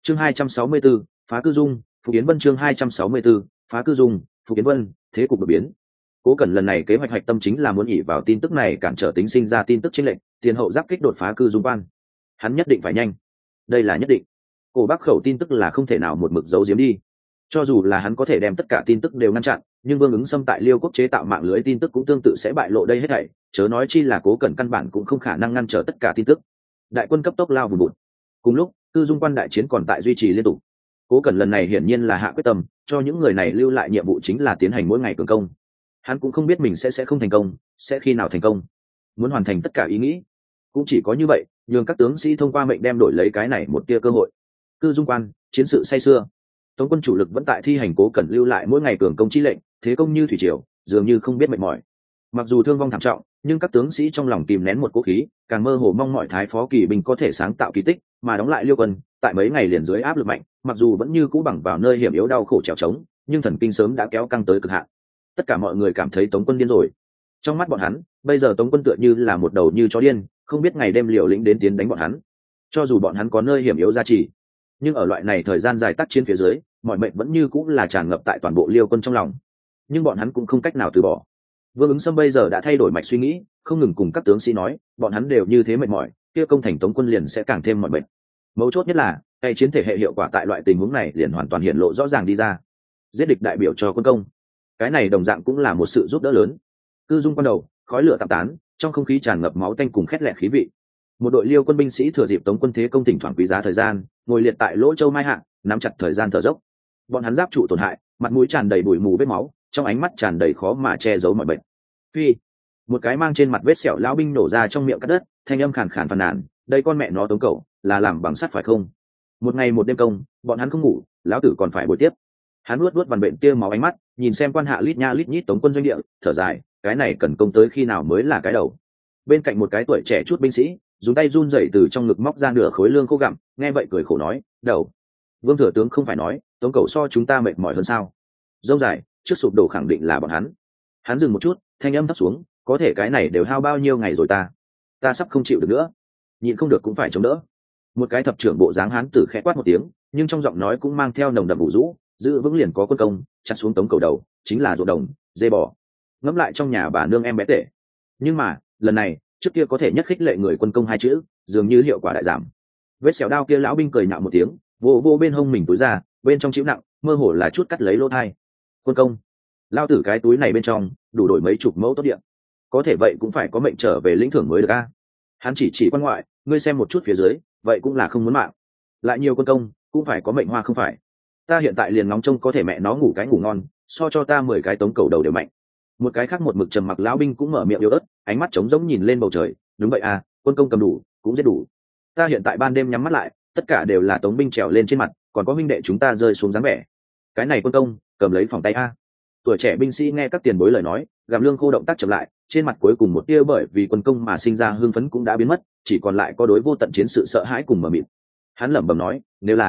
Chương 264, phá cư dung, Phục Yến Vân. Chương 264, phá cư dung, Phục Yến Vân. Thế cục đột biến. Cố Cẩn lần này kế hoạch hạch tâm chính là muốn ỷ vào tin tức này cản trở tính sinh ra tin tức chênh lệch, tiền hậu giáp kích đột phá cư dung quan. Hắn nhất định phải nhanh. Đây là nhất định. Cổ Bắc khẩu tin tức là không thể nào một mực giấu giếm đi. Cho dù là hắn có thể đem tất cả tin tức đều ngăn chặn, nhưng Vương Ứng Xâm tại Liêu Quốc chế tạo mạng lưới tin tức cũng tương tự sẽ bại lộ đây hết thảy, chớ nói chi là Cố Cẩn căn bản cũng không khả năng ngăn trở tất cả tin tức. Đại quân cấp tốc lao vùn vụt. Cùng lúc, cư dung quan đại chiến còn tại duy trì liên tục. Cố Cẩn lần này hiển nhiên là hạ quyết tâm, cho những người này lưu lại nhiệm vụ chính là tiến hành mỗi ngày cường công. Hắn cũng không biết mình sẽ không thành công, sẽ khi nào thành công. Muốn hoàn thành tất cả ý nghĩ, cũng chỉ có như vậy, nhường các tướng sĩ thông qua mệnh đem đổi lấy cái này một tia cơ hội. Cư dung quan, chiến sự say sưa. Tống quân chủ lực vẫn tại thi hành Cố Cẩn lưu lại mỗi ngày cường công chi lệnh, thế công như thủy triều, dường như không biết mệt mỏi. Mặc dù thương vong thảm trọng, nhưng các tướng sĩ trong lòng kìm nén một cố khí, càng mơ hồ mong mọi thái phó kỳ binh có thể sáng tạo kỳ tích, mà đóng lại Liêu quân, tại mấy ngày liền dưới áp lực mạnh, mặc dù vẫn như cũ bằng vào nơi hiểm yếu đau khổ trèo trống, nhưng thần kinh sớm đã kéo căng tới cực hạn. Tất cả mọi người cảm thấy Tống quân điên rồi. Trong mắt bọn hắn, bây giờ Tống quân tựa như là một đầu như chó điên, không biết ngày đêm liều lĩnh đến tiến đánh bọn hắn. Cho dù bọn hắn có nơi hiểm yếu gia trì, nhưng ở loại này thời gian dài tác chiến phía dưới, mọi mệnh vẫn như cũng là tràn ngập tại toàn bộ Liêu quân trong lòng. Nhưng bọn hắn cũng không cách nào từ bỏ. Vương Ứng Xâm bây giờ đã thay đổi mạch suy nghĩ, không ngừng cùng các tướng sĩ nói, bọn hắn đều như thế mệt mỏi, kia công thành Tống quân liền sẽ càng thêm mỏi mệt. Mấu chốt nhất là, cái chiến thể hệ hiệu quả tại loại tình huống này liền hoàn toàn hiện lộ rõ ràng đi ra. Giết địch đại biểu cho quân công, cái này đồng dạng cũng là một sự giúp đỡ lớn. Cư dung quan đầu, khói lửa tạm tán, trong không khí tràn ngập máu tanh cùng khét lẹt khí vị. Một đội Liêu quân binh sĩ thừa dịp Tống quân thế công thỉnh thoảng quý giá thời gian, ngồi liệt tại lỗ châu mai hạ, nắm chặt thời gian thở dốc. Bọn hắn giáp trụ tổn hại, mặt mũi tràn đầy bụi mù vết máu, trong ánh mắt tràn đầy khó mà che giấu mọi bệnh. Phi, một cái mang trên mặt vết sẹo lão binh nổ ra trong miệng cắt đất, thanh âm khàn khàn phàn nàn, đây con mẹ nó Tống cẩu, là làm bằng sắt phải không? Một ngày một đêm công, bọn hắn không ngủ, lão tử còn phải buổi tiếp. Hắn luốt vằn bệnh tia máu ánh mắt, nhìn xem quan hạ lít nha lít nhít Tống quân doanh địa, thở dài, cái này cần công tới khi nào mới là cái đầu. Bên cạnh một cái tuổi trẻ chút binh sĩ, dùng tay run rẩy từ trong ngực móc ra nửa khối lương khô gặm, nghe vậy cười khổ nói, đầu. Vương thừa tướng không phải nói, Tống cẩu so chúng ta mệt mỏi hơn sao? Dông dài, trước sụp đổ khẳng định là bọn hắn. Hắn dừng một chút, thanh âm thấp xuống, có thể cái này đều hao bao nhiêu ngày rồi ta sắp không chịu được nữa, nhịn không được cũng phải chống đỡ. Một cái thập trưởng bộ dáng hán tử khẽ quát một tiếng, nhưng trong giọng nói cũng mang theo nồng đậm vũ dũ, giữ vững liền có quân công, chặt xuống Tống cầu đầu, chính là ruộng đồng, dê bò. Ngẫm lại trong nhà bà nương em bé tệ. Nhưng mà, lần này, trước kia có thể nhất khích lệ người quân công hai chữ, dường như hiệu quả đại giảm. Vết xẻo đao kia lão binh cười nhạo một tiếng, vô bên hông mình túi ra, bên trong chịu nặng, mơ hồ là chút cắt lấy lỗ thai. Quân công, lao tử cái túi này bên trong đủ đổi mấy chục mẫu tốt điện, có thể vậy cũng phải có mệnh trở về lĩnh thưởng mới được a. Hắn chỉ quan ngoại, ngươi xem một chút phía dưới, vậy cũng là không muốn mạng. Lại nhiều quân công cũng phải có mệnh hoa không phải? Ta hiện tại liền ngóng trông có thể mẹ nó ngủ cái ngủ ngon, so cho ta 10 cái Tống cầu đầu đều mạnh. Một cái khác một mực trầm mặc lão binh cũng mở miệng yếu ớt, ánh mắt trống rỗng nhìn lên bầu trời. Đúng vậy à, quân công cầm đủ, cũng giết đủ. Ta hiện tại ban đêm nhắm mắt lại, tất cả đều là Tống binh trèo lên trên mặt, còn có huynh đệ chúng ta rơi xuống dáng vẻ. Cái này quân công, cầm lấy phòng tay a. Tuổi trẻ binh sĩ nghe các tiền bối lời nói, gặm lương khô động tác chậm lại, trên mặt cuối cùng một tia bởi vì quân công mà sinh ra hưng phấn cũng đã biến mất, chỉ còn lại có đối vô tận chiến sự sợ hãi cùng mờ mịt. Hắn lẩm bẩm nói,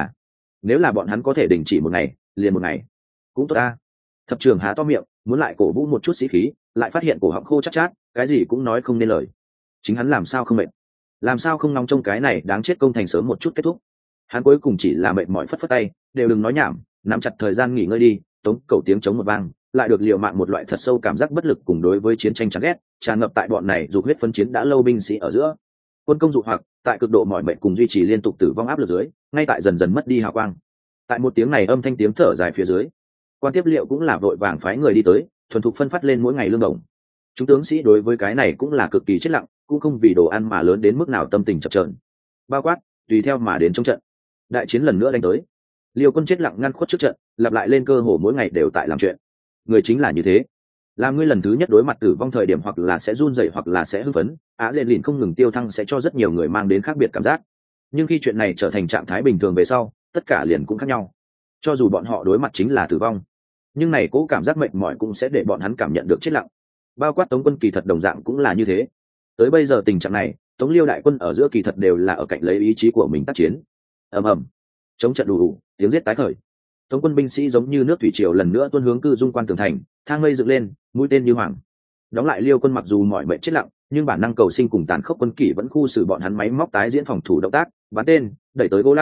nếu là bọn hắn có thể đình chỉ một ngày, liền một ngày, cũng tốt ta. Thập trưởng há to miệng, muốn lại cổ vũ một chút sĩ khí, lại phát hiện cổ họng khô chát chát, cái gì cũng nói không nên lời. Chính hắn làm sao không mệt, làm sao không nóng trong cái này đáng chết công thành sớm một chút kết thúc. Hắn cuối cùng chỉ là mệt mỏi phất phất tay, đều đừng nói nhảm, nắm chặt thời gian nghỉ ngơi đi. Tống cầu tiếng chống một vang, lại được liều mạng một loại thật sâu cảm giác bất lực cùng đối với chiến tranh chán ghét tràn ngập tại bọn này dù huyết phân chiến đã lâu binh sĩ ở giữa. Quân công dụ hoặc tại cực độ mỏi mệt cùng duy trì liên tục tử vong áp lực dưới, ngay tại dần dần mất đi hào quang. Tại một tiếng này âm thanh tiếng thở dài phía dưới, quan tiếp liệu cũng là vội vàng phái người đi tới, thuần thục phân phát lên mỗi ngày lương đồng. Chúng tướng sĩ đối với cái này cũng là cực kỳ chết lặng, cũng không vì đồ ăn mà lớn đến mức nào tâm tình chập chờn. Bao quát tùy theo mà đến trong trận, đại chiến lần nữa đánh tới. Liêu quân chết lặng ngăn khuất trước trận, lặp lại lên cơ hồ mỗi ngày đều tại làm chuyện. Người chính là như thế, làm ngươi lần thứ nhất đối mặt tử vong thời điểm hoặc là sẽ run rẩy hoặc là sẽ hưng phấn, á dện lìn không ngừng tiêu thăng sẽ cho rất nhiều người mang đến khác biệt cảm giác. Nhưng khi chuyện này trở thành trạng thái bình thường về sau, tất cả liền cũng khác nhau. Cho dù bọn họ đối mặt chính là tử vong, nhưng này cố cảm giác mệt mỏi cũng sẽ để bọn hắn cảm nhận được chết lặng. Bao quát Tống quân kỳ thật đồng dạng cũng là như thế. Tới bây giờ tình trạng này, Tống Liêu đại quân ở giữa kỳ thật đều là ở cạnh lấy ý chí của mình tác chiến. Ầm ầm, chống trận đủ, tiếng giết tái khởi. Tống quân binh sĩ giống như nước thủy triều lần nữa tuôn hướng cư dung quan tường thành, thang mây dựng lên, mũi tên như hoàng. Đóng lại Liêu quân mặc dù mỏi mệt chết lặng, nhưng bản năng cầu sinh cùng tàn khốc quân kỷ vẫn khu xử bọn hắn máy móc tái diễn phòng thủ động tác, bắn tên, đẩy tới gỗ lăn,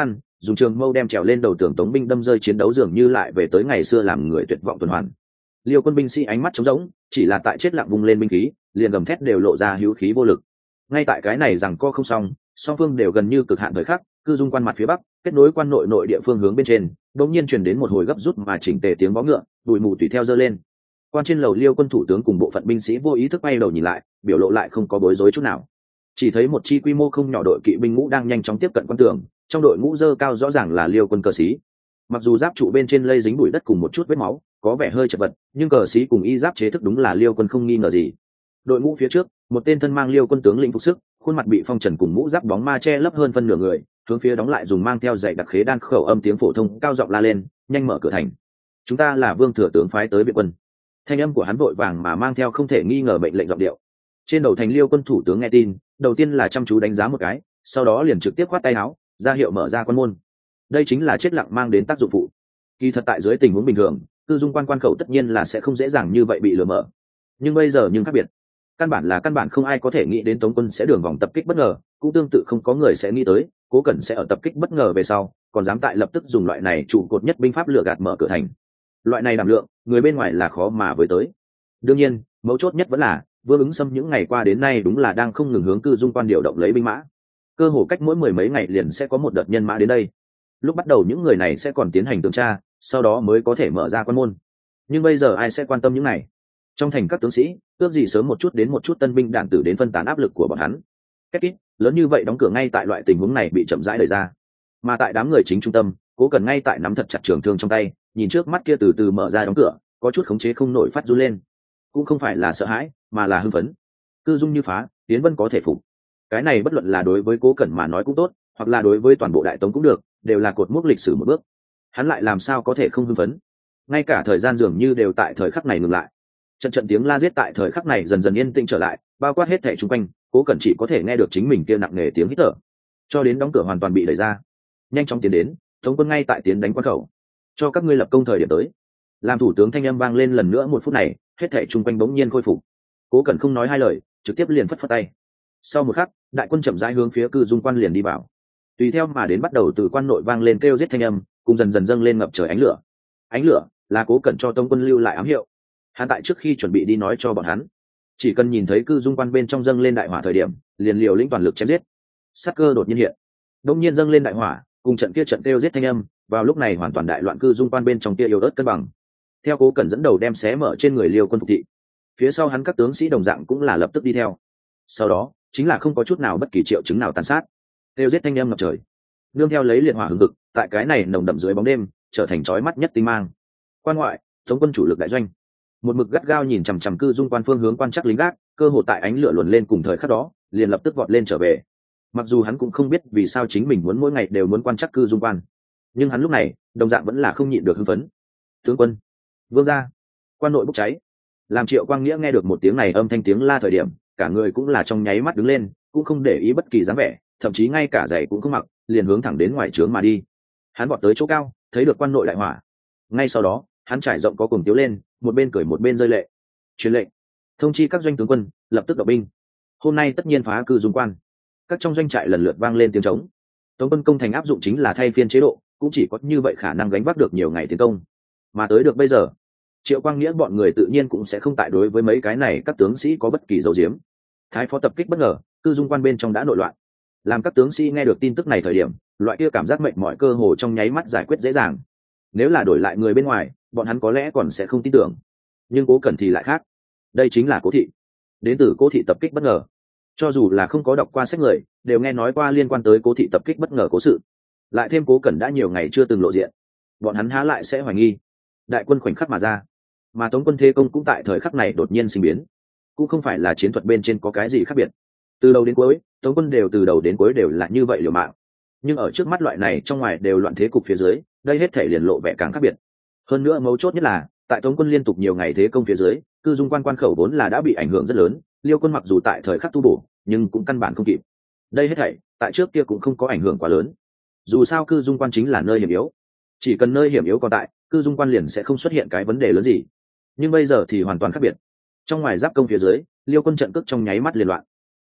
dùng trường mâu đem trèo lên đầu tường tống binh đâm rơi, chiến đấu dường như lại về tới ngày xưa làm người tuyệt vọng tuần hoàn. Liêu quân binh sĩ ánh mắt trống rỗng, chỉ là tại chết lặng vung lên binh khí, liền gầm thét đều lộ ra hữu khí vô lực. Ngay tại cái này rằng co không xong, song phương đều gần như cực hạn thời khắc, cư dung quan mặt phía bắc kết nối quan nội nội địa phương hướng bên trên, đột nhiên truyền đến một hồi gấp rút mà chỉnh tề tiếng vó ngựa, bụi mù tùy theo dơ lên. Quan trên lầu Liêu quân thủ tướng cùng bộ phận binh sĩ vô ý thức bay đầu nhìn lại, biểu lộ lại không có bối rối chút nào. Chỉ thấy một chi quy mô không nhỏ đội kỵ binh ngũ đang nhanh chóng tiếp cận quan tường, trong đội ngũ dơ cao rõ ràng là Liêu quân cờ xí. Mặc dù giáp trụ bên trên lây dính bụi đất cùng một chút vết máu, có vẻ hơi chật vật, nhưng cờ xí cùng y giáp chế thức đúng là Liêu quân không nghi ngờ gì. Đội ngũ phía trước, một tên thân mang Liêu quân tướng lĩnh phục sức, khuôn mặt bị phong trần cùng mũ giáp bóng ma che lấp hơn phân nửa người, hướng phía đóng lại dùng mang theo dạy đặc khế đan khẩu âm tiếng phổ thông cao giọng la lên, nhanh mở cửa thành. Chúng ta là Vương thừa tướng phái tới viện quân. Thanh âm của hắn vội vàng mà mang theo không thể nghi ngờ mệnh lệnh giọng điệu. Trên đầu thành Liêu quân thủ tướng nghe tin, đầu tiên là chăm chú đánh giá một cái, sau đó liền trực tiếp khoát tay áo, ra hiệu mở ra quan môn. Đây chính là chết lặng mang đến tác dụng phụ. Kỳ thật tại dưới tình huống bình thường, cư dung quan quan khẩu tất nhiên là sẽ không dễ dàng như vậy bị lừa mở. Nhưng bây giờ nhưng khác biệt. Căn bản không ai có thể nghĩ đến Tống quân sẽ đường vòng tập kích bất ngờ, cũng tương tự không có người sẽ nghĩ tới Cố Cẩn sẽ ở tập kích bất ngờ về sau còn dám tại lập tức dùng loại này trụ cột nhất binh pháp lừa gạt mở cửa thành. Loại này đảm lượng, người bên ngoài là khó mà với tới. Đương nhiên, mấu chốt nhất vẫn là Vương Ứng Sâm những ngày qua đến nay đúng là đang không ngừng hướng cư dung quan điều động lấy binh mã. Cơ hồ cách mỗi mười mấy ngày liền sẽ có một đợt nhân mã đến đây. Lúc bắt đầu những người này sẽ còn tiến hành tuần tra, sau đó mới có thể mở ra quan môn. Nhưng bây giờ ai sẽ quan tâm những này? Trong thành các tướng sĩ ước gì sớm một chút đến một chút tân binh đạn tử đến phân tán áp lực của bọn hắn. Két kít, lớn như vậy đóng cửa ngay tại loại tình huống này bị chậm rãi đẩy ra. Mà tại đám người chính trung tâm, Cố Cần ngay tại nắm thật chặt trường thương trong tay, nhìn trước mắt kia từ từ mở ra đóng cửa, có chút khống chế không nổi phát run lên. Cũng không phải là sợ hãi, mà là hưng phấn. Cư dung như phá, Tiến Vân có thể phục. Cái này bất luận là đối với Cố Cẩn mà nói cũng tốt, hoặc là đối với toàn bộ đại tống cũng được, đều là cột mốc lịch sử một bước. Hắn lại làm sao có thể không hưng phấn? Ngay cả thời gian dường như đều tại thời khắc này ngừng lại. Trận tiếng la giết tại thời khắc này dần dần yên tĩnh trở lại, bao quát hết thảy xung quanh, Cố Cẩn chỉ có thể nghe được chính mình kia nặng nề tiếng hít thở. Cho đến đóng cửa hoàn toàn bị đẩy ra, nhanh chóng tiến đến, Tống quân ngay tại tiến đánh quan khẩu, cho các ngươi lập công thời điểm tới. Làm thủ tướng thanh âm vang lên lần nữa một phút này, hết thảy xung quanh bỗng nhiên khôi phục. Cố Cẩn không nói hai lời, trực tiếp liền phất phất tay. Sau một khắc, đại quân chậm rãi hướng phía cư dung quan liền đi vào. Tùy theo mà đến bắt đầu từ quan nội vang lên kêu giết thanh âm, cùng dần dần dâng lên ngập trời ánh lửa. Ánh lửa là Cố Cẩn cho Tống quân lưu lại ám hiệu. Hắn tại trước khi chuẩn bị đi nói cho bọn hắn, chỉ cần nhìn thấy cư dung quan bên trong dâng lên đại hỏa thời điểm, liền liều lĩnh toàn lực chém giết. Sát cơ đột nhiên hiện, đông nhiên dâng lên đại hỏa, cùng trận kia trận kêu giết thanh âm, vào lúc này hoàn toàn đại loạn cư dung quan bên trong kia yếu ớt cân bằng. Theo Cố Cẩn dẫn đầu đem xé mở trên người Liêu quân phục thị, phía sau hắn các tướng sĩ đồng dạng cũng là lập tức đi theo. Sau đó chính là không có chút nào bất kỳ triệu chứng nào tàn sát, kêu giết thanh âm ngập trời, nương theo lấy liệt hỏa hừng hực, tại cái này nồng đậm dưới bóng đêm, trở thành chói mắt nhất tinh mang. Quan ngoại, Tống quân chủ lực đại doanh, một mực gắt gao nhìn chằm chằm cư dung quan phương hướng quan chắc lính gác, cơ hồ tại ánh lửa luồn lên cùng thời khắc đó, liền lập tức vọt lên trở về. Mặc dù hắn cũng không biết vì sao chính mình muốn mỗi ngày đều muốn quan chắc cư dung quan, nhưng hắn lúc này đồng dạng vẫn là không nhịn được hưng phấn. Tướng quân, vương gia, quan nội bốc cháy. Làm Triệu Quang Nghĩa nghe được một tiếng này âm thanh tiếng la thời điểm, cả người cũng là trong nháy mắt đứng lên, cũng không để ý bất kỳ dáng vẻ, thậm chí ngay cả giày cũng không mặc, liền hướng thẳng đến ngoài trướng mà đi. Hắn vọt tới chỗ cao, thấy được quan nội đại hỏa. Ngay sau đó, hắn trải rộng có cùng tiếu lên, một bên cười một bên rơi lệ. Truyền lệnh, thông chi các doanh tướng quân lập tức động binh. Hôm nay tất nhiên phá cư dung quan. Các trong doanh trại lần lượt vang lên tiếng trống. Tống quân công thành áp dụng chính là thay phiên chế độ, cũng chỉ có như vậy khả năng gánh vác được nhiều ngày tiến công. Mà tới được bây giờ, Triệu Quang Nghĩa bọn người tự nhiên cũng sẽ không tại đối với mấy cái này các tướng sĩ có bất kỳ dấu diếm. Thái phó tập kích bất ngờ, cư dung quan bên trong đã nội loạn. Làm các tướng sĩ nghe được tin tức này thời điểm, loại kia cảm giác mệt mỏi cơ hồ trong nháy mắt giải quyết dễ dàng. Nếu là đổi lại người bên ngoài, bọn hắn có lẽ còn sẽ không tin tưởng, nhưng Cố Cẩn thì lại khác. Đây chính là Cố thị, đến từ Cố thị tập kích bất ngờ. Cho dù là không có đọc qua sách người, đều nghe nói qua liên quan tới Cố thị tập kích bất ngờ cố sự. Lại thêm Cố Cẩn đã nhiều ngày chưa từng lộ diện, bọn hắn há lại sẽ hoài nghi. Đại quân khoảnh khắc mà ra, mà Tống quân thế công cũng tại thời khắc này đột nhiên sinh biến. Cũng không phải là chiến thuật bên trên có cái gì khác biệt, từ đầu đến cuối Tống quân đều từ đầu đến cuối đều là như vậy liều mạng. Nhưng ở trước mắt loại này trong ngoài đều loạn thế cục phía dưới, đây hết thể liền lộ vẻ càng khác biệt. Hơn nữa mấu chốt nhất là, tại Tống quân liên tục nhiều ngày thế công phía dưới, cư dung quan quan khẩu vốn là đã bị ảnh hưởng rất lớn, Liêu quân mặc dù tại thời khắc tu bổ, nhưng cũng căn bản không kịp. Đây hết thảy tại trước kia cũng không có ảnh hưởng quá lớn. Dù sao cư dung quan chính là nơi hiểm yếu, chỉ cần nơi hiểm yếu còn tại, cư dung quan liền sẽ không xuất hiện cái vấn đề lớn gì. Nhưng bây giờ thì hoàn toàn khác biệt. Trong ngoài giáp công phía dưới, Liêu quân trận cước trong nháy mắt liên loạn.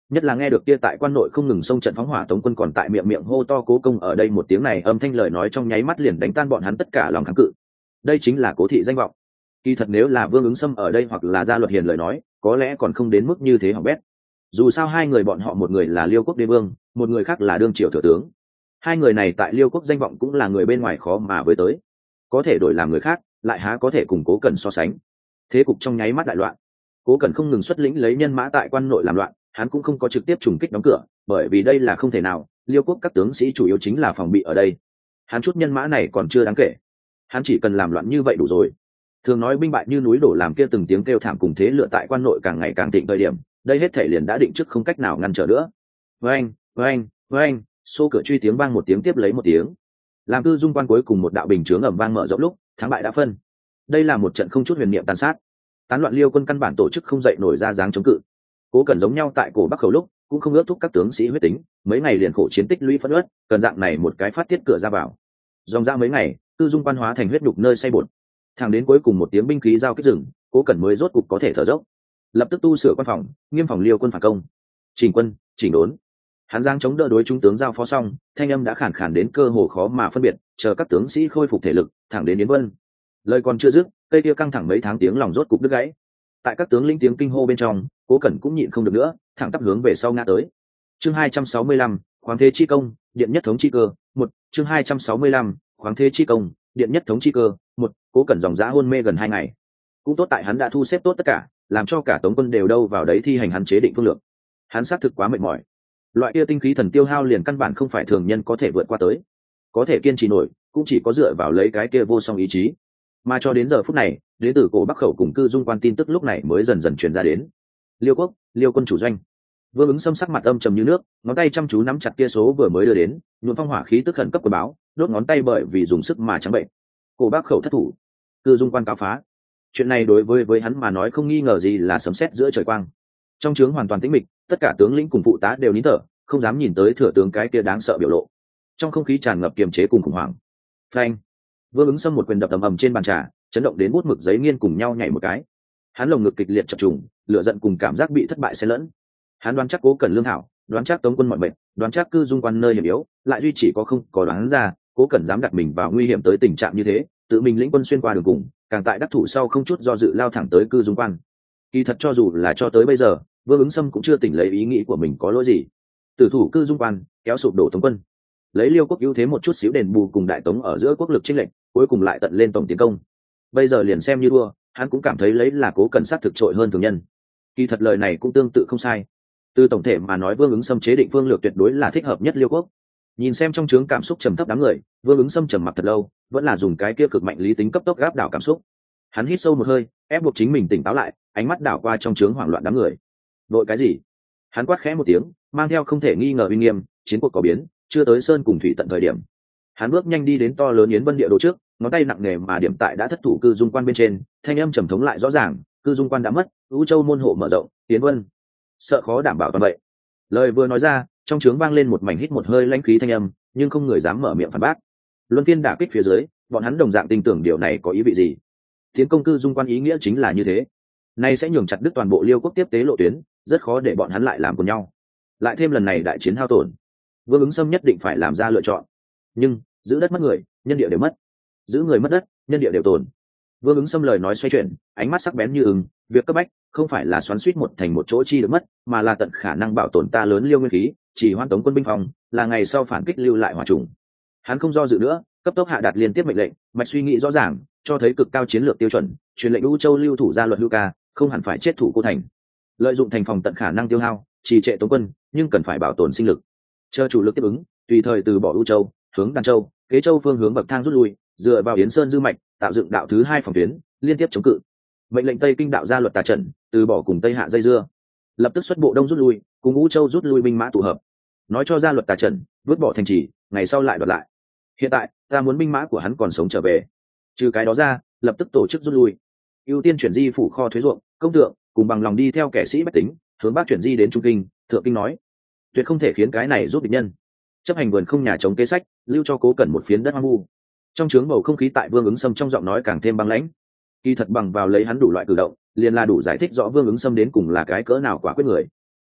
nhất là nghe được kia tại quan nội không ngừng xông trận phóng hỏa Tống quân còn tại miệng miệng hô to cố công ở đây, một tiếng này âm thanh lời nói trong nháy mắt liền đánh tan bọn hắn tất cả lòng kháng cự. Đây chính là Cố thị danh vọng. Kỳ thật nếu là Vương Ứng Sâm ở đây hoặc là Gia Luật Hiền lời nói, có lẽ còn không đến mức như thế hỏng bét. Dù sao hai người bọn họ, một người là Liêu quốc đế vương, một người khác là đương triều thừa tướng. Hai người này tại Liêu quốc danh vọng cũng là người bên ngoài khó mà với tới. Có thể đổi làm người khác, lại há có thể cùng Cố Cẩn so sánh. Thế cục trong nháy mắt đại loạn. Cố Cẩn không ngừng xuất lĩnh lấy nhân mã tại quan nội làm loạn, hắn cũng không có trực tiếp trùng kích đóng cửa, bởi vì đây là không thể nào, Liêu quốc các tướng sĩ chủ yếu chính là phòng bị ở đây. Hắn chút nhân mã này còn chưa đáng kể, hắn chỉ cần làm loạn như vậy đủ rồi. Thường nói binh bại như núi đổ, làm kia từng tiếng kêu thảm cùng thế lựa tại quan nội càng ngày càng thịnh thời điểm, đây hết thể liền đã định trước không cách nào ngăn trở nữa. Oeng, oeng, oeng, xô cửa truy tiếng vang một tiếng tiếp lấy một tiếng. Làm Cư Dung quan cuối cùng một đạo bình chướng ầm vang mở rộng lúc, thắng bại đã phân. Đây là một trận không chút huyền niệm tàn sát. Tán loạn Liêu quân căn bản tổ chức không dậy nổi ra dáng chống cự. Cố Cẩn giống nhau tại cổ Bắc khẩu lúc, cũng không ước thúc các tướng sĩ huyết tính, mấy ngày liền khổ chiến tích lũy phân uất, cần dạng này một cái phát tiết cửa ra vào. Dòng ra mấy ngày, Cư Dung quan hóa thành huyết nhục nơi say bột. Thẳng đến cuối cùng một tiếng binh khí giao kích rừng, Cố Cẩn mới rốt cục có thể thở dốc. Lập tức tu sửa quan phòng, nghiêm phòng Liêu quân phản công. Chỉnh quân, chỉnh đốn. Hắn giang chống đỡ đối trung tướng giao phó xong, thanh âm đã khản khàn đến cơ hồ khó mà phân biệt, chờ các tướng sĩ khôi phục thể lực, thẳng đến Yến Vân. Lời còn chưa dứt, cây kia căng thẳng mấy tháng tiếng lòng rốt cục đứt gãy. Tại các tướng lĩnh tiếng kinh hô bên trong, Cố Cẩn cũng nhịn không được nữa, thẳng tắp hướng về sau ngã tới. Chương 265, Khoáng thế chi công, điện nhất thống chi cơ, một. Chương 265, Khoáng thế chi công, điện nhất thống chi cơ, một. Cố Cẩn dòng dã hôn mê gần 2 ngày. Cũng tốt tại hắn đã thu xếp tốt tất cả, làm cho cả Tống quân đều đâu vào đấy thi hành hắn chế định phương lược. Hắn xác thực quá mệt mỏi. Loại kia tinh khí thần tiêu hao liền căn bản không phải thường nhân có thể vượt qua tới. Có thể kiên trì nổi, cũng chỉ có dựa vào lấy cái kia vô song ý chí. Mà cho đến giờ phút này, đến từ cổ Bắc khẩu cùng Cư Dung quan tin tức lúc này mới dần dần truyền ra đến. Liêu quốc, Liêu quân chủ doanh. Vương Ứng Sâm sắc mặt âm trầm như nước, ngón tay chăm chú nắm chặt kia số vừa mới đưa đến, nhuộm phong hỏa khí tức khẩn cấp của báo, đốt ngón tay bởi vì dùng sức mà trắng bệnh. Cổ Bắc khẩu thất thủ, Cư Dung quan cáo phá. Chuyện này đối với hắn mà nói không nghi ngờ gì là sấm sét giữa trời quang. Trong trướng hoàn toàn tĩnh mịch, tất cả tướng lĩnh cùng phụ tá đều nín thở, không dám nhìn tới thừa tướng cái kia đáng sợ biểu lộ. Trong không khí tràn ngập kiềm chế cùng khủng hoảng. Phanh! Vương Ứng Sâm một quyền đập ầm ầm trên bàn trà, chấn động đến bút mực giấy nghiên cùng nhau nhảy một cái. Hắn lồng ngực kịch liệt chập trùng, lửa giận cùng cảm giác bị thất bại xen lẫn. Hắn đoán chắc Cố Cẩn lương thảo, đoán chắc Tống quân mọi mệnh, đoán chắc Cư Dung quan nơi hiểm yếu, lại duy chỉ không có đoán ra Cố Cẩn dám đặt mình vào nguy hiểm tới tình trạng như thế, tự mình lĩnh quân xuyên qua đường cùng, càng tại đắc thủ sau không chút do dự lao thẳng tới Cư Dung quan. Kỳ thật cho dù là cho tới bây giờ, Vương Ứng Sâm cũng chưa tỉnh lấy ý nghĩ của mình có lỗi gì. Tử thủ Cư Dung quan, kéo sụp đổ Tống quân, lấy Liêu quốc ưu thế một chút xíu đền bù cùng Đại Tống ở giữa quốc lực chênh lệch, cuối cùng lại tận lên tổng tiến công. Bây giờ liền xem như thua, hắn cũng cảm thấy lấy là Cố Cẩn sát thực trội hơn thường nhân. Kỳ thật lời này cũng tương tự không sai. Từ tổng thể mà nói, Vương Ứng Sâm chế định phương lược tuyệt đối là thích hợp nhất Liêu quốc. Nhìn xem trong trướng cảm xúc trầm thấp đám người, Vương Ứng Sâm trầm mặc thật lâu, vẫn là dùng cái kia cực mạnh lý tính cấp tốc gáp đảo cảm xúc. Hắn hít sâu một hơi, ép buộc chính mình tỉnh táo lại, ánh mắt đảo qua trong trướng hoảng loạn đám người. Đội cái gì? Hắn quát khẽ một tiếng, mang theo không thể nghi ngờ uy nghiêm, chiến cuộc có biến, chưa tới sơn cùng thủy tận thời điểm. Hắn bước nhanh đi đến to lớn Yến Vân địa đồ trước, ngón tay nặng nề mà điểm tại đã thất thủ Cư Dung quan bên trên, thanh âm trầm thống lại rõ ràng, Cư Dung quan đã mất, U Châu môn hộ mở rộng, Yến Vân sợ khó đảm bảo toàn vậy. Lời vừa nói ra, trong trướng vang lên một mảnh hít một hơi lãnh khí thanh âm, nhưng không người dám mở miệng phản bác. Luân phiên đả kích phía dưới, bọn hắn đồng dạng tin tưởng điều này có ý vị gì. Tiến công Cư Dung quan ý nghĩa chính là như thế, nay sẽ nhường chặt đứt toàn bộ Liêu quốc tiếp tế lộ tuyến, rất khó để bọn hắn lại làm cùng nhau. Lại thêm lần này đại chiến hao tổn, Vương Ứng Sâm nhất định phải làm ra lựa chọn. Nhưng giữ đất mất người, nhân địa đều mất; giữ người mất đất, nhân địa đều tồn. Vương Ứng Sâm lời nói xoay chuyển, ánh mắt sắc bén như ứng, việc cấp bách không phải là xoắn suýt một thành một chỗ chi được mất, mà là tận khả năng bảo tồn ta lớn Liêu nguyên khí, chỉ hoan Tống quân binh phòng, là ngày sau phản kích lưu lại hỏa trùng. Hắn không do dự nữa, cấp tốc hạ đạt liên tiếp mệnh lệnh, mạch suy nghĩ rõ ràng, cho thấy cực cao chiến lược tiêu chuẩn, truyền lệnh U Châu lưu thủ ra luật Lưu Ca, không hẳn phải chết thủ cô thành. Lợi dụng thành phòng tận khả năng tiêu hao, trì trệ Tống quân, nhưng cần phải bảo tồn sinh lực. Chờ chủ lực tiếp ứng, tùy thời từ bỏ U Châu, hướng Đan Châu, Kế Châu phương hướng bậc thang rút lui, dựa vào Yến Sơn dư mạch, tạo dựng đạo thứ 2 phòng tuyến, liên tiếp chống cự. Mệnh lệnh Tây Kinh đạo ra luật tà trận, từ bỏ cùng Tây Hạ dây dưa, lập tức xuất bộ đông rút lui, cùng U Châu rút lui binh mã tụ hợp. Nói cho ra luật tà trận, vứt bỏ thành trì, ngày sau lại đoạt lại. Hiện tại, ta muốn binh mã của hắn còn sống trở về. Trừ cái đó ra, lập tức tổ chức rút lui. Ưu tiên chuyển di phủ kho thuế ruộng, công tượng, cùng bằng lòng đi theo kẻ sĩ bách tính, hướng bắc chuyển di đến Trung Kinh. Thượng Kinh nói, tuyệt không thể khiến cái này giúp địch nhân. Chấp hành vườn không nhà chống kế sách, lưu cho Cố Cẩn một phiến đất hoang vu. Trong trướng bầu không khí tại Vương Ứng Sâm trong giọng nói càng thêm băng lãnh. Kỳ thật bằng vào lấy hắn đủ loại cử động, liền là đủ giải thích rõ Vương Ứng Sâm đến cùng là cái cỡ nào quả quyết người.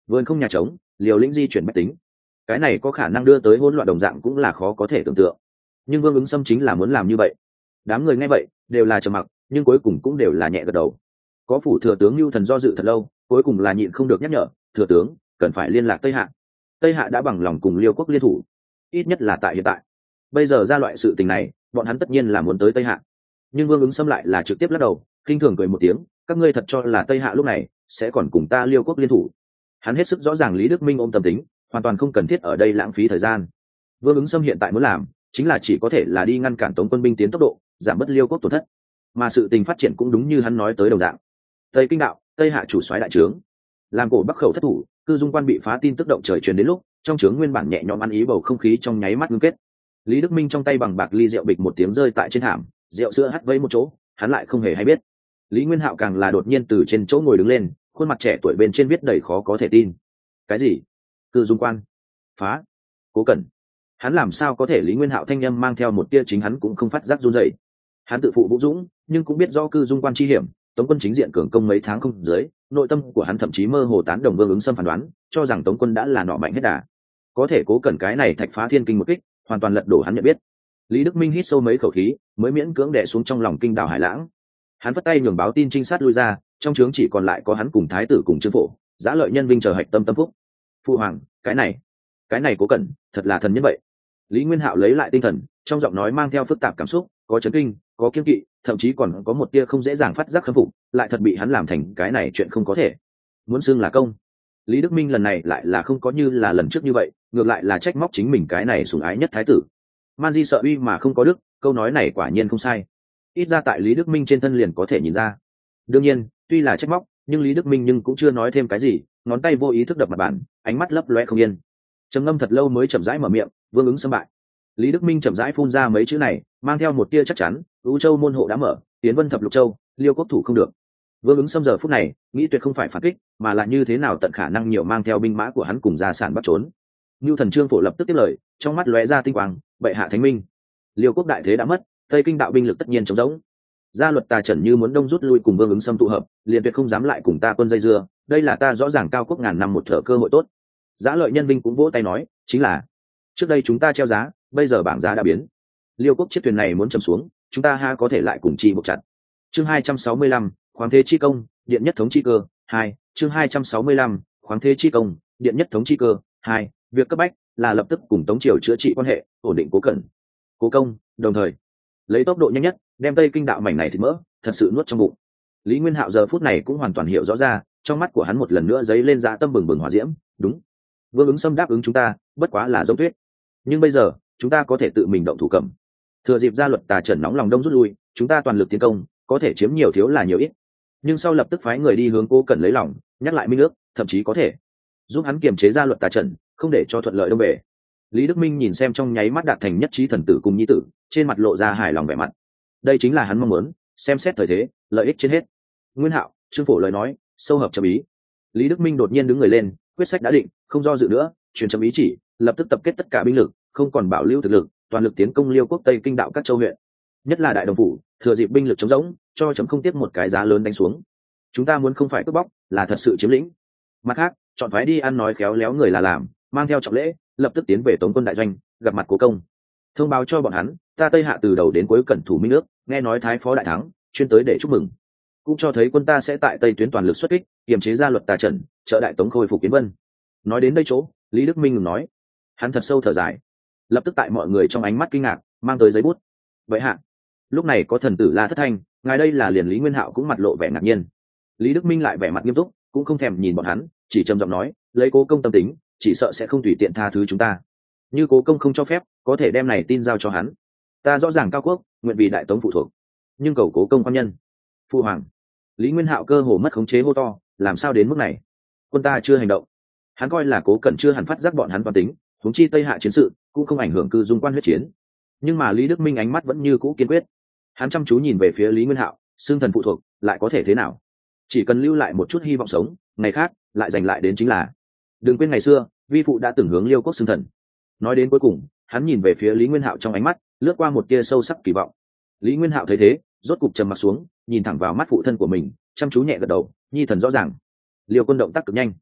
vườn không nhà trống, liều lĩnh di chuyển bách tính, cái này có khả năng đưa tới hỗn loạn đồng dạng cũng là khó có thể tưởng tượng. Nhưng Vương Ứng Sâm chính là muốn làm như vậy. Đám người nghe vậy đều là trầm mặc, nhưng cuối cùng cũng đều là nhẹ gật đầu. Có phủ thừa tướng Lưu Thần do dự thật lâu, cuối cùng là nhịn không được nhắc nhở, thừa tướng cần phải liên lạc Tây Hạ. Tây Hạ đã bằng lòng cùng Liêu quốc liên thủ, ít nhất là tại hiện tại. Bây giờ ra loại sự tình này, bọn hắn tất nhiên là muốn tới Tây Hạ. Nhưng Vương Ứng Sâm lại là trực tiếp lắc đầu, khinh thường cười một tiếng, các ngươi thật cho là Tây Hạ lúc này sẽ còn cùng ta Liêu quốc liên thủ? Hắn hết sức rõ ràng Lý Đức Minh ôm tâm tính, hoàn toàn không cần thiết ở đây lãng phí thời gian. Vương Ứng Sâm hiện tại muốn làm chính là chỉ có thể là đi ngăn cản Tống quân binh tiến tốc độ, giảm bớt Liêu quốc tổn thất. Mà sự tình phát triển cũng đúng như hắn nói tới đồng dạng. Tây Kinh đạo, Tây Hạ chủ soái đại trướng, làm cổ Bắc khẩu thất thủ, cư dung quan bị phá tin tức động trời truyền đến lúc, trong trướng nguyên bản nhẹ nhõm ăn ý bầu không khí trong nháy mắt ngưng kết. Lý Đức Minh trong tay bằng bạc ly rượu bịch một tiếng rơi tại trên thảm, rượu sữa hắt vây một chỗ, hắn lại không hề hay biết. Lý Nguyên Hạo càng là đột nhiên từ trên chỗ ngồi đứng lên, khuôn mặt trẻ tuổi bên trên viết đầy khó có thể tin. Cái gì? Cư dung quan phá? Cố Cẩn? Hắn làm sao có thể? Lý Nguyên Hạo thanh âm mang theo một tia chính hắn cũng không phát giác run rẩy. Hắn tự phụ vũ dũng, nhưng cũng biết do cư dung quan chi hiểm, Tống quân chính diện cường công mấy tháng không dưới, nội tâm của hắn thậm chí mơ hồ tán đồng Vương Ứng Sâm phán đoán, cho rằng Tống quân đã là nọ mạnh hết đà. Có thể Cố Cẩn cái này thạch phá thiên kinh một kích, hoàn toàn lật đổ hắn nhận biết. Lý Đức Minh hít sâu mấy khẩu khí, mới miễn cưỡng đè xuống trong lòng kinh đảo hải lãng. Hắn vất tay nhường báo tin trinh sát lui ra, trong trướng chỉ còn lại có hắn cùng thái tử cùng trương phổ, Giá Lợi Nhân Vinh chờ hạch tâm tâm phúc. Phu hoàng, cái này Cố Cẩn thật là thần nhân vậy. Lý Nguyên Hạo lấy lại tinh thần, trong giọng nói mang theo phức tạp cảm xúc, có chấn kinh, có kiêng kỵ, thậm chí còn có một tia không dễ dàng phát giác khâm phục, lại thật bị hắn làm thành cái này chuyện không có thể. Muốn xưng là công. Lý Đức Minh lần này lại là không có như là lần trước như vậy, ngược lại là trách móc chính mình cái này sủng ái nhất thái tử. Man di sợ uy mà không có đức, câu nói này quả nhiên không sai. Ít ra tại Lý Đức Minh trên thân liền có thể nhìn ra. Đương nhiên, tuy là trách móc, nhưng Lý Đức Minh nhưng cũng chưa nói thêm cái gì, ngón tay vô ý thức đập mặt bàn, ánh mắt lấp loe không yên. Trầm ngâm thật lâu mới chậm rãi mở miệng, Vương Ứng Sâm bại. Lý Đức Minh chậm rãi phun ra mấy chữ này, mang theo một tia chắc chắn, U Châu môn hộ đã mở, tiến Vân thập lục châu, Liêu quốc thủ không được. Vương Ứng Sâm giờ phút này nghĩ tuyệt không phải phản kích, mà là như thế nào tận khả năng nhiều mang theo binh mã của hắn cùng gia sản bắt trốn. Nưu Thần Trương Phổ lập tức tiếp lời, trong mắt lóe ra tinh quang, bệ hạ thánh minh, Liêu quốc đại thế đã mất, Tây Kinh đạo binh lực tất nhiên trống rỗng. Gia Luật Tà Trần như muốn đông rút lui cùng Vương Ứng Sâm tụ hợp, liền tuyệt không dám lại cùng ta quân dây dưa, đây là ta rõ ràng cao quốc ngàn năm một thở cơ hội tốt. Giá Lợi Nhân Vinh cũng vỗ tay nói, chính là trước đây chúng ta treo giá, bây giờ bảng giá đã biến, Liêu quốc chiếc thuyền này muốn chầm xuống, chúng ta ha có thể lại cùng chi buộc chặt. Chương 265, khoáng thế chi công, điện nhất thống chi cơ 2. Chương 265, khoáng thế chi công, điện nhất thống chi cơ 2. Việc cấp bách là lập tức cùng Tống triều chữa trị quan hệ, ổn định Cố Cẩn, Cố Công, đồng thời lấy tốc độ nhanh nhất đem Tây Kinh đạo mảnh này thịt mỡ thật sự nuốt trong bụng. Lý Nguyên Hạo giờ phút này cũng hoàn toàn hiểu rõ ra, trong mắt của hắn một lần nữa dấy lên dã tâm bừng bừng hỏa diễm. Đúng, Vương Ứng Sâm đáp ứng chúng ta, bất quá là giống tuyết, nhưng bây giờ chúng ta có thể tự mình động thủ cầm. Thừa dịp Gia Luật Tà Trần nóng lòng đông rút lui, chúng ta toàn lực tiến công, có thể chiếm nhiều thiếu là nhiều ít, nhưng sau lập tức phái người đi hướng Cố Cẩn lấy lòng, nhắc lại minh ước, thậm chí có thể giúp hắn kiềm chế Gia Luật Tà Trần, không để cho thuận lợi đông bể. Lý Đức Minh nhìn xem trong nháy mắt đạt thành nhất trí thần tử cùng nhi tử, trên mặt lộ ra hài lòng vẻ mặt. Đây chính là hắn mong muốn, xem xét thời thế, lợi ích trên hết. Nguyên Hạo, Trương Phổ lời nói, sâu hợp chấm ý. Lý Đức Minh đột nhiên đứng người lên, quyết sách đã định, không do dự nữa, truyền chấm ý chỉ, lập tức tập kết tất cả binh lực, không còn bảo lưu thực lực, toàn lực tiến công Liêu quốc Tây Kinh đạo các châu huyện, nhất là đại đồng phủ, thừa dịp binh lực trống rỗng, cho chấm không tiếc một cái giá lớn đánh xuống. Chúng ta muốn không phải cướp bóc, là thật sự chiếm lĩnh. Mặt khác, chọn phái đi ăn nói khéo léo người là làm, mang theo trọng lễ, lập tức tiến về Tống quân đại doanh, gặp mặt Cố Công, thông báo cho bọn hắn, ta Tây Hạ từ đầu đến cuối cẩn thủ minh nước, nghe nói thái phó đại thắng, chuyên tới để chúc mừng, cũng cho thấy quân ta sẽ tại Tây tuyến toàn lực xuất kích, kiềm chế Gia Luật Tà Trần, trợ đại Tống khôi phục Kiến Vân. Nói đến đây chỗ, Lý Đức Minh ngừng nói, hắn thật sâu thở dài, lập tức tại mọi người trong ánh mắt kinh ngạc, mang tới giấy bút. Vậy hạ, lúc này có thần tử La Thất Thanh, ngài đây là liền. Lý Nguyên Hạo cũng mặt lộ vẻ ngạc nhiên. Lý Đức Minh lại vẻ mặt nghiêm túc, cũng không thèm nhìn bọn hắn, chỉ trầm giọng nói, lấy Cố Công tâm tính, chỉ sợ sẽ không tùy tiện tha thứ chúng ta. Như Cố Công không cho phép, có thể đem này tin giao cho hắn. Ta rõ ràng cao quốc, nguyện vì đại Tống phụ thuộc, nhưng cầu Cố Công quan nhân. Phu hoàng. Lý Nguyên Hạo cơ hồ mất khống chế hô to, làm sao đến mức này? Quân ta chưa hành động. Hắn coi là Cố Cẩn chưa hẳn phát giác bọn hắn toàn tính, huống chi Tây Hạ chiến sự cũng không ảnh hưởng cư dung quan huyết chiến. Nhưng mà Lý Đức Minh ánh mắt vẫn như cũ kiên quyết. Hắn chăm chú nhìn về phía Lý Nguyên Hạo, xương thần phụ thuộc, lại có thể thế nào? Chỉ cần lưu lại một chút hy vọng sống, ngày khác lại giành lại đến chính là. Đừng quên ngày xưa, vi phụ đã từng hướng Liêu quốc xương thần. Nói đến cuối cùng, hắn nhìn về phía Lý Nguyên Hạo trong ánh mắt lướt qua một tia sâu sắc kỳ vọng. Lý Nguyên Hạo thấy thế, rốt cục trầm mặt xuống, nhìn thẳng vào mắt phụ thân của mình, chăm chú nhẹ gật đầu, nhi thần rõ ràng. Liêu quân động tác cực nhanh,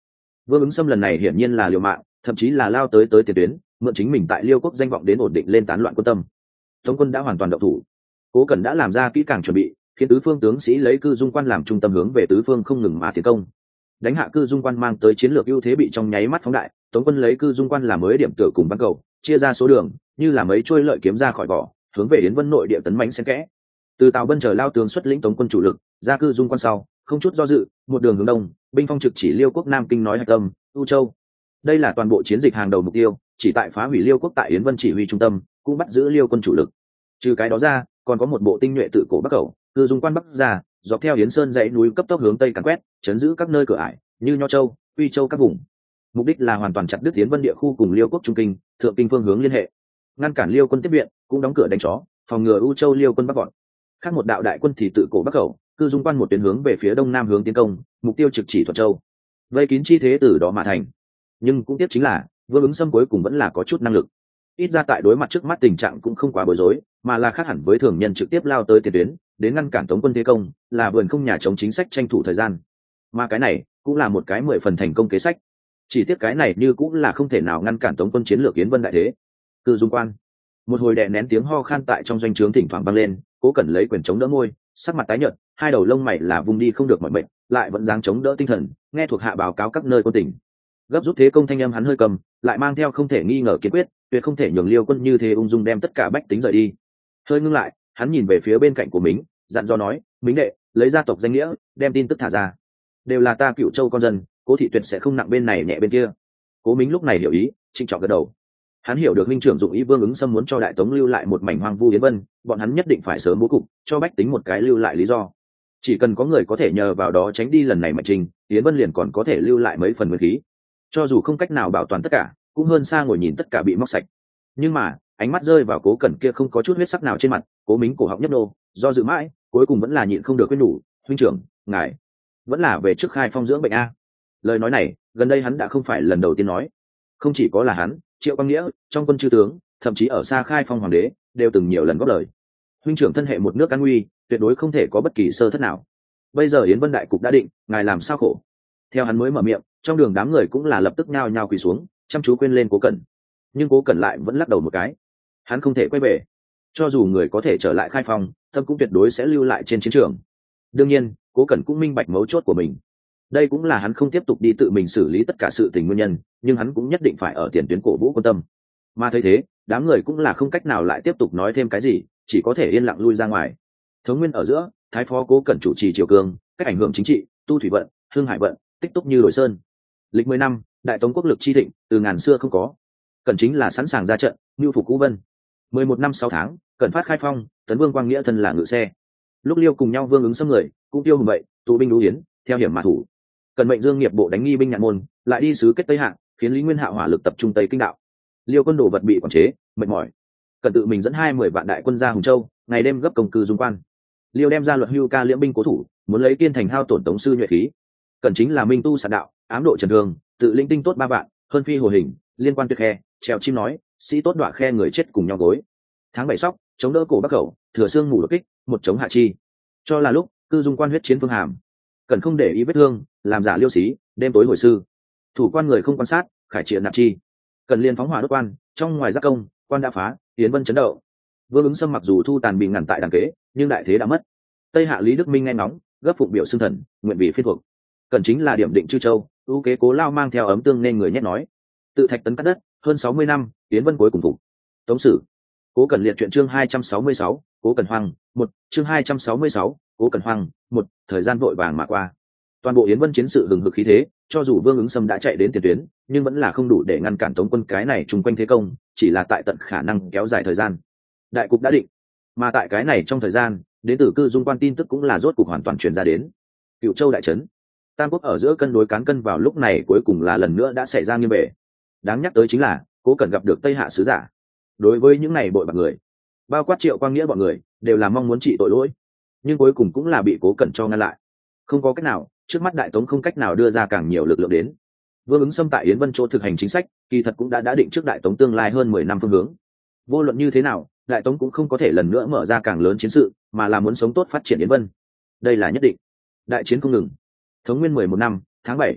Vương Ứng Sâm lần này hiển nhiên là liều mạng, thậm chí là lao tới tiền tuyến, mượn chính mình tại Liêu quốc danh vọng đến ổn định lên tán loạn quân tâm. Tống quân đã hoàn toàn động thủ, Cố Cẩn đã làm ra kỹ càng chuẩn bị, khiến tứ phương tướng sĩ lấy Cư Dung Quan làm trung tâm hướng về tứ phương không ngừng mà tiến công. Đánh hạ Cư Dung Quan mang tới chiến lược ưu thế bị trong nháy mắt phóng đại, Tống quân lấy Cư Dung Quan làm mới điểm tựa cùng bắn cầu, chia ra số đường, như là mấy chuôi lợi kiếm ra khỏi vỏ, hướng về Yến Vân nội địa tấn mãnh xen kẽ. Từ Tào Bân chờ lao tướng xuất lĩnh Tống quân chủ lực, ra Cư Dung Quan sau, không chút do dự, một đường hướng đông, binh phong trực chỉ Liêu quốc Nam Kinh nói hạch tâm, U Châu. Đây là toàn bộ chiến dịch hàng đầu mục tiêu, chỉ tại phá hủy Liêu quốc tại Yến Vân chỉ huy trung tâm, cũng bắt giữ Liêu quân chủ lực. Trừ cái đó ra, còn có một bộ tinh nhuệ tự cổ Bắc Cầu, Cư Dung Quan bắc ra, dọc theo Yến Sơn dãy núi cấp tốc hướng tây càn quét, chấn giữ các nơi cửa ải, như Nho Châu, Uy Châu các vùng. Mục đích là hoàn toàn chặt đứt Yến Vân địa khu cùng Liêu quốc trung kinh, thượng kinh phương hướng liên hệ, ngăn cản Liêu quân tiếp viện, cũng đóng cửa đánh chó, phòng ngừa U Châu Liêu quân bắc vọt. Khác một đạo đại quân thì tự cổ Bắc Cầu, Cư Dung Quan một tuyến hướng về phía đông nam hướng tiến công, mục tiêu trực chỉ Thuận Châu. Vây kín chi thế từ đó mà thành. Nhưng cũng tiếp chính là, Vương Ứng Sâm cuối cùng vẫn là có chút năng lực. Ít ra tại đối mặt trước mắt tình trạng cũng không quá bối rối, mà là khác hẳn với thường nhân trực tiếp lao tới tiền tuyến, đến ngăn cản Tống quân thế công, là vườn không nhà chống chính sách tranh thủ thời gian. Mà cái này cũng là một cái 10 phần thành công kế sách. Chỉ tiếc cái này như cũng là không thể nào ngăn cản Tống quân chiến lược Yến Vân đại thế. Cư Dung Quan, một hồi đè nén tiếng ho khan tại trong doanh trướng thỉnh thoảng vang lên, Cố Cẩn lấy quyền chống đỡ môi, sắc mặt tái nhợt, hai đầu lông mày là vùng đi không được mọi mệnh, lại vẫn dáng chống đỡ tinh thần, nghe thuộc hạ báo cáo các nơi quân tình. Gấp rút thế công thanh âm hắn hơi cầm, lại mang theo không thể nghi ngờ kiên quyết, tuyệt không thể nhường Liêu quân như thế ung dung đem tất cả bách tính rời đi. Hơi ngưng lại, hắn nhìn về phía bên cạnh của mình, dặn dò nói: "Mính đệ, lấy gia tộc danh nghĩa, đem tin tức thả ra. Đều là ta Cựu Châu con dân, Cố thị tuyệt sẽ không nặng bên này nhẹ bên kia." Cố Mính lúc này hiểu ý, trịnh trọng gật đầu. Hắn hiểu được huynh trưởng dụng ý Vương Ứng Sâm muốn cho Đại Tống lưu lại một mảnh hoang vu Yến Vân, bọn hắn nhất định phải sớm bố cục, cho bách tính một cái lưu lại lý do. Chỉ cần có người có thể nhờ vào đó tránh đi lần này mà trình, Yến Vân liền còn có thể lưu lại mấy phần nguyên khí. Cho dù không cách nào bảo toàn tất cả, cũng hơn xa ngồi nhìn tất cả bị móc sạch. Nhưng mà ánh mắt rơi vào Cố Cẩn kia không có chút huyết sắc nào trên mặt, Cố Mính cổ họng nhấp nô, do dự mãi, cuối cùng vẫn là nhịn không được khuyên nhủ: "Huynh trưởng, ngài vẫn là về trước khai phong dưỡng bệnh a." Lời nói này gần đây hắn đã không phải lần đầu tiên nói. Không chỉ có là hắn, Triệu Quang Nghĩa trong quân chư tướng, thậm chí ở xa khai phong hoàng đế đều từng nhiều lần góp lời: "Huynh trưởng thân hệ một nước an nguy, tuyệt đối không thể có bất kỳ sơ thất nào. Bây giờ Yến Vân đại cục đã định, ngài làm sao khổ." Theo hắn mới mở miệng, trong đường đám người cũng là lập tức nhao nhao quỳ xuống, chăm chú quên lên Cố Cẩn. Nhưng Cố Cẩn lại vẫn lắc đầu một cái. Hắn không thể quay về. Cho dù người có thể trở lại khai phong, tâm cũng tuyệt đối sẽ lưu lại trên chiến trường. Đương nhiên, Cố Cẩn cũng minh bạch mấu chốt của mình. Đây cũng là hắn không tiếp tục đi tự mình xử lý tất cả sự tình nguyên nhân, nhưng hắn cũng nhất định phải ở tiền tuyến cổ vũ quân tâm. Mà thấy thế, đám người cũng là không cách nào lại tiếp tục nói thêm cái gì, chỉ có thể yên lặng lui ra ngoài. Thống nguyên ở giữa, thái phó Cố Cẩn chủ trì triều cương, cách ảnh hưởng chính trị, tu thủy vận, hương hải vận, tích túc như đổi sơn. Lịch 10 năm, Đại Tống quốc lực chi thịnh, từ ngàn xưa không có. Cẩn chính là sẵn sàng ra trận, nhu phục Cũ Vân. 11 năm 6 tháng, Cẩn phát khai phong, tấn Vương Quang Nghĩa thân là ngự xe. Lúc Liêu cùng nhau Vương Ứng Sâm người, cũng tiêu hùng vậy, tụ binh đú hiến, theo hiểm mà thủ. Cẩn mệnh Dương nghiệp bộ đánh nghi binh Nhạn Môn, lại đi sứ kết Tây Hạng, khiến Lý Nguyên Hạo hỏa lực tập trung Tây Kinh đạo. Liêu quân đồ vật bị quản chế, mệt mỏi. Cẩn tự mình dẫn 20 vạn đại quân ra Hùng Châu, ngày đêm gấp công Cư Dung Quan. Liêu đem ra luật hưu ca liễm binh cố thủ, muốn lấy Kiên Thành hao tổn Tống sư nhuệ khí. Cẩn chính là minh tu sạn đạo, ám độ trần thương, tự linh tinh tốt 3 vạn, hơn phi hồ hình, liên quan tuyệt khe, trèo chim nói, sĩ tốt đọa khe người chết cùng nhau gối. Tháng 7 sóc, chống đỡ cổ Bắc Khẩu, thừa xương ngủ đột kích, một chống hạ chi. Cho là lúc Cư Dung Quan huyết chiến phương hàm. Cẩn không để ý vết thương, làm giả liêu xí, đêm tối hồi sư. Thủ quan người không quan sát, khải triện nạp chi. Cẩn liên phóng hỏa đốt quan, trong ngoài giác công, quan đã phá, Yến Vân chấn động. Vương Ứng Sâm mặc dù thu tàn bị ngăn tại đằng kế, nhưng đại thế đã mất. Tây Hạ Lý Đức Minh nghe ngóng, gấp phụng biểu xưng thần, nguyện vì phiên thuộc. Cẩn chính là điểm định chư châu, ưu kế Cố Lao mang theo ấm tương nên người nhét nói. Tự thạch tấn cắt đất, hơn 60 năm, Yến Vân cuối cùng phục. Tống sử. Cố Cẩn liệt truyện chương 266, Cố Cẩn Hoang, 1, chương 266, Cố Cẩn Hoang, 1, thời gian vội vàng mà qua. Toàn bộ Yến Vân chiến sự hừng hực khí thế, cho dù Vương Ứng Sâm đã chạy đến tiền tuyến, nhưng vẫn là không đủ để ngăn cản Tống quân cái này chung quanh thế công, chỉ là tại tận khả năng kéo dài thời gian. Đại cục đã định, mà tại cái này trong thời gian, đến từ Cư Dung Quan tin tức cũng là rốt cục hoàn toàn truyền ra đến. Cựu Châu đại trấn, Tam quốc ở giữa cân đối cán cân vào lúc này cuối cùng là lần nữa đã xảy ra nghiêm bể. Đáng nhắc tới chính là Cố Cẩn gặp được Tây Hạ sứ giả. Đối với những này bội bạc người, bao quát Triệu Quang Nghĩa bọn người, đều là mong muốn trị tội lỗi, nhưng cuối cùng cũng là bị Cố Cẩn cho ngăn lại. Không có cách nào, trước mắt Đại Tống không cách nào đưa ra càng nhiều lực lượng đến. Vương Ứng Sâm tại Yến Vân chỗ thực hành chính sách, kỳ thật cũng đã định trước Đại Tống tương lai hơn 10 năm phương hướng. Vô luận như thế nào, Đại Tống cũng không có thể lần nữa mở ra càng lớn chiến sự, mà là muốn sống tốt phát triển Yến Vân. Đây là nhất định. Đại chiến không ngừng. Thống nguyên 11 năm, tháng 7.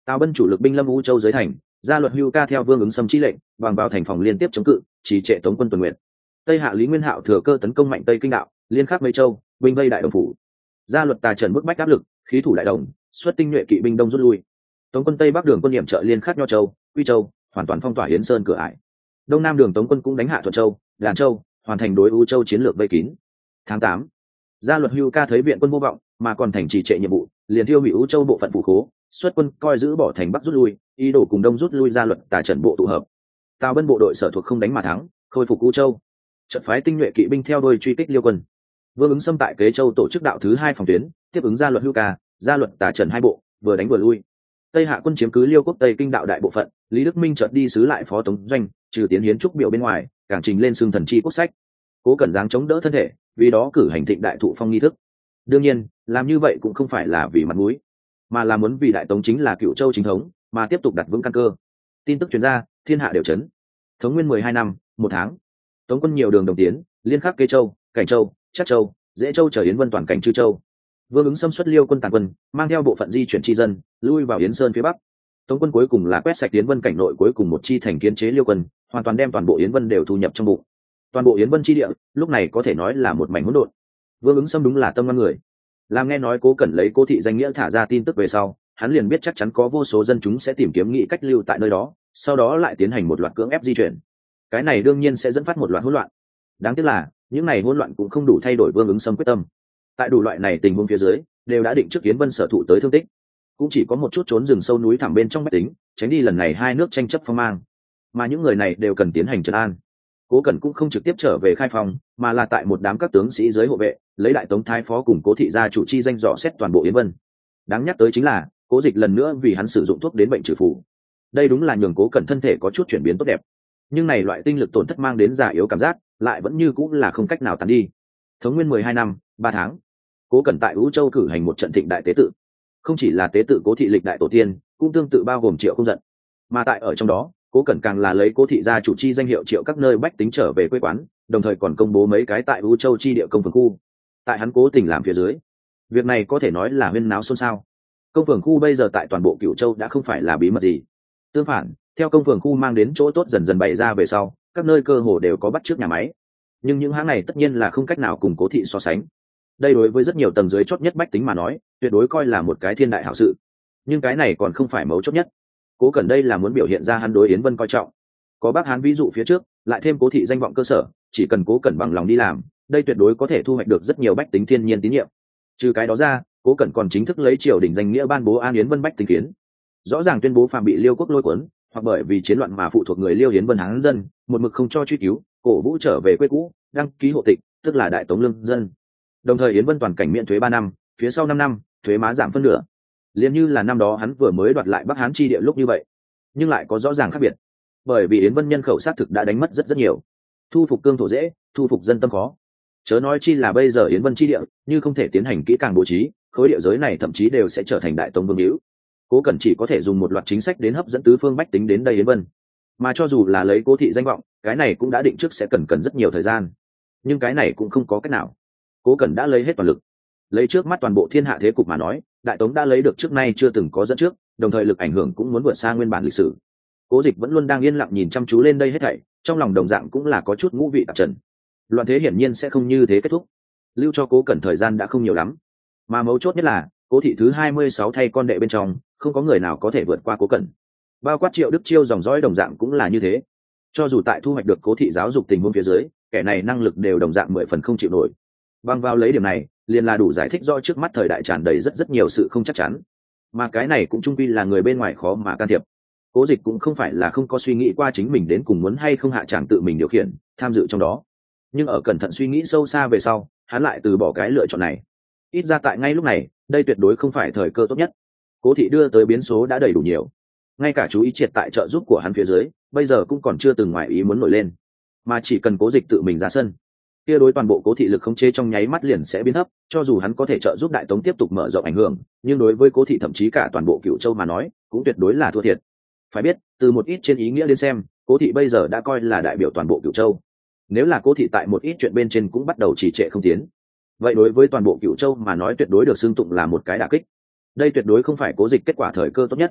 Tào Bân chủ lực binh lâm U Châu dưới thành, ra luật hưu ca theo Vương Ứng Sâm chi lệnh, bằng vào thành phòng liên tiếp chống cự, trì trệ Tống quân tuần nguyện. Tây hạ Lý Nguyên Hạo thừa cơ tấn công mạnh Tây Kinh đạo, liên khắc mấy châu, binh vây đại đồng phủ. Gia luật Tà Trần bức bách áp lực, khí thủ đại đồng, xuất tinh nhuệ kỵ binh đông rút lui. Tống quân Tây Bắc đường quân điểm trợ liên khắc Nho Châu, Quy Châu, hoàn toàn phong tỏa Hiến Sơn cửa ải. Đông Nam đường Tống quân cũng đánh hạ Thuận Châu, Đàn Châu, hoàn thành đối U Châu chiến lược vây kín. Tháng 8, Gia luật hưu ca thấy viện quân vô vọng, mà còn thành trì trệ nhiệm vụ, liền thiêu hủy U Châu bộ phận phủ khố, xuất quân coi giữ bỏ thành Bắc rút lui, ý đồ cùng Đông rút lui. Gia luật Tà Trần bộ tụ hợp. Tào Bân bộ đội sở thuộc không đánh mà thắng, khôi phục U Châu. Trận phái tinh nhuệ kỵ binh theo đuôi truy kích Liêu quân. Vương Ứng Sâm tại Kế Châu tổ chức đạo thứ 2 phòng tuyến, tiếp ứng Gia luật hưu ca, Gia luật Tà Trần hai bộ, vừa đánh vừa lui. Tây hạ quân chiếm cứ Liêu quốc Tây Kinh đạo đại bộ phận, Lý Đức Minh chợt đi sứ lại phó Tống doanh, trừ tiến hiến trúc biểu bên ngoài, càng trình lên xương thần chi quốc sách. Cố Cẩn dáng chống đỡ thân thể, vì đó cử hành thịnh đại thụ phong nghi thức. Đương nhiên, làm như vậy cũng không phải là vì mặt mũi, mà là muốn vì đại Tống chính là Cựu Châu chính thống, mà tiếp tục đặt vững căn cơ. Tin tức truyền ra, thiên hạ đều chấn. Thống Nguyên 12 năm, 1 tháng, Tống quân nhiều đường đồng tiến, liên khắc Kế Châu, Cảnh Châu, Trắc Châu, Dễ Châu trở Yến Vân toàn cảnh Chư Châu. Vương Ứng Sâm xuất Liêu quân tàn quân, mang theo bộ phận di chuyển chi dân, lui vào Yến Sơn phía bắc. Tống quân cuối cùng là quét sạch Yến Vân cảnh nội cuối cùng một chi thành kiến chế Liêu quân, hoàn toàn đem toàn bộ Yến Vân đều thu nhập trong bụng. Toàn bộ Yến Vân chi địa, lúc này có thể nói là một mảnh hỗn độn. Vương Ứng Sâm đúng là tâm ngoan người. Làm nghe nói Cố Cẩn lấy Cố thị danh nghĩa thả ra tin tức về sau, hắn liền biết chắc chắn có vô số dân chúng sẽ tìm kiếm nghị cách lưu tại nơi đó, sau đó lại tiến hành một loạt cưỡng ép di chuyển. Cái này đương nhiên sẽ dẫn phát một loạt hỗn loạn. Đáng tiếc là, những này hỗn loạn cũng không đủ thay đổi Vương Ứng Sâm quyết tâm. Tại đủ loại này tình huống phía dưới, đều đã định trước Yến Vân sở thụ tới thương tích, cũng chỉ có một chút trốn rừng sâu núi thẳm bên trong bách tính, tránh đi lần này hai nước tranh chấp phong mang. Mà những người này đều cần tiến hành trấn an. Cố Cẩn cũng không trực tiếp trở về khai phòng, mà là tại một đám các tướng sĩ dưới hộ vệ, lấy đại tống thái phó cùng Cố thị gia chủ chi danh dò xét toàn bộ Yến Vân. Đáng nhắc tới chính là, Cố Dịch lần nữa vì hắn sử dụng thuốc đến bệnh trừ phù. Đây đúng là nhường Cố Cẩn thân thể có chút chuyển biến tốt đẹp. Nhưng này loại tinh lực tổn thất mang đến già yếu cảm giác, lại vẫn như cũng là không cách nào tán đi. Thống Nguyên 12 năm, 3 tháng, Cố Cẩn tại U Châu cử hành một trận thịnh đại tế tự. Không chỉ là tế tự Cố thị lịch đại tổ tiên, cũng tương tự bao gồm Triệu Không Giận. Mà tại ở trong đó, Cố Cẩn càng là lấy Cố thị gia chủ chi danh hiệu triệu các nơi bách tính trở về quê quán, đồng thời còn công bố mấy cái tại U Châu chi địa công phường khu. Tại hắn cố tình làm phía dưới, việc này có thể nói là huyên náo xôn xao. Công phường khu bây giờ tại toàn bộ Cửu Châu đã không phải là bí mật gì. Tương phản, theo công phường khu mang đến chỗ tốt dần dần bày ra về sau, các nơi cơ hồ đều có bắt chước nhà máy. Nhưng những hãng này tất nhiên là không cách nào cùng Cố thị so sánh. Đây đối với rất nhiều tầng dưới chót nhất bách tính mà nói, tuyệt đối coi là một cái thiên đại hảo sự. Nhưng cái này còn không phải mấu chốt nhất. Cố Cẩn đây là muốn biểu hiện ra hắn đối Yến Vân coi trọng. Có Bắc Hán ví dụ phía trước, lại thêm Cố thị danh vọng cơ sở, chỉ cần Cố Cẩn bằng lòng đi làm, đây tuyệt đối có thể thu hoạch được rất nhiều bách tính thiên nhiên tín nhiệm. Trừ cái đó ra, Cố Cẩn còn chính thức lấy triều đình danh nghĩa ban bố an Yến Vân bách tính kiến. Rõ ràng tuyên bố phàm bị Liêu quốc lôi cuốn, hoặc bởi vì chiến loạn mà phụ thuộc người Liêu Yến Vân Hán dân, một mực không cho truy cứu, cổ vũ trở về quê cũ, đăng ký hộ tịch, tức là đại tống lương dân. Đồng thời Yến Vân toàn cảnh miễn thuế 3 năm, phía sau 5 năm, thuế má giảm phân nửa. Liền như là năm đó hắn vừa mới đoạt lại Bắc Hán chi địa lúc như vậy, nhưng lại có rõ ràng khác biệt. Bởi vì Yến Vân nhân khẩu xác thực đã đánh mất rất nhiều. Thu phục cương thổ dễ, thu phục dân tâm khó. Chớ nói chi là bây giờ Yến Vân chi địa, như không thể tiến hành kỹ càng bố trí, khối địa giới này thậm chí đều sẽ trở thành đại tống vương hữu. Cố Cẩn chỉ có thể dùng một loạt chính sách đến hấp dẫn tứ phương bách tính đến đây Yến Vân. Mà cho dù là lấy Cố thị danh vọng, cái này cũng đã định trước sẽ cần rất nhiều thời gian. Nhưng cái này cũng không có cách nào. Cố Cẩn đã lấy hết toàn lực. Lấy trước mắt toàn bộ thiên hạ thế cục mà nói, đại tống đã lấy được trước nay chưa từng có dẫn trước, đồng thời lực ảnh hưởng cũng muốn vượt xa nguyên bản lịch sử. Cố Dịch vẫn luôn đang yên lặng nhìn chăm chú lên đây hết thảy, trong lòng đồng dạng cũng là có chút ngũ vị tạp trần. Loạn thế hiển nhiên sẽ không như thế kết thúc. Lưu cho Cố Cẩn thời gian đã không nhiều lắm, mà mấu chốt nhất là Cố thị thứ 26 thay con đệ bên trong, không có người nào có thể vượt qua Cố Cẩn. Bao quát Triệu Đức Chiêu dòng dõi đồng dạng cũng là như thế. Cho dù tại thu hoạch được Cố thị giáo dục tình huống phía dưới, kẻ này năng lực đều đồng dạng 10 phần không chịu nổi. Bằng vào lấy điểm này, liền là đủ giải thích do trước mắt thời đại tràn đầy rất nhiều sự không chắc chắn. Mà cái này cũng chung quy là người bên ngoài khó mà can thiệp. Cố Dịch cũng không phải là không có suy nghĩ qua chính mình đến cùng muốn hay không hạ tràng tự mình điều khiển, tham dự trong đó. Nhưng ở cẩn thận suy nghĩ sâu xa về sau, hắn lại từ bỏ cái lựa chọn này. Ít ra tại ngay lúc này, đây tuyệt đối không phải thời cơ tốt nhất. Cố thị đưa tới biến số đã đầy đủ nhiều. Ngay cả chú ý triệt tại trợ giúp của hắn phía dưới, bây giờ cũng còn chưa từng ngoài ý muốn nổi lên. Mà chỉ cần Cố Dịch tự mình ra sân, kia đối toàn bộ Cố thị lực khống chế trong nháy mắt liền sẽ biến thấp. Cho dù hắn có thể trợ giúp đại tống tiếp tục mở rộng ảnh hưởng, nhưng đối với Cố thị thậm chí cả toàn bộ Cửu Châu mà nói, cũng tuyệt đối là thua thiệt. Phải biết, từ một ít trên ý nghĩa đến xem, Cố thị bây giờ đã coi là đại biểu toàn bộ Cửu Châu. Nếu là Cố thị tại một ít chuyện bên trên cũng bắt đầu trì trệ không tiến, vậy đối với toàn bộ Cửu Châu mà nói tuyệt đối được xưng tụng là một cái đả kích. Đây tuyệt đối không phải Cố Dịch kết quả thời cơ tốt nhất.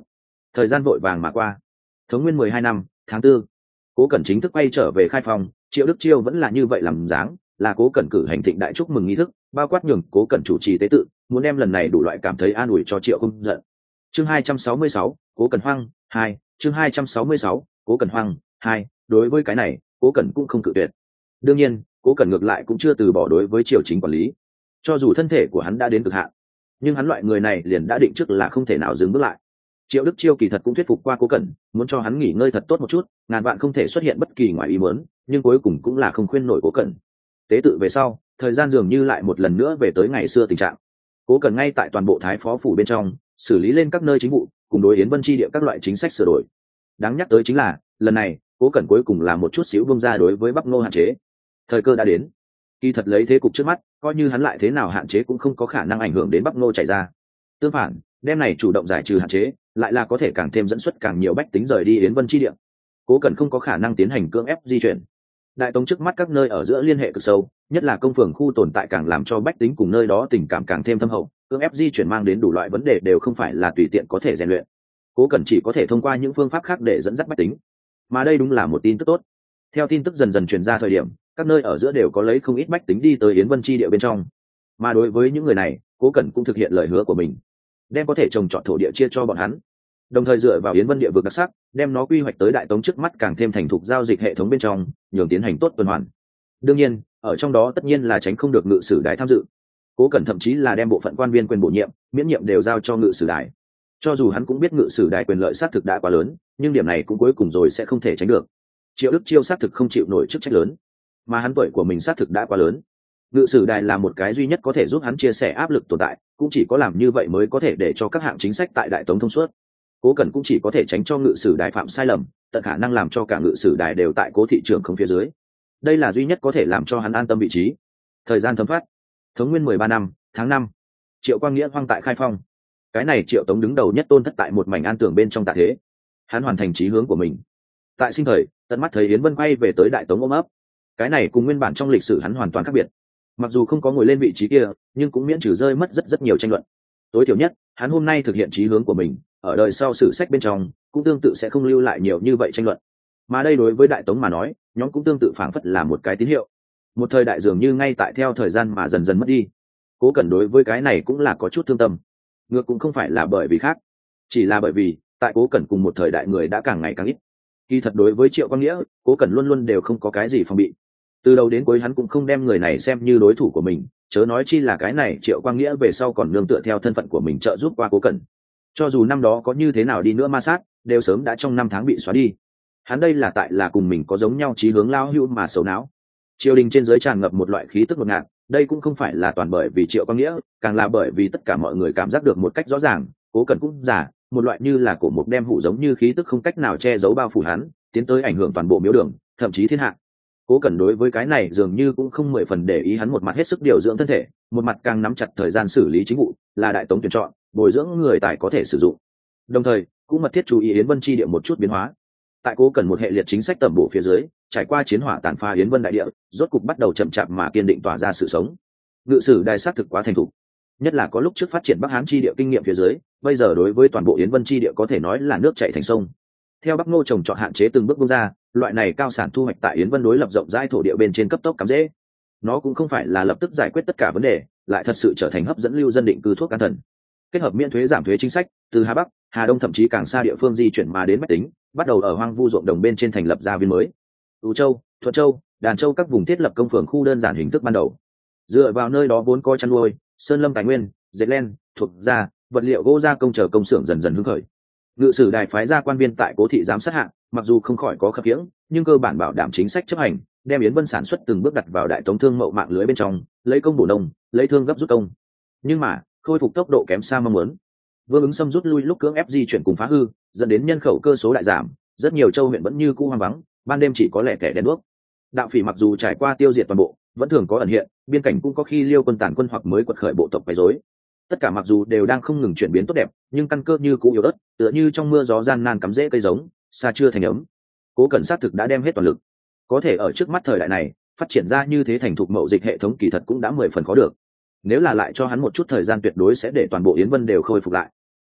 Thời gian vội vàng mà qua. Thống nguyên 12 năm tháng 4, Cố Cẩn chính thức quay trở về Khai Phong. Triệu Đức Chiêu vẫn là như vậy làm dáng, là Cố Cẩn cử hành thịnh đại chúc mừng nghi thức, bao quát nhường Cố Cẩn chủ trì tế tự, muốn đem lần này đủ loại cảm thấy an ủi cho Triệu không giận. Chương 266, Cố Cẩn hoang 2, chương 266, Cố Cẩn hoang 2. Đối với cái này, Cố Cẩn cũng không cự tuyệt. Đương nhiên, Cố Cẩn ngược lại cũng chưa từ bỏ đối với Triều Chính quản lý. Cho dù thân thể của hắn đã đến cực hạn, nhưng hắn loại người này liền đã định trước là không thể nào dừng bước lại. Triệu Đức Chiêu kỳ thật cũng thuyết phục qua Cố Cẩn, muốn cho hắn nghỉ ngơi thật tốt một chút, ngàn vạn không thể xuất hiện bất kỳ ngoài ý muốn, nhưng cuối cùng cũng là không khuyên nổi Cố Cẩn. Tế tự về sau, thời gian dường như lại một lần nữa về tới ngày xưa tình trạng. Cố Cẩn ngay tại toàn bộ Thái Phó phủ bên trong, xử lý lên các nơi chính vụ, cùng đối Yến Vân chi địa các loại chính sách sửa đổi. Đáng nhắc tới chính là, lần này, Cố Cẩn cuối cùng là một chút xíu buông ra đối với Bắc Ngô hạn chế. Thời cơ đã đến. Kỳ thật lấy thế cục trước mắt, coi như hắn lại thế nào hạn chế cũng không có khả năng ảnh hưởng đến Bắc Ngô chạy ra. Tương phản, đêm này chủ động giải trừ hạn chế, lại là có thể càng thêm dẫn xuất càng nhiều bách tính rời đi Yến Vân chi địa. Cố Cẩn không có khả năng tiến hành cưỡng ép di chuyển. Đại tống trước mắt các nơi ở giữa liên hệ cực sâu, nhất là công phường khu tồn tại càng làm cho bách tính cùng nơi đó tình cảm càng thêm thâm hậu, cưỡng ép di chuyển mang đến đủ loại vấn đề đều không phải là tùy tiện có thể rèn luyện. Cố Cẩn chỉ có thể thông qua những phương pháp khác để dẫn dắt bách tính, mà đây đúng là một tin tức tốt. Theo tin tức dần dần truyền ra thời điểm, các nơi ở giữa đều có lấy không ít bách tính đi tới Yến Vân chi địa bên trong, mà đối với những người này, Cố Cẩn cũng thực hiện lời hứa của mình, đem có thể trồng trọt thổ địa chia cho bọn hắn, đồng thời dựa vào Yến Vân địa vực đặc sắc, đem nó quy hoạch tới đại tống trước mắt càng thêm thành thục giao dịch hệ thống bên trong, nhường tiến hành tốt tuần hoàn. Đương nhiên, ở trong đó tất nhiên là tránh không được ngự sử đài tham dự. Cố Cẩn thậm chí là đem bộ phận quan viên quyền bổ nhiệm, miễn nhiệm đều giao cho ngự sử đài. Cho dù hắn cũng biết ngự sử đài quyền lợi xác thực đã quá lớn, nhưng điểm này cũng cuối cùng rồi sẽ không thể tránh được. Triệu Đức Chiêu xác thực không chịu nổi chức trách lớn, mà hắn tuổi của mình xác thực đã quá lớn. Ngự sử đài là một cái duy nhất có thể giúp hắn chia sẻ áp lực tồn tại, cũng chỉ có làm như vậy mới có thể để cho các hạng chính sách tại đại tống thông suốt. Cố Cẩn cũng chỉ có thể tránh cho ngự sử đài phạm sai lầm, tận khả năng làm cho cả ngự sử đài đều tại Cố thị trường không phía dưới. Đây là duy nhất có thể làm cho hắn an tâm vị trí. Thời gian thấm thoát. Thống nguyên 13 năm tháng 5, Triệu Quang Nghĩa hoang tại Khai Phong. Cái này Triệu Tống đứng đầu nhất tôn thất tại một mảnh an tường bên trong tạ thế. Hắn hoàn thành chí hướng của mình. Tại sinh thời, tận mắt thấy Yến Vân quay về tới đại tống ôm ấp. Cái này cùng nguyên bản trong lịch sử hắn hoàn toàn khác biệt. Mặc dù không có ngồi lên vị trí kia, nhưng cũng miễn trừ rơi mất rất nhiều tranh luận. Tối thiểu nhất, hắn hôm nay thực hiện chí hướng của mình, ở đời sau sử sách bên trong cũng tương tự sẽ không lưu lại nhiều như vậy tranh luận. Mà đây đối với đại tống mà nói, nhóm cũng tương tự phảng phất là một cái tín hiệu. Một thời đại dường như ngay tại theo thời gian mà dần dần mất đi. Cố Cẩn đối với cái này cũng là có chút thương tâm. Ngược cũng không phải là bởi vì khác, chỉ là bởi vì tại Cố Cẩn cùng một thời đại người đã càng ngày càng ít. Kỳ thật đối với Triệu Quang Nghĩa, Cố Cẩn luôn luôn đều không có cái gì phòng bị. Từ đầu đến cuối hắn cũng không đem người này xem như đối thủ của mình, chớ nói chi là cái này Triệu Quang Nghĩa về sau còn nương tựa theo thân phận của mình trợ giúp qua Cố Cẩn. Cho dù năm đó có như thế nào đi nữa ma sát, đều sớm đã trong 5 tháng bị xóa đi. Hắn đây là tại là cùng mình có giống nhau chí hướng lao hưu mà xấu não. Triều đình trên dưới tràn ngập một loại khí tức ngột ngạt, đây cũng không phải là toàn bởi vì Triệu Quang Nghĩa, càng là bởi vì tất cả mọi người cảm giác được một cách rõ ràng, Cố Cẩn cũng giả, một loại như là cổ mục đem hủ giống như khí tức không cách nào che giấu bao phủ hắn, tiến tới ảnh hưởng toàn bộ miếu đường, thậm chí thiên hạ. Cố Cẩn đối với cái này dường như cũng không 10 phần để ý, hắn một mặt hết sức điều dưỡng thân thể, một mặt càng nắm chặt thời gian xử lý chính vụ, là đại tống tuyển chọn, bồi dưỡng người tài có thể sử dụng. Đồng thời, cũng mật thiết chú ý Yến Vân chi địa một chút biến hóa. Tại Cố Cẩn một hệ liệt chính sách tầm bổ phía dưới, trải qua chiến hỏa tàn phá Yến Vân đại địa, rốt cục bắt đầu chậm chạp mà kiên định tỏa ra sự sống. Ngự sử đài sát thực quá thành thục, nhất là có lúc trước phát triển Bắc Hán chi địa kinh nghiệm phía dưới, bây giờ đối với toàn bộ Yến Vân chi địa có thể nói là nước chảy thành sông. Theo Bắc Ngô trồng trọt hạn chế từng bước buông ra, loại này cao sản thu hoạch tại Yến Vân đối lập rộng rãi thổ địa bên trên cấp tốc cắm dễ. Nó cũng không phải là lập tức giải quyết tất cả vấn đề, lại thật sự trở thành hấp dẫn lưu dân định cư thuốc can thần. Kết hợp miễn thuế giảm thuế chính sách, từ Hà Bắc, Hà Đông thậm chí càng xa địa phương di chuyển mà đến bách tính, bắt đầu ở hoang vu ruộng đồng bên trên thành lập gia viên mới. Tú Châu, Thuận Châu, Đàn Châu các vùng thiết lập công phường khu đơn giản hình thức ban đầu. Dựa vào nơi đó vốn có chăn nuôi, sơn lâm tài nguyên, dệt len, thuộc gia, vật liệu gỗ gia công chờ công xưởng dần dần hưng khởi. Ngự sử đài phái ra quan viên tại Cố thị giám sát hạng, mặc dù không khỏi có khập khiễng, nhưng cơ bản bảo đảm chính sách chấp hành, đem Yến Vân sản xuất từng bước đặt vào đại tống thương mậu mạng lưới bên trong, lấy công bổ nông, lấy thương gấp rút công. Nhưng mà khôi phục tốc độ kém xa mong muốn. Vương Ứng Sâm rút lui lúc cưỡng ép di chuyển cùng phá hư, dẫn đến nhân khẩu cơ số đại giảm, rất nhiều châu huyện vẫn như cũ hoang vắng, ban đêm chỉ có lẻ tẻ đèn đuốc. Đạo phỉ mặc dù trải qua tiêu diệt toàn bộ, vẫn thường có ẩn hiện, biên cảnh cũng có khi liêu quân tàn quân hoặc mới quật khởi bộ tộc quấy rối. Tất cả mặc dù đều đang không ngừng chuyển biến tốt đẹp, nhưng căn cơ như cũ yếu ớt, tựa như trong mưa gió gian nan cắm rễ cây giống, xa chưa thành ấm. Cố Cẩn sát thực đã đem hết toàn lực, có thể ở trước mắt thời đại này phát triển ra như thế thành thục mậu dịch hệ thống kỳ thật cũng đã 10 phần khó được. Nếu là lại cho hắn một chút thời gian, tuyệt đối sẽ để toàn bộ Yến Vân đều khôi phục lại.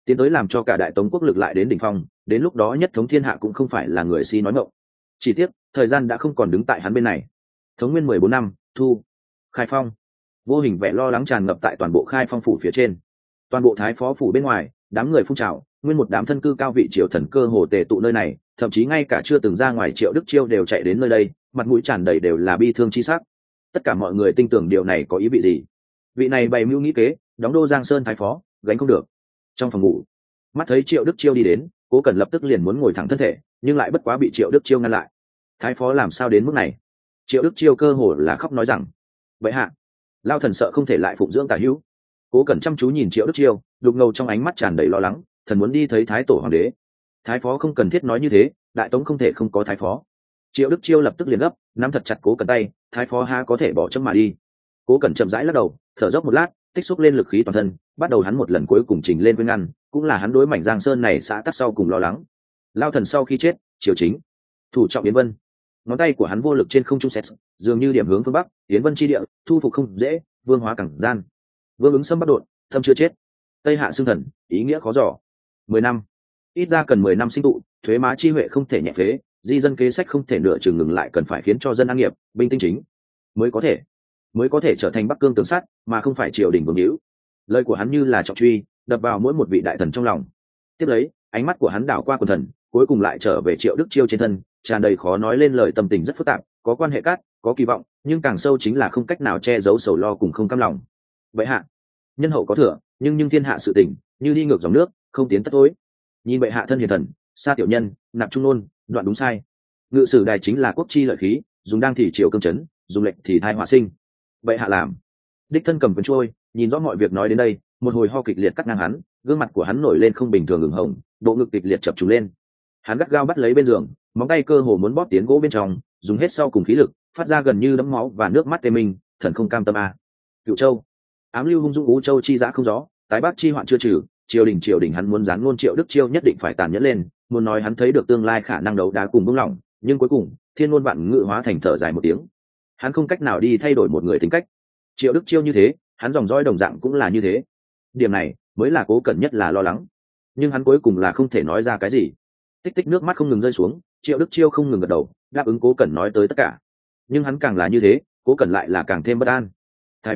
tiến tới làm cho cả đại tống quốc lực lại đến đỉnh phong, đến lúc đó nhất thống thiên hạ cũng không phải là người si nói ngọng. Chỉ tiếc thời gian đã không còn đứng tại hắn bên này. Thống nguyên 14 năm thu, Khai Phong. Vô hình vẻ lo lắng tràn ngập tại toàn bộ Khai Phong phủ phía trên. Toàn bộ thái phó phủ bên ngoài, đám người phun trào, nguyên một đám thân cư cao vị triều thần cơ hồ tề tụ nơi này, thậm chí ngay cả chưa từng ra ngoài Triệu Đức Chiêu đều chạy đến nơi đây, mặt mũi tràn đầy đều là bi thương chi sắc. Tất cả mọi người tin tưởng điều này có ý vị gì. Vị này bày mưu nghĩ kế, đóng đô Giang Sơn thái phó, gánh không được. Trong phòng ngủ, mắt thấy Triệu Đức Chiêu đi đến, Cố Cẩn lập tức liền muốn ngồi thẳng thân thể, nhưng lại bất quá bị Triệu Đức Chiêu ngăn lại. Thái phó làm sao đến mức này? Triệu Đức Chiêu cơ hồ là khóc nói rằng, vậy hạ, lao thần sợ không thể lại phụng dưỡng tả hữu. Cố Cẩn chăm chú nhìn Triệu Đức Chiêu, đục ngầu trong ánh mắt tràn đầy lo lắng, thần muốn đi thấy thái tổ hoàng đế. Thái phó không cần thiết nói như thế, đại tống không thể không có thái phó. Triệu Đức Chiêu lập tức liền gấp, nắm thật chặt Cố Cẩn tay, thái phó há có thể bỏ chấm mà đi. Cố Cẩn chậm rãi lắc đầu, thở dốc một lát, tích xúc lên lực khí toàn thân, bắt đầu hắn một lần cuối cùng trình lên quên ngăn, cũng là hắn đối mảnh Giang Sơn này xã tắc sau cùng lo lắng. Lao thần sau khi chết, triều chính, thủ trọng Yến Vân. Ngón tay của hắn vô lực trên không trung xét, dường như điểm hướng phương bắc, Yến Vân chi địa, thu phục không dễ, vương hóa cẳng gian. Vương ứng xâm bắt đột, thâm chưa chết. Tây hạ xưng thần, ý nghĩa khó dò. 10 năm, ít ra cần 10 năm sinh tụ, thuế má chi huệ không thể nhẹ phế, di dân kế sách không thể nửa chừng ngừng lại, cần phải khiến cho dân an nghiệp, binh tinh chính mới có thể trở thành Bắc Cương tường sắt, mà không phải triều đình vương hữu. Lời của hắn như là trọng truy, đập vào mỗi một vị đại thần trong lòng. Tiếp lấy, ánh mắt của hắn đảo qua quần thần, cuối cùng lại trở về Triệu Đức Chiêu trên thân, tràn đầy khó nói lên lời tâm tình rất phức tạp, có quan hệ cát, có kỳ vọng, nhưng càng sâu chính là không cách nào che giấu sầu lo cùng không cam lòng. Vậy hạ, nhân hậu có thừa, nhưng thiên hạ sự tình như đi ngược dòng nước, không tiến tất tối. Nhìn bệ hạ thân hiền thần, xa tiểu nhân, nạp trung nôn, đoạn đúng sai. Ngự sử đài chính là quốc chi lợi khí, dùng đang thì triều cương chấn, dùng lệnh thì thai họa sinh. Bệ hạ làm. Đích thân cầm quyền trôi, nhìn rõ mọi việc nói đến đây, một hồi ho kịch liệt cắt ngang hắn, gương mặt của hắn nổi lên không bình thường ửng hồng, bộ ngực kịch liệt chập trùng lên. Hắn gắt gao bắt lấy bên giường, móng tay cơ hồ muốn bóp tiến gỗ bên trong, dùng hết sau cùng khí lực, phát ra gần như đẫm máu và nước mắt tê mình, thần không cam tâm a. Cựu Châu, ám lưu hung dũng Ú Châu chi dã không gió, tái bắc chi hoạn chưa trừ, triều đình hắn muốn giáng ngôn Triệu Đức Chiêu nhất định phải tàn nhẫn lên, muốn nói hắn thấy được tương lai khả năng đấu đá cùng buông lỏng, nhưng cuối cùng thiên ngôn vạn ngữ hóa thành thở dài một tiếng. Hắn không cách nào đi thay đổi một người tính cách. Triệu Đức Chiêu như thế, hắn dòng dõi đồng dạng cũng là như thế. Điểm này mới là Cố Cẩn nhất là lo lắng, nhưng hắn cuối cùng là không thể nói ra cái gì. Tích tích nước mắt không ngừng rơi xuống, Triệu Đức Chiêu không ngừng gật đầu, đáp ứng Cố Cẩn nói tới tất cả. Nhưng hắn càng là như thế, Cố Cẩn lại là càng thêm bất an. Thái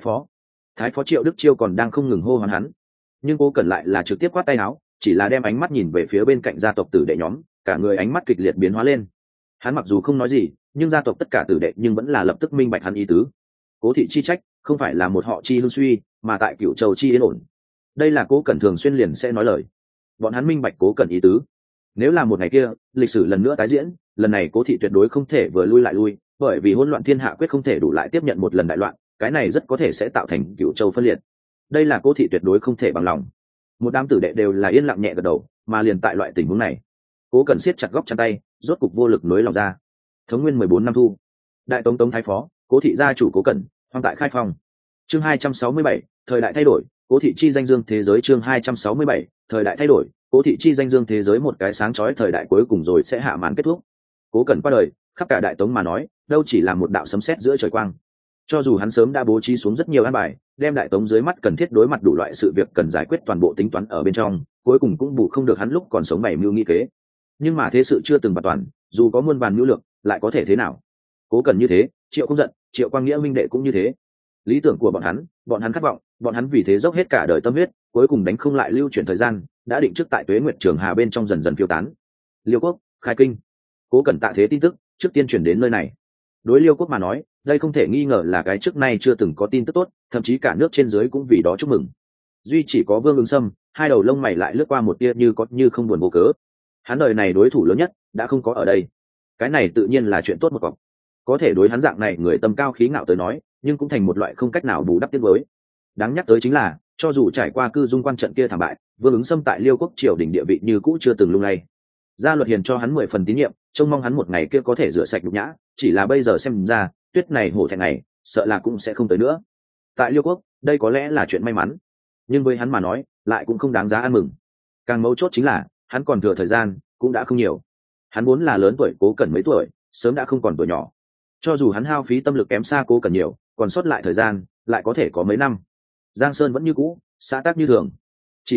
phó Triệu Đức Chiêu còn đang không ngừng hô hoán hắn, nhưng Cố Cẩn lại là trực tiếp quát tay áo, chỉ là đem ánh mắt nhìn về phía bên cạnh gia tộc tử đệ nhóm, cả người ánh mắt kịch liệt biến hóa lên. Hắn mặc dù không nói gì, nhưng gia tộc tất cả tử đệ nhưng vẫn là lập tức minh bạch hắn ý tứ. Cố thị chi trách không phải là một họ chi hưng suy, mà tại Cửu Châu chi yên ổn. Đây là Cố Cẩn thường xuyên liền sẽ nói lời. Bọn hắn minh bạch Cố Cẩn ý tứ. Nếu là một ngày kia, lịch sử lần nữa tái diễn, lần này Cố thị tuyệt đối không thể vừa lui lại lui, bởi vì hỗn loạn thiên hạ quyết không thể đủ lại tiếp nhận một lần đại loạn, cái này rất có thể sẽ tạo thành Cửu Châu phân liệt. Đây là Cố thị tuyệt đối không thể bằng lòng. Một đám tử đệ đều là yên lặng nhẹ gật đầu, mà liền tại loại tình huống này, Cố Cẩn siết chặt góc chăn tay, rốt cục vô lực nối lòng ra. Thống nguyên 14 năm thu, đại tống thái phó, Cố thị gia chủ Cố Cẩn, hoang tại Khai Phong. Chương 267, thời đại thay đổi, Cố thị chi danh dương thế giới. Chương 267, thời đại thay đổi, Cố thị chi danh dương thế giới. Một cái sáng chói thời đại cuối cùng rồi sẽ hạ màn kết thúc. Cố Cẩn qua đời, khắp cả đại tống mà nói, đâu chỉ là một đạo sấm sét giữa trời quang. Cho dù hắn sớm đã bố trí xuống rất nhiều an bài, đem đại tống dưới mắt cần thiết đối mặt đủ loại sự việc cần giải quyết toàn bộ tính toán ở bên trong, cuối cùng cũng bù không được hắn lúc còn sống bày mưu nghĩ kế. Nhưng mà thế sự chưa từng bạt toàn, dù có muôn vàn mưu lược, lại có thể thế nào? Cố Cẩn như thế, Triệu không giận, Triệu Quang Nghĩa minh đệ cũng như thế. Lý tưởng của bọn hắn khát vọng, bọn hắn vì thế dốc hết cả đời tâm huyết, cuối cùng đánh không lại lưu chuyển thời gian, đã định trước tại Tuế Nguyệt Trường Hà bên trong dần dần phiêu tán. Liêu Quốc, Khai Kinh. Cố Cẩn tạ thế tin tức trước tiên chuyển đến nơi này. Đối Liêu Quốc mà nói, đây không thể nghi ngờ là cái trước nay chưa từng có tin tức tốt, thậm chí cả nước trên dưới cũng vì đó chúc mừng. Duy chỉ có Vương Ứng Sâm, hai đầu lông mày lại lướt qua một tia như có như không buồn vô cớ. Hắn đời này đối thủ lớn nhất đã không có ở đây. Cái này tự nhiên là chuyện tốt một cọc. Có thể đối hắn dạng này người tâm cao khí ngạo tới nói, nhưng cũng thành một loại không cách nào bù đắp tiếc nuối. Đáng nhắc tới chính là, cho dù trải qua cư dung quan trận kia thảm bại, Vương Ứng Sâm tại Liêu Quốc triều đình địa vị như cũ chưa từng lung lay. Gia Luật Hiền cho hắn 10 phần tín nhiệm, trông mong hắn một ngày kia có thể rửa sạch nhục nhã, chỉ là bây giờ xem ra, tuyết này hổ thẹn này, sợ là cũng sẽ không tới nữa. Tại Liêu Quốc, đây có lẽ là chuyện may mắn, nhưng với hắn mà nói, lại cũng không đáng giá ăn mừng. Càng mấu chốt chính là, hắn còn thừa thời gian cũng đã không nhiều. Hắn vốn là lớn tuổi Cố Cẩn mấy tuổi, sớm đã không còn tuổi nhỏ. Cho dù hắn hao phí tâm lực kém xa Cố Cẩn nhiều, còn sót lại thời gian lại có thể có mấy năm. Giang Sơn vẫn như cũ, xã tác như thường. Chỉ tiếc,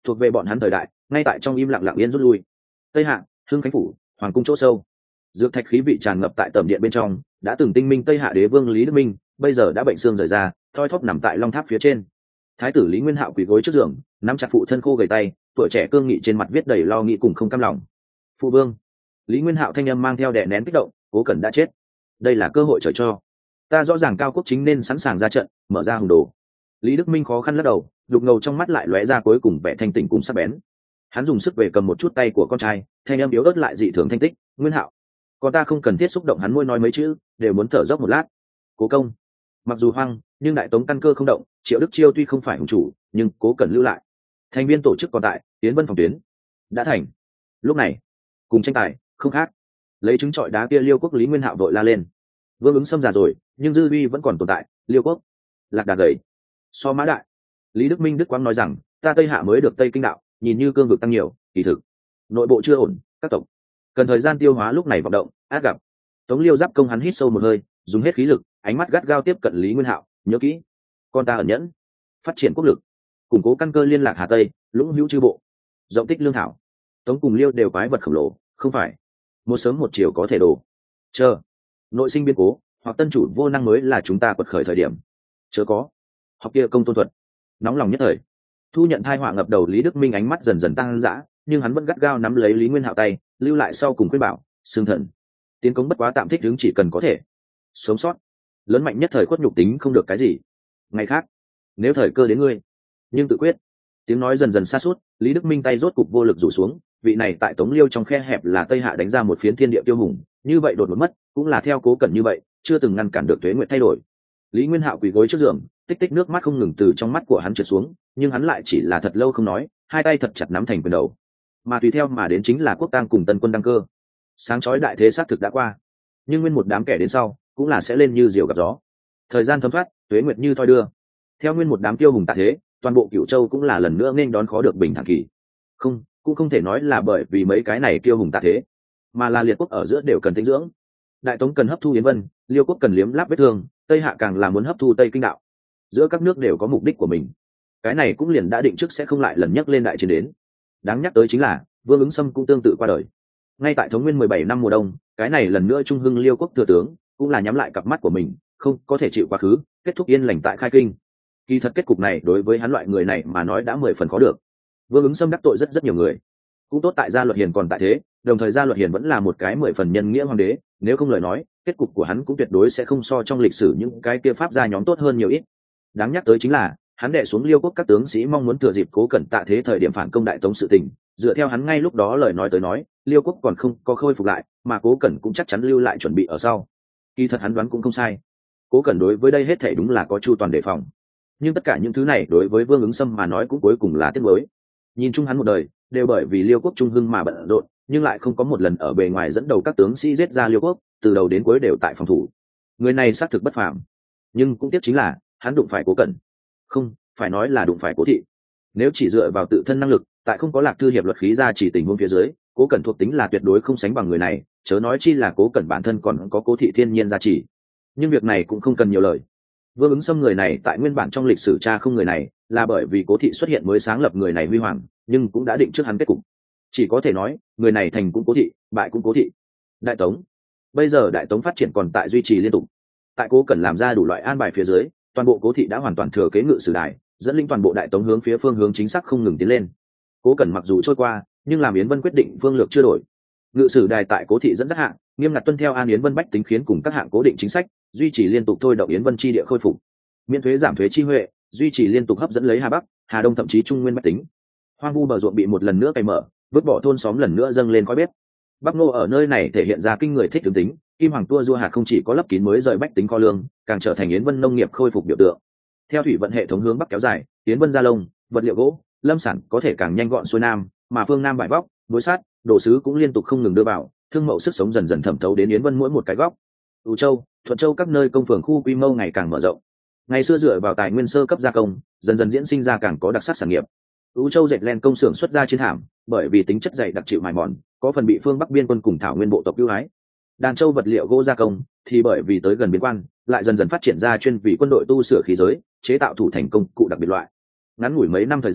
thuộc về bọn hắn thời đại ngay tại trong im lặng lặng yên rút lui. Tây Hạ, Hưng Khánh phủ, hoàng cung chỗ sâu, dược thạch khí vị tràn ngập tại tầm điện bên trong. Đã từng tinh minh Tây Hạ đế vương Lý Đức Minh bây giờ đã bệnh xương rời ra, thoi thóp nằm tại long tháp phía trên. Thái tử Lý Nguyên Hạo quỳ gối trước giường, nắm chặt phụ thân khô gầy tay, tuổi trẻ cương nghị trên mặt viết đầy lo nghĩ cùng không cam lòng. Phụ vương. Lý Nguyên Hạo thanh âm mang theo đè nén kích động, Cố Cẩn đã chết, đây là cơ hội trời cho ta, rõ ràng Cao Quốc Chính nên sẵn sàng ra trận, mở ra hùng đồ. Lý Đức Minh khó khăn lắc đầu, đục ngầu trong mắt lại lóe ra cuối cùng vẻ thanh tỉnh cùng sắc bén. Hắn dùng sức về cầm một chút tay của con trai, thanh âm yếu ớt lại dị thường thanh tích. Nguyên Hạo, con ta không cần thiết xúc động. Hắn môi nói mấy chữ đều muốn thở dốc một lát. Cố công. Mặc dù hoang, nhưng đại tống căn cơ không động, Triệu Đức Chiêu tuy không phải hùng chủ, nhưng Cố Cẩn lưu lại. Thành viên tổ chức còn tại, tiến vân phòng tuyến đã thành. Lúc này cùng tranh tài không khác, lấy trứng trọi đá kia Liêu Quốc. Lý Nguyên Hạo vội la lên. Vương Ứng Sâm già rồi, nhưng dư uy vẫn còn tồn tại. Liêu Quốc lạc đà gầy so mã đại. Lý Đức Minh đức quang nói rằng, ta Tây Hạ mới được Tây Kinh đạo, nhìn như cương vực tăng nhiều, kỳ thực nội bộ chưa ổn, các tộc cần thời gian tiêu hóa. Lúc này vọng động át gặp. Tống Liêu Giáp công hắn hít sâu một hơi, dùng hết khí lực, ánh mắt gắt gao tiếp cận Lý Nguyên Hạo. Nhớ kỹ, con ta ẩn nhẫn, phát triển quốc lực, củng cố căn cơ liên lạc Hà Tây, lũng hữu chư bộ, rộng tích lương thảo. Tống cùng Liêu đều quái vật khổng lồ, không phải một sớm một chiều có thể đổ. Chờ nội sinh biến cố hoặc tân chủ vô năng mới là chúng ta quật khởi thời điểm. Chớ có học kia công tôn thuật, nóng lòng nhất thời thu nhận thai họa ngập đầu. Lý Đức Minh ánh mắt dần dần tăng dã, nhưng hắn vẫn gắt gao nắm lấy Lý Nguyên Hạo tay, lưu lại sau cùng khuyên bảo, xương thần tiến công bất quá tạm thích đứng, chỉ cần có thể sống sót, lớn mạnh nhất thời khuất nhục tính không được cái gì. Ngày khác nếu thời cơ đến ngươi, nhưng tự quyết. Tiếng nói dần dần xa suốt, Lý Đức Minh tay rốt cục vô lực rủ xuống. Vị này tại Tống Liêu trong khe hẹp là Tây Hạ đánh ra một phiến thiên địa tiêu hùng, như vậy đột ngột mất, cũng là theo Cố Cẩn như vậy, chưa từng ngăn cản được tuế nguyện thay đổi. Lý Nguyên Hạo quỳ gối trước giường, tích tích nước mắt không ngừng từ trong mắt của hắn trượt xuống, nhưng hắn lại chỉ là thật lâu không nói, hai tay thật chặt nắm thành quyền đầu. Mà tùy theo mà đến chính là quốc tang cùng tân quân đăng cơ. Sáng chói đại thế xác thực đã qua, nhưng nguyên một đám kẻ đến sau cũng là sẽ lên như diều gặp gió. Thời gian thấm thoát, tuế nguyệt như thoi đưa. Theo nguyên một đám tiêu hùng tạ thế, toàn bộ Cửu Châu cũng là lần nữa nên đón khó được bình thản kỳ. Không, cũng không thể nói là bởi vì mấy cái này tiêu hùng tạ thế, mà là liệt quốc ở giữa đều cần tĩnh dưỡng. Đại Tống cần hấp thu Yến Vân, Liêu quốc cần liếm láp vết thương, Tây Hạ càng là muốn hấp thu Tây Kinh đạo. Giữa các nước đều có mục đích của mình, cái này cũng liền đã định trước sẽ không lại lần nhắc lên đại chiến đến. Đáng nhắc tới chính là Vương Ứng Sâm cũng tương tự qua đời. Ngay tại Thống Nguyên 17 năm mùa đông, cái này lần nữa trung hưng Liêu quốc thừa tướng cũng là nhắm lại cặp mắt của mình, không có thể chịu quá khứ, kết thúc yên lành tại Khai Kinh. Kỳ thật kết cục này đối với hắn loại người này mà nói đã 10 phần khó được. Vương Ứng Sâm đắc tội rất nhiều người, cũng tốt tại Gia Luật Hiền còn tại thế, đồng thời Gia Luật Hiền vẫn là một cái 10 phần nhân nghĩa hoàng đế, nếu không lời nói, kết cục của hắn cũng tuyệt đối sẽ không so trong lịch sử những cái kia pháp gia nhóm tốt hơn nhiều ít. Đáng nhắc tới chính là hắn đệ xuống Liêu quốc các tướng sĩ mong muốn thừa dịp Cố Cẩn tạ thế thời điểm phản công Đại Tống sự tình, dựa theo hắn ngay lúc đó lời nói tới nói, Liêu quốc còn không có khôi phục lại, mà Cố Cẩn cũng chắc chắn lưu lại chuẩn bị ở sau. Kỳ thật hắn đoán cũng không sai, Cố Cẩn đối với đây hết thảy đúng là có chu toàn đề phòng. Nhưng tất cả những thứ này đối với Vương Ứng Sâm mà nói cũng cuối cùng là tiếc nuối. Nhìn chung hắn một đời đều bởi vì Liêu quốc trung hưng mà bận rộn, nhưng lại không có một lần ở bề ngoài dẫn đầu các tướng sĩ giết ra Liêu quốc, từ đầu đến cuối đều tại phòng thủ. Người này xác thực bất phàm, nhưng cũng tiếc chính là hắn đụng phải Cố Cẩn, không phải nói là đụng phải Cố thị. Nếu chỉ dựa vào tự thân năng lực, tại không có Lạc Thư hiệp luật khí ra chỉ tình huống phía dưới, Cố Cẩn thuộc tính là tuyệt đối không sánh bằng người này, chớ nói chi là Cố Cẩn bản thân còn có Cố thị thiên nhiên gia trì. Nhưng việc này cũng không cần nhiều lời. Vương Ứng Sâm người này tại nguyên bản trong lịch sử cha không người này, là bởi vì Cố thị xuất hiện mới sáng lập người này huy hoàng, nhưng cũng đã định trước hắn kết cục. Chỉ có thể nói, người này thành cũng Cố thị, bại cũng Cố thị. Đại Tống, bây giờ Đại Tống phát triển còn tại duy trì liên tục. Tại Cố Cẩn làm ra đủ loại an bài phía dưới, toàn bộ Cố thị đã hoàn toàn thừa kế ngự sử đài, dẫn linh toàn bộ Đại Tống hướng phía phương hướng chính xác không ngừng tiến lên. Cố Cẩn mặc dù trôi qua, nhưng làm Yến Vân quyết định phương lược chưa đổi. Ngự sử đài tại Cố thị dẫn dắt hạng, nghiêm ngặt tuân theo An Yến Vân bách tính khiến cùng các hạng cố định chính sách, duy trì liên tục thôi động Yến Vân chi địa khôi phục, miễn thuế giảm thuế chi huệ, duy trì liên tục hấp dẫn lấy Hà Bắc, Hà Đông thậm chí Trung Nguyên bách tính. Hoang vu bờ ruộng bị một lần nữa cày mở, vứt bỏ thôn xóm lần nữa dâng lên khói bếp. Bắc Nô ở nơi này thể hiện ra kinh người thích tướng tính, Kim Hoàng tua dua hạt không chỉ có lấp kín mới rời bách tính kho lương, càng trở thành Yến Vân nông nghiệp khôi phục biểu tượng. Theo thủy vận hệ thống hướng bắc kéo dài, Yến Vân gia lông, vật liệu gỗ, lâm sản có thể càng nhanh gọn xuôi nam, mà phương nam bãi vóc, đối sát, đồ sứ cũng liên tục không ngừng đưa vào, thương mậu sức sống dần dần thẩm thấu đến Yến Vân mỗi một cái góc. Ú Châu, Thuận Châu các nơi công phường khu quy mô ngày càng mở rộng. Ngày xưa dựa vào tài nguyên sơ cấp gia công, dần dần diễn sinh ra càng có đặc sắc sản nghiệp. Ú Châu dệt len công xưởng xuất ra chiến thảm, bởi vì tính chất dày đặc chịu mài mòn, có phần bị phương Bắc biên quân cùng thảo nguyên bộ tộc ưu ái. Đàn Châu vật liệu gỗ gia công thì bởi vì tới gần biên quan, lại dần dần phát triển ra chuyên vì quân đội tu sửa khí giới, chế tạo thủ thành công cụ đặc biệt loại. Ngắn ngủi mấy năm thời gian,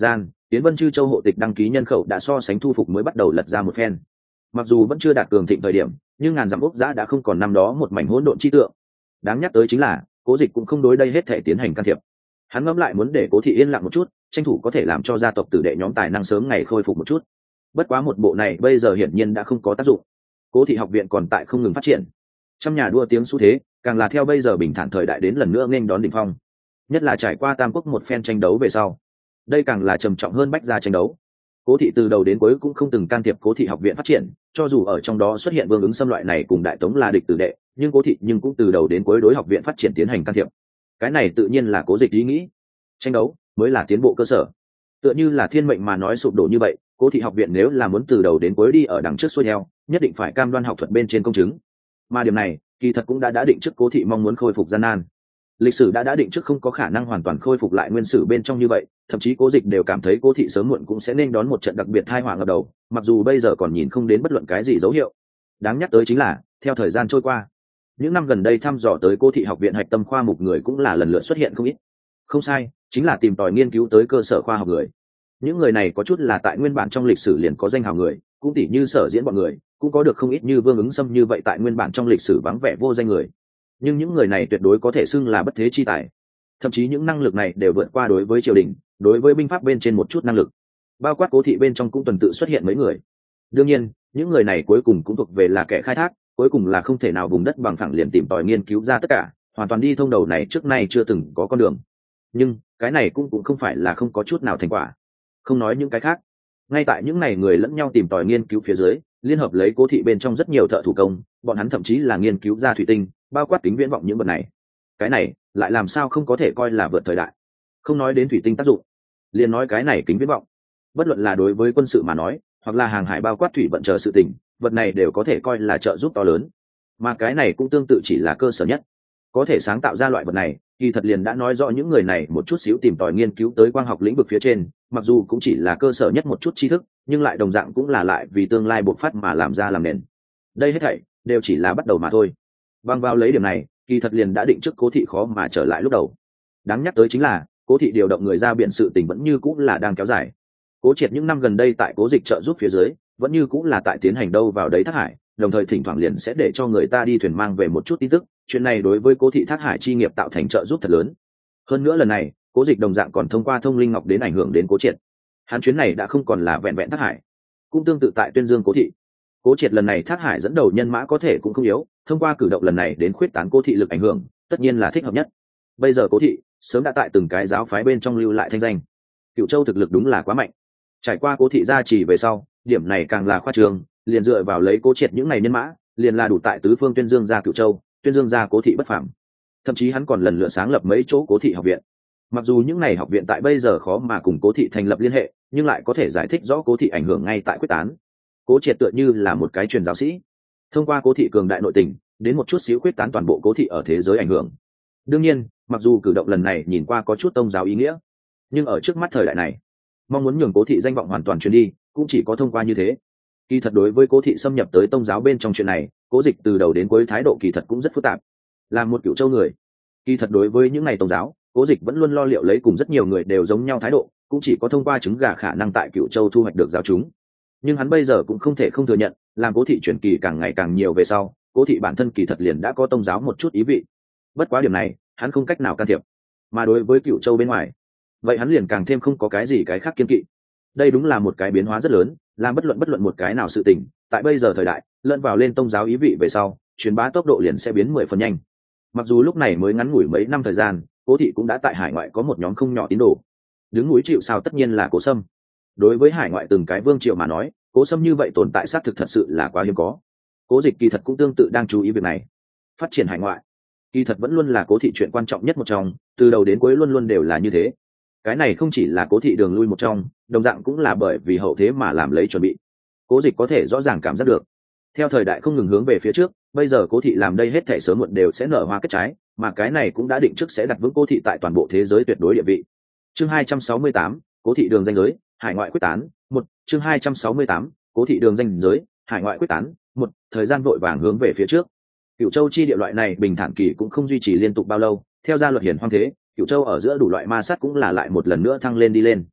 Tiến Vân Chư Châu hộ tịch đăng ký nhân khẩu đã so sánh thu phục mới bắt đầu lật ra một phen. Mặc dù vẫn chưa đạt cường thịnh thời điểm, nhưng ngàn dặm ốc giã đã không còn năm đó một mảnh hỗn độn chi tượng. Đáng nhắc tới chính là, Cố Dịch cũng không đối đây hết thể tiến hành can thiệp. Hắn ngẫm lại muốn để Cố thị yên lặng một chút, tranh thủ có thể làm cho gia tộc tử đệ nhóm tài năng sớm ngày khôi phục một chút. Bất quá một bộ này bây giờ hiển nhiên đã không có tác dụng. Cố thị học viện còn tại không ngừng phát triển, trăm nhà đua tiếng xu thế, càng là theo bây giờ bình thản thời đại đến lần nữa nghênh đón đỉnh phong. Nhất là trải qua tam quốc một phen tranh đấu về sau, đây càng là trầm trọng hơn bách gia tranh đấu. Cố thị từ đầu đến cuối cũng không từng can thiệp Cố thị học viện phát triển, cho dù ở trong đó xuất hiện Vương Ứng xâm loại này cùng Đại Tống là địch tử đệ, nhưng Cố thị nhưng cũng từ đầu đến cuối đối học viện phát triển tiến hành can thiệp. Cái này tự nhiên là Cố Dịch ý nghĩ, tranh đấu mới là tiến bộ cơ sở. Tựa như là thiên mệnh mà nói sụp đổ như vậy, Cố thị học viện nếu là muốn từ đầu đến cuối đi ở đằng trước xuôi theo, nhất định phải cam đoan học thuật bên trên công chứng. Mà điểm này, kỳ thật cũng đã định trước Cố thị mong muốn khôi phục gian nan. Lịch sử đã định trước không có khả năng hoàn toàn khôi phục lại nguyên sử bên trong như vậy, thậm chí Cố Dịch đều cảm thấy Cố thị sớm muộn cũng sẽ nên đón một trận đặc biệt tai họa ngập đầu, mặc dù bây giờ còn nhìn không đến bất luận cái gì dấu hiệu. Đáng nhắc tới chính là, theo thời gian trôi qua, những năm gần đây thăm dò tới Cố thị học viện hạch tâm khoa mục người cũng là lần lượt xuất hiện không ít. Không sai, chính là tìm tòi nghiên cứu tới cơ sở khoa học người. Những người này có chút là tại nguyên bản trong lịch sử liền có danh hào người, cũng tỉ như Sở Diễn bọn người, cũng có được không ít như Vương Ứng Xâm như vậy tại nguyên bản trong lịch sử vắng vẻ vô danh người. Nhưng những người này tuyệt đối có thể xưng là bất thế chi tài, thậm chí những năng lực này đều vượt qua đối với triều đình, đối với binh pháp bên trên một chút năng lực. Bao quát Cố thị bên trong cũng tuần tự xuất hiện mấy người. Đương nhiên, những người này cuối cùng cũng thuộc về là kẻ khai thác, cuối cùng là không thể nào vùng đất bằng phẳng liền tìm tòi nghiên cứu ra tất cả, hoàn toàn đi thông đầu này trước nay chưa từng có con đường. Nhưng cái này cũng không phải là không có chút nào thành quả. Không nói những cái khác, ngay tại những này người lẫn nhau tìm tòi nghiên cứu phía dưới, liên hợp lấy Cố thị bên trong rất nhiều thợ thủ công, bọn hắn thậm chí là nghiên cứu ra thủy tinh, bao quát kính viễn vọng những vật này. Cái này lại làm sao không có thể coi là vượt thời đại. Không nói đến thủy tinh tác dụng, liền nói cái này kính viễn vọng, bất luận là đối với quân sự mà nói, hoặc là hàng hải bao quát thủy vận chờ sự tình, vật này đều có thể coi là trợ giúp to lớn. Mà cái này cũng tương tự chỉ là cơ sở nhất. Có thể sáng tạo ra loại vật này, kỳ thật liền đã nói rõ những người này một chút xíu tìm tòi nghiên cứu tới quang học lĩnh vực phía trên, mặc dù cũng chỉ là cơ sở nhất một chút tri thức, nhưng lại đồng dạng cũng là lại vì tương lai bộc phát mà làm ra làm nền. Đây hết thảy đều chỉ là bắt đầu mà thôi. Bằng vào lấy điểm này, kỳ thật liền đã định trước Cố thị khó mà trở lại lúc đầu. Đáng nhắc tới chính là, Cố thị điều động người ra biện sự tình vẫn như cũng là đang kéo dài. Cố Triệt những năm gần đây tại Cố Dịch trợ giúp phía dưới, vẫn như cũng là tại tiến hành đâu vào đấy thác hải, đồng thời thỉnh thoảng liền sẽ để cho người ta đi thuyền mang về một chút tin tức. Chuyện này đối với Cố thị thác hải chi nghiệp tạo thành trợ giúp thật lớn. Hơn nữa lần này, Cố Dịch đồng dạng còn thông qua Thông Linh Ngọc đến ảnh hưởng đến Cố Triệt. Hắn chuyến này đã không còn là vẹn vẹn thác hải, cũng tương tự tại tuyên dương Cố thị. Cố Triệt lần này thác hải dẫn đầu nhân mã có thể cũng không yếu, thông qua cử động lần này đến khuyết tán Cố thị lực ảnh hưởng, tất nhiên là thích hợp nhất. Bây giờ Cố thị sớm đã tại từng cái giáo phái bên trong lưu lại thanh danh. Cửu Châu thực lực đúng là quá mạnh. Trải qua Cố thị gia trì về sau, điểm này càng là khoa trương, liền dựa vào lấy Cố Triệt những này nhân mã, liền là đủ tại tứ phương tuyên dương ra Cửu Châu, tuyên dương ra Cố thị bất phàm. Thậm chí hắn còn lần lượt sáng lập mấy chỗ Cố thị học viện. Mặc dù những này học viện tại bây giờ khó mà cùng Cố thị thành lập liên hệ, nhưng lại có thể giải thích rõ Cố thị ảnh hưởng ngay tại quyết tán. Cố Triệt tựa như là một cái truyền giáo sĩ, thông qua Cố thị cường đại nội tình, đến một chút xíu quyết tán toàn bộ Cố thị ở thế giới ảnh hưởng. Đương nhiên, mặc dù cử động lần này nhìn qua có chút tông giáo ý nghĩa, nhưng ở trước mắt thời đại này, mong muốn nhường Cố thị danh vọng hoàn toàn truyền đi, cũng chỉ có thông qua như thế. Kỳ thật đối với Cố thị xâm nhập tới tông giáo bên trong chuyện này, Cố Dịch từ đầu đến cuối thái độ kỳ thật cũng rất phức tạp. Là một Cửu Châu người, kỳ thật đối với những này tông giáo, Cố Dịch vẫn luôn lo liệu lấy cùng rất nhiều người đều giống nhau thái độ, cũng chỉ có thông qua trứng gà khả năng tại Cửu Châu thu hoạch được giáo chúng. Nhưng hắn bây giờ cũng không thể không thừa nhận, làm Cố thị truyền kỳ càng ngày càng nhiều về sau, Cố thị bản thân kỳ thật liền đã có tông giáo một chút ý vị. Bất quá điểm này, hắn không cách nào can thiệp. Mà đối với Cửu Châu bên ngoài, vậy hắn liền càng thêm không có cái gì cái khác kiên kỵ. Đây đúng là một cái biến hóa rất lớn, làm bất luận một cái nào sự tình, tại bây giờ thời đại, lẫn vào lên tông giáo ý vị về sau, truyền bá tốc độ liền sẽ biến 10 phần nhanh. Mặc dù lúc này mới ngắn ngủi mấy năm thời gian, Cố thị cũng đã tại hải ngoại có một nhóm không nhỏ tín đồ. Đứng núi chịu sào tất nhiên là Cố Sâm. Đối với hải ngoại từng cái vương triều mà nói, Cố Sâm như vậy tồn tại xác thực thật sự là quá hiếm có. Cố Dịch kỳ thật cũng tương tự đang chú ý việc này. Phát triển hải ngoại, kỳ thật vẫn luôn là Cố thị chuyện quan trọng nhất một trong, từ đầu đến cuối luôn luôn đều là như thế. Cái này không chỉ là Cố thị đường lui một trong, đồng dạng cũng là bởi vì hậu thế mà làm lấy chuẩn bị. Cố Dịch có thể rõ ràng cảm giác được, theo thời đại không ngừng hướng về phía trước, bây giờ Cố thị làm đây hết thảy sớm muộn đều sẽ nở hoa kết trái, mà cái này cũng đã định trước sẽ đặt vững Cố thị tại toàn bộ thế giới tuyệt đối địa vị. Chương 268, Cố thị đường danh giới, hải ngoại quyết tán, 1, chương 268, Cố thị đường danh giới, hải ngoại quyết tán, 1, thời gian vội vàng hướng về phía trước. Cửu Châu chi địa loại này bình thản kỳ cũng không duy trì liên tục bao lâu, theo gia luật hiển hoang thế, Cửu Châu ở giữa đủ loại ma sát cũng là lại một lần nữa thăng lên đi lên.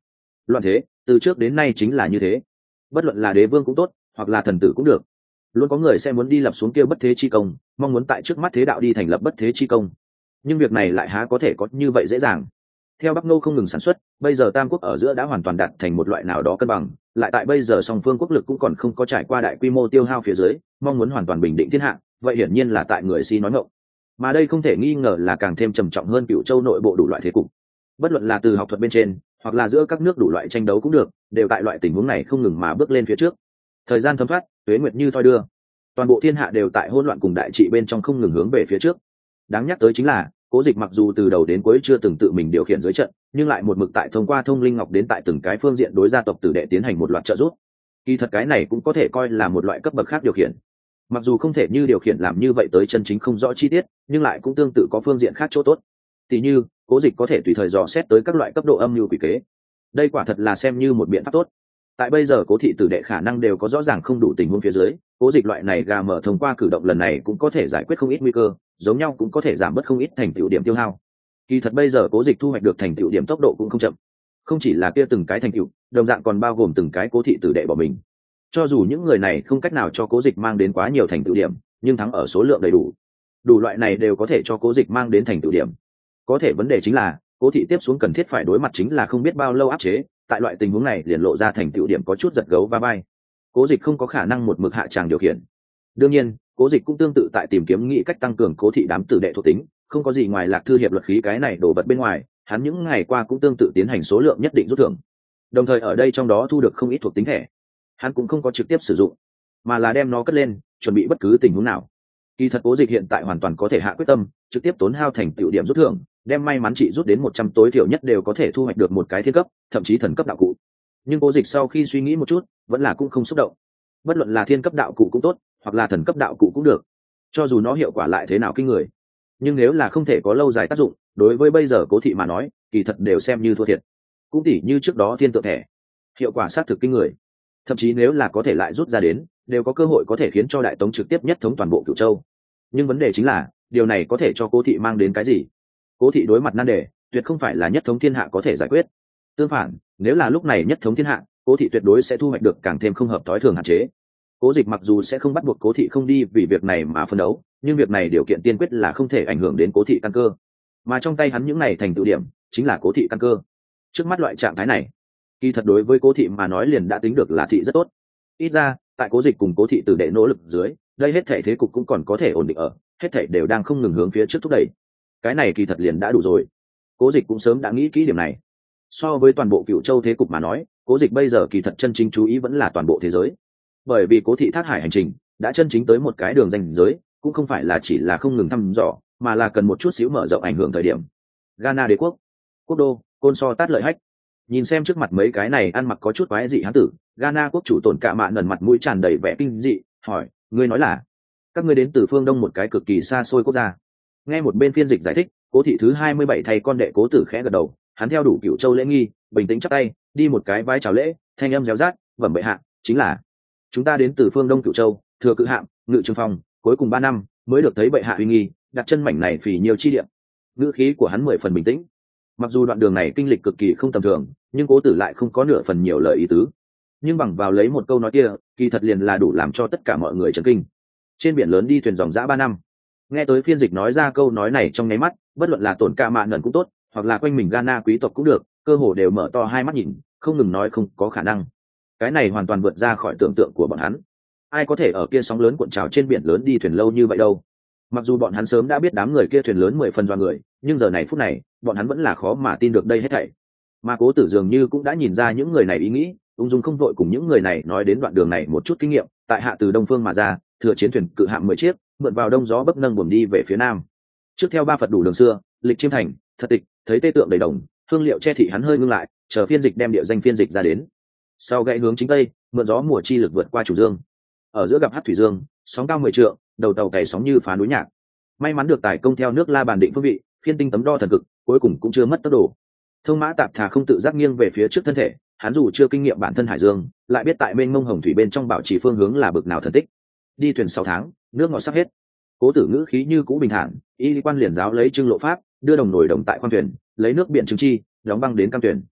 Loạn thế từ trước đến nay chính là như thế, bất luận là đế vương cũng tốt hoặc là thần tử cũng được, luôn có người sẽ muốn đi lập xuống kia bất thế chi công, mong muốn tại trước mắt thế đạo đi thành lập bất thế chi công. Nhưng việc này lại há có thể có như vậy dễ dàng. Theo Bắc Ngô không ngừng sản xuất, bây giờ tam quốc ở giữa đã hoàn toàn đạt thành một loại nào đó cân bằng, lại tại bây giờ song phương quốc lực cũng còn không có trải qua đại quy mô tiêu hao phía dưới, mong muốn hoàn toàn bình định thiên hạ, vậy hiển nhiên là tại người si nói ngọng. Mà đây không thể nghi ngờ là càng thêm trầm trọng hơn Cửu Châu nội bộ đủ loại thế cục. Bất luận là từ học thuật bên trên, hoặc là giữa các nước đủ loại tranh đấu cũng được, đều tại loại tình huống này không ngừng mà bước lên phía trước. Thời gian thấm thoát, tuế nguyệt như thoi đưa, toàn bộ thiên hạ đều tại hỗn loạn cùng đại trị bên trong không ngừng hướng về phía trước. Đáng nhắc tới chính là Cố Dịch mặc dù từ đầu đến cuối chưa từng tự mình điều khiển dưới trận, nhưng lại một mực tại thông qua Thông Linh Ngọc đến tại từng cái phương diện đối gia tộc tử đệ tiến hành một loạt trợ giúp. Kỳ thật cái này cũng có thể coi là một loại cấp bậc khác điều khiển. Mặc dù không thể như điều khiển làm như vậy tới chân chính không rõ chi tiết, nhưng lại cũng tương tự có phương diện khác chỗ tốt. Tỷ như, Cố Dịch có thể tùy thời dò xét tới các loại cấp độ âm mưu quỷ kế. Đây quả thật là xem như một biện pháp tốt. Tại bây giờ Cố thị tử đệ khả năng đều có rõ ràng không đủ tình huống phía dưới, Cố Dịch loại này gà mở thông qua cử động lần này cũng có thể giải quyết không ít nguy cơ, giống nhau cũng có thể giảm bớt không ít thành tựu điểm tiêu hao. Kỳ thật bây giờ Cố Dịch thu hoạch được thành tựu điểm tốc độ cũng không chậm. Không chỉ là kia từng cái thành tựu, đồng dạng còn bao gồm từng cái Cố thị tử đệ bỏ mình. Cho dù những người này không cách nào cho Cố Dịch mang đến quá nhiều thành tựu điểm, nhưng thắng ở số lượng đầy đủ. Đủ loại này đều có thể cho Cố Dịch mang đến thành tựu điểm. Có thể vấn đề chính là, Cố thị tiếp xuống cần thiết phải đối mặt chính là không biết bao lâu áp chế, tại loại tình huống này liền lộ ra thành tựu điểm có chút giật gấu va vai. Cố Dịch không có khả năng một mực hạ tràng điều khiển. Đương nhiên, Cố Dịch cũng tương tự tại tìm kiếm nghĩ cách tăng cường Cố thị đám tử đệ thuộc tính, không có gì ngoài Lạc Thư hiệp luật khí cái này đổ vật bên ngoài, hắn những ngày qua cũng tương tự tiến hành số lượng nhất định rút thưởng. Đồng thời ở đây trong đó thu được không ít thuộc tính thẻ. Hắn cũng không có trực tiếp sử dụng, mà là đem nó cất lên, chuẩn bị bất cứ tình huống nào. Kỳ thật Cố Dịch hiện tại hoàn toàn có thể hạ quyết tâm, trực tiếp tốn hao thành tựu điểm rút thưởng, đem may mắn trị rút đến 100 tối thiểu nhất đều có thể thu hoạch được một cái thiên cấp, thậm chí thần cấp đạo cụ. Nhưng Cố Dịch sau khi suy nghĩ một chút, vẫn là cũng không xúc động. Bất luận là thiên cấp đạo cụ cũng tốt, hoặc là thần cấp đạo cụ cũng được, cho dù nó hiệu quả lại thế nào kinh người, nhưng nếu là không thể có lâu dài tác dụng, đối với bây giờ Cố thị mà nói, kỳ thật đều xem như thua thiệt. Cũng tỉ như trước đó thiên tượng thẻ, hiệu quả xác thực kinh người, thậm chí nếu là có thể lại rút ra đến, đều có cơ hội có thể khiến cho Đại Tống trực tiếp nhất thống toàn bộ Cửu Châu. Nhưng vấn đề chính là, điều này có thể cho Cố thị mang đến cái gì? Cố thị đối mặt nan đề, tuyệt không phải là nhất thống thiên hạ có thể giải quyết. Tương phản, nếu là lúc này nhất thống thiên hạ, Cố thị tuyệt đối sẽ thu hoạch được càng thêm không hợp tối thường hạn chế. Cố Dịch mặc dù sẽ không bắt buộc Cố thị không đi vì việc này mà phân đấu, nhưng việc này điều kiện tiên quyết là không thể ảnh hưởng đến Cố thị căn cơ. Mà trong tay hắn những này thành tựu điểm, chính là Cố thị căn cơ. Trước mắt loại trạng thái này, kỳ thật đối với Cố thị mà nói liền đã tính được là thị rất tốt. Ít ra, tại Cố Dịch cùng Cố thị tử đệ nỗ lực dưới, đây hết thảy thế cục cũng còn có thể ổn định ở, hết thảy đều đang không ngừng hướng phía trước thúc đẩy. Cái này kỳ thật liền đã đủ rồi. Cố Dịch cũng sớm đã nghĩ kỹ điểm này. So với toàn bộ Cửu Châu thế cục mà nói, Cố Dịch bây giờ kỳ thật chân chính chú ý vẫn là toàn bộ thế giới. Bởi vì Cố thị Thác Hải hành trình đã chân chính tới một cái đường ranh giới, cũng không phải là chỉ là không ngừng thăm dò, mà là cần một chút xíu mở rộng ảnh hưởng thời điểm. Ghana đế quốc, quốc đô, Côn So Tát Lợi Hách. Nhìn xem trước mặt mấy cái này ăn mặc có chút quái dị hán tử, Ghana quốc chủ Tổn Cạ Mạn ngẩn mặt mũi tràn đầy vẻ kinh dị, hỏi: "Ngươi nói là các ngươi đến từ phương Đông một cái cực kỳ xa xôi quốc gia?" Nghe một bên phiên dịch giải thích, Cố thị thứ 27 thầy con đệ Cố Tử khẽ gật đầu, hắn theo đủ Cửu Châu lễ nghi, bình tĩnh chắp tay, đi một cái vai chào lễ, thanh âm réo rát, bẩm bệ hạ, chính là chúng ta đến từ phương Đông Cửu Châu, thừa cự hạm, ngự trường phong, cuối cùng 3 năm mới được thấy bệ hạ uy nghi, đặt chân mảnh này phì nhiều chi địa. Ngữ khí của hắn 10 phần bình tĩnh. Mặc dù đoạn đường này kinh lịch cực kỳ không tầm thường, nhưng Cố Tử lại không có nửa phần nhiều lời ý tứ. Nhưng bằng vào lấy một câu nói kia, kỳ thật liền là đủ làm cho tất cả mọi người chấn kinh. Trên biển lớn đi thuyền dòng dã 3 năm. Nghe tới phiên dịch nói ra câu nói này trong nháy mắt, bất luận là Tổn Cạ Mạn ngẩn cũng tốt, hoặc là quanh mình Ghana quý tộc cũng được, cơ hồ đều mở to hai mắt nhìn, không ngừng nói không có khả năng. Cái này hoàn toàn vượt ra khỏi tưởng tượng của bọn hắn. Ai có thể ở kia sóng lớn cuộn trào trên biển lớn đi thuyền lâu như vậy đâu? Mặc dù bọn hắn sớm đã biết đám người kia thuyền lớn 10 phần doa người, nhưng giờ này phút này, bọn hắn vẫn là khó mà tin được đây hết thảy. Mà Cố Tử dường như cũng đã nhìn ra những người này ý nghĩ, ung dung không vội cùng những người này nói đến đoạn đường này một chút kinh nghiệm, tại hạ từ đông phương mà ra, thừa chiến thuyền cự hạm 10 chiếc, mượn vào đông gió bấc nâng buồm đi về phía nam. Trước theo 3 Phật đủ đường xưa, lịch chiêm thành, thật tịch, thấy tê tượng đầy đồng, hương liệu che thị hắn hơi ngưng lại, chờ phiên dịch đem địa danh phiên dịch ra đến. Sau gãy hướng chính tây, mượn gió mùa chi lực vượt qua chủ dương. Ở giữa gặp Hắc thủy dương, sóng cao 10 trượng, đầu tàu cày sóng như phá núi nhạc. May mắn được tài công theo nước La bàn định phương vị, phiên tinh tấm đo thần cực, cuối cùng cũng chưa mất tốc độ. Thông mã tạp thà không tự giác nghiêng về phía trước thân thể, hắn dù chưa kinh nghiệm bản thân hải dương, lại biết tại mênh mông hồng thủy bên trong bảo trì phương hướng là bực nào thần tích. Đi thuyền 6 tháng, nước ngọt sắp hết. Cố Tử ngữ khí như cũ bình thản, y lý quan liền giáo lấy trưng lộ pháp, đưa đồng nổi đồng tại khoang thuyền, lấy nước biển trứng chi, đóng băng đến cam thuyền.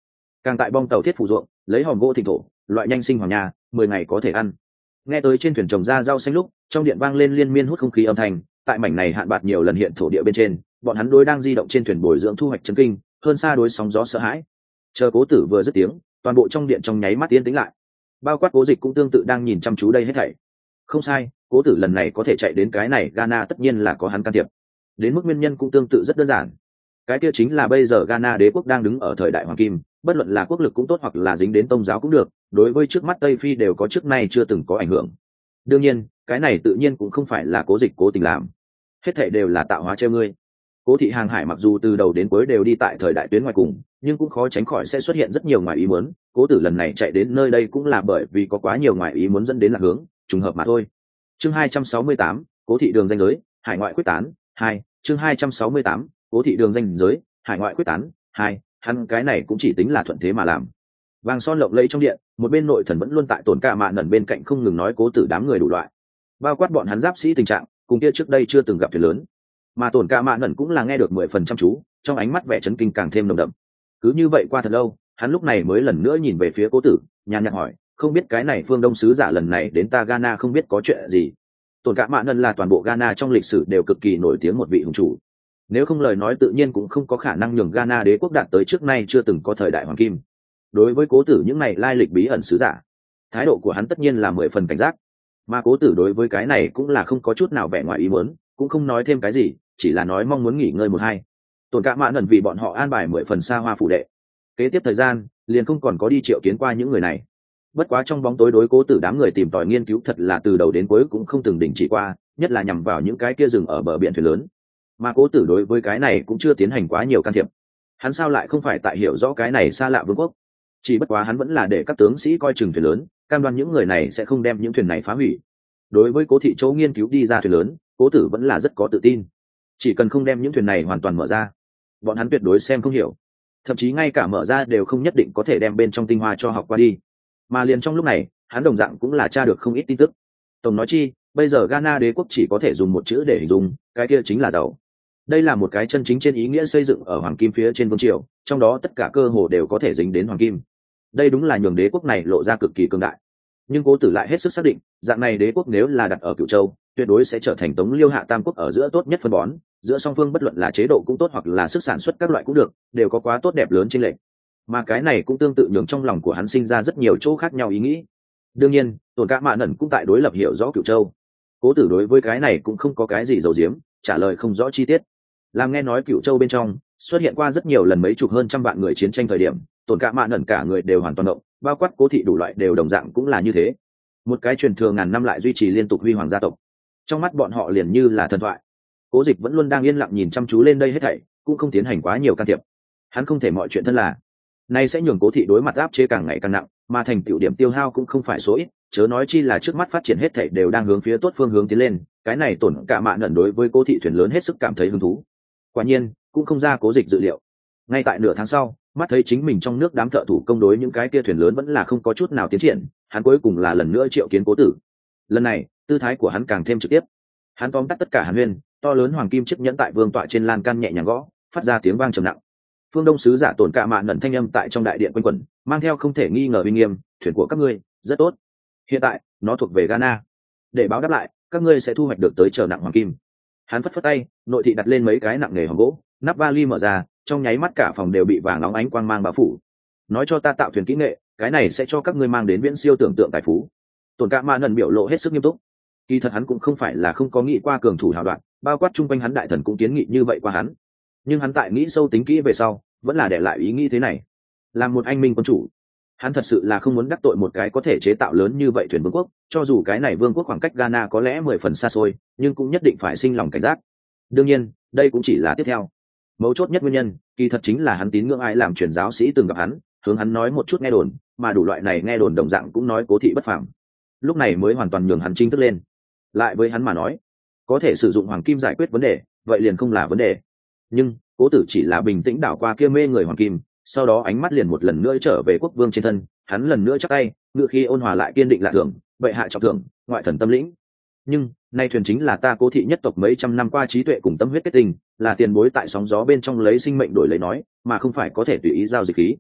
càng tại bong tàu thiết phủ ruộng lấy hòm gỗ thịnh thổ, loại nhanh sinh hoàng nhà 10 ngày có thể ăn. Nghe tới trên thuyền trồng ra rau xanh lúc trong điện vang lên liên miên hút không khí âm thanh. Tại mảnh này hạn bạc nhiều lần hiện thổ địa bên trên, bọn hắn đối đang di động trên thuyền bồi dưỡng thu hoạch chấn kinh hơn xa đối sóng gió sợ hãi. Chờ Cố Tử vừa dứt tiếng, toàn bộ trong điện trong nháy mắt yên tĩnh lại. Bao quát Cố Dịch cũng tương tự đang nhìn chăm chú đây hết thảy. Không sai, Cố Tử lần này có thể chạy đến cái này Ghana tất nhiên là có hắn can thiệp. Đến mức nguyên nhân cũng tương tự rất đơn giản. Cái kia chính là bây giờ Ghana đế quốc đang đứng ở thời đại hoàng kim, bất luận là quốc lực cũng tốt hoặc là dính đến tôn giáo cũng được, đối với trước mắt Tây Phi đều có trước nay chưa từng có ảnh hưởng. Đương nhiên, cái này tự nhiên cũng không phải là Cố Dịch cố tình làm, hết thảy đều là tạo hóa treo ngươi. Cố thị hàng hải mặc dù từ đầu đến cuối đều đi tại thời đại tuyến ngoài cùng, nhưng cũng khó tránh khỏi sẽ xuất hiện rất nhiều ngoài ý muốn. Cố Tử lần này chạy đến nơi đây cũng là bởi vì có quá nhiều ngoài ý muốn dẫn đến lạc hướng, trùng hợp mà thôi. Chương 268, Cố thị đường danh giới, hải ngoại quyết tán 2. Chương 268, Cố thị đường danh giới, hải ngoại quyết tán 2. Hắn cái này cũng chỉ tính là thuận thế mà làm. Vàng son lộng lẫy trong điện, một bên nội thần vẫn luôn tại tổn cả mạ nẩn bên cạnh không ngừng nói Cố Tử đám người đủ loại, bao quát bọn hắn giáp sĩ tình trạng cùng kia trước đây chưa từng gặp thuyền lớn, mà tổn cả mạ nẩn cũng là nghe được 10% chú, trong ánh mắt vẻ chấn kinh càng thêm nồng đậm. Cứ như vậy qua thật lâu, hắn lúc này mới lần nữa nhìn về phía Cố Tử, nhàn nhạt hỏi, không biết cái này phương đông sứ giả lần này đến ta Ghana không biết có chuyện gì. Tổn cả mạ nẩn là toàn bộ Ghana trong lịch sử đều cực kỳ nổi tiếng một vị hùng chủ, nếu không lời nói tự nhiên cũng không có khả năng nhường Ghana đế quốc đạt tới trước nay chưa từng có thời đại hoàng kim. Đối với Cố Tử những này lai lịch bí ẩn sứ giả, thái độ của hắn tất nhiên là 10 phần cảnh giác, mà Cố Tử đối với cái này cũng là không có chút nào vẻ ngoài ý muốn, cũng không nói thêm cái gì, chỉ là nói mong muốn nghỉ ngơi một hai. Tổn cả mạ nẩn vì bọn họ an bài 10 phần xa hoa phủ đệ, kế tiếp thời gian liền không còn có đi triệu kiến qua những người này. Bất quá trong bóng tối đối Cố Tử đám người tìm tòi nghiên cứu thật là từ đầu đến cuối cũng không từng đình chỉ qua, nhất là nhằm vào những cái kia rừng ở bờ biển thuyền lớn. Mà Cố Tử đối với cái này cũng chưa tiến hành quá nhiều can thiệp. Hắn sao lại không phải tại hiểu rõ cái này xa lạ vương quốc? Chỉ bất quá hắn vẫn là để các tướng sĩ coi chừng thuyền lớn, cam đoan những người này sẽ không đem những thuyền này phá hủy. Đối với Cố thị chỗ nghiên cứu đi ra thuyền lớn, Cố Tử vẫn là rất có tự tin. Chỉ cần không đem những thuyền này hoàn toàn mở ra, bọn hắn tuyệt đối xem không hiểu, thậm chí ngay cả mở ra đều không nhất định có thể đem bên trong tinh hoa cho học qua đi. Mà liền trong lúc này, hắn đồng dạng cũng là tra được không ít tin tức. Tổng nói chi, bây giờ Ghana đế quốc chỉ có thể dùng một chữ để hình dung, cái kia chính là giàu. Đây là một cái chân chính trên ý nghĩa xây dựng ở hoàng kim phía trên vương triều, trong đó tất cả cơ hồ đều có thể dính đến hoàng kim. Đây đúng là nhường đế quốc này lộ ra cực kỳ cường đại. Nhưng Cố Tử lại hết sức xác định, dạng này đế quốc nếu là đặt ở Cửu Châu, tuyệt đối sẽ trở thành Tống Liêu Hạ Tam quốc ở giữa tốt nhất phân bón, giữa song phương bất luận là chế độ cũng tốt hoặc là sức sản xuất các loại cũng được, đều có quá tốt đẹp lớn trên lệch. Mà cái này cũng tương tự nhường trong lòng của hắn sinh ra rất nhiều chỗ khác nhau ý nghĩ. Đương nhiên, Tổn cả mạ nẩn cũng tại đối lập hiểu rõ Cửu Châu. Cố Tử đối với cái này cũng không có cái gì giấu giếm, trả lời không rõ chi tiết. Làm nghe nói Cửu Châu bên trong xuất hiện qua rất nhiều lần mấy chục hơn trăm vạn người chiến tranh thời điểm, Tổn cả mạ nẩn cả người đều hoàn toàn động, bao quát Cố thị đủ loại đều đồng dạng cũng là như thế. Một cái truyền thừa ngàn năm lại duy trì liên tục huy hoàng gia tộc, trong mắt bọn họ liền như là thần thoại. Cố Dịch vẫn luôn đang yên lặng nhìn chăm chú lên đây hết thảy, cũng không tiến hành quá nhiều can thiệp. Hắn không thể mọi chuyện thân là, nay sẽ nhường Cố thị đối mặt áp chế càng ngày càng nặng, mà thành tựu điểm tiêu hao cũng không phải số ít, chớ nói chi là trước mắt phát triển hết thảy đều đang hướng phía tốt phương hướng tiến lên. Cái này Tổn cả mạ nẩn đối với Cố thị thuyền lớn hết sức cảm thấy hứng thú. Quả nhiên, cũng không ra Cố Dịch dự liệu. Ngay tại nửa tháng sau, mắt thấy chính mình trong nước đám thợ thủ công đối những cái kia thuyền lớn vẫn là không có chút nào tiến triển, hắn cuối cùng là lần nữa triệu kiến Cố Tử. Lần này, tư thái của hắn càng thêm trực tiếp. Hắn tóm tắt tất cả hàn huyên, to lớn hoàng kim chiếc nhẫn tại vương tọa trên lan can nhẹ nhàng gõ, phát ra tiếng vang trầm nặng. Phương Đông sứ giả Tổn cả mạ nẩn thanh âm tại trong đại điện quanh quẩn, mang theo không thể nghi ngờ uy nghiêm, thuyền của các ngươi rất tốt. Hiện tại, nó thuộc về Ghana. Để báo đáp lại, các ngươi sẽ thu hoạch được tới chờ nặng hoàng kim. Hắn phất phất tay, nội thị đặt lên mấy cái nặng nghề hòm gỗ, nắp vali mở ra, trong nháy mắt cả phòng đều bị vàng óng ánh quang mang bao phủ. Nói cho ta tạo thuyền kỹ nghệ, cái này sẽ cho các ngươi mang đến viễn siêu tưởng tượng tài phú. Tổn cả mạ nẩn biểu lộ hết sức nghiêm túc. Kỳ thật hắn cũng không phải là không có nghĩ qua cường thủ hào đoạn, bao quát chung quanh hắn đại thần cũng kiến nghị như vậy qua hắn. Nhưng hắn tại nghĩ sâu tính kỹ về sau, vẫn là để lại ý nghĩ thế này. Làm một anh minh quân chủ, hắn thật sự là không muốn đắc tội một cái có thể chế tạo lớn như vậy thuyền vương quốc, cho dù cái này vương quốc khoảng cách Ghana có lẽ 10 phần xa xôi, nhưng cũng nhất định phải sinh lòng cảnh giác. Đương nhiên, đây cũng chỉ là tiếp theo. Mấu chốt nhất nguyên nhân, kỳ thật chính là hắn tín ngưỡng ai làm truyền giáo sĩ từng gặp hắn, hướng hắn nói một chút nghe đồn, mà đủ loại này nghe đồn đồng dạng cũng nói Cố thị bất phàm. Lúc này mới hoàn toàn nhường hắn chính thức lên. Lại với hắn mà nói, có thể sử dụng hoàng kim giải quyết vấn đề, vậy liền không là vấn đề. Nhưng Cố Tử chỉ là bình tĩnh đảo qua kia mê người hoàng kim, sau đó ánh mắt liền một lần nữa trở về quốc vương trên thân, hắn lần nữa chắc tay, ngựa khi ôn hòa lại kiên định lạ thường, vậy hạ trọng thưởng, ngoại thần tâm lĩnh. Nhưng nay thuyền chính là ta Cố thị nhất tộc mấy trăm năm qua trí tuệ cùng tâm huyết kết tình, là tiền bối tại sóng gió bên trong lấy sinh mệnh đổi lấy nói, mà không phải có thể tùy ý giao dịch khí.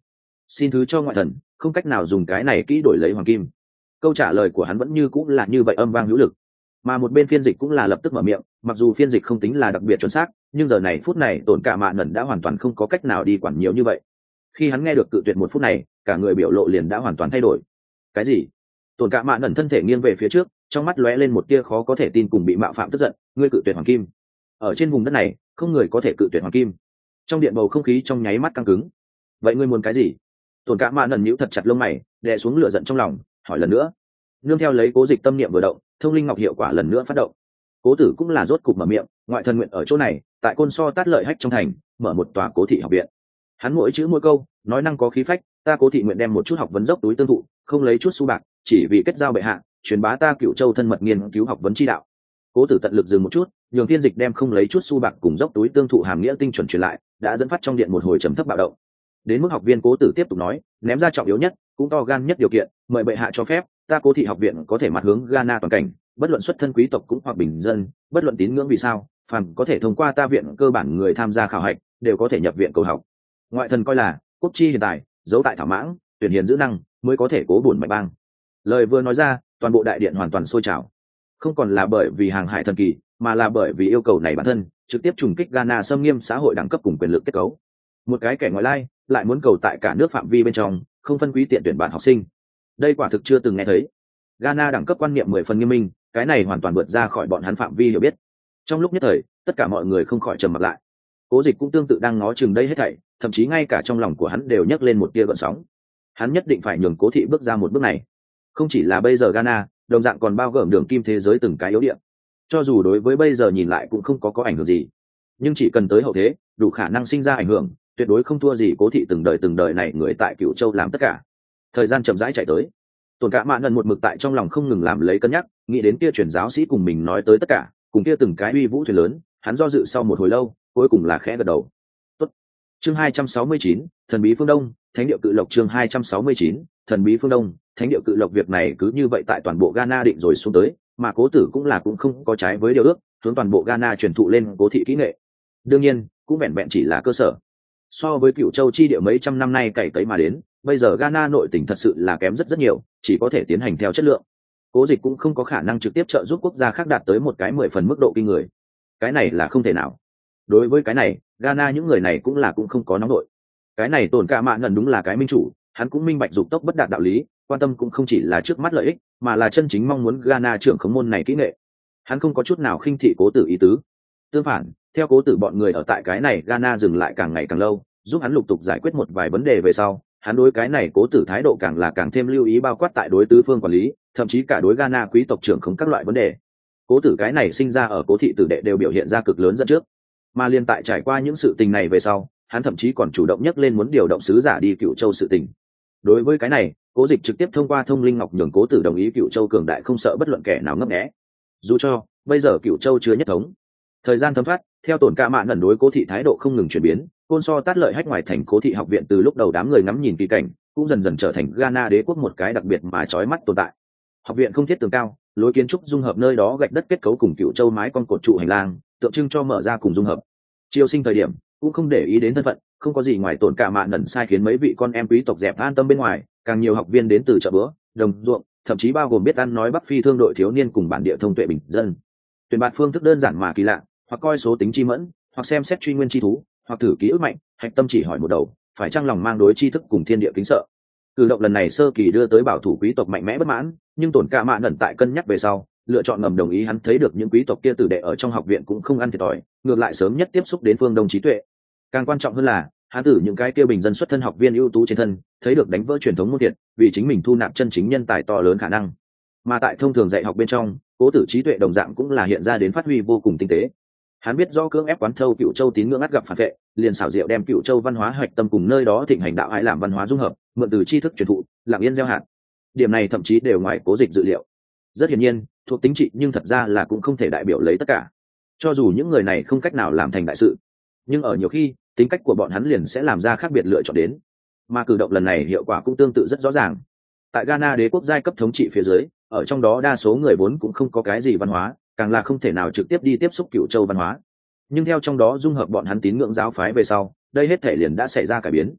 Xin thứ cho ngoại thần, không cách nào dùng cái này kỹ đổi lấy hoàng kim. Câu trả lời của hắn vẫn như cũng là như vậy âm vang hữu lực. Mà một bên phiên dịch cũng là lập tức mở miệng, mặc dù phiên dịch không tính là đặc biệt chuẩn xác, nhưng giờ này phút này Tổn Cả Mạ Nẩn đã hoàn toàn không có cách nào đi quản nhiều như vậy. Khi hắn nghe được cự tuyệt một phút này, cả người biểu lộ liền đã hoàn toàn thay đổi. Cái gì? Tổn Cả Mạ Nẩn thân thể nghiêng về phía trước, trong mắt lóe lên một tia khó có thể tin cùng bị mạo phạm tức giận. Ngươi cự tuyệt hoàng kim? Ở trên vùng đất này, không người có thể cự tuyệt hoàng kim. Trong điện bầu không khí trong nháy mắt căng cứng. Vậy ngươi muốn cái gì? Tổn Cả Mạ Nẩn nhíu thật chặt lông mày, đè xuống lửa giận trong lòng, hỏi lần nữa. Nương theo lấy Cố Dịch tâm niệm vừa động, thông linh ngọc hiệu quả lần nữa phát động. Cố Tử cũng là rốt cục mở miệng, ngoại thần nguyện ở chỗ này, tại Côn So Tát Lợi Hách trong thành, mở một tòa Cố thị học viện. Hắn mỗi chữ mỗi câu, nói năng có khí phách, ta Cố thị nguyện đem một chút học vấn dốc túi tương thụ, không lấy chút xu bạc, chỉ vì kết giao bệ hạ, truyền bá ta Cửu Châu thân mật nghiên cứu học vấn chi đạo. Cố Tử tận lực dừng một chút, nhường phiên dịch đem không lấy chút xu bạc cùng dốc túi tương thụ hàm nghĩa tinh chuẩn truyền lại, đã dẫn phát trong điện một hồi trầm thấp bạo động. Đến mức học viên Cố Tử tiếp tục nói, ném ra trọng yếu nhất, cũng to gan nhất điều kiện, mời bệ hạ cho phép, ta Cố thị học viện có thể mặt hướng Ghana toàn cảnh, bất luận xuất thân quý tộc cũng hoặc bình dân, bất luận tín ngưỡng vì sao, phàm có thể thông qua ta viện cơ bản người tham gia khảo hạch đều có thể nhập viện cầu học. Ngoại thần coi là quốc chi hiện tại, giấu tại thảo mãng, tuyển hiền giữ năng, mới có thể cố bổn mạnh bang. Lời vừa nói ra, toàn bộ đại điện hoàn toàn sôi trào. Không còn là bởi vì hàng hải thần kỳ, mà là bởi vì yêu cầu này bản thân trực tiếp trùng kích Ghana xâm nghiêm xã hội đẳng cấp cùng quyền lực kết cấu. Một cái kẻ ngoại lai lại muốn cầu tại cả nước phạm vi bên trong, không phân quý tiện tuyển bạn học sinh. Đây quả thực chưa từng nghe thấy. Ghana đẳng cấp quan niệm 10 phần nghiêm minh, cái này hoàn toàn vượt ra khỏi bọn hắn phạm vi hiểu biết. Trong lúc nhất thời, tất cả mọi người không khỏi trầm mặc lại. Cố Dịch cũng tương tự đang ngó chừng đây hết thảy, thậm chí ngay cả trong lòng của hắn đều nhấc lên một tia gợn sóng. Hắn nhất định phải nhường Cố thị bước ra một bước này. Không chỉ là bây giờ Ghana, đồng dạng còn bao gồm đường kim thế giới từng cái yếu điểm. Cho dù đối với bây giờ nhìn lại cũng không có ảnh hưởng gì, nhưng chỉ cần tới hậu thế, đủ khả năng sinh ra ảnh hưởng, tuyệt đối không thua gì Cố thị từng đời này người tại Cửu Châu làm tất cả. Thời gian chậm rãi chạy tới, Tổn Cả Mạ Nẩn một mực tại trong lòng không ngừng làm lấy cân nhắc, nghĩ đến kia truyền giáo sĩ cùng mình nói tới tất cả, cùng kia từng cái uy vũ thuyền lớn, hắn do dự sau một hồi lâu, cuối cùng là khẽ gật đầu. Tốt. Chương 269, thần bí phương Đông, thánh địa cự lộc. Chương 269, thần bí phương Đông, thánh địa cự lộc. Việc này cứ như vậy tại toàn bộ Ghana định rồi xuống tới, mà Cố Tử cũng không có trái với điều ước, hướng toàn bộ Ghana truyền thụ lên Cố thị kỹ nghệ. Đương nhiên, cũng vẹn vẹn chỉ là cơ sở. So với Cửu Châu chi địa mấy trăm năm nay cày cấy mà đến, bây giờ Ghana nội tỉnh thật sự là kém rất nhiều, chỉ có thể tiến hành theo chất lượng. Cố Dịch cũng không có khả năng trực tiếp trợ giúp quốc gia khác đạt tới một cái 10 phần mức độ kinh người. Cái này là không thể nào. Đối với cái này, Ghana những người này cũng không có nóng nổi. Cái này Tổn Cả Mạ Nẩn đúng là cái minh chủ, hắn cũng minh bạch dục tốc bất đạt đạo lý, quan tâm cũng không chỉ là trước mắt lợi ích, mà là chân chính mong muốn Ghana trưởng khống môn này kỹ nghệ. Hắn không có chút nào khinh thị Cố Tử ý tứ. Tương phản, theo Cố Tử bọn người ở tại cái này Ghana dừng lại càng ngày càng lâu, giúp hắn lục tục giải quyết một vài vấn đề về sau, hắn đối cái này Cố Tử thái độ càng thêm lưu ý, bao quát tại đối tứ phương quản lý, thậm chí cả đối Ghana quý tộc trưởng không các loại vấn đề. Cố Tử cái này sinh ra ở Cố thị tử đệ đều biểu hiện ra cực lớn dẫn trước, mà liên tại trải qua những sự tình này về sau, hắn thậm chí còn chủ động nhắc lên muốn điều động sứ giả đi Cửu Châu sự tình. Đối với cái này, Cố Dịch trực tiếp thông qua thông linh ngọc nhường Cố Tử đồng ý Cửu Châu cường đại không sợ bất luận kẻ nào ngấp nghé. Dù cho bây giờ Cửu Châu chưa nhất thống, thời gian thấm thoát, theo Tổn Cả Mạ Nẩn đối Cố thị thái độ không ngừng chuyển biến, Côn So Tát Lợi Hách ngoài thành Cố thị học viện từ lúc đầu đám người ngắm nhìn kỳ cảnh, cũng dần dần trở thành Ghana đế quốc một cái đặc biệt mà chói mắt tồn tại. Học viện không thiết tường cao, lối kiến trúc dung hợp nơi đó gạch đất kết cấu cùng Cửu Châu mái con cột trụ hành lang, tượng trưng cho mở ra cùng dung hợp. Chiêu sinh thời điểm cũng không để ý đến thân phận, không có gì ngoài Tổn Cả Mạ Nẩn sai khiến mấy vị con em quý tộc dẹp an tâm bên ngoài, càng nhiều học viên đến từ chợ búa, đồng ruộng, thậm chí bao gồm biết ăn nói Bắc Phi thương đội thiếu niên cùng bản địa thông tuệ bình dân. Tuyển bạn phương thức đơn giản mà kỳ lạ, hoặc coi số tính chi mẫn, hoặc xem xét truy nguyên chi thú, hoặc thử ký ức mạnh, hạch tâm chỉ hỏi một đầu, phải chăng lòng mang đối tri thức cùng thiên địa kính sợ. Cử động lần này sơ kỳ đưa tới bảo thủ quý tộc mạnh mẽ bất mãn, nhưng Tổn Cả Mạ Nẩn tại cân nhắc về sau, lựa chọn ngầm đồng ý. Hắn thấy được những quý tộc kia tử đệ ở trong học viện cũng không ăn thiệt thòi, ngược lại sớm nhất tiếp xúc đến phương Đông trí tuệ. Càng quan trọng hơn là, hắn từ những cái kia bình dân xuất thân học viên ưu tú trên thân, thấy được đánh vỡ truyền thống môn thiện, vì chính mình thu nạp chân chính nhân tài to lớn khả năng. Mà tại thông thường dạy học bên trong, Cố Tử trí tuệ đồng dạng cũng là hiện ra đến phát huy vô cùng tinh tế. Hắn biết do cưỡng ép quán thâu Cửu Châu tín ngưỡng ắt gặp phản vệ, liền xảo diệu đem Cửu Châu văn hóa hoạch tâm cùng nơi đó thịnh hành đạo hãy làm văn hóa dung hợp, mượn từ tri thức truyền thụ, lặng yên gieo hạt. Điểm này thậm chí đều ngoài Cố Dịch dự liệu. Rất hiển nhiên, thuộc tính trị nhưng thật ra là cũng không thể đại biểu lấy tất cả. Cho dù những người này không cách nào làm thành đại sự, nhưng ở nhiều khi, tính cách của bọn hắn liền sẽ làm ra khác biệt lựa chọn đến. Mà cử động lần này hiệu quả cũng tương tự rất rõ ràng. Tại Ghana đế quốc giai cấp thống trị phía dưới, ở trong đó đa số người vốn cũng không có cái gì văn hóa, càng là không thể nào trực tiếp đi tiếp xúc Cửu Châu văn hóa. Nhưng theo trong đó dung hợp bọn hắn tín ngưỡng giáo phái về sau, đây hết thể liền đã xảy ra cải biến.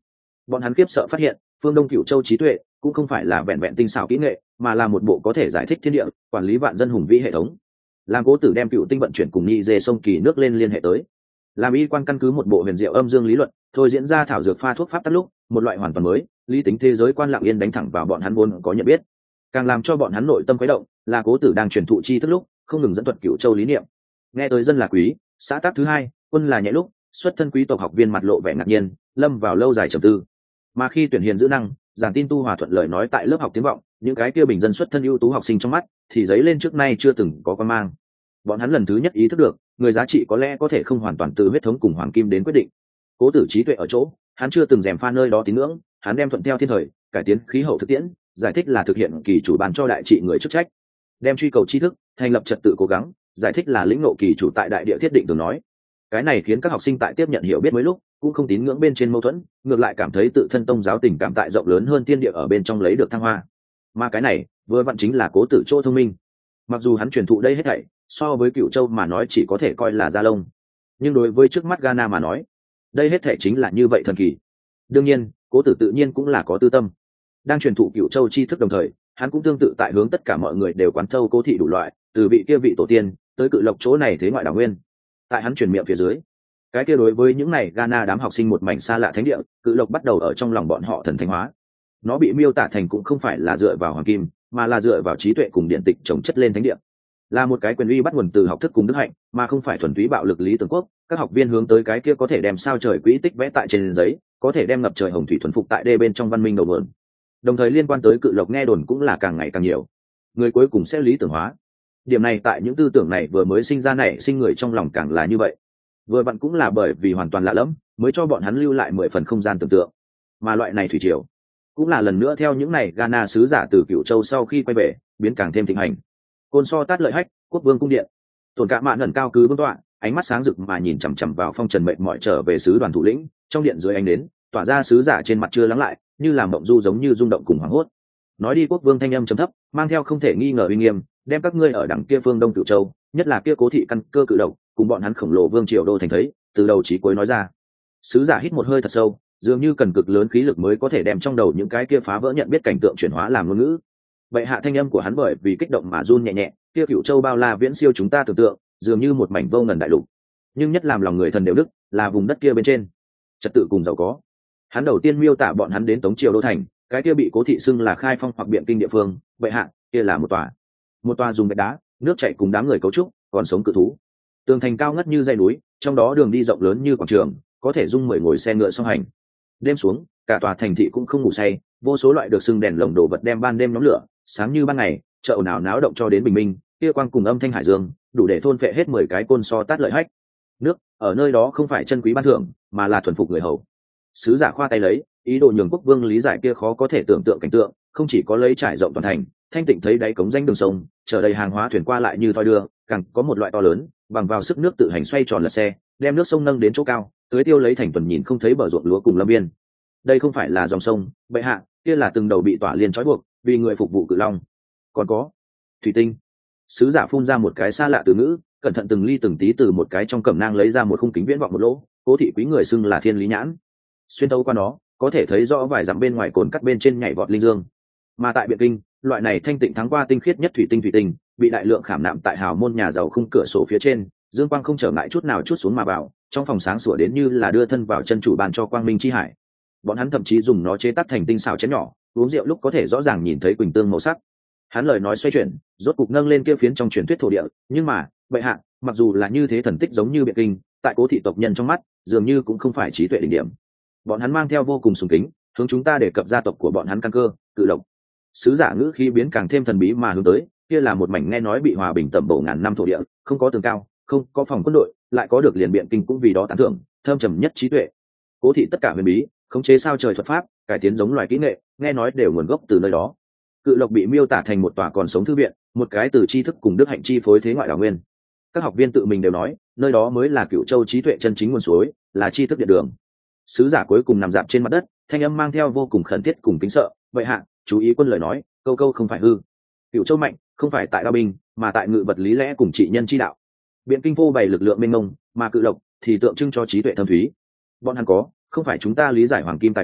Bọn hắn khiếp sợ phát hiện phương Đông Cửu Châu trí tuệ cũng không phải là vẹn vẹn tinh xảo kỹ nghệ, mà là một bộ có thể giải thích thiên địa, quản lý vạn dân hùng vĩ hệ thống. Làm Cố Tử đem Cựu Tinh vận chuyển cùng Ni Dê sông Kỳ nước lên liên hệ tới, làm y quan căn cứ một bộ huyền diệu âm dương lý luận, thôi diễn ra thảo dược pha thuốc pháp tắc lúc, một loại hoàn toàn mới, lý tính thế giới quan lặng yên đánh thẳng vào bọn hắn vốn có nhận biết. Càng làm cho bọn hắn nội tâm khuấy động, là Cố Tử đang truyền thụ chi thức lúc, không ngừng dẫn thuật Cựu Châu lý niệm. Nghe tới dân là quý, xã tác thứ hai, quân là nhẹ lúc, xuất thân quý tộc học viên mặt lộ vẻ ngạc nhiên, lâm vào lâu dài trầm tư. Mà khi tuyển hiền giữ năng, giảng tin tu hòa thuận lời nói tại lớp học tiếng vọng, những cái kia bình dân xuất thân ưu tú học sinh trong mắt thì dấy lên trước nay chưa từng có quan mang. Bọn hắn lần thứ nhất ý thức được, người giá trị có lẽ có thể không hoàn toàn từ huyết thống cùng hoàng kim đến quyết định. Cố Tử trí tuệ ở chỗ, hắn chưa từng rèm pha nơi đó tín ngưỡng, hắn đem thuận theo thiên thời, cải tiến khí hậu thực tiễn, giải thích là thực hiện kỳ chủ bàn cho đại trị người chức trách, đem truy cầu tri thức, thành lập trật tự cố gắng, giải thích là lĩnh ngộ kỳ chủ tại đại địa thiết định từng nói. Cái này khiến các học sinh tại tiếp nhận hiểu biết mới lúc cũng không tín ngưỡng bên trên mâu thuẫn, ngược lại cảm thấy tự thân tông giáo tình cảm tại rộng lớn hơn thiên địa ở bên trong lấy được thăng hoa. Mà cái này vừa vặn chính là Cố Tử chỗ thông minh. Mặc dù hắn truyền thụ đây hết thảy, so với Cựu Châu mà nói chỉ có thể coi là da lông, nhưng đối với trước mắt Ghana mà nói, đây hết thảy chính là như vậy thần kỳ. Đương nhiên, Cố Tử tự nhiên cũng là có tư tâm. Đang truyền thụ Cựu Châu tri thức đồng thời, hắn cũng tương tự tại hướng tất cả mọi người đều quán thâu Cố thị đủ loại, từ vị kia vị tổ tiên tới Cự Lộc chỗ này thế ngoại đảo nguyên. Tại hắn truyền miệng phía dưới, cái kia đối với những này Ghana đám học sinh một mảnh xa lạ thánh địa, Cự Lộc bắt đầu ở trong lòng bọn họ thần thánh hóa. Nó bị miêu tả thành cũng không phải là dựa vào hoàng kim, mà là dựa vào trí tuệ cùng điện tịch trồng chất lên thánh địa, là một cái quyền uy bắt nguồn từ học thức cùng đức hạnh, mà không phải thuần túy bạo lực lý tưởng quốc. Các học viên hướng tới cái kia có thể đem sao trời quỹ tích vẽ tại trên giấy, có thể đem ngập trời hồng thủy thuần phục tại đê bên trong văn minh đầu nguồn. Đồng thời liên quan tới Cự Lộc nghe đồn cũng là càng ngày càng nhiều, người cuối cùng sẽ lý tưởng hóa. Điểm này tại những tư tưởng này vừa mới sinh ra nảy sinh người trong lòng càng là như vậy. Vừa vặn cũng là bởi vì hoàn toàn lạ lẫm, mới cho bọn hắn lưu lại 10 phần không gian tưởng tượng. Mà loại này thủy triều cũng là lần nữa theo những này Ghana sứ giả từ Cửu Châu sau khi quay về, biến càng thêm thịnh hành. Côn So Tát lợi hách, quốc vương cung điện. Tổn Cạ Mạn ẩn cao cứ vương tọa, ánh mắt sáng rực mà nhìn chằm chằm vào Phong Trần mệt mỏi trở về sứ đoàn thủ lĩnh, trong điện dưới ánh đến, tỏa ra sứ giả trên mặt chưa lắng lại, như làm mộng du giống như rung động cùng hoảng hốt. Nói đi, quốc vương thanh âm trầm thấp, mang theo không thể nghi ngờ uy nghiêm, đem các ngươi ở đằng kia phương Đông Cửu Châu, nhất là kia Cố thị căn cơ cự độc, cùng bọn hắn khổng lồ vương triều đô thành thấy, từ đầu chí cuối nói ra. Sứ giả hít một hơi thật sâu, dường như cần cực lớn khí lực mới có thể đem trong đầu những cái kia phá vỡ nhận biết cảnh tượng chuyển hóa làm ngôn ngữ. Vậy hạ thanh âm của hắn bởi vì kích động mà run nhẹ nhẹ, kia Cửu Châu bao la viễn siêu chúng ta tưởng tượng, dường như một mảnh vô ngần đại lục. Nhưng nhất làm lòng người thần đều đức, là vùng đất kia bên trên, trật tự cùng giàu có. Hắn đầu tiên miêu tả bọn hắn đến Tống triều đô thành, cái kia bị Cố thị xưng là khai phong hoặc biện kinh địa phương. Vậy hạ, kia là một tòa dùng gạch đá, nước chảy cùng đám người cấu trúc, còn sống cự thú. Tường thành cao ngất như dãy núi, trong đó đường đi rộng lớn như quảng trường, có thể dung 10 ngồi xe ngựa song hành. Đêm xuống, cả tòa thành thị cũng không ngủ say, vô số loại được xưng đèn lồng đồ vật đem ban đêm nhóm lửa, sáng như ban ngày, chợ ồn ào náo động cho đến bình minh, kia quang cùng âm thanh hải dương, đủ để thôn phệ hết 10 cái Côn So Tát lợi hách. Nước ở nơi đó không phải chân quý ban thưởng, mà là thuần phục người hầu. Sứ giả khoa tay lấy, ý đồ nhường quốc vương lý giải kia khó có thể tưởng tượng cảnh tượng, không chỉ có lấy trải rộng toàn thành, thanh tịnh thấy đáy cống danh đường sông, chở đầy hàng hóa thuyền qua lại như thoi đưa, càng có một loại to lớn, bằng vào sức nước tự hành xoay tròn lật xe, đem nước sông nâng đến chỗ cao, tưới tiêu lấy thành tuần nhìn không thấy bờ ruộng lúa cùng lâm biên. Đây không phải là dòng sông, bệ hạ, kia là từng đầu bị tỏa liên trói buộc, vì người phục vụ cự long. Còn có thủy tinh. Sứ giả phun ra một cái xa lạ từ ngữ, cẩn thận từng ly từng tí từ một cái trong cẩm nang lấy ra một khung kính viễn vọng một lỗ, Cố thị quý người xưng là thiên lý nhãn. Xuyên tấu qua nó, có thể thấy rõ vài dặm bên ngoài cồn cắt bên trên nhảy vọt linh dương. Mà tại Biện Kinh, loại này thanh tịnh thắng qua tinh khiết nhất thủy tinh bị đại lượng khảm nạm tại hào môn nhà giàu khung cửa sổ phía trên, dương quang không trở ngại chút nào chút xuống mà vào, trong phòng sáng sủa đến như là đưa thân vào chân chủ bàn cho quang minh chi hải. Bọn hắn thậm chí dùng nó chế tác thành tinh xảo chén nhỏ, uống rượu lúc có thể rõ ràng nhìn thấy quỳnh tương màu sắc. Hắn lời nói xoay chuyển, rốt cục nâng lên kia phiến trong truyền thuyết thổ địa, nhưng mà, bệ hạ, mặc dù là như thế thần tích giống như Biện Kinh, tại Cố thị tộc nhân trong mắt, dường như cũng không phải trí tuệ đỉnh điểm. Bọn hắn mang theo vô cùng sùng kính, hướng chúng ta đề cập gia tộc của bọn hắn căn cơ, Cự Lộc. Sứ giả ngữ khí biến càng thêm thần bí mà hướng tới, kia là một mảnh nghe nói bị hòa bình tẩm bổ ngàn năm thổ địa, không có tường cao, không có phòng quân đội, lại có được liền Biện Kinh cũng vì đó tán thưởng, thâm trầm nhất trí tuệ. Cố thị tất cả huyền bí, khống chế sao trời thuật pháp, cải tiến giống loài kỹ nghệ, nghe nói đều nguồn gốc từ nơi đó. Cự Lộc bị miêu tả thành một tòa còn sống thư viện, một cái từ tri thức cùng đức hạnh chi phối thế ngoại đảo nguyên. Các học viên tự mình đều nói, nơi đó mới là Cửu Châu trí tuệ chân chính nguồn suối, là tri thức điện đường. Sứ giả cuối cùng nằm dạp trên mặt đất, thanh âm mang theo vô cùng khẩn thiết cùng kính sợ. Vậy hạ, chú ý quân lời nói, câu câu không phải hư. Cửu Châu mạnh, không phải tại đao binh, mà tại ngự vật lý lẽ cùng trị nhân chi đạo. Biện Kinh phô bày lực lượng mênh mông, mà Cự Lộc thì tượng trưng cho trí tuệ thâm thúy. Bọn hắn có, không phải chúng ta lý giải hoàng kim tài phú,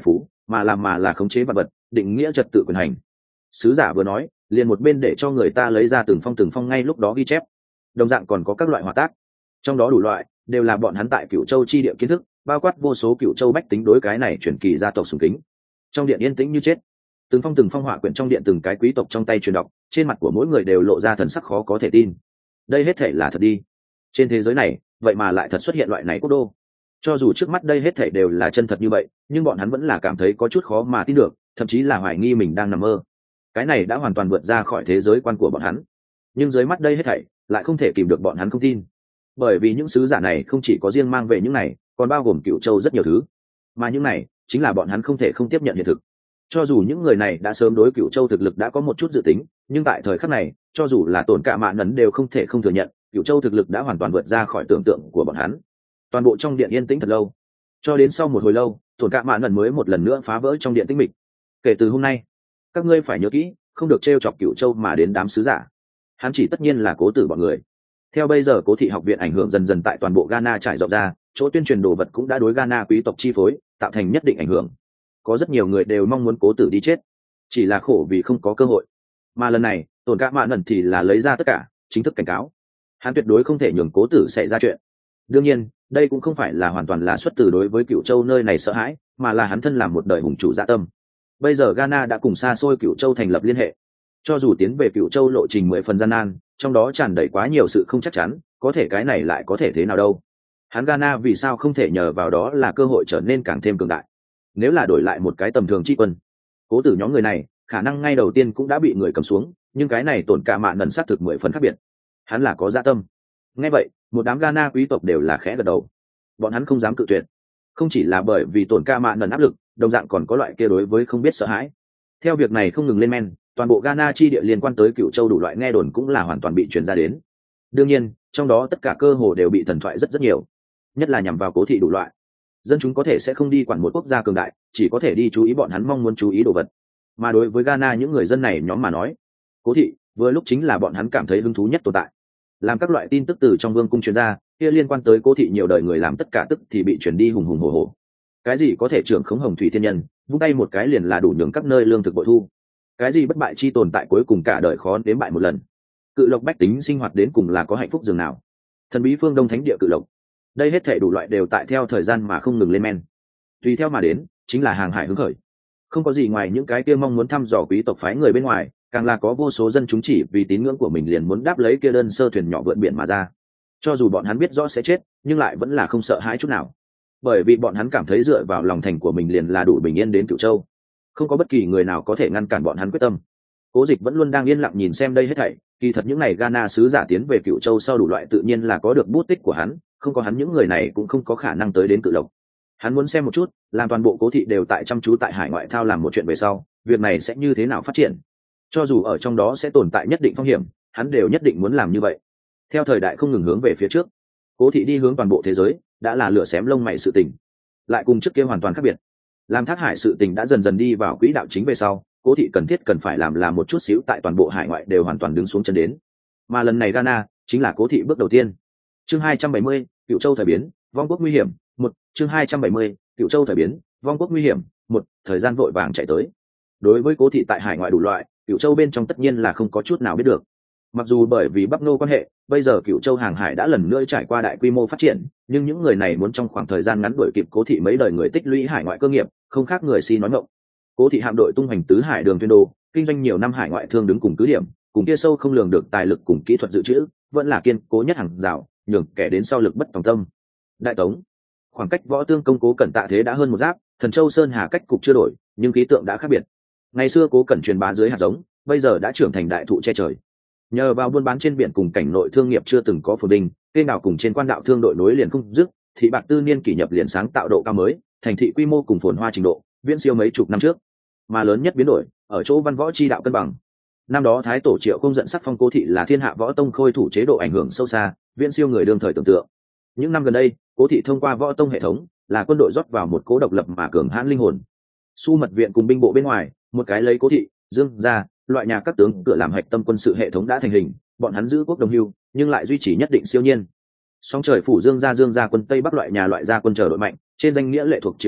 mà là khống chế vật vật, định nghĩa trật tự quyền hành. Sứ giả vừa nói, liền một bên để cho người ta lấy ra từng phong ngay lúc đó ghi chép. Đồng dạng còn có các loại hòa tác, trong đó đủ loại đều là bọn hắn tại Cửu Châu chi địa kiến thức, bao quát vô số Cửu Châu bách tính đối cái này truyền kỳ gia tộc sùng kính. Trong điện yên tĩnh như chết, từng phong họa quyển trong điện từng cái quý tộc trong tay truyền đọc, trên mặt của mỗi người đều lộ ra thần sắc khó có thể tin. Đây hết thể là thật đi? Trên thế giới này vậy mà lại thật xuất hiện loại này quốc đô? Cho dù trước mắt đây hết thể đều là chân thật như vậy, nhưng bọn hắn vẫn là cảm thấy có chút khó mà tin được, thậm chí là hoài nghi mình đang nằm mơ. Cái này đã hoàn toàn vượt ra khỏi thế giới quan của bọn hắn. Nhưng dưới mắt đây hết thảy lại không thể kìm được bọn hắn không tin, bởi vì những sứ giả này không chỉ có riêng mang về những này, còn bao gồm Cửu Châu rất nhiều thứ, mà những này chính là bọn hắn không thể không tiếp nhận hiện thực. Cho dù những người này đã sớm đối Cửu Châu thực lực đã có một chút dự tính, nhưng tại thời khắc này, cho dù là Tổn Cạ Mạn Nấn đều không thể không thừa nhận, Cửu Châu thực lực đã hoàn toàn vượt ra khỏi tưởng tượng của bọn hắn. Toàn bộ trong điện yên tĩnh thật lâu, cho đến sau một hồi lâu, Tổn Cạ Mạn Nấn mới một lần nữa phá vỡ trong điện tĩnh mịch. Kể từ hôm nay, các ngươi phải nhớ kỹ, không được trêu chọc Cửu Châu mà đến đám sứ giả. Hắn chỉ tất nhiên là Cố Tử bọn người. Theo bây giờ Cố thị học viện ảnh hưởng dần dần tại toàn bộ Ghana trải rộng ra, chỗ tuyên truyền đồ vật cũng đã đối Ghana quý tộc chi phối, tạo thành nhất định ảnh hưởng. Có rất nhiều người đều mong muốn Cố Tử đi chết, chỉ là khổ vì không có cơ hội. Mà lần này, Tổn Cạ Mạn Nấn thì là lấy ra tất cả, chính thức cảnh cáo. Hắn tuyệt đối không thể nhường Cố Tử xảy ra chuyện. Đương nhiên, đây cũng không phải là hoàn toàn là xuất từ đối với Cửu Châu nơi này sợ hãi, mà là hắn thân làm một đời hùng chủ dạ tâm. Bây giờ Ghana đã cùng xa xôi Cửu Châu thành lập liên hệ. Cho dù tiến về Cửu Châu lộ trình 10 phần gian nan, trong đó tràn đầy quá nhiều sự không chắc chắn, có thể cái này lại có thể thế nào đâu. Hắn Ghana vì sao không thể nhờ vào đó là cơ hội trở nên càng thêm cường đại. Nếu là đổi lại một cái tầm thường tri quân, Cố Tử nhóm người này khả năng ngay đầu tiên cũng đã bị người cầm xuống, nhưng cái này Tổn Cạ Mạn Nấn sát thực 10 phần khác biệt. Hắn là có dạ tâm. Nghe vậy, một đám Ghana quý tộc đều là khẽ gật đầu. Bọn hắn không dám cự tuyệt, không chỉ là bởi vì Tổn Cạ Mạn Nấn áp lực, đồng dạng còn có loại kia đối với không biết sợ hãi. Theo việc này không ngừng lên men, toàn bộ Ghana chi địa liên quan tới Cửu Châu đủ loại nghe đồn cũng là hoàn toàn bị truyền ra đến. Đương nhiên, trong đó tất cả cơ hồ đều bị thần thoại rất nhiều, nhất là nhằm vào Cố thị đủ loại. Dân chúng có thể sẽ không đi quản một quốc gia cường đại, chỉ có thể đi chú ý bọn hắn mong muốn chú ý đồ vật. Mà đối với Ghana những người dân này nhóm mà nói, Cố thị vừa lúc chính là bọn hắn cảm thấy hứng thú nhất tồn tại. Làm các loại tin tức từ trong vương cung truyền ra, kia liên quan tới Cố thị nhiều đời người làm tất cả tức thì bị truyền đi hùng hùng hổ hổ. Cái gì có thể trưởng khống hồng thủy thiên nhân, vung tay một cái liền là đủ nhường các nơi lương thực bội thu. Cái gì bất bại chi tồn tại cuối cùng cả đời khó đến bại một lần. Cự lộc bách tính sinh hoạt đến cùng là có hạnh phúc dường nào. Thần bí phương đông thánh địa cự lộc, đây hết thảy đủ loại đều tại theo thời gian mà không ngừng lên men. Tùy theo mà đến, chính là hàng hải hứng khởi. Không có gì ngoài những cái kia mong muốn thăm dò quý tộc phái người bên ngoài, càng là có vô số dân chúng chỉ vì tín ngưỡng của mình liền muốn đáp lấy kia đơn sơ thuyền nhỏ vượt biển mà ra. Cho dù bọn hắn biết rõ sẽ chết, nhưng lại vẫn là không sợ hãi chút nào. Bởi vì bọn hắn cảm thấy dựa vào lòng thành của mình liền là đủ bình yên đến Cửu Châu. Không có bất kỳ người nào có thể ngăn cản bọn hắn quyết tâm. Cố Dịch vẫn luôn đang yên lặng nhìn xem đây hết thảy, kỳ thật những này Ghana sứ giả tiến về Cửu Châu sau đủ loại tự nhiên là có được bút tích của hắn, không có hắn những người này cũng không có khả năng tới đến Cự Lộc. Hắn muốn xem một chút, làm toàn bộ Cố thị đều tại chăm chú tại hải ngoại thao làm một chuyện về sau, việc này sẽ như thế nào phát triển. Cho dù ở trong đó sẽ tồn tại nhất định phong hiểm, hắn đều nhất định muốn làm như vậy. Theo thời đại không ngừng hướng về phía trước, Cố thị đi hướng toàn bộ thế giới, đã là lửa xém lông mày sự tình, lại cùng trước kia hoàn toàn khác biệt. Làm Thác Hải sự tình đã dần dần đi vào quỹ đạo chính về sau, Cố thị cần phải làm là một chút xíu tại toàn bộ hải ngoại đều hoàn toàn đứng xuống chân đến. Mà lần này Ghana chính là Cố thị bước đầu tiên. Chương 270, Cửu Châu thời biến, vong quốc nguy hiểm. Chương 270, Cửu Châu thời biến, vong quốc nguy hiểm. Thời gian vội vàng chạy tới. Đối với Cố thị tại hải ngoại đủ loại, Cửu Châu bên trong tất nhiên là không có chút nào biết được. Mặc dù bởi vì Bắc Nô quan hệ, bây giờ Cửu Châu hàng hải đã lần nữa trải qua đại quy mô phát triển, nhưng những người này muốn trong khoảng thời gian ngắn đuổi kịp Cố thị mấy đời người tích lũy hải ngoại cơ nghiệp, không khác người si nói ngọng. Cố thị hạm đội tung hoành tứ hải đường tuyên đô, kinh doanh nhiều năm hải ngoại thương đứng cùng cứ điểm, cùng kia sâu không lường được tài lực cùng kỹ thuật dự trữ, vẫn là kiên cố nhất hàng rào, nhường kẻ đến sau lực bất tòng tâm. Đại Tống, khoảng cách Võ Tương công Cố Cẩn tạ thế đã hơn một giáp, Thần Châu Sơn Hà cách cục chưa đổi, nhưng khí tượng đã khác biệt. Ngày xưa Cố Cẩn truyền bá dưới hạt giống, bây giờ đã trưởng thành đại thụ che trời. Nhờ vào buôn bán trên biển cùng cảnh nội thương nghiệp chưa từng có phồn vinh, kênh đảo cùng trên quan đạo thương đội nối liền không dứt, thị bạc tư niên kỷ nhập liền sáng tạo độ cao mới, thành thị quy mô cùng phồn hoa trình độ viễn siêu mấy chục năm trước. Mà lớn nhất biến đổi ở chỗ văn võ chi đạo cân bằng. Năm đó Thái tổ Triệu không giận sắc phong Cố thị là thiên hạ võ tông khôi thủ chế độ ảnh hưởng sâu xa, viễn siêu người đương thời tưởng tượng. Những năm gần đây, Cố thị thông qua võ tông hệ thống, là quân đội rót vào một cố độc lập mà cường hãn linh hồn. Su mật viện cùng binh bộ bên ngoài, một cái lấy Cố thị, Dương gia, loại nhà các tướng cửa làm hạch tâm quân sự hệ thống đã thành hình, bọn hắn giữ quốc đồng hưu, nhưng lại duy trì nhất định siêu nhiên. Song trời phủ Dương gia quân Tây Bắc loại nhà loại gia quân chờ đội mạnh, trên danh nghĩa lệ thuộc triều đình,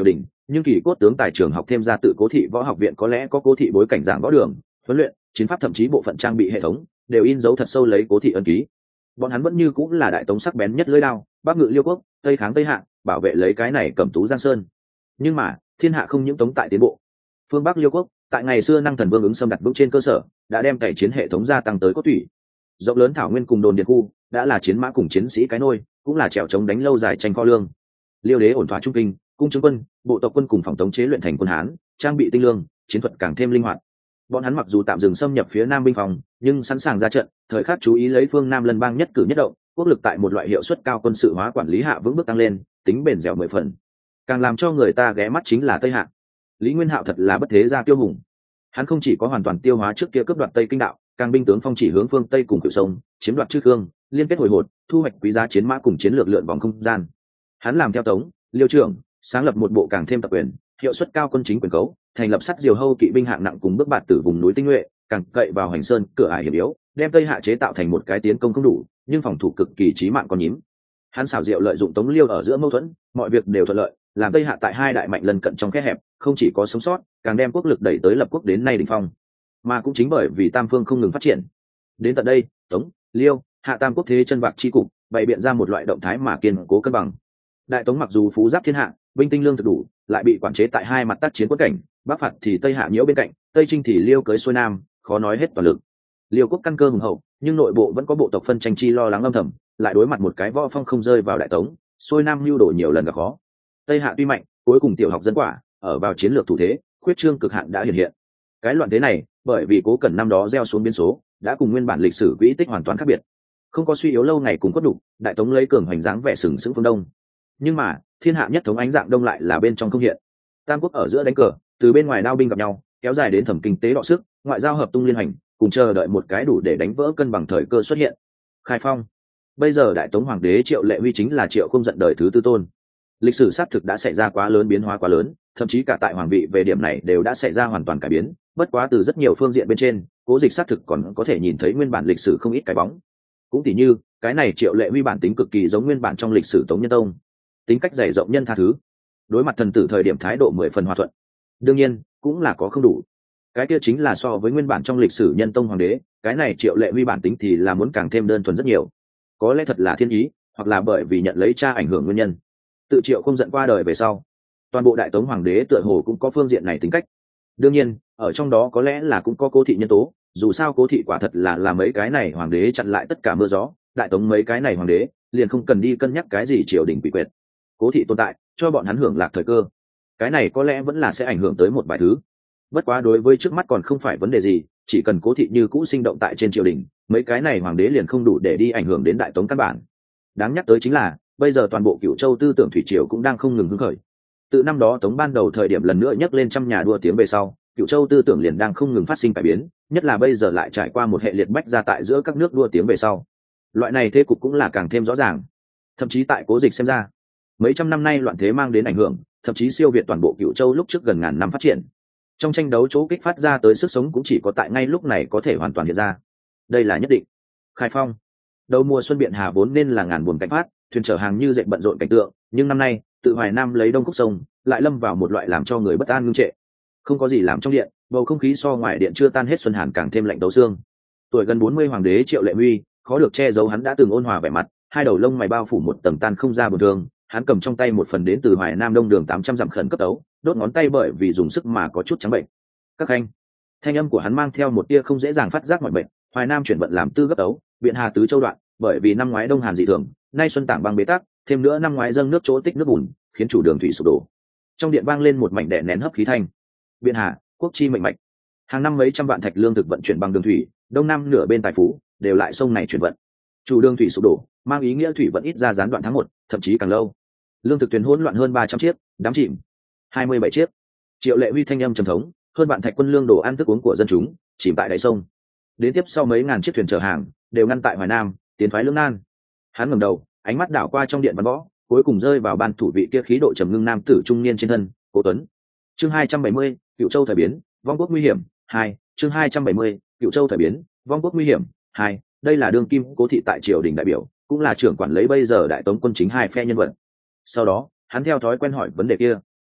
nhưng kỳ cốt tướng tài trường học thêm ra tự Cố Thị Võ Học Viện có lẽ có Cố Thị bối cảnh giảng võ đường, huấn luyện, chiến pháp, thậm chí bộ phận trang bị hệ thống đều in dấu thật sâu lấy Cố Thị ân ký. Bọn hắn vẫn như cũng là đại tống sắc bén nhất lưỡi đao, bắc ngự Liêu quốc, tây kháng Tây Hạ, bảo vệ lấy cái này Cẩm Tú Giang Sơn. Nhưng mà thiên hạ không những tống tại tiến bộ, phương bắc Liêu quốc tại ngày xưa Năng Thần Vương ứng xâm đặt vững trên cơ sở đã đem cải chiến hệ thống gia tăng tới cốt tủy. Rộng lớn thảo nguyên cùng đồn điện khu đã là chiến mã cùng chiến sĩ cái nôi, cũng là trèo chống đánh lâu dài tranh kho lương. Liêu đế ổn thỏa trung kinh, cung chứng quân, bộ tộc quân cùng phòng tống chế luyện thành quân hán, trang bị tinh lương, chiến thuật càng thêm linh hoạt. Bọn hắn mặc dù tạm dừng xâm nhập phía nam binh phòng, nhưng sẵn sàng ra trận, thời khắc chú ý lấy phương nam lân bang nhất cử nhất động, quốc lực tại một loại hiệu suất cao quân sự hóa quản lý hạ vững bước tăng lên, tính bền dẻo 10 phần. Càng làm cho người ta ghé mắt chính là Tây Hạ. Lý Nguyên Hạo thật là bất thế gia tiêu hùng. Hắn không chỉ có hoàn toàn tiêu hóa trước kia cướp đoạt Tây Kinh đạo, càng binh tướng phong chỉ hướng phương Tây cùng Cửu Sông, chiếm đoạt Chư Khương, liên kết hồi hột, thu hoạch quý giá chiến mã cùng chiến lược lượn vòng không gian. Hắn làm theo Tống, Liêu trưởng, sáng lập một bộ càng thêm tập quyền, hiệu suất cao quân chính quyền cấu, thành lập sắt diều hâu kỵ binh hạng nặng cùng bước bạt tử vùng núi tinh nhuệ, càng cậy vào hành sơn cửa ải hiểm yếu, đem Tây Hạ chế tạo thành một cái tiến công không đủ nhưng phòng thủ cực kỳ chí mạng con nhím. Hắn xảo diệu lợi dụng Tống Liêu ở giữa mâu thuẫn, mọi việc đều thuận lợi, làm Tây Hạ tại hai đại mạnh lần cận trong kẽ hẹp, không chỉ có sống sót, càng đem quốc lực đẩy tới lập quốc đến nay đỉnh phong. Mà cũng chính bởi vì tam phương không ngừng phát triển, đến tận đây, Tống, Liêu, Hạ tam quốc thế chân vạc chi cục, bày biện ra một loại động thái mà kiên cố cân bằng. Đại Tống mặc dù phú giáp thiên hạ, binh tinh lương thực đủ, lại bị quản chế tại hai mặt tác chiến quân cảnh, bắc phạt thì Tây Hạ nhiễu bên cạnh, Tây chinh thì Liêu cưới xuôi nam, khó nói hết toàn lực. Liêu quốc căn cơ hùng hậu, nhưng nội bộ vẫn có bộ tộc phân tranh chi lo lắng âm thầm, lại đối mặt một cái võ phong không rơi vào Đại Tống, xuôi nam lưu đổ nhiều lần gặp khó. Tây Hạ tuy mạnh, cuối cùng tiểu học dân quả, ở vào chiến lược thủ thế, khuyết trương cực hạn đã hiện hiện. Cái loạn thế này, bởi vì Cố Cẩn năm đó gieo xuống biến số, đã cùng nguyên bản lịch sử quỹ tích hoàn toàn khác biệt. Không có suy yếu lâu ngày cùng quất đủ, Đại Tống lấy cường hoành dáng vẻ sừng sững phương đông. Nhưng mà, thiên hạ nhất thống ánh dạng đông lại là bên trong không hiện. Tam quốc ở giữa đánh cờ, từ bên ngoài đao binh gặp nhau, kéo dài đến thẩm kinh tế đọ sức, ngoại giao hợp tung liên hành, cùng chờ đợi một cái đủ để đánh vỡ cân bằng thời cơ xuất hiện. Khai phong. Bây giờ Đại Tống hoàng đế Triệu Lệ Huy chính là Triệu không giận đời thứ tư tôn. Lịch sử xác thực đã xảy ra quá lớn biến hóa quá lớn, thậm chí cả tại hoàng vị về điểm này đều đã xảy ra hoàn toàn cải biến. Bất quá từ rất nhiều phương diện bên trên, Cố Dịch xác thực còn có thể nhìn thấy nguyên bản lịch sử không ít cái bóng. Cũng tỉ như cái này Triệu Lệ Huy bản tính cực kỳ giống nguyên bản trong lịch sử Tống Nhân Tông, tính cách dày rộng nhân tha thứ, đối mặt thần tử thời điểm thái độ 10 phần hòa thuận. Đương nhiên cũng là có không đủ, cái kia chính là so với nguyên bản trong lịch sử Nhân Tông hoàng đế, cái này Triệu Lệ Huy bản tính thì là muốn càng thêm đơn thuần rất nhiều. Có lẽ thật là thiên ý, hoặc là bởi vì nhận lấy cha ảnh hưởng nguyên nhân. Tự Triệu không giận qua đời về sau, toàn bộ Đại Tống hoàng đế tựa hồ cũng có phương diện này tính cách. Đương nhiên ở trong đó có lẽ là cũng có Cố Thị nhân tố, dù sao Cố Thị quả thật là mấy cái này hoàng đế chặn lại tất cả mưa gió, Đại Tống mấy cái này hoàng đế liền không cần đi cân nhắc cái gì triều đình quỷ quyệt. Cố Thị tồn tại cho bọn hắn hưởng lạc thời cơ, cái này có lẽ vẫn là sẽ ảnh hưởng tới một vài thứ. Bất quá đối với trước mắt còn không phải vấn đề gì, chỉ cần Cố Thị như cũ sinh động tại trên triều đình, mấy cái này hoàng đế liền không đủ để đi ảnh hưởng đến Đại Tống căn bản. Đáng nhắc tới chính là bây giờ toàn bộ Cửu Châu tư tưởng thủy triều cũng đang không ngừng hứng khởi. Từ năm đó Tống ban đầu thời điểm lần nữa nhấc lên trăm nhà đua tiếng về sau, Cửu Châu tư tưởng liền đang không ngừng phát sinh cải biến, nhất là bây giờ lại trải qua một hệ liệt bách gia tại giữa các nước đua tiếng về sau, loại này thế cục cũng là càng thêm rõ ràng. Thậm chí tại Cố Dịch xem ra, mấy trăm năm nay loạn thế mang đến ảnh hưởng thậm chí siêu việt toàn bộ Cửu Châu lúc trước gần ngàn năm phát triển. Trong tranh đấu chỗ kích phát ra tới sức sống cũng chỉ có tại ngay lúc này có thể hoàn toàn hiện ra. Đây là nhất định. Khai phong. Đầu mùa xuân Biện Hà vốn nên là ngàn buồn cảnh phát, thuyền chở hàng như dệt bận rộn cảnh tượng, nhưng năm nay tự Hoài Nam lấy đông khúc sông lại lâm vào một loại làm cho người bất an ngưng trệ. Không có gì làm trong điện, bầu không khí so ngoài điện chưa tan hết xuân hàn càng thêm lạnh tấu xương. Tuổi gần 40 hoàng đế Triệu Lệ Huy khó được che giấu hắn đã từng ôn hòa vẻ mặt, hai đầu lông mày bao phủ một tầng tan không ra buồn thương. Hắn cầm trong tay một phần đến từ Hoài Nam đông đường 800 dặm khẩn cấp tấu, đốt ngón tay bởi vì dùng sức mà có chút trắng bệnh. Các khanh. Thanh âm của hắn mang theo một tia không dễ dàng phát giác mọi bệnh. Hoài Nam chuyển vận làm tư gấp tấu, Biện Hà tứ châu đoạn, bởi vì năm ngoái đông hàn dị thường, nay xuân tảng băng bế tắc, thêm nữa năm ngoái dâng nước chỗ tích nước bùn, khiến chủ đường thủy sụp đổ. Trong điện vang lên một mảnh đè nén hấp khí thanh. Biện Hà, quốc chi mệnh mạch. Hàng năm mấy trăm vạn thạch lương thực vận chuyển bằng đường thủy, đông nam nửa bên tài phú đều lại sông này chuyển vận. Chủ đường thủy sụp đổ, mang ý nghĩa thủy vận ít ra gián đoạn tháng 1, thậm chí càng lâu. Lương thực thuyền hỗn loạn hơn 300 chiếc, đắm chìm 27 chiếc. Triệu Lệ Huy thanh âm trầm thống, hơn vạn thạch quân lương đồ ăn thức uống của dân chúng chìm tại đáy sông. Đến tiếp sau mấy ngàn chiếc thuyền chở hàng đều ngăn tại Hoài Nam, tiến thoái lưỡng nan. Hắn ngẩng đầu, ánh mắt đảo qua trong điện văn võ, cuối cùng rơi vào ban thủ vị kia khí độ trầm ngưng nam tử trung niên trên thân, Cố Tuấn. Chương 270, Cửu Châu thời biến, vong quốc nguy hiểm 2. Chương 270, Cửu Châu thời biến, vong quốc nguy hiểm 2. Đây là đương kim Cố Thị tại triều đình đại biểu, cũng là trưởng quản lấy bây giờ Đại Tống quân chính hai phe nhân vật. Sau đó hắn theo thói quen hỏi vấn đề kia.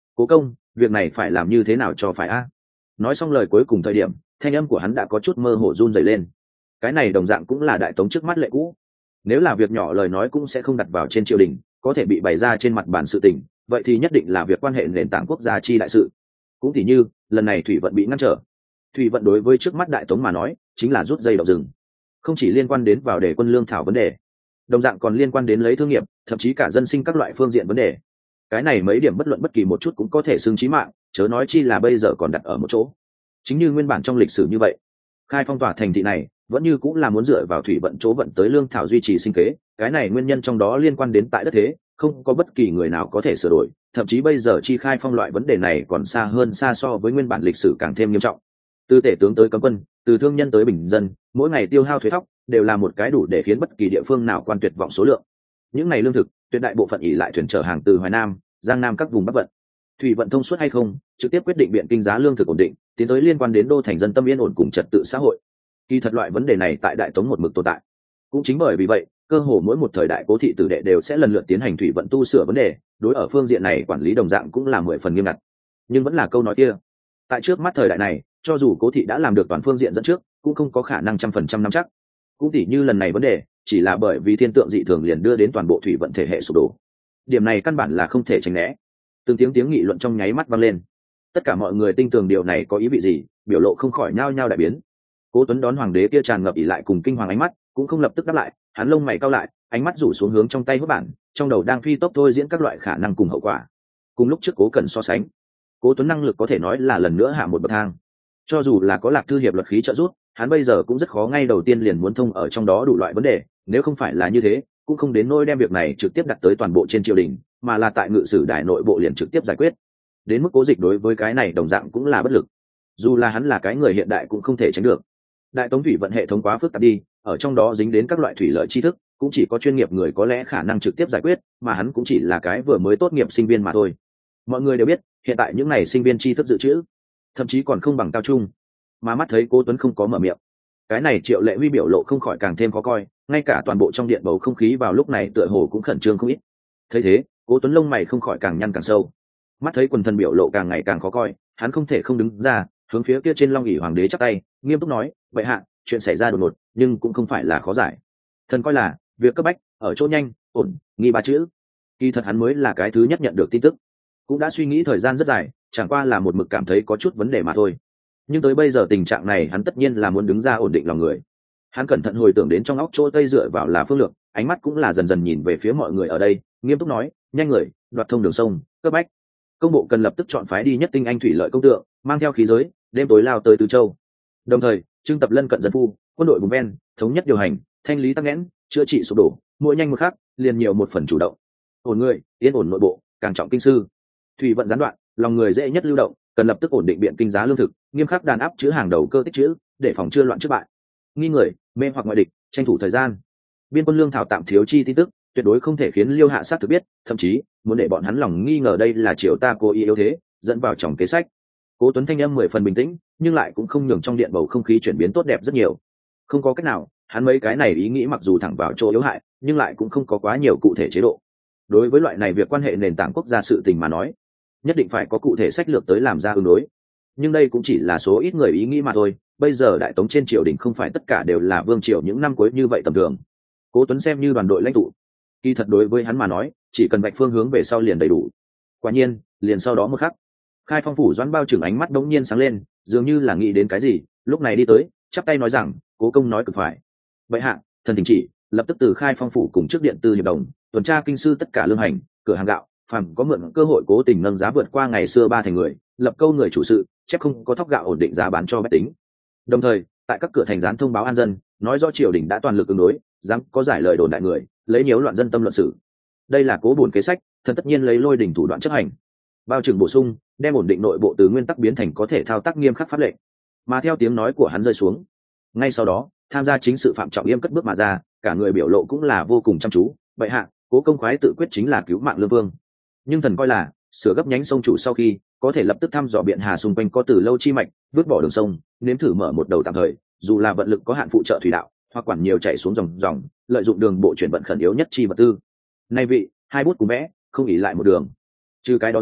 Cố công, việc này phải làm như thế nào cho phải a? Nói xong lời cuối cùng thời điểm, thanh âm của hắn đã có chút mơ hồ run rẩy lên. Cái này đồng dạng cũng là đại tống trước mắt lệ cũ. Nếu là việc nhỏ lời nói cũng sẽ không đặt vào trên triều đình, có thể bị bày ra trên mặt bản sự tình, vậy thì nhất định là việc quan hệ nền tảng quốc gia chi đại sự. Cũng tỉ như lần này thủy vận bị ngăn trở. Thủy vận đối với trước mắt đại tống mà nói chính là rút dây động rừng, không chỉ liên quan đến vào đề quân lương thảo vấn đề, đồng dạng còn liên quan đến lấy thương nghiệp, thậm chí cả dân sinh các loại phương diện vấn đề. Cái này mấy điểm bất luận bất kỳ một chút cũng có thể xưng chí mạng, chớ nói chi là bây giờ còn đặt ở một chỗ. Chính như nguyên bản trong lịch sử như vậy, khai phong tỏa thành thị này vẫn như cũng là muốn dựa vào thủy vận chỗ vận tới lương thảo duy trì sinh kế. Cái này nguyên nhân trong đó liên quan đến tại đất thế, không có bất kỳ người nào có thể sửa đổi, thậm chí bây giờ chi khai phong loại vấn đề này còn xa hơn xa so với nguyên bản lịch sử càng thêm nghiêm trọng. Từ tể tướng tới cấm quân, từ thương nhân tới bình dân, mỗi ngày tiêu hao thuế thóc đều là một cái đủ để khiến bất kỳ địa phương nào quan tuyệt vọng số lượng. Những ngày lương thực tuyệt đại bộ phận ỉ lại thuyền chở hàng từ Hoài Nam, Giang Nam các vùng Bắc vận. Thủy vận thông suốt hay không, trực tiếp quyết định biện kinh giá lương thực ổn định, tiến tới liên quan đến đô thành dân tâm yên ổn cùng trật tự xã hội. Kỳ thật loại vấn đề này tại đại tống một mực tồn tại. Cũng chính bởi vì vậy, cơ hồ mỗi một thời đại cố thị tử đệ đều sẽ lần lượt tiến hành thủy vận tu sửa vấn đề, đối ở phương diện này quản lý đồng dạng cũng là 10 phần nghiêm ngặt. Nhưng vẫn là câu nói kia, tại trước mắt thời đại này, cho dù cố thị đã làm được toàn phương diện dẫn trước, cũng không có khả năng 100% nắm chắc. Cũng tỉ như lần này vấn đề chỉ là bởi vì thiên tượng dị thường liền đưa đến toàn bộ thủy vận thể hệ sụp đổ, điểm này căn bản là không thể tránh né. Từng tiếng nghị luận trong nháy mắt vang lên, tất cả mọi người tin tưởng điều này có ý vị gì, biểu lộ không khỏi nhao nhao đại biến. Cố Tuấn đón hoàng đế kia tràn ngập ỉ lại cùng kinh hoàng ánh mắt, cũng không lập tức đáp lại, hắn lông mày cau lại, ánh mắt rủ xuống hướng trong tay hút bản, trong đầu đang phi tốc thôi diễn các loại khả năng cùng hậu quả. Cùng lúc trước Cố Cẩn so sánh, Cố Tuấn năng lực có thể nói là lần nữa hạ một bậc thang. Cho dù là có Lạc Thư hiệp luật khí trợ giúp, hắn bây giờ cũng rất khó ngay đầu tiên liền muốn thông ở trong đó đủ loại vấn đề, nếu không phải là như thế, cũng không đến nỗi đem việc này trực tiếp đặt tới toàn bộ trên triều đình, mà là tại ngự sử đại nội bộ liền trực tiếp giải quyết. Đến mức Cố Dịch đối với cái này đồng dạng cũng là bất lực. Dù là hắn là cái người hiện đại cũng không thể tránh được. Đại tống thủy vận hệ thống quá phức tạp đi, ở trong đó dính đến các loại thủy lợi tri thức, cũng chỉ có chuyên nghiệp người có lẽ khả năng trực tiếp giải quyết, mà hắn cũng chỉ là cái vừa mới tốt nghiệp sinh viên mà thôi. Mọi người đều biết, hiện tại những này sinh viên tri thức dự trữ, thậm chí còn không bằng cao trung. Mà mắt thấy Cố Tuấn không có mở miệng, cái này Triệu Lệ Huy biểu lộ không khỏi càng thêm khó coi, ngay cả toàn bộ trong điện bầu không khí vào lúc này tựa hồ cũng khẩn trương không ít. Thấy thế, Cố Tuấn lông mày không khỏi càng nhăn càng sâu. Mắt thấy quần thần biểu lộ càng ngày càng khó coi, hắn không thể không đứng ra, hướng phía kia trên long ỷ hoàng đế chắp tay, nghiêm túc nói: "Vậy hạ, chuyện xảy ra đột ngột, nhưng cũng không phải là khó giải. Thần coi là việc cấp bách, ở chỗ nhanh, ổn, nghi ba chữ." Kỳ thật hắn mới là cái thứ nhất nhận được tin tức, cũng đã suy nghĩ thời gian rất dài, chẳng qua là một mực cảm thấy có chút vấn đề mà thôi. Nhưng tới bây giờ tình trạng này hắn tất nhiên là muốn đứng ra ổn định lòng người. Hắn cẩn thận hồi tưởng đến trong óc chỗ tây dựa vào là phương lượng, ánh mắt cũng là dần dần nhìn về phía mọi người ở đây, nghiêm túc nói: "Nhanh người, đoạt thông đường sông, cấp bách. Công bộ cần lập tức chọn phái đi nhất tinh anh thủy lợi công tượng, mang theo khí giới, đêm tối lao tới Tứ Châu. Đồng thời, trưng tập lân cận dân phu, quân đội vùng ven, thống nhất điều hành, thanh lý tắc nghẽn, chữa trị sụp đổ, mỗi nhanh một khắc, liền nhiều một phần chủ động. Ổn người, yên ổn nội bộ, càng trọng kinh sư. Thủy vận gián đoạn, lòng người dễ nhất lưu động, cần lập tức ổn định biện kinh giá lương thực, nghiêm khắc đàn áp chữ hàng đầu cơ tích chữ, để phòng chưa loạn trước bại. Nghi người, mê hoặc ngoại địch, tranh thủ thời gian. Biên quân lương thảo tạm thiếu chi tin tức, tuyệt đối không thể khiến Liêu Hạ sát thực biết, thậm chí muốn để bọn hắn lòng nghi ngờ đây là triều ta cố ý yếu thế, dẫn vào trong kế sách." Cố Tuấn thanh âm 10 phần bình tĩnh, nhưng lại cũng không nhường trong điện bầu không khí chuyển biến tốt đẹp rất nhiều. Không có cách nào, hắn mấy cái này ý nghĩ mặc dù thẳng vào chỗ yếu hại, nhưng lại cũng không có quá nhiều cụ thể chế độ. Đối với loại này việc quan hệ nền tảng quốc gia sự tình mà nói, nhất định phải có cụ thể sách lược tới làm ra ứng đối. Nhưng đây cũng chỉ là số ít người ý nghĩ mà thôi, bây giờ đại tống trên triều đình không phải tất cả đều là vương triều những năm cuối như vậy tầm thường. Cố Tuấn xem như đoàn đội lãnh tụ, kỳ thật đối với hắn mà nói, chỉ cần vạch phương hướng về sau liền đầy đủ. Quả nhiên, liền sau đó một khắc, Khai Phong phủ Doãn Bao Trừng ánh mắt đống nhiên sáng lên, dường như là nghĩ đến cái gì, lúc này đi tới, chắp tay nói rằng: "Cố công nói cực phải. Vậy hạ, thần thỉnh chỉ, lập tức từ Khai Phong phủ cùng trước điện tư hiệp đồng, tuần tra kinh sư tất cả lương hành, cửa hàng gạo, phàm có mượn cơ hội cố tình nâng giá vượt qua ngày xưa ba thành người, lập câu người chủ sự, chép không có thóc gạo ổn định giá bán cho bách tính. Đồng thời, tại các cửa thành gián thông báo an dân, nói rõ triều đình đã toàn lực ứng đối, dám có giải lời đồn đại người, lấy nhiễu loạn dân tâm luận xử. Đây là cố bổn kế sách, thần tất nhiên lấy lôi đỉnh thủ đoạn chấp hành." Bao Trừng bổ sung, đem ổn định nội bộ từ nguyên tắc biến thành có thể thao tác nghiêm khắc pháp lệnh. Mà theo tiếng nói của hắn rơi xuống, ngay sau đó, tham gia chính sự Phạm Trọng Yêm cất bước mà ra, cả người biểu lộ cũng là vô cùng chăm chú. "Bệ hạ, cố công khoái tự quyết chính là cứu mạng lương vương, nhưng thần coi là sửa gấp nhánh sông chủ sau khi có thể lập tức thăm dò biện hà xung quanh có từ lâu chi mạch, vứt bỏ đường sông, nếm thử mở một đầu tạm thời, dù là vận lực có hạn phụ trợ thủy đạo, hoặc quản nhiều chảy xuống dòng, lợi dụng đường bộ chuyển vận khẩn yếu nhất chi vật tư. Nay vị, hai bút cùng vẽ, không ỷ lại một đường. Trừ cái đó ra,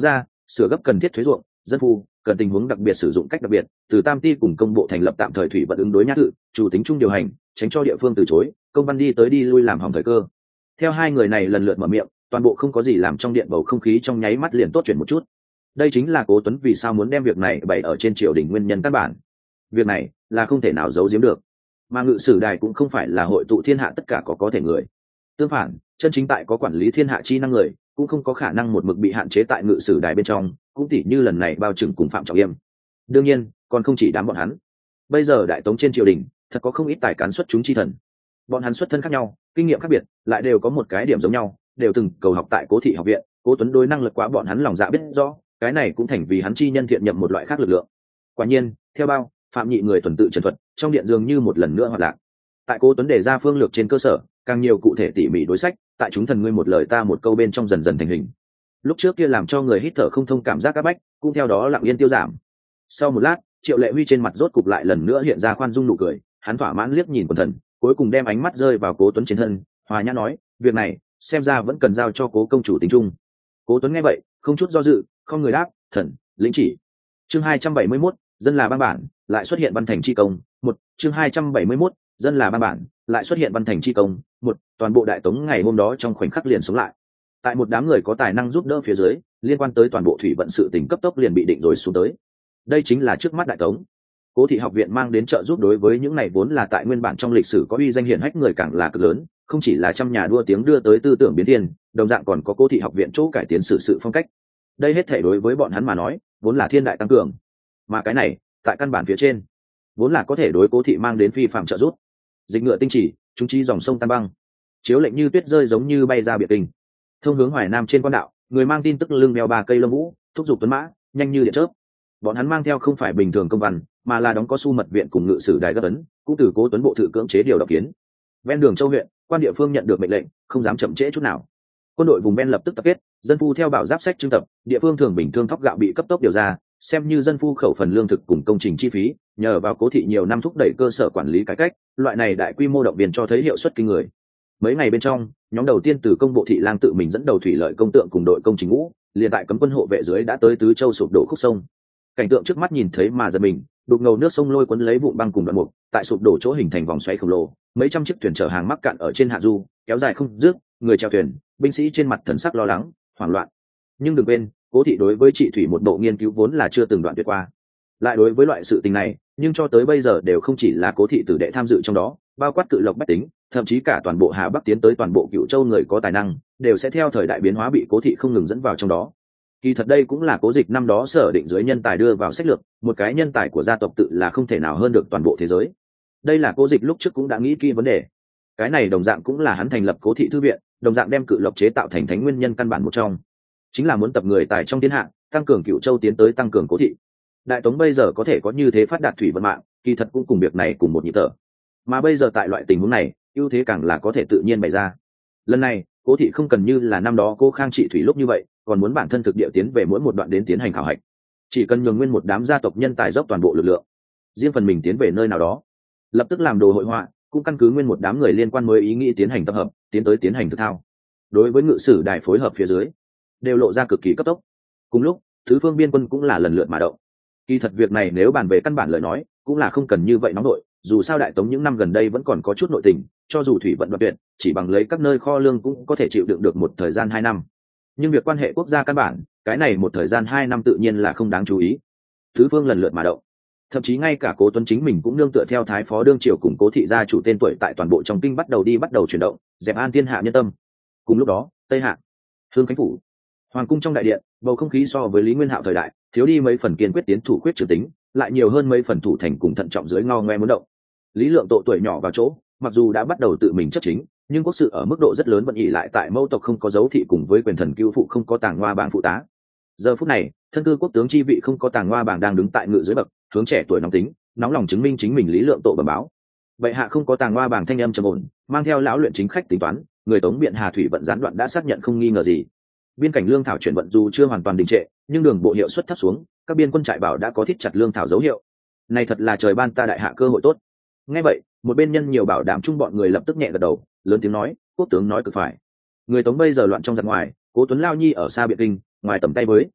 sửa gấp cần thiết thuế ruộng dân phu cần tình huống đặc biệt sử dụng cách đặc biệt từ tam ti cùng công bộ thành lập tạm thời thủy vận ứng đối nhã tự chủ tính chung điều hành tránh cho địa phương từ chối công văn đi tới đi lui làm hỏng thời cơ. Theo hai người này lần lượt mở miệng, toàn bộ không có gì làm trong điện bầu không khí trong nháy mắt liền tốt chuyển một chút. Đây chính là Cố Tuấn vì sao muốn đem việc này bày ở trên triều đình nguyên nhân căn bản. Việc này là không thể nào giấu giếm được, mà ngự sử đài cũng không phải là hội tụ thiên hạ tất cả có thể người. Tương phản, chân chính tại có quản lý thiên hạ chi năng người, cũng không có khả năng một mực bị hạn chế tại ngự sử đài bên trong, cũng tỉ như lần này bao trừng cùng Phạm Trọng Yêm. Đương nhiên, còn không chỉ đám bọn hắn. Bây giờ đại tống trên triều đình, thật có không ít tài cán xuất chúng chi thần. Bọn hắn xuất thân khác nhau, kinh nghiệm khác biệt, lại đều có một cái điểm giống nhau, đều từng cầu học tại Cố thị học viện. Cố Tuấn đối năng lực quá bọn hắn lòng dạ biết rõ, cái này cũng thành vì hắn chi nhân thiện nhậm một loại khác lực lượng. Quả nhiên, theo bao Phạm Nhị người tuần tự trần thuật, trong điện dường như một lần nữa hoạt lạc. Tại Cố Tuấn đề ra phương lược trên cơ sở, càng nhiều cụ thể tỉ mỉ đối sách, tại chúng thần ngươi một lời ta một câu bên trong dần dần thành hình. Lúc trước kia làm cho người hít thở không thông cảm giác áp bách, cũng theo đó lặng yên tiêu giảm. Sau một lát, Triệu Lệ Huy trên mặt rốt cục lại lần nữa hiện ra khoan dung nụ cười, hắn thỏa mãn liếc nhìn quần thần, cuối cùng đem ánh mắt rơi vào Cố Tuấn trên thân, hòa nhã nói, việc này xem ra vẫn cần giao cho Cố công chủ tính chung. Cố Tuấn nghe vậy, không chút do dự, không người đáp, thần lĩnh chỉ. Chương 271, dân là bang bản, lại xuất hiện văn thành chi công. Một chương 271, dân là bang bản, lại xuất hiện văn thành chi công. Một toàn bộ đại tống ngày hôm đó trong khoảnh khắc liền sống lại. Tại một đám người có tài năng giúp đỡ phía dưới, liên quan tới toàn bộ thủy vận sự tình cấp tốc liền bị định rồi xuống tới. Đây chính là trước mắt đại tống. Cố thị học viện mang đến trợ giúp đối với những này vốn là tại nguyên bản trong lịch sử có uy danh hiển hách người càng là cực lớn, không chỉ là trăm nhà đua tiếng đưa tới tư tưởng biến thiên, đồng dạng còn có Cố thị học viện chỗ cải tiến sự phong cách. Đây hết thể đối với bọn hắn mà nói, vốn là thiên đại tăng cường. Mà cái này, tại căn bản phía trên, vốn là có thể đối Cố thị mang đến phi phạm trợ giúp. Dịch ngựa tinh chỉ, chúng chi dòng sông tan băng, chiếu lệnh như tuyết rơi giống như bay ra biệt kinh. Thông hướng Hoài Nam trên quan đạo, người mang tin tức lưng đeo 3 cây lông vũ, thúc giục tuấn mã, nhanh như điện chớp. Bọn hắn mang theo không phải bình thường công văn, mà là đóng có su mật viện cùng ngự sử đài gấp ấn, cũng từ Cố Tuấn bộ thự cưỡng chế điều động kiến. Ven đường Châu huyện, quan địa phương nhận được mệnh lệnh, không dám chậm trễ chút nào. Quân đội vùng ven lập tức tập kết, dân phu theo bảo giáp sách trưng tập, địa phương thường bình thương thóc gạo bị cấp tốc điều ra, xem như dân phu khẩu phần lương thực cùng công trình chi phí, nhờ vào Cố thị nhiều năm thúc đẩy cơ sở quản lý cải cách, loại này đại quy mô động viên cho thấy hiệu suất kinh người. Mấy ngày bên trong, nhóm đầu tiên từ công bộ thị lang tự mình dẫn đầu thủy lợi công tượng cùng đội công trình ngũ, liền tại cấm quân hộ vệ dưới đã tới Tứ Châu sụp đổ khúc sông. Cảnh tượng trước mắt nhìn thấy mà giật mình, đục ngầu nước sông lôi cuốn lấy vụn băng cùng đoạn mục, tại sụp đổ chỗ hình thành vòng xoáy khổng lồ, mấy trăm chiếc thuyền chở hàng mắc cạn ở trên hạ du, kéo dài không dứt, người chèo thuyền, binh sĩ trên mặt thần sắc lo lắng, hoảng loạn. Nhưng đừng quên, Cố thị đối với trị thủy một bộ nghiên cứu vốn là chưa từng đoạn tuyệt qua. Lại đối với loại sự tình này, nhưng cho tới bây giờ đều không chỉ là Cố thị tử đệ tham dự trong đó, bao quát cự lộc bách tính, thậm chí cả toàn bộ Hà Bắc tiến tới toàn bộ Cửu Châu người có tài năng, đều sẽ theo thời đại biến hóa bị Cố thị không ngừng dẫn vào trong đó. Kỳ thật đây cũng là Cố Dịch năm đó sở định dưới nhân tài đưa vào sách lược, một cái nhân tài của gia tộc tự là không thể nào hơn được toàn bộ thế giới. Đây là Cố Dịch lúc trước cũng đã nghĩ kỹ vấn đề. Cái này đồng dạng cũng là hắn thành lập Cố thị thư viện, đồng dạng đem cự lộc chế tạo thành thánh nguyên nhân căn bản một trong, chính là muốn tập người tài trong thiên hạ, tăng cường Cửu Châu tiến tới tăng cường Cố thị. Đại Tống bây giờ có thể có như thế phát đạt thủy vận mạng, kỳ thật cũng cùng việc này cùng một nhịp thở. Mà bây giờ tại loại tình huống này, ưu thế càng là có thể tự nhiên bày ra. Lần này, Cố thị không cần như là năm đó Cố Khang trị thủy lúc như vậy, còn muốn bản thân thực địa tiến về mỗi một đoạn đến tiến hành khảo hạch. Chỉ cần nhường nguyên một đám gia tộc nhân tài dốc toàn bộ lực lượng, riêng phần mình tiến về nơi nào đó, lập tức làm đồ hội họa, cũng căn cứ nguyên một đám người liên quan mới ý nghĩ tiến hành tập hợp, tiến tới tiến hành thực thao. Đối với ngự sử đài phối hợp phía dưới, đều lộ ra cực kỳ cấp tốc. Cùng lúc, tứ phương biên quân cũng là lần lượt mà động. Kỳ thật việc này nếu bàn về căn bản lời nói, cũng là không cần như vậy nóng nội, dù sao đại tống những năm gần đây vẫn còn có chút nội tình, cho dù thủy vận đoạn tuyệt, chỉ bằng lấy các nơi kho lương cũng có thể chịu đựng được một thời gian 2 năm. Nhưng việc quan hệ quốc gia căn bản, cái này một thời gian 2 năm tự nhiên là không đáng chú ý. Tứ phương lần lượt mà động, thậm chí ngay cả Cố Tuấn chính mình cũng nương tựa theo thái phó đương triều cùng Cố thị gia chủ tên tuổi tại toàn bộ trong kinh bắt đầu chuyển động, dẹp an thiên hạ nhân tâm. Cùng lúc đó, Tây Hạ, Hương Khánh phủ, hoàng cung trong đại điện, bầu không khí so với Lý Nguyên Hạo thời đại thiếu đi mấy phần kiên quyết tiến thủ quyết trừ tính, lại nhiều hơn mấy phần thủ thành cùng thận trọng dưới ngao ngoe muốn động. Lý Lượng Tộ tuổi nhỏ vào chỗ, mặc dù đã bắt đầu tự mình chấp chính, nhưng quốc sự ở mức độ rất lớn vẫn ỉ lại tại mẫu tộc không có dấu thị cùng với quyền thần cứu phụ không có tàng hoa bảng phụ tá. Giờ phút này, thân cư quốc tướng chi vị không có tàng hoa bảng đang đứng tại ngự dưới bậc, hướng trẻ tuổi nóng tính, nóng lòng chứng minh chính mình Lý Lượng Tộ bẩm báo. Bệ hạ không có tàng hoa bảng thanh âm trầm ổn, mang theo lão luyện chính khách tính toán, người Tống biện Hà thủy vận gián đoạn đã xác nhận không nghi ngờ gì. Biên cảnh lương thảo chuyển vận dù chưa hoàn toàn đình trệ, nhưng đường bộ hiệu suất thấp xuống, các biên quân trại bảo đã có thiết chặt lương thảo dấu hiệu. Này thật là trời ban ta đại hạ cơ hội tốt. Nghe vậy, một bên nhân nhiều bảo đảm chung bọn người lập tức nhẹ gật đầu, lớn tiếng nói, quốc tướng nói cực phải. Người Tống bây giờ loạn trong giặc ngoài, Cố Tuấn Lao Nhi ở xa Biện Kinh, ngoài tầm tay với.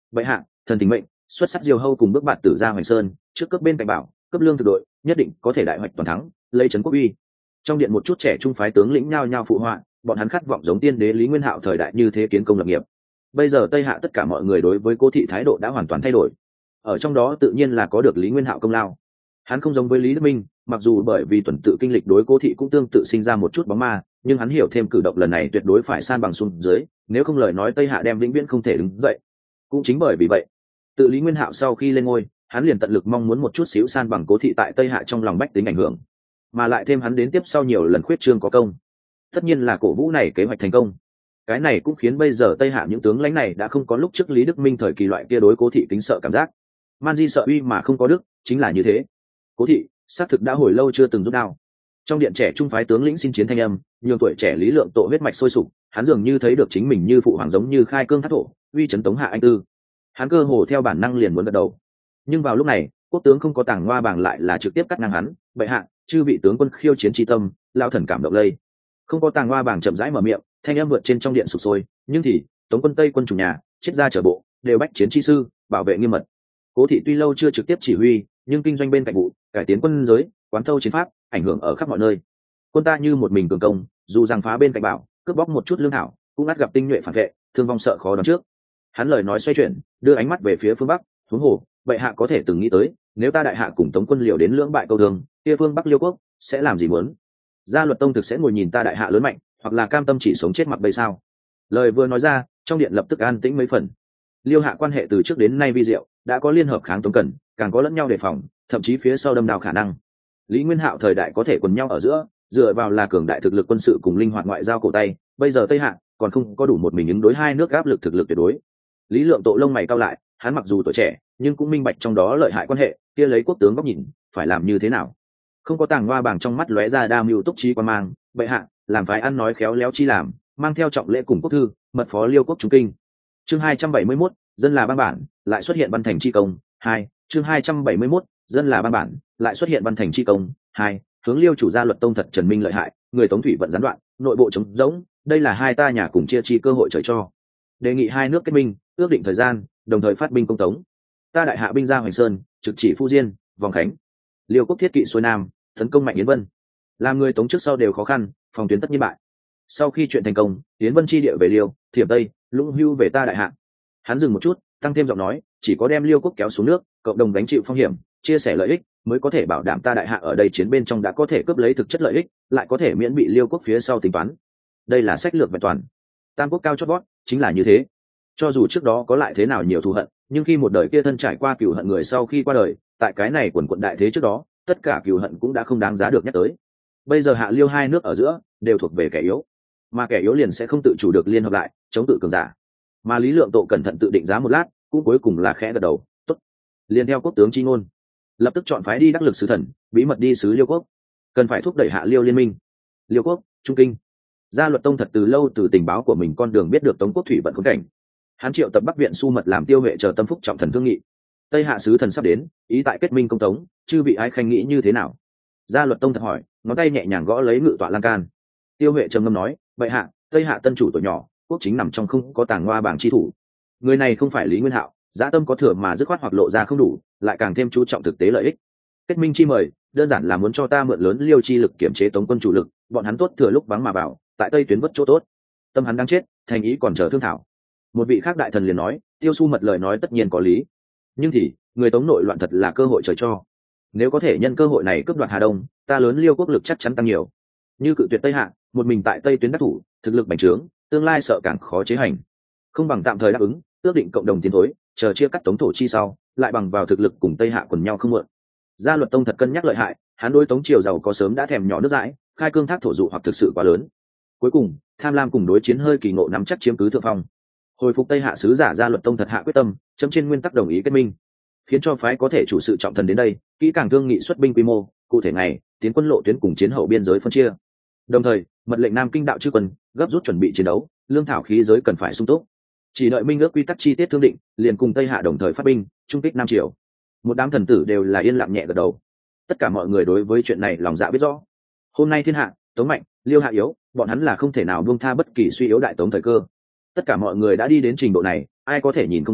Bệ hạ, thần tình mệnh, xuất sắc diều hâu cùng bước bạt tử ra hoành sơn, trước cướp bên cạnh bảo, cấp lương thực đội, nhất định có thể đại hoạch toàn thắng, lấy trấn quốc uy. Trong điện một chút trẻ trung phái tướng lĩnh nhao nhao phụ họa, bọn hắn khát vọng giống tiên đế Lý Nguyên Hạo thời đại như thế kiến công lập nghiệp. Bây giờ Tây Hạ tất cả mọi người đối với Cố Thị thái độ đã hoàn toàn thay đổi. Ở trong đó tự nhiên là có được Lý Nguyên Hạo công lao. Hắn không giống với Lý Đức Minh, mặc dù bởi vì tuần tự kinh lịch đối Cố Thị cũng tương tự sinh ra một chút bóng ma, nhưng hắn hiểu thêm cử động lần này tuyệt đối phải san bằng xuống dưới, nếu không lời nói Tây Hạ đem vĩnh viễn không thể đứng dậy. Cũng chính bởi vì vậy, tự Lý Nguyên Hạo sau khi lên ngôi, hắn liền tận lực mong muốn một chút xíu san bằng Cố Thị tại Tây Hạ trong lòng bách tính ảnh hưởng, mà lại thêm hắn đến tiếp sau nhiều lần khuyết trương có công, tất nhiên là cổ vũ này kế hoạch thành công. Cái này cũng khiến bây giờ Tây Hạ những tướng lãnh này đã không có lúc trước Lý Đức Minh thời kỳ loại kia đối Cố Thị kính sợ cảm giác. Man di sợ uy mà không có đức, chính là như thế. Cố Thị xác thực đã hồi lâu chưa từng rút đao. Trong điện trẻ trung phái tướng lĩnh xin chiến thanh âm, nhiều tuổi trẻ Lý Lượng Tộ huyết mạch sôi sục, hắn dường như thấy được chính mình như phụ hoàng giống như khai cương thác thổ, uy chấn Tống Hạ anh tư. Hắn cơ hồ theo bản năng liền muốn gật đầu. Nhưng vào lúc này, quốc tướng không có tàng hoa bảng lại là trực tiếp cắt ngang hắn, bệ hạ, chư vị tướng quân khiêu chiến tri tâm, lao thần cảm động lây. Không có tàng hoa bảng chậm rãi mở miệng, thanh âm vượt trên trong điện sụp sôi, nhưng thì Tống quân Tây quân chủ nhà, chết ra trở bộ, đều bách chiến chi sư, bảo vệ nghiêm mật. Cố Thị tuy lâu chưa trực tiếp chỉ huy, nhưng kinh doanh bên cạnh vụ, cải tiến quân giới, quán thâu chiến pháp, ảnh hưởng ở khắp mọi nơi. Quân ta như một mình cường công, dù rằng phá bên cạnh bảo, cướp bóc một chút lương thảo, cũng ắt gặp tinh nhuệ phản vệ, thương vong sợ khó đoán trước. Hắn lời nói xoay chuyển, đưa ánh mắt về phía phương bắc, huống hồ, bệ hạ có thể từng nghĩ tới, nếu ta đại hạ cùng Tống quân liều đến lưỡng bại câu thương, kia phương bắc Liêu quốc sẽ làm gì muốn? Gia Luật Tông thực sẽ ngồi nhìn ta đại hạ lớn mạnh, hoặc là cam tâm chỉ sống chết mặc bây sao? Lời vừa nói ra, trong điện lập tức an tĩnh mấy phần. Liêu hạ quan hệ từ trước đến nay vi diệu, đã có liên hợp kháng Tống Cần, càng có lẫn nhau đề phòng, thậm chí phía sau đâm đao khả năng. Lý Nguyên Hạo thời đại có thể quần nhau ở giữa, dựa vào là cường đại thực lực quân sự cùng linh hoạt ngoại giao cổ tay, bây giờ Tây Hạ còn không có đủ một mình ứng đối hai nước áp lực thực lực tuyệt đối. Lý Lượng Tộ lông mày cau lại, hắn mặc dù tuổi trẻ, nhưng cũng minh bạch trong đó lợi hại quan hệ, kia lấy quốc tướng góc nhìn, phải làm như thế nào? Không có tàng hoa bảng trong mắt lóe ra đa mưu túc trí quan mang, bệ hạ, làm phái ăn nói khéo léo chi làm, mang theo trọng lễ cùng quốc thư, mật phó Liêu quốc trung kinh. Chương 271, dân là bang bản, lại xuất hiện văn thành chi công. 2, chương 271, dân là bang bản, lại xuất hiện văn thành chi công. 2, hướng Liêu chủ Gia Luật Tông thật Trần Minh lợi hại, người Tống thủy vận gián đoạn, nội bộ trống rỗng, đây là hai ta nhà cùng chia chi cơ hội trời cho. Đề nghị hai nước kết minh, ước định thời gian, đồng thời phát binh công Tống. Ta đại hạ binh ra Hoành Sơn, trực chỉ Phu Diên, Vòng Khánh. Liêu quốc thiết kỵ xuôi nam, tấn công mạnh Yến Vân. Làm người Tống trước sau đều khó khăn, phòng tuyến tất nhiên bại. Sau khi chuyện thành công, Yến Vân chi địa về Liêu, Thiểm Tây, Lũng Hưu về ta đại hạ. Hắn dừng một chút, tăng thêm giọng nói, chỉ có đem Liêu quốc kéo xuống nước, cộng đồng gánh chịu phong hiểm, chia sẻ lợi ích, mới có thể bảo đảm ta đại hạ ở đây chiến bên trong đã có thể cướp lấy thực chất lợi ích, lại có thể miễn bị Liêu quốc phía sau tính toán. Đây là sách lược vẹn toàn. Tam quốc cao chót vót, chính là như thế. Cho dù trước đó có lại thế nào nhiều thù hận, nhưng khi một đời kia thân trải qua cừu hận người sau khi qua đời, tại cái này quần quận đại thế trước đó, tất cả cừu hận cũng đã không đáng giá được nhắc tới. Bây giờ hạ Liêu hai nước ở giữa đều thuộc về kẻ yếu, mà kẻ yếu liền sẽ không tự chủ được liên hợp lại chống tự cường giả. Mà Lý Lượng Tộ cẩn thận tự định giá một lát, cũng cuối cùng là khẽ gật đầu, tốt. Liền theo quốc tướng chi ngôn, lập tức chọn phái đi đắc lực sứ thần, bí mật đi sứ Liêu quốc, cần phải thúc đẩy hạ Liêu liên minh. Liêu quốc, Trung Kinh. Gia Luật Tông thật từ lâu từ tình báo của mình con đường biết được Tống quốc thủy vận khốn cảnh. Hắn triệu tập Bắc viện su mật làm Tiêu Huệ chờ tâm phúc trọng thần thương nghị. Tây hạ sứ thần sắp đến, ý tại kết minh công Tống, chư vị ái khanh nghĩ như thế nào? Gia Luật Tông thật hỏi, ngón tay nhẹ nhàng gõ lấy ngự tọa lan can. Tiêu Huệ trầm ngâm nói, bệ hạ, Tây hạ tân chủ tuổi nhỏ, quốc chính nằm trong không có tàng hoa bảng chi thủ. Người này không phải Lý Nguyên Hạo, dã tâm có thừa mà dứt khoát hoặc lộ ra không đủ, lại càng thêm chú trọng thực tế lợi ích. Kết minh chi mời, đơn giản là muốn cho ta mượn lớn Liêu chi lực kiểm chế Tống quân chủ lực, bọn hắn tốt thừa lúc vắng mà vào, tại Tây tuyến vất chỗ tốt. Tâm hắn đang chết, thành ý còn chờ thương thảo. Một vị khác đại thần liền nói, Tiêu Su mật lời nói tất nhiên có lý, nhưng thì người Tống nội loạn thật là cơ hội trời cho. Nếu có thể nhân cơ hội này cướp đoạt Hà Đông, ta lớn Liêu quốc lực chắc chắn tăng nhiều. Như cự tuyệt Tây Hạ, một mình tại Tây tuyến đắc thủ, thực lực bành trướng, tương lai sợ càng khó chế hành. Không bằng tạm thời đáp ứng, ước định cộng đồng tiến thối, chờ chia cắt Tống thổ chi sau, lại bằng vào thực lực cùng Tây Hạ quần nhau không mượn. Gia Luật Tông thật cân nhắc lợi hại, hắn đối Tống triều giàu có sớm đã thèm nhỏ nước dãi, khai cương thác thổ dụ hoặc thực sự quá lớn. Cuối cùng, tham lam cùng đối chiến hơi kỳ ngộ nắm chắc chiếm cứ thượng phong. Hồi phục Tây Hạ sứ giả Gia Luật Tông thật hạ quyết tâm, chấm trên nguyên tắc đồng ý kết minh, khiến cho phái có thể chủ sự trọng thần đến đây, kỹ càng thương nghị xuất binh quy mô, cụ thể ngày, tiến quân lộ tuyến cùng chiến hậu biên giới phân chia. Đồng thời, mật lệnh Nam Kinh đạo chư quân gấp rút chuẩn bị chiến đấu, lương thảo khí giới cần phải sung túc. Chỉ đợi minh ước quy tắc chi tiết thương định, liền cùng Tây Hạ đồng thời phát binh, trung kích Nam Triều. Một đám thần tử đều là yên lặng nhẹ gật đầu. Tất cả mọi người đối với chuyện này lòng dạ biết rõ. Hôm nay thiên hạ, Tống mạnh, Liêu hạ yếu, bọn hắn là không thể nào buông tha bất kỳ suy yếu đại Tống thời cơ. Tất cả mọi người đã đi đến trình độ này, ai có thể nhìn không ra,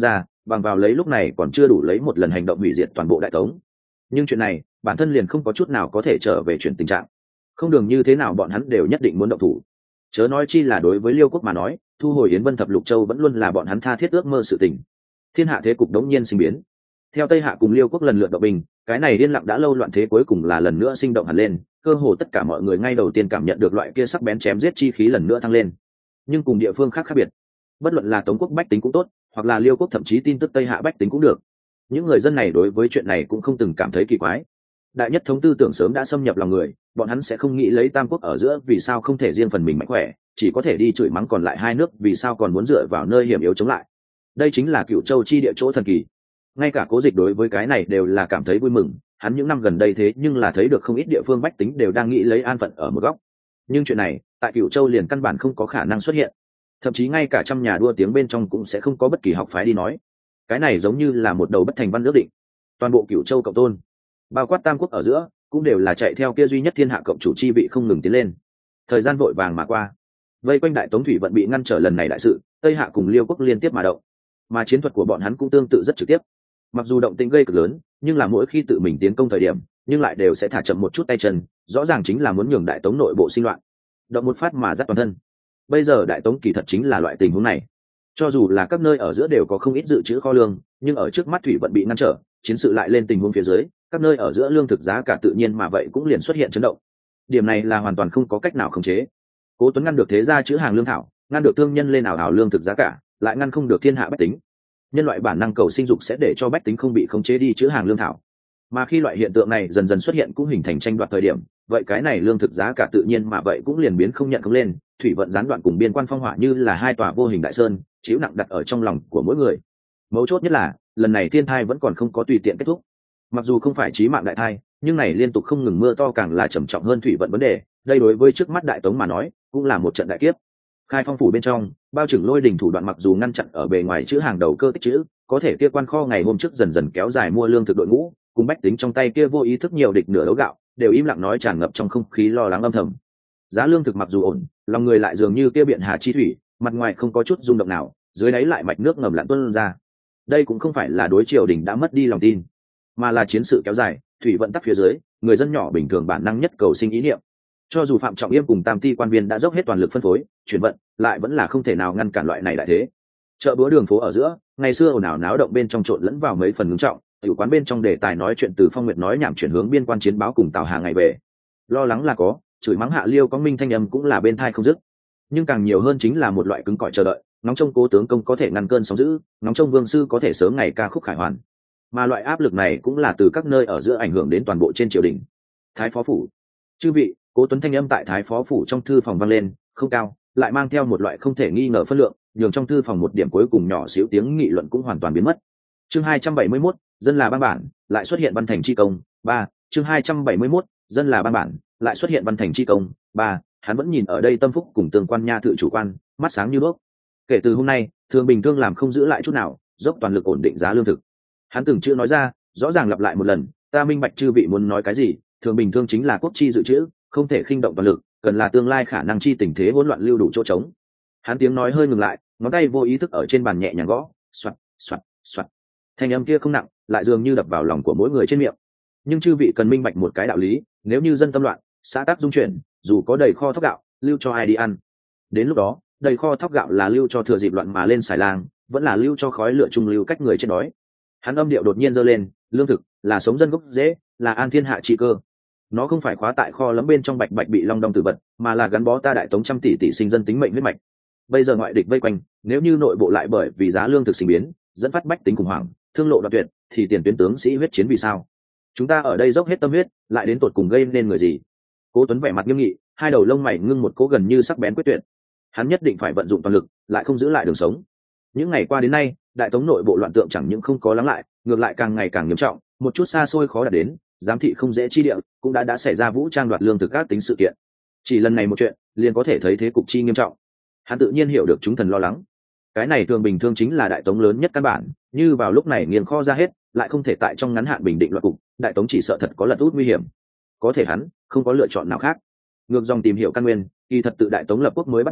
bằng vào lấy lúc này còn chưa đủ lấy một lần hành động hủy diệt toàn bộ đại tống. Nhưng chuyện này bản thân liền không có chút nào có thể trở về chuyển tình trạng, không đường như thế nào bọn hắn đều nhất định muốn động thủ. Chớ nói chi là đối với Liêu quốc mà nói, thu hồi Yến Vân Thập Lục Châu vẫn luôn là bọn hắn tha thiết ước mơ sự tình. Thiên hạ thế cục đống nhiên sinh biến, theo Tây Hạ cùng Liêu quốc lần lượt động binh, cái này điên lặng đã lâu loạn thế cuối cùng là lần nữa sinh động hẳn lên, cơ hồ tất cả mọi người ngay đầu tiên cảm nhận được loại kia sắc bén chém giết chi khí lần nữa thăng lên. Nhưng cùng địa phương khác biệt, bất luận là Tống quốc bách tính cũng tốt, hoặc là Liêu quốc thậm chí tin tức Tây Hạ bách tính cũng được, những người dân này đối với chuyện này cũng không từng cảm thấy kỳ quái. Đại nhất thống tư tưởng sớm đã xâm nhập lòng người, bọn hắn sẽ không nghĩ lấy tam quốc ở giữa vì sao không thể riêng phần mình mạnh khỏe, chỉ có thể đi chửi mắng còn lại hai nước vì sao còn muốn dựa vào nơi hiểm yếu chống lại. Đây chính là Cửu Châu chi địa chỗ thần kỳ. Ngay cả Cố Dịch đối với cái này đều là cảm thấy vui mừng, hắn những năm gần đây thế nhưng là thấy được không ít địa phương bách tính đều đang nghĩ lấy an phận ở một góc. Nhưng chuyện này tại Cửu Châu liền căn bản không có khả năng xuất hiện, thậm chí ngay cả trăm nhà đua tiếng bên trong cũng sẽ không có bất kỳ học phái đi nói. Cái này giống như là một đầu bất thành văn ước định, toàn bộ Cửu Châu cộng tôn, bao quát tam quốc ở giữa cũng đều là chạy theo kia duy nhất thiên hạ cộng chủ chi vị không ngừng tiến lên. Thời gian vội vàng mà qua, vây quanh đại tống thủy vận bị ngăn trở lần này đại sự, Tây Hạ cùng Liêu quốc liên tiếp mà động, mà chiến thuật của bọn hắn cũng tương tự rất trực tiếp. Mặc dù động tĩnh gây cực lớn, nhưng là mỗi khi tự mình tiến công thời điểm, nhưng lại đều sẽ thả chậm một chút tay chân, rõ ràng chính là muốn nhường đại tống nội bộ sinh loạn, động một phát mà dắt toàn thân. Bây giờ đại tống kỳ thật chính là loại tình huống này. Cho dù là các nơi ở giữa đều có không ít dự trữ kho lương, nhưng ở trước mắt thủy vận bị ngăn trở, chiến sự lại lên tình huống phía dưới, các nơi ở giữa lương thực giá cả tự nhiên mà vậy cũng liền xuất hiện chấn động. Điểm này là hoàn toàn không có cách nào khống chế. Cố Tuấn ngăn được thế gia chữ hàng lương thảo, ngăn được thương nhân lên ảo ảo lương thực giá cả, lại ngăn không được thiên hạ bách tính. Nhân loại bản năng cầu sinh dục sẽ để cho bách tính không bị khống chế đi chữ hàng lương thảo, mà khi loại hiện tượng này dần dần xuất hiện cũng hình thành tranh đoạt thời điểm, vậy cái này lương thực giá cả tự nhiên mà vậy cũng liền biến không nhận không lên. Thủy vận gián đoạn cùng biên quan phong hỏa như là hai tòa vô hình đại sơn, chịu nặng đặt ở trong lòng của mỗi người. Mấu chốt nhất là lần này thiên thai vẫn còn không có tùy tiện kết thúc. Mặc dù không phải chí mạng đại thai, nhưng này liên tục không ngừng mưa to càng là trầm trọng hơn thủy vận vấn đề. Đây đối với trước mắt đại tống mà nói cũng là một trận đại kiếp. Khai Phong phủ bên trong, bao trưởng lôi đình thủ đoạn mặc dù ngăn chặn ở bề ngoài chữ hàng đầu cơ tích chữ, có thể kia quan kho ngày hôm trước dần dần kéo dài mua lương thực đội ngũ, cùng bách tính trong tay kia vô ý thức nhiều địch nửa đấu gạo, đều im lặng nói tràn ngập trong không khí lo lắng âm thầm. Giá lương thực mặc dù ổn, lòng người lại dường như kia biển hà chi thủy, mặt ngoài không có chút rung động nào, dưới đáy lại mạch nước ngầm lặn tuôn ra. Đây cũng không phải là đối triều đình đã mất đi lòng tin, mà là chiến sự kéo dài, thủy vận tắc phía dưới, người dân nhỏ bình thường bản năng nhất cầu sinh ý niệm. Cho dù Phạm Trọng Yêm cùng tam ti quan viên đã dốc hết toàn lực phân phối chuyển vận, lại vẫn là không thể nào ngăn cản loại này đại thế. Chợ búa đường phố ở giữa, ngày xưa ồn ào náo động bên trong trộn lẫn vào mấy phần ngưng trọng, tiểu quán bên trong đề tài nói chuyện từ Phong Nguyệt nói nhảm chuyển hướng biên quan chiến báo cùng Tào Hà ngày về. Lo lắng là có, chửi mắng Hạ Liêu có minh thanh âm cũng là bên tai không dứt. Nhưng càng nhiều hơn chính là một loại cứng cỏi chờ đợi, ngóng trông Cố tướng công có thể ngăn cơn sóng dữ, ngóng trông Vương sư có thể sớm ngày ca khúc khải hoàn. Mà loại áp lực này cũng là từ các nơi ở giữa ảnh hưởng đến toàn bộ trên triều đình. Thái phó phủ, chư vị, Cố Tuấn thanh âm tại Thái phó phủ trong thư phòng vang lên, không cao, lại mang theo một loại không thể nghi ngờ phân lượng, nhường trong thư phòng một điểm cuối cùng nhỏ xíu tiếng nghị luận cũng hoàn toàn biến mất. Chương 271, dân là bang bản, lại xuất hiện văn thành chi công. 3, chương 271, dân là bang bản, lại xuất hiện văn thành chi công. 3, hắn vẫn nhìn ở đây Tâm Phúc cùng Tương Quan nha thự chủ quan, mắt sáng như đuốc. Kể từ hôm nay, Thường Bình Thương làm không giữ lại chút nào, dốc toàn lực ổn định giá lương thực. Hắn từng chữ nói ra, rõ ràng lặp lại một lần, ta minh bạch chư vị muốn nói cái gì, Thường Bình Thương chính là quốc chi dự trữ, không thể khinh động toàn lực, cần là tương lai khả năng chi tình thế hỗn loạn lưu đủ chỗ trống. Hắn tiếng nói hơi ngừng lại, ngón tay vô ý thức ở trên bàn nhẹ nhàng gõ, xoạt xoạt xoạt. Thanh âm kia không nặng, lại dường như đập vào lòng của mỗi người trên miệng. Nhưng chư vị cần minh bạch một cái đạo lý, nếu như dân tâm loạn, xã tác dung chuyển, dù có đầy kho thóc gạo, lưu cho ai đi ăn. Đến lúc đó, đầy kho thóc gạo là lưu cho thừa dịp loạn mà lên xài lang, vẫn là lưu cho khói lửa trung lưu cách người trên đói. Hắn âm điệu đột nhiên giơ lên, lương thực là sống dân gốc dễ, là an thiên hạ trị cơ. Nó không phải khóa tại kho lẫm bên trong bạch bạch bị long đong tử vật, mà là gắn bó ta đại tống trăm tỷ tỷ sinh dân tính mệnh huyết mạch. Bây giờ ngoại địch vây quanh, nếu như nội bộ lại bởi vì giá lương thực sinh biến, dẫn phát bách tính khủng hoảng, thương lộ đoạn tuyệt, thì tiền tuyến tướng sĩ huyết chiến vì sao? Chúng ta ở đây dốc hết tâm huyết, lại đến tột cùng gây nên người gì? Cố Tuấn vẻ mặt nghiêm nghị, hai đầu lông mày ngưng một cố gần như sắc bén quyết tuyệt. Hắn nhất định phải vận dụng toàn lực, lại không giữ lại đường sống. Những ngày qua đến nay, đại tống nội bộ loạn tượng chẳng những không có lắng lại, ngược lại càng ngày càng nghiêm trọng, một chút xa xôi khó đạt đến, giám thị không dễ chi địa, cũng đã xảy ra vũ trang đoạt lương thực các tính sự kiện. Chỉ lần này một chuyện, liền có thể thấy thế cục chi nghiêm trọng. Hắn tự nhiên hiểu được chúng thần lo lắng. Cái này Thường Bình Thương chính là đại tống lớn nhất căn bản, như vào lúc này nghiền kho ra hết, lại không thể tại trong ngắn hạn bình định loạn cục, đại tống chỉ sợ thật có lật út nguy hiểm. Có thể hắn không có lựa chọn nào khác. Ngược dòng tìm hiểu căn nguyên, kỳ thật tự đại tống lập quốc mới bắt đầu,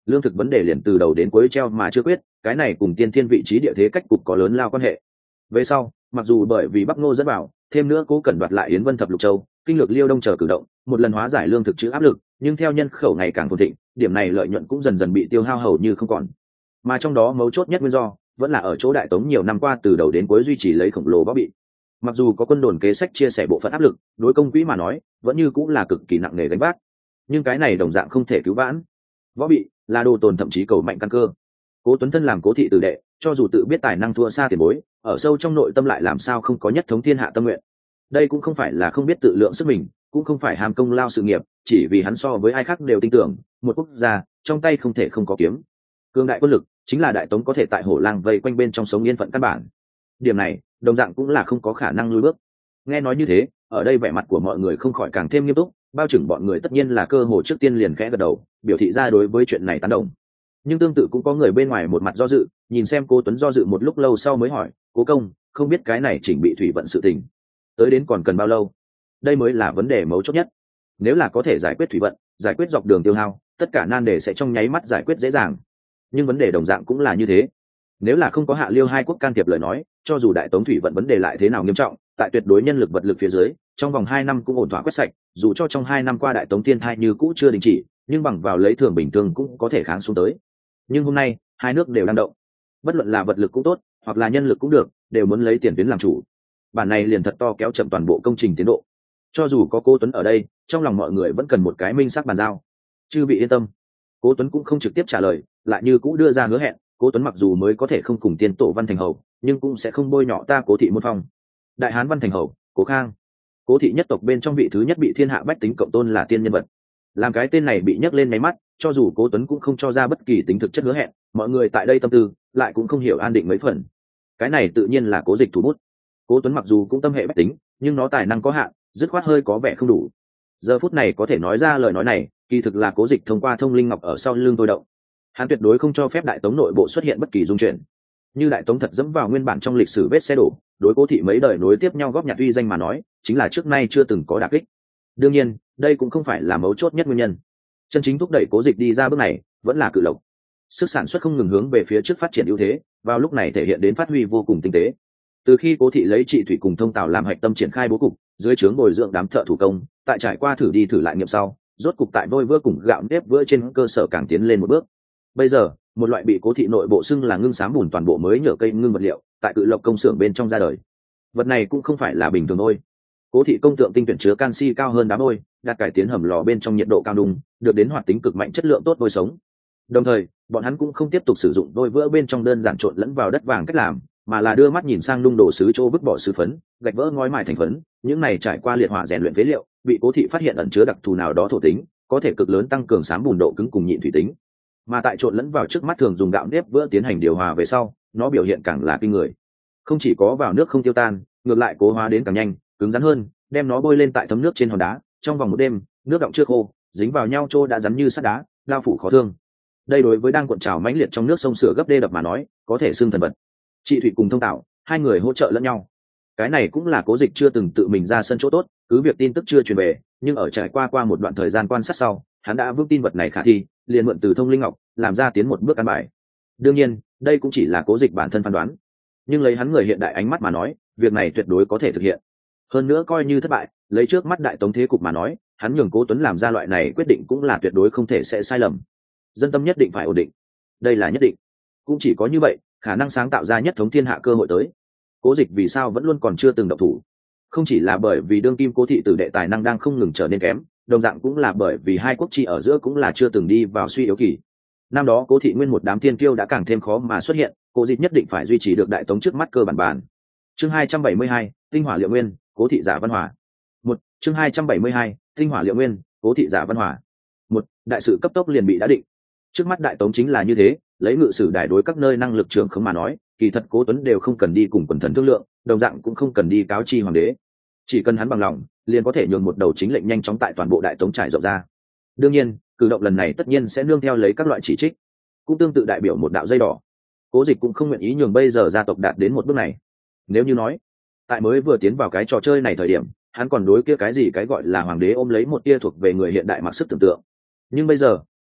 lương thực vấn đề liền từ đầu đến cuối treo mà chưa quyết, cái này cùng tiên thiên vị trí địa thế cách cục có lớn lao quan hệ. Về sau, mặc dù bởi vì Bắc Ngô dẫn vào, thêm nữa Cố Cẩn đoạt lại Yến Vân thập lục châu, kinh lược Liêu Đông chờ cử động, một lần hóa giải lương thực chữ áp lực, nhưng theo nhân khẩu ngày càng phồn thịnh, điểm này lợi nhuận cũng dần dần bị tiêu hao hầu như không còn. Mà trong đó mấu chốt nhất nguyên do, vẫn là ở chỗ Đại Tống nhiều năm qua từ đầu đến cuối duy trì lấy khổng lồ võ bị. Mặc dù có quân đồn kế sách chia sẻ bộ phận áp lực, đối công quỹ mà nói, vẫn như cũng là cực kỳ nặng nề gánh vác. Nhưng cái này đồng dạng không thể cứu vãn. Võ bị là đồ tồn thậm chí cầu mạnh căn cơ. Cố Tuấn thân làm Cố thị tử đệ, cho dù tự biết tài năng thua xa tiền bối, ở sâu trong nội tâm lại làm sao không có nhất thống thiên hạ tâm nguyện. Đây cũng không phải là không biết tự lượng sức mình, cũng không phải ham công lao sự nghiệp, chỉ vì hắn so với ai khác đều tin tưởng, một quốc gia trong tay không thể không có kiếm. Cương đại quân lực chính là Đại Tống có thể tại Hổ Lang vây quanh bên trong sống yên phận căn bản. Điểm này, đồng dạng cũng là không có khả năng lùi bước. Nghe nói như thế, ở đây vẻ mặt của mọi người không khỏi càng thêm nghiêm túc, bao trưởng bọn người tất nhiên là cơ hồ trước tiên liền khẽ gật đầu, biểu thị ra đối với chuyện này tán đồng. Nhưng tương tự cũng có người bên ngoài một mặt do dự, nhìn xem Cố Tuấn do dự một lúc lâu sau mới hỏi, Cố công, không biết cái này chỉnh bị thủy vận sự tình, tới đến còn cần bao lâu? Đây mới là vấn đề mấu chốt nhất. Nếu là có thể giải quyết thủy vận, giải quyết dọc đường tiêu hao, tất cả nan đề sẽ trong nháy mắt giải quyết dễ dàng. Nhưng vấn đề đồng dạng cũng là như thế. Nếu là không có Hạ Liêu hai quốc can thiệp lời nói, cho dù Đại Tống thủy vận vấn đề lại thế nào nghiêm trọng, tại tuyệt đối nhân lực vật lực phía dưới, trong vòng 2 năm cũng ổn thỏa quét sạch, dù cho trong 2 năm qua Đại Tống thiên thai như cũ chưa đình chỉ, nhưng bằng vào lấy thường bình thường cũng có thể kháng xuống tới. Nhưng hôm nay, hai nước đều đang động. Bất luận là vật lực cũng tốt, hoặc là nhân lực cũng được, đều muốn lấy tiền tuyến làm chủ. Bản này liền thật to kéo chậm toàn bộ công trình tiến độ. Cho dù có Cố Tuấn ở đây, trong lòng mọi người vẫn cần một cái minh xác bàn giao. Chư vị yên tâm. Cố Tuấn cũng không trực tiếp trả lời, lại như cũ đưa ra hứa hẹn. Cố Tuấn mặc dù mới có thể không cùng tiên tổ Văn Thành Hầu, nhưng cũng sẽ không bôi nhọ ta Cố thị môn phong. Đại Hán Văn Thành Hầu, Cố Khang, Cố thị nhất tộc bên trong vị thứ nhất bị thiên hạ bách tính cộng tôn là tiên nhân vật. Làm cái tên này bị nhắc lên máy mắt, cho dù Cố Tuấn cũng không cho ra bất kỳ tính thực chất hứa hẹn, mọi người tại đây tâm tư lại cũng không hiểu an định mấy phần. Cái này tự nhiên là Cố Dịch thủ bút. Cố Tuấn mặc dù cũng tâm hệ bách tính, nhưng nó tài năng có hạn, dứt khoát hơi có vẻ không đủ. Giờ phút này có thể nói ra lời nói này, kỳ thực là Cố Dịch thông qua Thông Linh Ngọc ở sau lưng tôi động. Hắn tuyệt đối không cho phép Đại Tống nội bộ xuất hiện bất kỳ dung chuyển. Như Đại Tống thật dẫm vào nguyên bản trong lịch sử vết xe đổ, đối Cố thị mấy đời nối tiếp nhau góp nhặt uy danh mà nói, chính là trước nay chưa từng có đả kích. Đương nhiên, đây cũng không phải là mấu chốt nhất nguyên nhân. Chân chính thúc đẩy Cố Dịch đi ra bước này, vẫn là Cự Lộc. Sức sản xuất không ngừng hướng về phía trước phát triển ưu thế, vào lúc này thể hiện đến phát huy vô cùng tinh tế. Từ khi Cố thị lấy Trị Thủy cùng Thông Tào làm hạch tâm triển khai bố cục, dưới trướng bồi dưỡng đám thợ thủ công, tại trải qua thử đi thử lại nghiệm sau, rốt cục tại vôi vữa cùng gạo nếp vữa trên cơ sở càng tiến lên một bước. Bây giờ, một loại bị Cố thị nội bộ xưng là ngưng xám bùn toàn bộ mới nhựa cây ngưng vật liệu, tại Cự Lộc công xưởng bên trong ra đời. Vật này cũng không phải là bình thường thôi. Cố thị công tượng tinh tuyển chứa canxi cao hơn đá vôi, đạt cải tiến hầm lò bên trong nhiệt độ cao đùng, được đến hoạt tính cực mạnh chất lượng tốt vôi sống. Đồng thời, bọn hắn cũng không tiếp tục sử dụng vôi vữa bên trong đơn giản trộn lẫn vào đất vàng cách làm, mà là đưa mắt nhìn sang nung đổ sứ chỗ vứt bỏ sứ phấn, gạch vỡ ngói mài thành phấn, những này trải qua liệt hỏa rèn luyện phế liệu, bị Cố thị phát hiện ẩn chứa đặc thù nào đó thổ tính, có thể cực lớn tăng cường xám bùn độ cứng cùng nhịn thủy tính. Mà tại trộn lẫn vào trước mắt thường dùng gạo nếp vữa tiến hành điều hòa về sau, nó biểu hiện càng là kinh người. Không chỉ có vào nước không tiêu tan, ngược lại cố hóa đến càng nhanh, cứng rắn hơn, đem nó bôi lên tại thấm nước trên hòn đá, trong vòng một đêm, nước đọng chưa khô, dính vào nhau trô đã rắn như sắt đá, lao phủ khó thương. Đây đối với đang cuộn trào mãnh liệt trong nước sông sửa gấp đê đập mà nói, có thể xưng thần vật. Trị Thủy cùng Thông Tạo, hai người hỗ trợ lẫn nhau. Cái này cũng là Cố Dịch chưa từng tự mình ra sân chỗ tốt, cứ việc tin tức chưa truyền về, nhưng ở trải qua một đoạn thời gian quan sát sau, hắn đã vững tin vật này khả thi, liền mượn từ Thông Linh Ngọc, làm ra tiến một bước căn bài. Đương nhiên, đây cũng chỉ là Cố Dịch bản thân phán đoán, nhưng lấy hắn người hiện đại ánh mắt mà nói, việc này tuyệt đối có thể thực hiện. Hơn nữa coi như thất bại, lấy trước mắt Đại Tống thế cục mà nói, hắn nhường Cố Tuấn làm ra loại này quyết định cũng là tuyệt đối không thể sẽ sai lầm. Dân tâm nhất định phải ổn định, đây là nhất định. Cũng chỉ có như vậy, khả năng sáng tạo ra nhất thống thiên hạ cơ hội tới. Cố Dịch vì sao vẫn luôn còn chưa từng động thủ? Không chỉ là bởi vì đương kim Cố thị tử đệ tài năng đang không ngừng trở nên kém, đồng dạng cũng là bởi vì hai quốc chi ở giữa cũng là chưa từng đi vào suy yếu kỳ. Năm đó Cố thị nguyên một đám thiên kiêu đã càng thêm khó mà xuất hiện, Cố Dịch nhất định phải duy trì được Đại Tống trước mắt cơ bản. Chương 272, tinh hỏa liệu nguyên, Cố thị giả văn hỏa. Chương 272, tinh hỏa liệu nguyên, Cố thị giả văn hỏa. Đại sự cấp tốc liền bị đã định. Trước mắt Đại Tống chính là như thế, lấy ngự sử đại đối các nơi năng lực trưởng không mà nói, kỳ thật Cố Tuấn đều không cần đi cùng quần thần thương lượng, đồng dạng cũng không cần đi cáo chi hoàng đế. Chỉ cần hắn bằng lòng, liền có thể nhường một đầu chính lệnh nhanh chóng tại toàn bộ Đại Tống trải rộng ra. Đương nhiên, cử động lần này tất nhiên sẽ nương theo lấy các loại chỉ trích, cũng tương tự đại biểu một đạo dây đỏ. Cố Dịch cũng không nguyện ý nhường bây giờ gia tộc đạt đến một bước này. Nếu như nói, tại mới vừa tiến vào cái trò chơi này thời điểm, hắn còn đối kia cái gì cái gọi là hoàng đế ôm lấy một tia thuộc về người hiện đại mặc sức tưởng tượng. Nhưng bây giờ,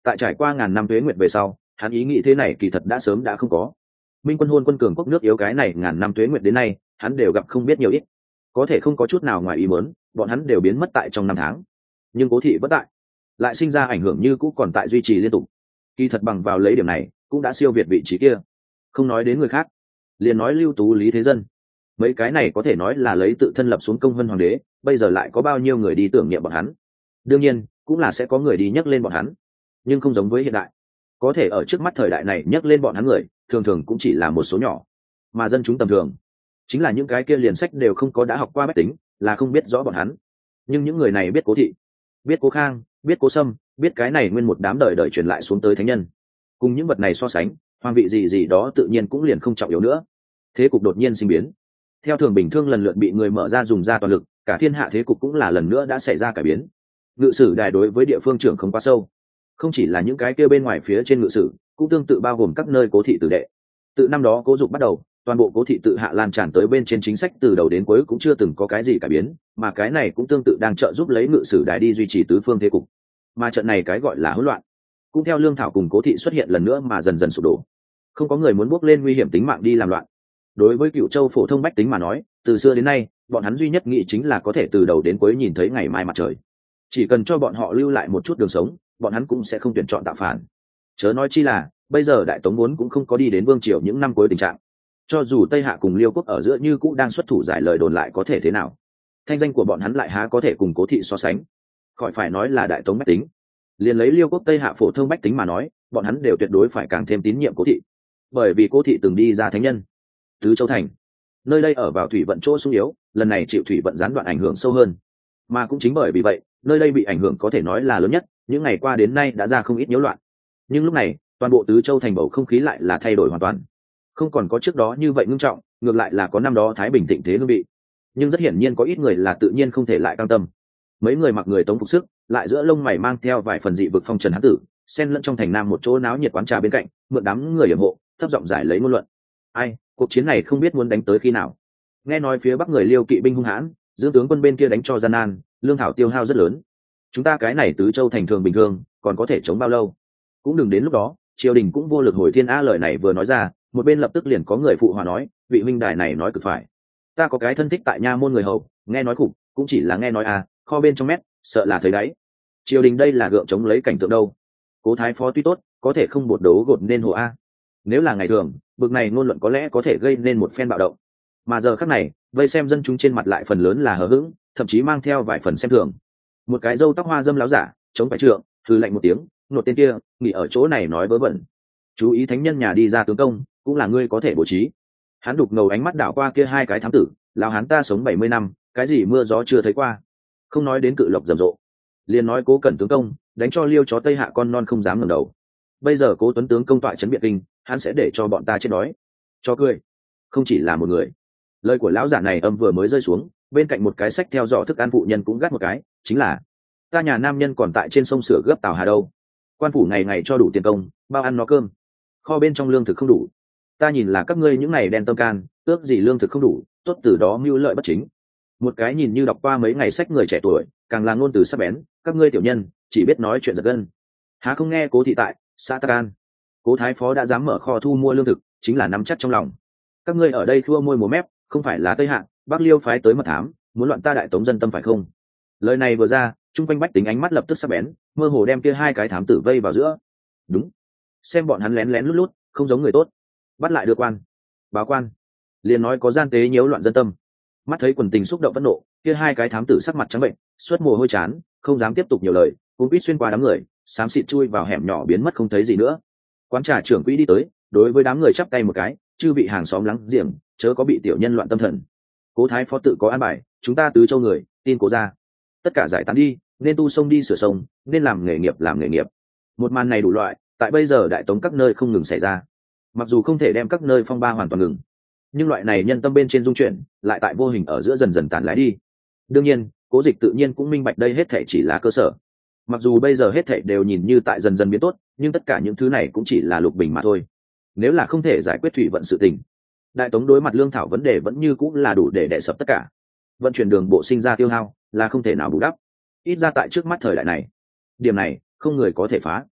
tại trải qua ngàn năm tuế nguyệt về sau, hắn ý nghĩ thế này kỳ thật đã sớm đã không có. Minh quân hôn quân cường quốc nước yếu cái này ngàn năm tuế nguyệt đến nay, hắn đều gặp không biết nhiều ít, có thể không có chút nào ngoài ý muốn, bọn hắn đều biến mất tại trong năm tháng. Nhưng cố thị vẫn tại, lại sinh ra ảnh hưởng như cũ còn tại duy trì liên tục. Kỳ thật bằng vào lấy điểm này, cũng đã siêu việt vị trí kia. Không nói đến người khác, liền nói Lưu Tú, Lý Thế Dân, mấy cái này có thể nói là lấy tự thân lập xuống công vân hoàng đế, bây giờ lại có bao nhiêu người đi tưởng niệm bọn hắn. Đương nhiên cũng là sẽ có người đi nhắc lên bọn hắn, nhưng không giống với hiện đại, có thể ở trước mắt thời đại này nhắc lên bọn hắn người thường thường cũng chỉ là một số nhỏ, mà dân chúng tầm thường chính là những cái kia liền sách đều không có đã học qua bách tính, là không biết rõ bọn hắn. Nhưng những người này biết Cố Thị, biết Cố Khang, biết Cố Sâm, biết cái này nguyên một đám đời đời truyền lại xuống tới thánh nhân, cùng những vật này so sánh, hoàng vị gì gì đó tự nhiên cũng liền không trọng yếu nữa. Thế cục đột nhiên sinh biến, theo thường bình thường lần lượt bị người mở ra dùng ra toàn lực, cả thiên hạ thế cục cũng là lần nữa đã xảy ra cải biến. Ngự sử đài đối với địa phương trưởng không quá sâu, không chỉ là những cái kia bên ngoài phía trên ngự sử, cũng tương tự bao gồm các nơi Cố Thị tử đệ. Từ năm đó Cố Dục bắt đầu, toàn bộ Cố Thị tự hạ lan tràn tới bên trên chính sách từ đầu đến cuối cũng chưa từng có cái gì cải biến, mà cái này cũng tương tự đang trợ giúp lấy ngự sử đài đi duy trì tứ phương thế cục. Mà trận này cái gọi là hỗn loạn, cũng theo Lương Thảo cùng Cố Thị xuất hiện lần nữa mà dần dần sụp đổ. Không có người muốn bước lên nguy hiểm tính mạng đi làm loạn. Đối với Cửu Châu phổ thông bách tính mà nói, từ xưa đến nay, bọn hắn duy nhất nghĩ chính là có thể từ đầu đến cuối nhìn thấy ngày mai mặt trời. Chỉ cần cho bọn họ lưu lại một chút đường sống, bọn hắn cũng sẽ không tuyển chọn tạo phản. Chớ nói chi là bây giờ Đại Tống muốn cũng không có đi đến vương triều những năm cuối tình trạng. Cho dù Tây Hạ cùng Liêu quốc ở giữa như cũ đang xuất thủ giải lời đồn lại có thể thế nào, thanh danh của bọn hắn lại há có thể cùng Cố Thị so sánh. Khỏi phải nói là Đại Tống bách tính, liền lấy Liêu quốc Tây Hạ phổ thông bách tính mà nói, bọn hắn đều tuyệt đối phải càng thêm tín nhiệm Cố Thị, bởi vì Cố Thị từng đi ra thánh nhân. Tứ Châu thành, nơi đây ở vào thủy vận chỗ sung yếu, lần này chịu thủy vận gián đoạn ảnh hưởng sâu hơn, mà cũng chính bởi vì vậy, nơi đây bị ảnh hưởng có thể nói là lớn nhất, những ngày qua đến nay đã ra không ít nhiễu loạn. Nhưng lúc này toàn bộ Tứ Châu thành bầu không khí lại là thay đổi hoàn toàn, không còn có trước đó như vậy ngưng trọng, ngược lại là có năm đó thái bình thịnh thế hương vị. Nhưng rất hiển nhiên có ít người là tự nhiên không thể lại cam tâm. Mấy người mặc người Tống phục sức, lại giữa lông mày mang theo vài phần dị vực phong trần hán tử, xen lẫn trong thành nam một chỗ náo nhiệt quán trà bên cạnh, mượn đám người yểm hộ, thấp giọng giải lấy ngôn luận. Ai, cuộc chiến này không biết muốn đánh tới khi nào. Nghe nói phía bắc người Liêu kỵ binh hung hãn, Dương tướng quân bên kia đánh cho gian nan, lương thảo tiêu hao rất lớn. Chúng ta cái này Tứ Châu thành thường bình thường, còn có thể chống bao lâu? Cũng đừng đến lúc đó, triều đình cũng vô lực hồi thiên. A lời này vừa nói ra, một bên lập tức liền có người phụ hòa nói, vị huynh đài này nói cực phải. Ta có cái thân thích tại nha môn người hầu, nghe nói khủng, cũng chỉ là nghe nói à, kho bên trong mét, sợ là thấy đáy. Triều đình đây là gượng chống lấy cảnh tượng đâu. Cố thái phó tuy tốt, có thể không bột đấu gột nên hồ a. Nếu là ngày thường, bực này ngôn luận có lẽ có thể gây nên một phen bạo động. Mà giờ khắc này, vây xem dân chúng trên mặt lại phần lớn là hờ hững, thậm chí mang theo vài phần xem thường. Một cái râu tóc hoa dâm láo giả, chống phải trượng, hừ lạnh một tiếng, nột tên kia, nghỉ ở chỗ này nói vớ vẩn. Chú ý thánh nhân nhà đi ra tướng công, cũng là ngươi có thể bố trí. Hắn đục ngầu ánh mắt đảo qua kia hai cái thám tử, lão hán ta sống 70 năm, cái gì mưa gió chưa thấy qua. Không nói đến cự lộc rầm rộ, liền nói Cố Cẩn tướng công, đánh cho liêu chó Tây Hạ con non không dám ngẩng đầu. Bây giờ Cố Tuấn tướng công tọa trấn Biện Kinh, hắn sẽ để cho bọn ta chết đói. Cho cười. Không chỉ là một người. Lời của lão giả này âm vừa mới rơi xuống, bên cạnh một cái sách theo dõi thức ăn phụ nhân cũng gắt một cái, chính là ta nhà nam nhân còn tại trên sông sửa gấp tàu hà đâu. Quan phủ ngày ngày cho đủ tiền công, bao ăn nó cơm. Kho bên trong lương thực không đủ. Ta nhìn là các ngươi những ngày đen tâm can, ước gì lương thực không đủ, tốt từ đó mưu lợi bất chính. Một cái nhìn như đọc qua mấy ngày sách người trẻ tuổi, càng là ngôn từ sắc bén, các ngươi tiểu nhân chỉ biết nói chuyện giật gân. Há không nghe Cố thị tại xã Tắc An, Cố thái phó đã dám mở kho thu mua lương thực, chính là nắm chắc trong lòng. Các ngươi ở đây thua môi múa mép, không phải là Tây Hạ, Bắc Liêu phái tới mật thám, muốn loạn ta Đại Tống dân tâm phải không? Lời này vừa ra, chung quanh bách tính ánh mắt lập tức sắc bén, mơ hồ đem kia hai cái thám tử vây vào giữa. Đúng, xem bọn hắn lén lén lút lút, không giống người tốt. Bắt lại đưa quan, báo quan, liền nói có gian tế nhiễu loạn dân tâm. Mắt thấy quần tình xúc động phẫn nộ, kia hai cái thám tử sắc mặt trắng bệnh, suốt mồ hôi chán, không dám tiếp tục nhiều lời, cũng quýt xuyên qua đám người, xám xịt chui vào hẻm nhỏ biến mất không thấy gì nữa. Quán trà trưởng quỹ đi tới, đối với đám người chắp tay một cái, chư vị hàng xóm láng giềng, chớ có bị tiểu nhân loạn tâm thần. Cố thái phó tự có an bài, chúng ta Tứ Châu người, tin Cố ra. Tất cả giải tán đi, nên tu sông đi sửa sông, nên làm nghề nghiệp làm nghề nghiệp. Một màn này đủ loại, tại bây giờ Đại Tống các nơi không ngừng xảy ra. Mặc dù không thể đem các nơi phong ba hoàn toàn ngừng, nhưng loại này nhân tâm bên trên dung chuyển, lại tại vô hình ở giữa dần dần tàn lái đi. Đương nhiên, Cố Dịch tự nhiên cũng minh bạch đây hết thảy chỉ là cơ sở. Mặc dù bây giờ hết thảy đều nhìn như tại dần dần biến tốt, nhưng tất cả những thứ này cũng chỉ là lục bình mà thôi. Nếu là không thể giải quyết thủy vận sự tình, Đại Tống đối mặt lương thảo vấn đề vẫn như cũng là đủ để đè sập tất cả. Vận chuyển đường bộ sinh ra tiêu hao là không thể nào bù đắp, ít ra tại trước mắt thời đại này. Điểm này không người có thể phá.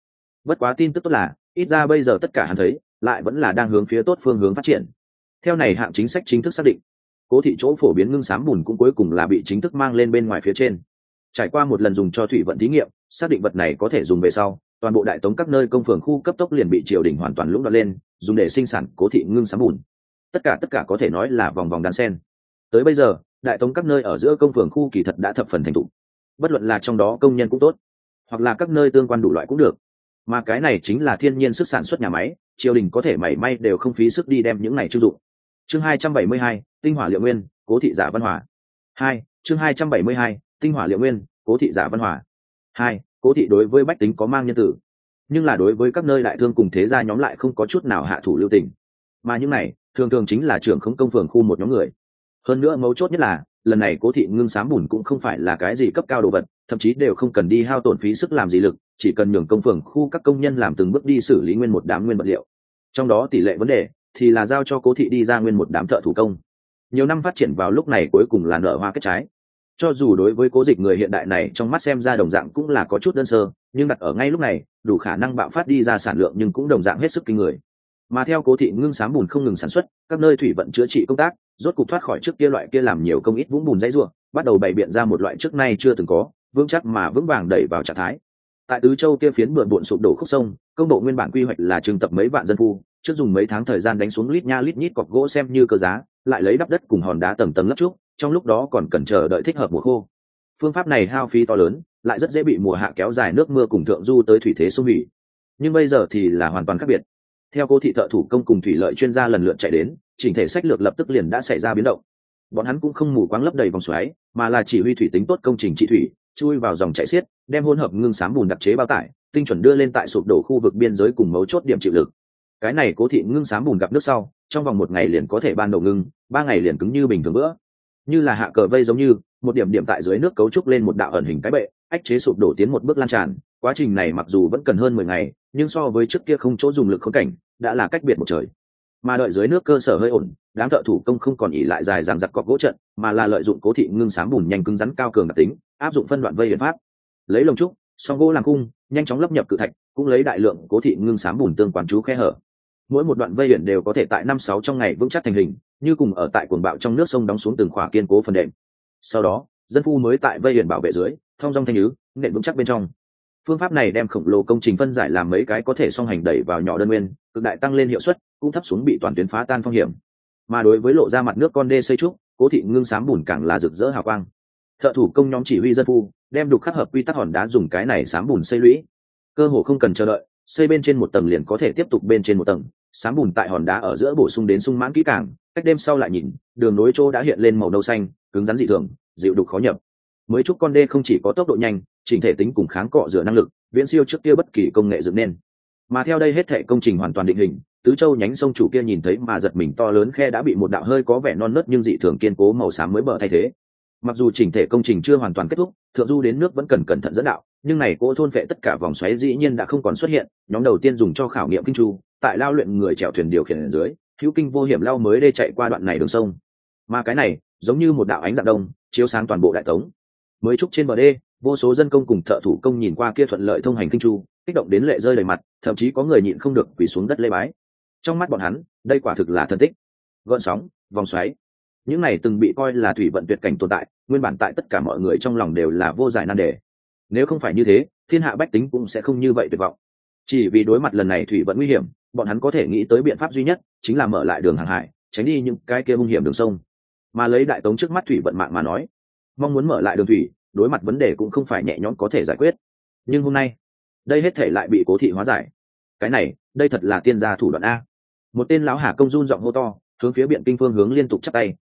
Bất quá tin tức tốt là ít ra bây giờ tất cả hắn thấy lại vẫn là đang hướng phía tốt phương hướng phát triển. Theo này hạng chính sách chính thức xác định, cố thị chỗ phổ biến ngưng xám bùn cũng cuối cùng là bị chính thức mang lên bên ngoài phía trên. Trải qua một lần dùng cho thủy vận thí nghiệm, xác định vật này có thể dùng về sau, toàn bộ đại tống các nơi công phường khu cấp tốc liền bị triều đình hoàn toàn lũng đoạn lên, dùng để sinh sản cố thị ngưng xám bùn. Tất cả có thể nói là vòng vòng đan sen. Tới bây giờ, đại tống các nơi ở giữa công phường khu kỳ thật đã thập phần thành thục. Bất luận là trong đó công nhân cũng tốt, hoặc là các nơi tương quan đủ loại cũng được. Mà cái này chính là thiên nhiên sức sản xuất nhà máy, triều đình có thể mảy may đều không phí sức đi đem những này trưng dụng. Chương 272, tinh hỏa liệu nguyên, cố thị giả văn hỏa. 2, chương 272, tinh hỏa liệu nguyên, cố thị giả văn hỏa. 2, cố thị đối với bách tính có mang nhân tử, nhưng là đối với các nơi đại thương cùng thế gia nhóm lại không có chút nào hạ thủ lưu tình. Mà những này thường thường chính là trưởng khống công phường khu một nhóm người. Hơn nữa mấu chốt nhất là lần này cố thị ngưng xám bùn cũng không phải là cái gì cấp cao đồ vật, thậm chí đều không cần đi hao tổn phí sức làm gì lực, chỉ cần nhường công phường khu các công nhân làm từng bước đi xử lý nguyên một đám nguyên vật liệu. Trong đó tỷ lệ vấn đề thì là giao cho cố thị đi ra nguyên một đám thợ thủ công. Nhiều năm phát triển vào lúc này cuối cùng là nở hoa kết trái. Cho dù đối với cố dịch người hiện đại này trong mắt xem ra đồng dạng cũng là có chút đơn sơ, nhưng đặt ở ngay lúc này đủ khả năng bạo phát đi ra sản lượng nhưng cũng đồng dạng hết sức kinh người. Mà theo cố thị ngưng xám bùn không ngừng sản xuất, các nơi thủy vận chữa trị công tác rốt cục thoát khỏi trước kia loại kia làm nhiều công ít vũng bùn dãy ruộng, bắt đầu bày biện ra một loại trước nay chưa từng có vững chắc mà vững vàng đẩy vào trạng thái. Tại tứ châu kia phiến bừa bộn sụp đổ khúc sông, công độ nguyên bản quy hoạch là trưng tập mấy vạn dân phu, trước dùng mấy tháng thời gian đánh xuống lít nha lít nhít cọc gỗ xem như cơ giá, lại lấy đắp đất cùng hòn đá tầng tầng lấp trúc, trong lúc đó còn cần chờ đợi thích hợp mùa khô. Phương pháp này hao phí to lớn, lại rất dễ bị mùa hạ kéo dài nước mưa cùng thượng du tới thủy thế xung hủy. Nhưng bây giờ thì là hoàn toàn khác biệt. Theo cố thị thợ thủ công cùng thủy lợi chuyên gia lần lượt chạy đến, chỉnh thể sách lược lập tức liền đã xảy ra biến động. Bọn hắn cũng không mù quáng lấp đầy vòng xoáy, mà là chỉ huy thủy tính tốt công trình trị thủy, chui vào dòng chảy xiết, đem hỗn hợp ngưng xám bùn đặc chế bao tải, tinh chuẩn đưa lên tại sụp đổ khu vực biên giới cùng mấu chốt điểm chịu lực. Cái này cố thị ngưng xám bùn gặp nước sau, trong vòng 1 ngày liền có thể ban đầu ngưng, 3 ngày liền cứng như bình thường bữa. Như là hạ cờ vây giống như, một điểm điểm tại dưới nước cấu trúc lên một đạo ẩn hình cái bệ, ách chế sụp đổ tiến một bước lan tràn. Quá trình này mặc dù vẫn cần hơn 10 ngày, nhưng so với trước kia không chỗ dùng lực khốn cảnh, đã là cách biệt một trời. Mà đợi dưới nước cơ sở hơi ổn, đám thợ thủ công không còn ỉ lại dài dằng dặc cọc gỗ trận, mà là lợi dụng cố thị ngưng xám bùn nhanh cứng rắn cao cường đặc tính, áp dụng phân đoạn vây hiển pháp, lấy lồng trúc, song gỗ làm cung, nhanh chóng lấp nhập cự thạch, cũng lấy đại lượng cố thị ngưng xám bùn tương quan chú khe hở. Mỗi một đoạn vây hiển đều có thể tại 5-6 trong ngày vững chắc thành hình, như cùng ở tại cuồng bạo trong nước sông đóng xuống từng khỏa kiên cố phần đệm. Sau đó, dân phu mới tại vây hiển bảo vệ dưới, thông dong thanh nhứ, nện vững chắc bên trong. Phương pháp này đem khổng lồ công trình phân giải làm mấy cái có thể song hành đẩy vào nhỏ đơn nguyên, cực đại tăng lên hiệu suất, cũng thấp xuống bị toàn tuyến phá tan phong hiểm. Mà đối với lộ ra mặt nước con đê xây trúc, cố thị ngưng xám bùn càng là rực rỡ hào quang. Thợ thủ công nhóm chỉ huy dân phu đem đục khắc hợp quy tắc hòn đá dùng cái này xám bùn xây lũy, cơ hồ không cần chờ đợi, xây bên trên một tầng liền có thể tiếp tục bên trên một tầng. Xám bùn tại hòn đá ở giữa bổ sung đến sung mãn kỹ càng, cách đêm sau lại nhìn, đường nối chỗ đã hiện lên màu nâu xanh, cứng rắn dị thường, dịu đục khó nhập. Mới trúc con đê không chỉ có tốc độ nhanh, chỉnh thể tính cùng kháng cọ rửa năng lực viễn siêu trước kia bất kỳ công nghệ dựng nên. Mà theo đây hết thệ công trình hoàn toàn định hình, tứ châu nhánh sông chủ kia nhìn thấy mà giật mình to lớn khe đã bị một đạo hơi có vẻ non nớt nhưng dị thường kiên cố màu xám mới bờ thay thế. Mặc dù chỉnh thể công trình chưa hoàn toàn kết thúc, thượng du đến nước vẫn cần cẩn thận dẫn đạo, nhưng này cỗ thôn vệ tất cả vòng xoáy dĩ nhiên đã không còn xuất hiện. Nhóm đầu tiên dùng cho khảo nghiệm kinh chu, tại lao luyện người chèo thuyền điều khiển ở dưới, hữu kinh vô hiểm lao mới đê chạy qua đoạn này đường sông. Mà cái này giống như một đạo ánh dạng đông, chiếu sáng toàn bộ đại tống. Mới trúc trên bờ đê, vô số dân công cùng thợ thủ công nhìn qua kia thuận lợi thông hành kinh chu, kích động đến lệ rơi đầy mặt, thậm chí có người nhịn không được quỳ xuống đất lễ bái. Trong mắt bọn hắn, đây quả thực là thần tích. Gợn sóng, vòng xoáy, những này từng bị coi là thủy vận tuyệt cảnh tồn tại, nguyên bản tại tất cả mọi người trong lòng đều là vô giải nan đề. Nếu không phải như thế, thiên hạ bách tính cũng sẽ không như vậy tuyệt vọng. Chỉ vì đối mặt lần này thủy vận nguy hiểm, bọn hắn có thể nghĩ tới biện pháp duy nhất chính là mở lại đường hàng hải, tránh đi những cái kia hung hiểm đường sông. Mà lấy đại tống trước mắt thủy vận mạng mà nói, mong muốn mở lại đường thủy, đối mặt vấn đề cũng không phải nhẹ nhõm có thể giải quyết. Nhưng hôm nay, đây hết thể lại bị cố thị hóa giải. Cái này, đây thật là tiên gia thủ đoạn a. Một tên lão hà công run giọng hô to, hướng phía biện kinh phương hướng liên tục chắp tay.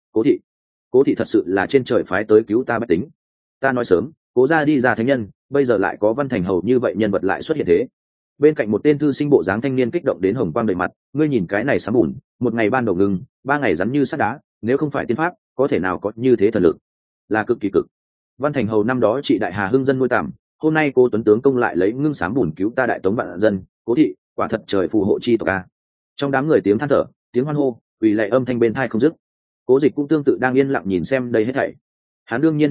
Cố thị thật sự là trên trời phái tới cứu ta bách tính. Ta nói sớm, cố ra đi ra thánh nhân, bây giờ lại có Văn Thành hầu như vậy nhân vật lại xuất hiện thế. Bên cạnh một tên thư sinh bộ dáng thanh niên kích động đến hồng quang đầy mặt, ngươi nhìn cái này sám bùn, 1 ngày ban đầu ngừng, 3 ngày rắn như sắt đá, nếu không phải tiên pháp, có thể nào có như thế thần lực, là cực kỳ cực. Văn Thành hầu năm đó trị đại hà hưng dân nuôi tạm, hôm nay cô tuấn tướng công lại lấy ngưng sám bùn cứu ta đại tống vạn dân, cố thị quả thật trời phù hộ chi tộc ca. Trong đám người tiếng than thở, tiếng hoan hô, ủy lệ âm thanh bên tai không dứt. Cố Dịch cũng tương tự đang yên lặng nhìn xem đây hết thảy. Hắn đương nhiên minh bạch,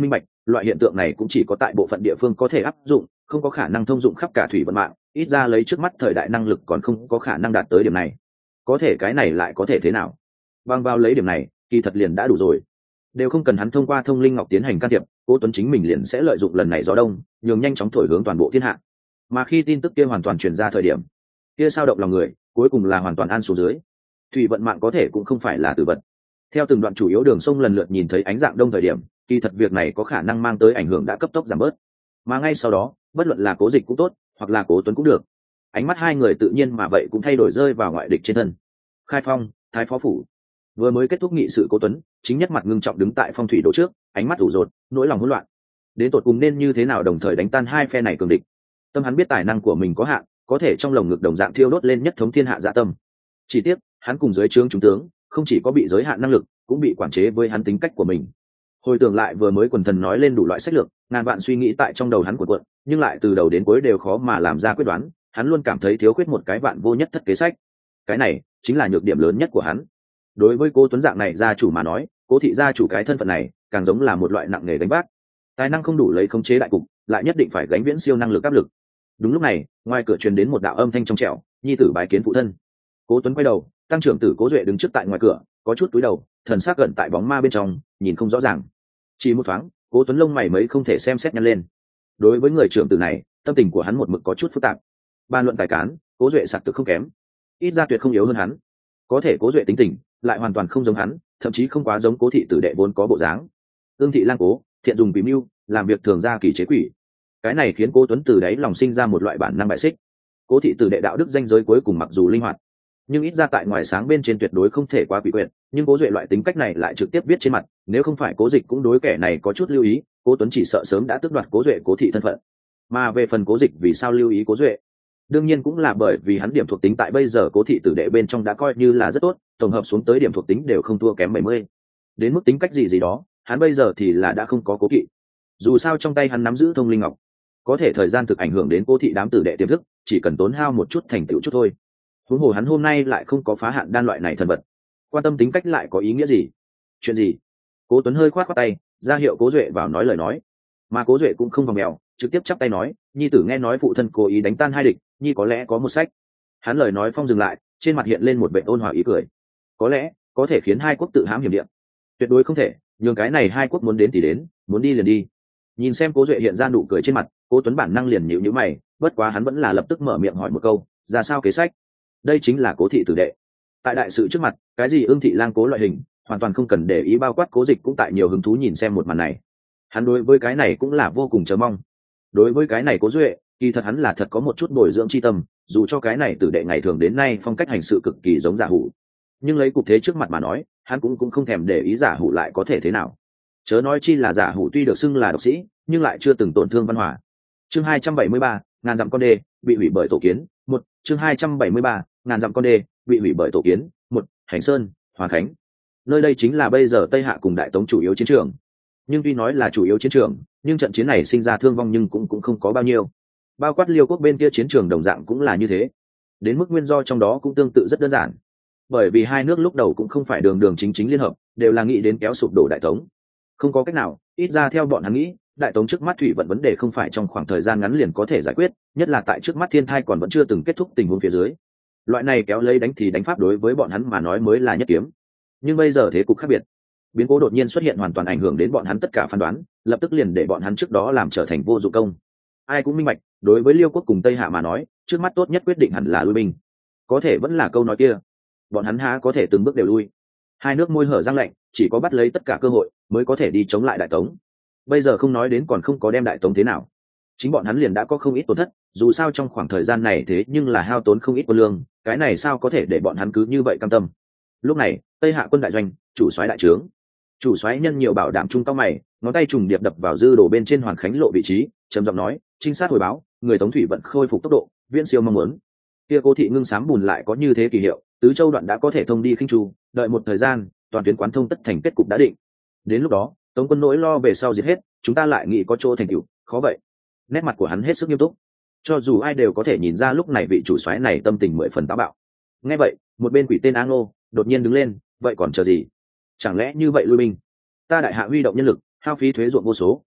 loại hiện tượng này cũng chỉ có tại bộ phận địa phương có thể áp dụng, không có khả năng thông dụng khắp cả thủy vận mạng, ít ra lấy trước mắt thời đại năng lực còn không có khả năng đạt tới điểm này. Có thể cái này lại có thể thế nào? Bằng vào lấy điểm này kỳ thật liền đã đủ rồi, đều không cần hắn thông qua thông linh ngọc tiến hành can thiệp, Cố Tuấn chính mình liền sẽ lợi dụng lần này gió đông nhường nhanh chóng thổi hướng toàn bộ thiên hạ. Mà khi tin tức kia hoàn toàn truyền ra thời điểm, kia sao động lòng người, cuối cùng là hoàn toàn an xuống dưới. Thủy vận mạng có thể cũng không phải là tử vật. Theo từng đoạn chủ yếu đường sông lần lượt nhìn thấy ánh dạng đông thời điểm, kỳ thật việc này có khả năng mang tới ảnh hưởng đã cấp tốc giảm bớt. Mà ngay sau đó, bất luận là Cố Dịch cũng tốt, hoặc là Cố Tuấn cũng được, ánh mắt hai người tự nhiên mà vậy cũng thay đổi rơi vào ngoại địch trên thân. Khai Phong, Thái Phó phủ. Vừa mới kết thúc nghị sự, Cố Tuấn chính nhất mặt ngưng trọng đứng tại phong thủy đồ trước, ánh mắt ủ rột, nỗi lòng hỗn loạn. Đến tột cùng nên như thế nào đồng thời đánh tan hai phe này cường địch. Tâm hắn biết tài năng của mình có hạn, có thể trong lồng ngực đồng dạng thiêu đốt lên nhất thống thiên hạ dạ tâm. Chỉ tiếc, hắn cùng dưới trướng trung tướng, không chỉ có bị giới hạn năng lực, cũng bị quản chế với hắn tính cách của mình. Hồi tưởng lại vừa mới quần thần nói lên đủ loại sách lược, ngàn vạn suy nghĩ tại trong đầu hắn cuộn, nhưng lại từ đầu đến cuối đều khó mà làm ra quyết đoán, hắn luôn cảm thấy thiếu khuyết một cái vạn vô nhất thất kế sách. Cái này chính là nhược điểm lớn nhất của hắn. Đối với Cố Tuấn dạng này gia chủ mà nói, Cố thị gia chủ cái thân phận này càng giống là một loại nặng nghề gánh vác. Tài năng không đủ lấy khống chế đại cục, lại nhất định phải gánh viễn siêu năng lực áp lực. Đúng lúc này, ngoài cửa truyền đến một đạo âm thanh trong trẻo, nhi tử bái kiến phụ thân. Cố Tuấn quay đầu, tăng trưởng tử Cố Duệ đứng trước tại ngoài cửa, có chút cúi đầu, thần sắc gần tại bóng ma bên trong, nhìn không rõ ràng. Chỉ một thoáng, Cố Tuấn lông mày mấy không thể xem xét nhăn lên. Đối với người trưởng tử này, tâm tình của hắn một mực có chút phức tạp. Bàn luận tài cán, Cố Duệ sặc thực không kém, ít ra tuyệt không yếu hơn hắn. Có thể Cố Duệ tính tình lại hoàn toàn không giống hắn, thậm chí không quá giống Cố thị tử đệ vốn có bộ dáng. Ương thị lang cố, thiện dùng bí mưu, làm việc thường ra kỳ chế quỷ. Cái này khiến Cố Tuấn từ đáy lòng sinh ra một loại bản năng bại xích. Cố thị tử đệ đạo đức danh giới cuối cùng mặc dù linh hoạt, nhưng ít ra tại ngoài sáng bên trên tuyệt đối không thể quá quỷ quyệt, nhưng Cố Duệ loại tính cách này lại trực tiếp viết trên mặt, nếu không phải Cố Dịch cũng đối kẻ này có chút lưu ý, Cố Tuấn chỉ sợ sớm đã tước đoạt Cố Duệ Cố thị thân phận. Mà về phần Cố Dịch vì sao lưu ý Cố Duệ, đương nhiên cũng là bởi vì hắn điểm thuộc tính tại bây giờ Cố thị tử đệ bên trong đã coi như là rất tốt, tổng hợp xuống tới điểm thuộc tính đều không thua kém 70. Đến mức tính cách gì đó, hắn bây giờ thì là đã không có cố kỵ. Dù sao trong tay hắn nắm giữ thông linh ngọc, có thể thời gian thực ảnh hưởng đến Cố thị đám tử đệ tiềm thức, chỉ cần tốn hao một chút thành tựu chút thôi. Huống hồ hắn hôm nay lại không có phá hạn đan loại này thần vật, quan tâm tính cách lại có ý nghĩa gì? Chuyện gì? Cố Tuấn hơi khoát khoát tay, ra hiệu Cố Duệ vào nói lời nói. Mà Cố Duệ cũng không vòng mèo, trực tiếp chắp tay nói, nhi tử nghe nói phụ thân cố ý đánh tan hai địch, nhi có lẽ có một sách. Hắn lời nói phong dừng lại, trên mặt hiện lên một vẻ ôn hòa ý cười. Có lẽ có thể khiến hai quốc tự hãm hiểm địa, tuyệt đối không thể nhường cái này hai quốc muốn đến thì đến, muốn đi liền đi. Nhìn xem Cố Duệ hiện ra nụ cười trên mặt, Cố Tuấn bản năng liền nhíu nhíu mày, bất quá hắn vẫn là lập tức mở miệng hỏi một câu, ra sao kế sách? Đây chính là Cố thị tử đệ, tại đại sự trước mặt, cái gì Ương thị lang cố loại hình hoàn toàn không cần để ý, bao quát Cố Dịch cũng tại nhiều hứng thú nhìn xem một màn này. Hắn đối với cái này cũng là vô cùng chờ mong. Đối với cái này Cố Duệ, kỳ thật hắn là thật có một chút bồi dưỡng chi tâm, dù cho cái này tử đệ ngày thường đến nay phong cách hành sự cực kỳ giống giả hủ, nhưng lấy cục thế trước mặt mà nói, hắn cũng không thèm để ý giả hủ lại có thể thế nào. Chớ nói chi là giả hủ tuy được xưng là độc sĩ, nhưng lại chưa từng tổn thương văn hòa. Chương 273, ngàn dặm con đê bị hủy bởi tổ kiến. Một chương 273, ngàn dặm con đê bị hủy bởi tổ kiến. Một Hành Sơn, Hoàn Khánh. Nơi đây chính là bây giờ Tây Hạ cùng Đại Tống chủ yếu chiến trường. Nhưng tuy nói là chủ yếu chiến trường, nhưng trận chiến này sinh ra thương vong nhưng cũng không có bao nhiêu. Bao quát Liêu quốc bên kia chiến trường đồng dạng cũng là như thế. Đến mức nguyên do trong đó cũng tương tự rất đơn giản. Bởi vì hai nước lúc đầu cũng không phải đường đường chính chính liên hợp, đều là nghĩ đến kéo sụp đổ Đại Tống. Không có cách nào, ít ra theo bọn hắn nghĩ, Đại Tống trước mắt thủy vận vấn đề không phải trong khoảng thời gian ngắn liền có thể giải quyết, nhất là tại trước mắt thiên thai còn vẫn chưa từng kết thúc tình huống phía dưới. Loại này kéo lấy đánh thì đánh pháp đối với bọn hắn mà nói mới là nhất kiếm. Nhưng bây giờ thế cục khác biệt, biến cố đột nhiên xuất hiện hoàn toàn ảnh hưởng đến bọn hắn tất cả phán đoán, lập tức liền để bọn hắn trước đó làm trở thành vô dụng công. Ai cũng minh bạch, đối với Liêu quốc cùng Tây Hạ mà nói, trước mắt tốt nhất quyết định hẳn là lui binh. Có thể vẫn là câu nói kia, bọn hắn há có thể từng bước đều lui. Hai nước môi hở răng lạnh, chỉ có bắt lấy tất cả cơ hội mới có thể đi chống lại Đại Tống. Bây giờ không nói đến còn không có đem Đại Tống thế nào, chính bọn hắn liền đã có không ít tổn thất, dù sao trong khoảng thời gian này thế nhưng là hao tốn không ít quân lương, cái này sao có thể để bọn hắn cứ như vậy cam tâm. Lúc này Tây Hạ quân đại doanh, chủ soái đại trướng, chủ soái nhân nhiều bảo đảm trung cao mày, ngón tay trùng điệp đập vào dư đồ bên trên Hoàn Khánh lộ vị trí, trầm giọng nói, trinh sát hồi báo, người Tống thủy vận khôi phục tốc độ viễn siêu mong muốn. Kia Cố thị ngưng sám bùn lại có như thế kỳ hiệu, tứ châu đoạn đã có thể thông đi khinh chu, đợi một thời gian toàn tuyến quán thông tất thành kết cục đã định. Đến lúc đó Tống quân nỗi lo về sau diệt hết, chúng ta lại nghĩ có chỗ thành tựu khó vậy. Nét mặt của hắn hết sức nghiêm túc, cho dù ai đều có thể nhìn ra lúc này vị chủ soái này tâm tình 10 phần táo bạo. Nghe vậy, một bên quỷ tên Áng Ngô đột nhiên đứng lên, vậy còn chờ gì? Chẳng lẽ như vậy lui binh? Ta Đại Hạ huy động nhân lực, hao phí thuế ruộng vô số,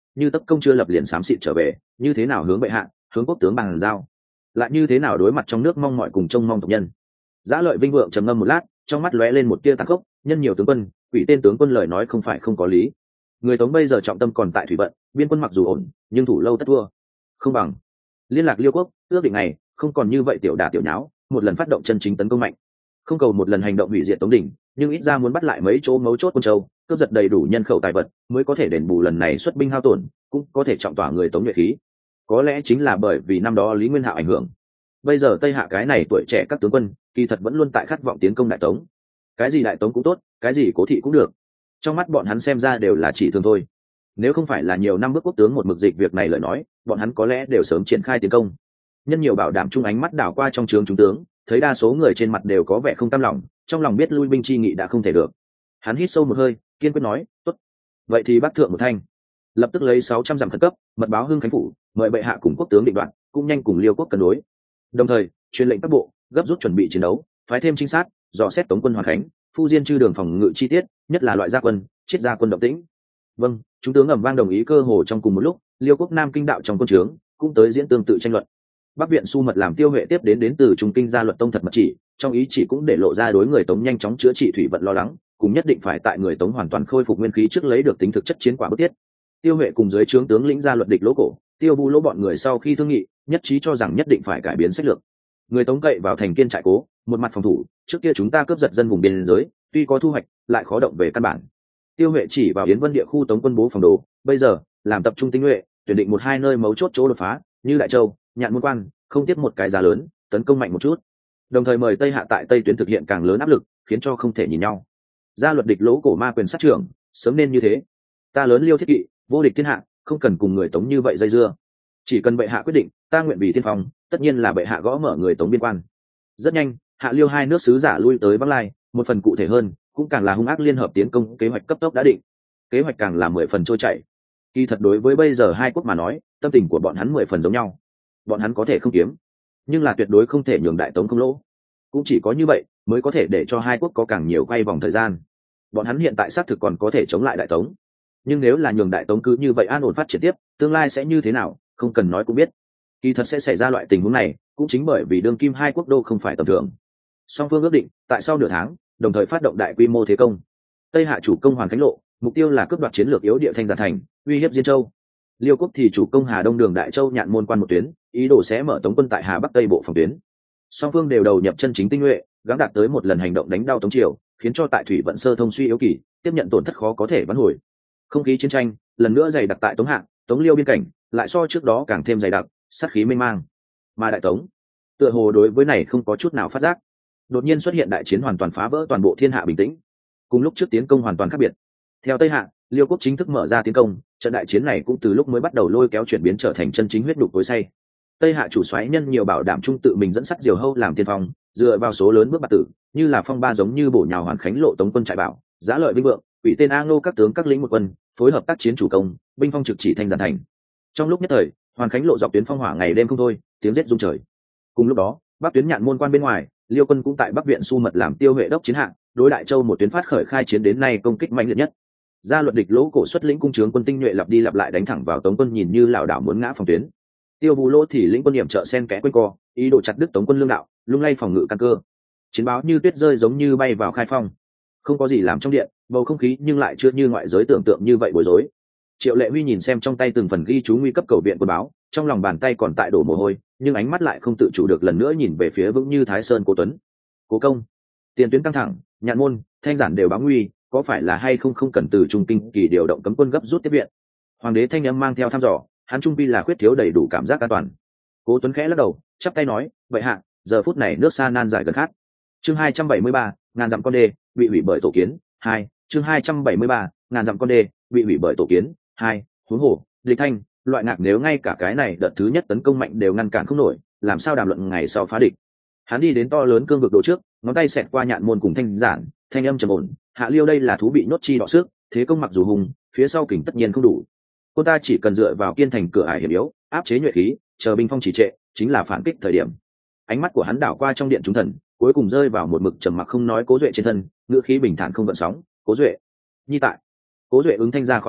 như tấp công chưa lập liền xám xịt trở về, như thế nào hướng bệ hạ, hướng quốc tướng bàn giao, lại như thế nào đối mặt trong nước mong mọi cùng trông mong tộc nhân. Giá Lợi Vinh vượng trầm ngâm một lát, trong mắt lóe lên một tia tàn khốc, nhân nhiều tướng quân, quỷ tên tướng quân lời nói không phải không có lý. Người Tống bây giờ trọng tâm còn tại thủy vận, biên quân mặc dù ổn, nhưng thủ lâu tất thua. Không bằng liên lạc Liêu quốc, ước định này, không còn như vậy tiểu đả tiểu nháo, một lần phát động chân chính tấn công mạnh. Không cầu một lần hành động hủy diệt Tống đỉnh, nhưng ít ra muốn bắt lại mấy chỗ mấu chốt quân châu, cướp giật đầy đủ nhân khẩu tài vật, mới có thể đền bù lần này xuất binh hao tổn, cũng có thể trọng tỏa người Tống nhuệ khí. Có lẽ chính là bởi vì năm đó Lý Nguyên Hạo ảnh hưởng. Bây giờ Tây Hạ cái này tuổi trẻ các tướng quân, kỳ thật vẫn luôn tại khát vọng tiến công Đại Tống. Cái gì Đại Tống cũng tốt, cái gì Cố thị cũng được. Trong mắt bọn hắn xem ra đều là chỉ thường thôi. Nếu không phải là nhiều năm bước quốc tướng một mực dịch việc này lời nói, bọn hắn có lẽ đều sớm triển khai tiến công. Nhân nhiều bảo đảm chung ánh mắt đảo qua trong trướng chúng tướng, thấy đa số người trên mặt đều có vẻ không cam lòng, trong lòng biết lui binh chi nghị đã không thể được. Hắn hít sâu một hơi, kiên quyết nói, tốt, vậy thì bắc thượng một thanh, lập tức lấy 600 dặm khẩn cấp, mật báo Hưng Khánh phủ, mời bệ hạ cùng quốc tướng định đoạn, cũng nhanh cùng Liêu quốc cân đối. Đồng thời truyền lệnh các bộ gấp rút chuẩn bị chiến đấu, phái thêm trinh sát dò xét Tống quân Hoàn Khánh, Phu Diên chư đường phòng ngự chi tiết, nhất là loại gia quân, chiết gia quân động tĩnh. Vâng, chúng tướng ầm vang đồng ý. Cơ hồ trong cùng một lúc, Liêu quốc Nam kinh đạo trong quân trướng cũng tới diễn tương tự tranh luận. Bắc viện Su Mật làm Tiêu Huệ tiếp đến từ Trung Kinh gia luật tông thật mật chỉ, trong ý chỉ cũng để lộ ra đối người Tống nhanh chóng chữa trị thủy vận lo lắng, cũng nhất định phải tại người Tống hoàn toàn khôi phục nguyên khí trước lấy được tính thực chất chiến quả bức thiết. Tiêu Huệ cùng dưới trướng tướng lĩnh gia luật địch Lỗ Cổ, Tiêu Bu Lỗ bọn người sau khi thương nghị, nhất trí cho rằng nhất định phải cải biến sách lược. Người Tống cậy vào thành kiên trại cố, một mặt phòng thủ, trước kia chúng ta cướp giật dân vùng biên giới, tuy có thu hoạch, lại khó động về căn bản. Tiêu Huệ chỉ vào Yến Vân địa khu Tống quân bố phòng đồ, bây giờ làm tập trung tinh nhuệ, tuyển định một hai nơi mấu chốt chỗ đột phá, như Đại Châu, Nhạn Môn Quan, không tiếp một cái giá lớn, tấn công mạnh một chút. Đồng thời mời Tây Hạ tại Tây tuyến thực hiện càng lớn áp lực, khiến cho không thể nhìn nhau. Gia luật địch Lỗ Cổ ma quyền sát trưởng, sớm nên như thế. Ta lớn Liêu thiết kỵ, vô địch thiên hạ, không cần cùng người Tống như vậy dây dưa. Chỉ cần bệ hạ quyết định, ta nguyện vì tiên phong, tất nhiên là bệ hạ gõ mở người Tống biên quan. Rất nhanh, Hạ Liêu hai nước sứ giả lui tới Bắc Lai, một phần cụ thể hơn, cũng càng là hung ác liên hợp tiến công kế hoạch cấp tốc đã định. Kế hoạch càng là 10 phần trôi chảy. Kỳ thật đối với bây giờ hai quốc mà nói, tâm tình của bọn hắn 10 phần giống nhau. Bọn hắn có thể không kiếm, nhưng là tuyệt đối không thể nhường Đại Tống không lỗ. Cũng chỉ có như vậy mới có thể để cho hai quốc có càng nhiều quay vòng thời gian. Bọn hắn hiện tại xác thực còn có thể chống lại Đại Tống, nhưng nếu là nhường Đại Tống cứ như vậy an ổn phát triển tiếp, tương lai sẽ như thế nào, không cần nói cũng biết. Kỳ thật sẽ xảy ra loại tình huống này, cũng chính bởi vì đương kim hai quốc đô không phải tầm thường. Song phương ước định, tại sau nửa tháng, đồng thời phát động đại quy mô thế công. Tây Hạ chủ công Hoàn Khánh lộ, mục tiêu là cướp đoạt chiến lược yếu địa Thanh Giản thành, uy hiếp Diên Châu. Liêu quốc thì chủ công Hà Đông đường Đại Châu Nhạn Môn Quan một tuyến, ý đồ sẽ mở Tống quân tại Hà Bắc Tây bộ phòng tuyến. Song phương đều đầu nhập chân chính tinh nhuệ, gắng đạt tới một lần hành động đánh đau Tống triều, khiến cho tại thủy vận sơ thông suy yếu kỳ, tiếp nhận tổn thất khó có thể vãn hồi. Không khí chiến tranh lần nữa dày đặc tại Tống Hạ, Tống Liêu biên cảnh, lại so trước đó càng thêm dày đặc, sát khí mênh mang. Mà Đại Tống, tựa hồ đối với này không có chút nào phát giác. Đột nhiên xuất hiện đại chiến hoàn toàn phá vỡ toàn bộ thiên hạ bình tĩnh. Cùng lúc trước tiến công hoàn toàn khác biệt. Theo Tây Hạ, Liêu quốc chính thức mở ra tiến công, trận đại chiến này cũng từ lúc mới bắt đầu lôi kéo chuyển biến trở thành chân chính huyết đục tối say. Tây Hạ chủ soái nhân nhiều bảo đảm trung tự mình dẫn sắt Diều Hâu làm tiên phong, dựa vào số lớn bước bạt tử, như là phong ba giống như bổ nhào Hoàn Khánh lộ Tống quân trại bảo, Giá Lợi Vinh vượng, ủy tên A Ngô các tướng các lĩnh một quân, phối hợp tác chiến chủ công, binh phong trực chỉ Thanh Giản thành. Trong lúc nhất thời, Hoàn Khánh lộ dọc tuyến phong hỏa ngày đêm không thôi, tiếng rết rung trời. Cùng lúc đó, bắc tuyến Nhạn Môn Quan bên ngoài, Liêu quân cũng tại Bắc viện Su Mật làm Tiêu Huệ đốc chiến hạng, đối Đại Châu một tuyến phát khởi khai chiến đến nay công kích mạnh liệt nhất. Gia luật địch Lỗ Cổ xuất lĩnh cung trướng quân tinh nhuệ lặp đi lặp lại đánh thẳng vào Tống quân nhìn như lảo đảo muốn ngã phòng tuyến. Tiêu Bù Lỗ thì lĩnh quân điểm trợ sen kẽ quanh co, ý đồ chặt đứt Tống quân lương đạo, lung lay phòng ngự căn cơ. Chiến báo như tuyết rơi giống như bay vào khai phong. Không có gì làm trong điện, bầu không khí nhưng lại chưa như ngoại giới tưởng tượng như vậy bối rối. Triệu Lệ Huy nhìn xem trong tay từng phần ghi chú nguy cấp cầu viện quân báo, trong lòng bàn tay còn tại đổ mồ hôi, nhưng ánh mắt lại không tự chủ được lần nữa nhìn về phía vững như Thái Sơn Cố Tuấn. Cố công, tiền tuyến căng thẳng, Nhạn Môn, Thanh Giản đều báo nguy, có phải là hay không cần từ Trung Kinh kỳ điều động cấm quân gấp rút tiếp viện? Hoàng đế thanh âm mang theo thăm dò, hắn trung pi là khuyết thiếu đầy đủ cảm giác an toàn. Cố Tuấn khẽ lắc đầu, chắp tay nói, vậy hạ, giờ phút này nước xa nan giải gần khát. Chương 273, ngàn dặm con đê bị hủy bởi tổ kiến. 2, chương 273, ngàn dặm con đê bị hủy bởi tổ kiến. 2, huống hồ, địch Thanh, loại ngạc nếu ngay cả cái này đợt thứ nhất tấn công mạnh đều ngăn cản không nổi, làm sao đàm luận ngày sau phá địch. Hắn đi đến to lớn cương vực độ trước, ngón tay xẹt qua Nhạn Môn cùng Thanh Giản, thanh âm trầm ổn, Hạ Liêu đây là thú bị nhốt chi đọ sức, thế công mặc dù hùng, phía sau kình tất nhiên không đủ. Cô ta chỉ cần dựa vào kiên thành cửa ải hiểm yếu, áp chế nhuệ khí, chờ binh phong trì trệ, chính là phản kích thời điểm. Ánh mắt của hắn đảo qua trong điện chúng thần, cuối cùng rơi vào một mực trầm mặc không nói Cố Duệ trên thân, ngữ khí bình thản không gợn sóng. Cố Duệ, nhi tại. Cố Duệ ứng thanh ra khỏi hàng,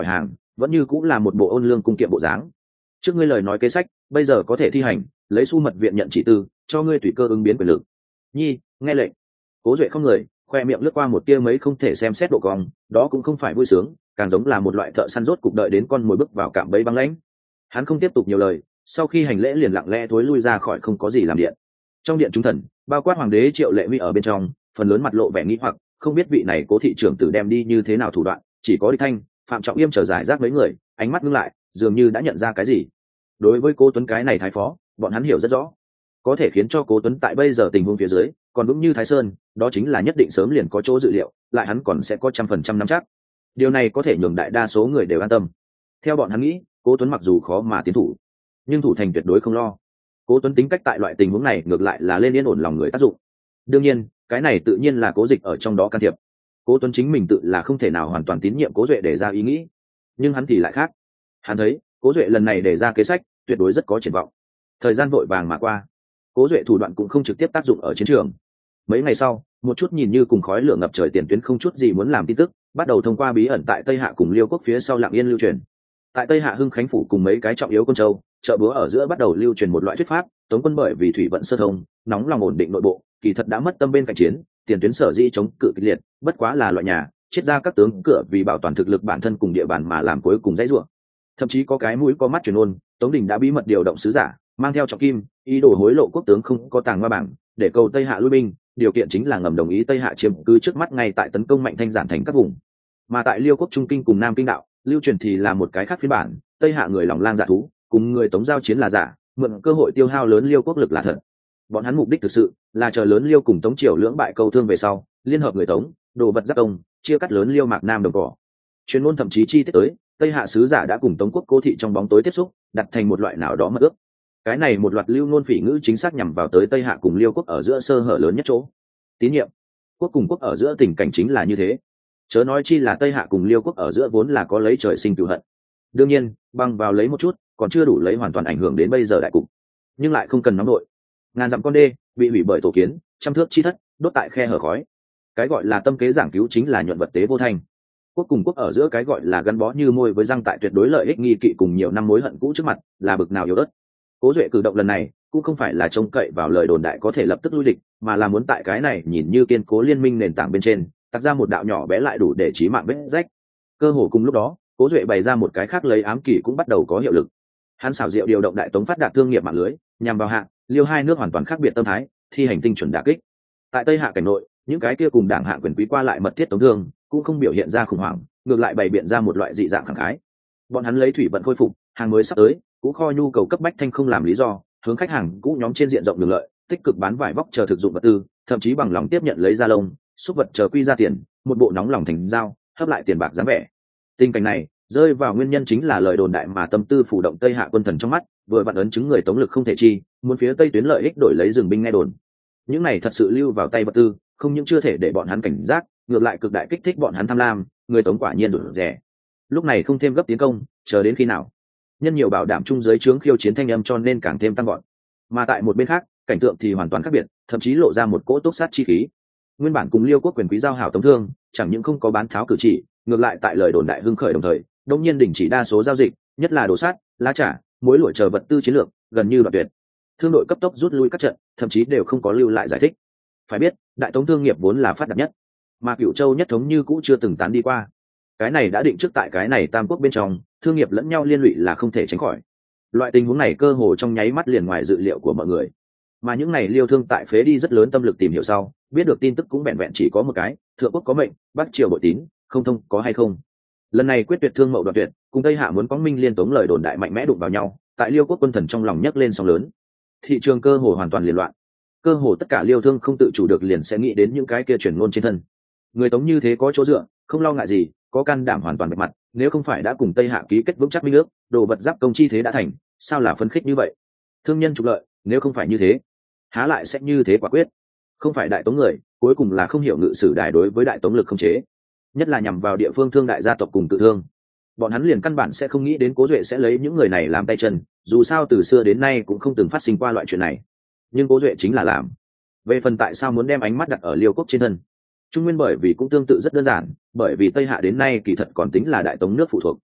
vẫn như cũng là một bộ ôn lương cung kiệm bộ dáng. Trước ngươi lời nói kế sách bây giờ có thể thi hành, lấy Su Mật viện nhận chỉ tư, cho ngươi tùy cơ ứng biến quyền lực. Nhi nghe lệnh. Cố Duệ không người, khoe miệng lướt qua một tia mấy không thể xem xét độ cong, đó cũng không phải vui sướng, càng giống là một loại thợ săn rốt cục đợi đến con mồi bước vào cạm bẫy băng lãnh. Hắn không tiếp tục nhiều lời, sau khi hành lễ liền lặng lẽ thối lui ra khỏi không có gì làm điện. Trong điện chúng thần, bao quát hoàng đế Triệu Lệ Huy ở bên trong, phần lớn mặt lộ vẻ nghi hoặc, không biết vị này Cố thị trưởng tử đem đi như thế nào thủ đoạn, chỉ có Địch Thanh, Phạm Trọng Yêm trở giải rác mấy người, ánh mắt ngưng lại, dường như đã nhận ra cái gì. Đối với Cố Tuấn cái này thái phó, bọn hắn hiểu rất rõ, có thể khiến cho Cố Tuấn tại bây giờ tình huống phía dưới còn vững như Thái Sơn, đó chính là nhất định sớm liền có chỗ dự liệu, lại hắn còn sẽ có 100% nắm chắc. Điều này có thể nhường đại đa số người đều an tâm. Theo bọn hắn nghĩ, Cố Tuấn mặc dù khó mà tiến thủ, nhưng thủ thành tuyệt đối không lo. Cố Tuấn tính cách tại loại tình huống này ngược lại là lên yên ổn lòng người tác dụng. Đương nhiên, cái này tự nhiên là Cố Dịch ở trong đó can thiệp. Cố Tuấn chính mình tự là không thể nào hoàn toàn tín nhiệm Cố Duệ để ra ý nghĩ, nhưng hắn thì lại khác. Hắn thấy Cố Duệ lần này để ra kế sách tuyệt đối rất có triển vọng. Thời gian vội vàng mà qua, Cố Duệ thủ đoạn cũng không trực tiếp tác dụng ở chiến trường. Mấy ngày sau, một chút nhìn như cùng khói lửa ngập trời tiền tuyến không chút gì muốn làm tin tức, bắt đầu thông qua bí ẩn tại Tây Hạ cùng Liêu quốc phía sau lặng yên lưu truyền. Tại Tây Hạ Hưng Khánh phủ cùng mấy cái trọng yếu quân châu, chợ búa ở giữa bắt đầu lưu truyền một loại thuyết pháp, Tống quân bởi vì thủy vận sơ thông, nóng lòng ổn định nội bộ, kỳ thật đã mất tâm bên cạnh chiến, tiền tuyến sở dĩ chống cự kịch liệt, bất quá là loại nhà, chết ra các tướng cửa vì bảo toàn thực lực bản thân cùng địa bàn mà làm cuối cùng dãy rủa. Thậm chí có cái mũi có mắt truyền ôn, Tống Đình đã bí mật điều động sứ giả, mang theo trọng kim, ý đồ hối lộ quốc tướng không có tàng hoa bảng, để cầu Tây Hạ lui binh, điều kiện chính là ngầm đồng ý Tây Hạ chiếm cứ trước mắt ngay tại tấn công mạnh thanh giản thành các vùng. Mà tại Liêu quốc Trung Kinh cùng Nam Kinh đạo, lưu truyền thì là một cái khác phiên bản, Tây Hạ người lòng lang dạ thú, cùng người Tống giao chiến là giả, mượn cơ hội tiêu hao lớn Liêu quốc lực là thật. Bọn hắn mục đích thực sự là chờ lớn Liêu cùng Tống triều lưỡng bại câu thương về sau, liên hợp người Tống, đồ vật giáp công, chia cắt lớn Liêu Mạc Nam đồng cỏ. Chuyên môn thậm chí chi tiết tới, Tây Hạ sứ giả đã cùng Tống quốc Cố thị trong bóng tối tiếp xúc, đặt thành một loại nào đó mật ước. Cái này một loạt lưu ngôn phỉ ngữ chính xác nhằm vào tới Tây Hạ cùng Liêu quốc ở giữa sơ hở lớn nhất chỗ. Tín nhiệm. Quốc cùng quốc ở giữa tình cảnh chính là như thế. Chớ nói chi là Tây Hạ cùng Liêu quốc ở giữa vốn là có lấy trời sinh cửu hận. Đương nhiên, bằng vào lấy một chút, còn chưa đủ lấy hoàn toàn ảnh hưởng đến bây giờ đại cục. Nhưng lại không cần nóng đội. Ngàn dặm con đê bị hủy bởi tổ kiến, trăm thước chi thất đốt tại khe hở khói. Cái gọi là tâm kế giảng cứu chính là nhuận vật tế vô thành. Quốc cùng quốc ở giữa cái gọi là gắn bó như môi với răng tại tuyệt đối lợi ích nghi kỵ cùng nhiều năm mối hận cũ trước mặt, là bực nào yếu ớt. Cố Duệ cử động lần này cũng không phải là trông cậy vào lời đồn đại có thể lập tức lui địch, mà là muốn tại cái này nhìn như kiên cố liên minh nền tảng bên trên tác ra một đạo nhỏ bé lại đủ để chí mạng vết rách. Cơ hồ cùng lúc đó, Cố Duệ bày ra một cái khác lấy ám kỳ cũng bắt đầu có hiệu lực. Hắn xảo diệu điều động đại tống phát đạt thương nghiệp mạng lưới, nhằm vào Hạ, Liêu hai nước hoàn toàn khác biệt tâm thái, thi hành tinh chuẩn đả kích. Tại Tây Hạ cảnh nội, những cái kia cùng đảng hạng quyền quý qua lại mật thiết tống thương, cũng không biểu hiện ra khủng hoảng, ngược lại bày biện ra một loại dị dạng khẳng khái. Bọn hắn lấy thủy vận khôi phục, hàng mới sắp tới, cũng kho nhu cầu cấp bách thanh không làm lý do, hướng khách hàng cũ nhóm trên diện rộng đường lợi, tích cực bán vải vóc chờ thực dụng vật tư, thậm chí bằng lòng tiếp nhận lấy da lông, xúc vật chờ quy ra tiền, một bộ nóng lòng thành giao, hấp lại tiền bạc dáng vẻ. Tình cảnh này rơi vào nguyên nhân chính là lời đồn đại mà tâm tư phủ động Tây Hạ quân thần trong mắt, vừa vặn ấn chứng người tống lực không thể chi, muốn phía Tây tuyến lợi ích đổi lấy dừng binh nghe đồn. Những này thật sự lưu vào tay vật tư, không những chưa thể để bọn hắn cảnh giác, ngược lại cực đại kích thích bọn hắn tham lam, người tống quả nhiên rủi rẻ. Lúc này không thêm gấp tiến công, chờ đến khi nào? Nhân nhiều bảo đảm chung giới trướng khiêu chiến thanh âm cho nên càng thêm tăng gọn. Mà tại một bên khác, cảnh tượng thì hoàn toàn khác biệt, thậm chí lộ ra một cỗ túc sát chi khí. Nguyên bản cùng Liêu quốc quyền quý giao hảo tống thương, chẳng những không có bán tháo cử chỉ, ngược lại tại lời đồn đại hưng khởi đồng thời, đông nhiên đình chỉ đa số giao dịch, nhất là đồ sát, lá trả, muối lụa chờ vật tư chiến lược, gần như đoạn tuyệt. Thương đội cấp tốc rút lui các trận, thậm chí đều không có lưu lại giải thích. Phải biết, đại tống thương nghiệp vốn là phát đạt nhất, mà Cửu Châu nhất thống như cũ chưa từng tán đi qua. Cái này đã định trước tại cái này tam quốc bên trong, thương nghiệp lẫn nhau liên lụy là không thể tránh khỏi. Loại tình huống này cơ hồ trong nháy mắt liền ngoài dự liệu của mọi người. Mà những này Liêu thương tại phế đi rất lớn tâm lực tìm hiểu sau, biết được tin tức cũng vẹn vẹn chỉ có một cái, thượng quốc có mệnh, bắc triều bội tín, không thông có hay không. Lần này quyết tuyệt thương mậu đoạn tuyệt, cùng Tây Hạ muốn quáng minh liên tống lời đồn đại mạnh mẽ đụng vào nhau, tại Liêu quốc quân thần trong lòng nhấc lên sóng lớn. Thị trường cơ hồ hoàn toàn liên loạn. Cơ hồ tất cả Liêu thương không tự chủ được liền sẽ nghĩ đến những cái kia truyền ngôn trên thân. Người tống như thế có chỗ dựa, không lo ngại gì, có can đảm hoàn toàn bạch mặt, nếu không phải đã cùng Tây Hạ ký kết vững chắc minh ước, đồ vật giáp công chi thế đã thành, sao là phấn khích như vậy? Thương nhân trục lợi, nếu không phải như thế, há lại sẽ như thế quả quyết? Không phải đại tống người, cuối cùng là không hiểu ngự sử đài đối với đại tống lực không chế, nhất là nhằm vào địa phương thương đại gia tộc cùng tự thương. Bọn hắn liền căn bản sẽ không nghĩ đến Cố Duệ sẽ lấy những người này làm tay chân, dù sao từ xưa đến nay cũng không từng phát sinh qua loại chuyện này. Nhưng Cố Duệ chính là làm. Về phần tại sao muốn đem ánh mắt đặt ở Liêu quốc trên thân, Trung nguyên bởi vì cũng tương tự rất đơn giản, bởi vì Tây Hạ đến nay kỳ thật còn tính là đại tống nước phụ thuộc.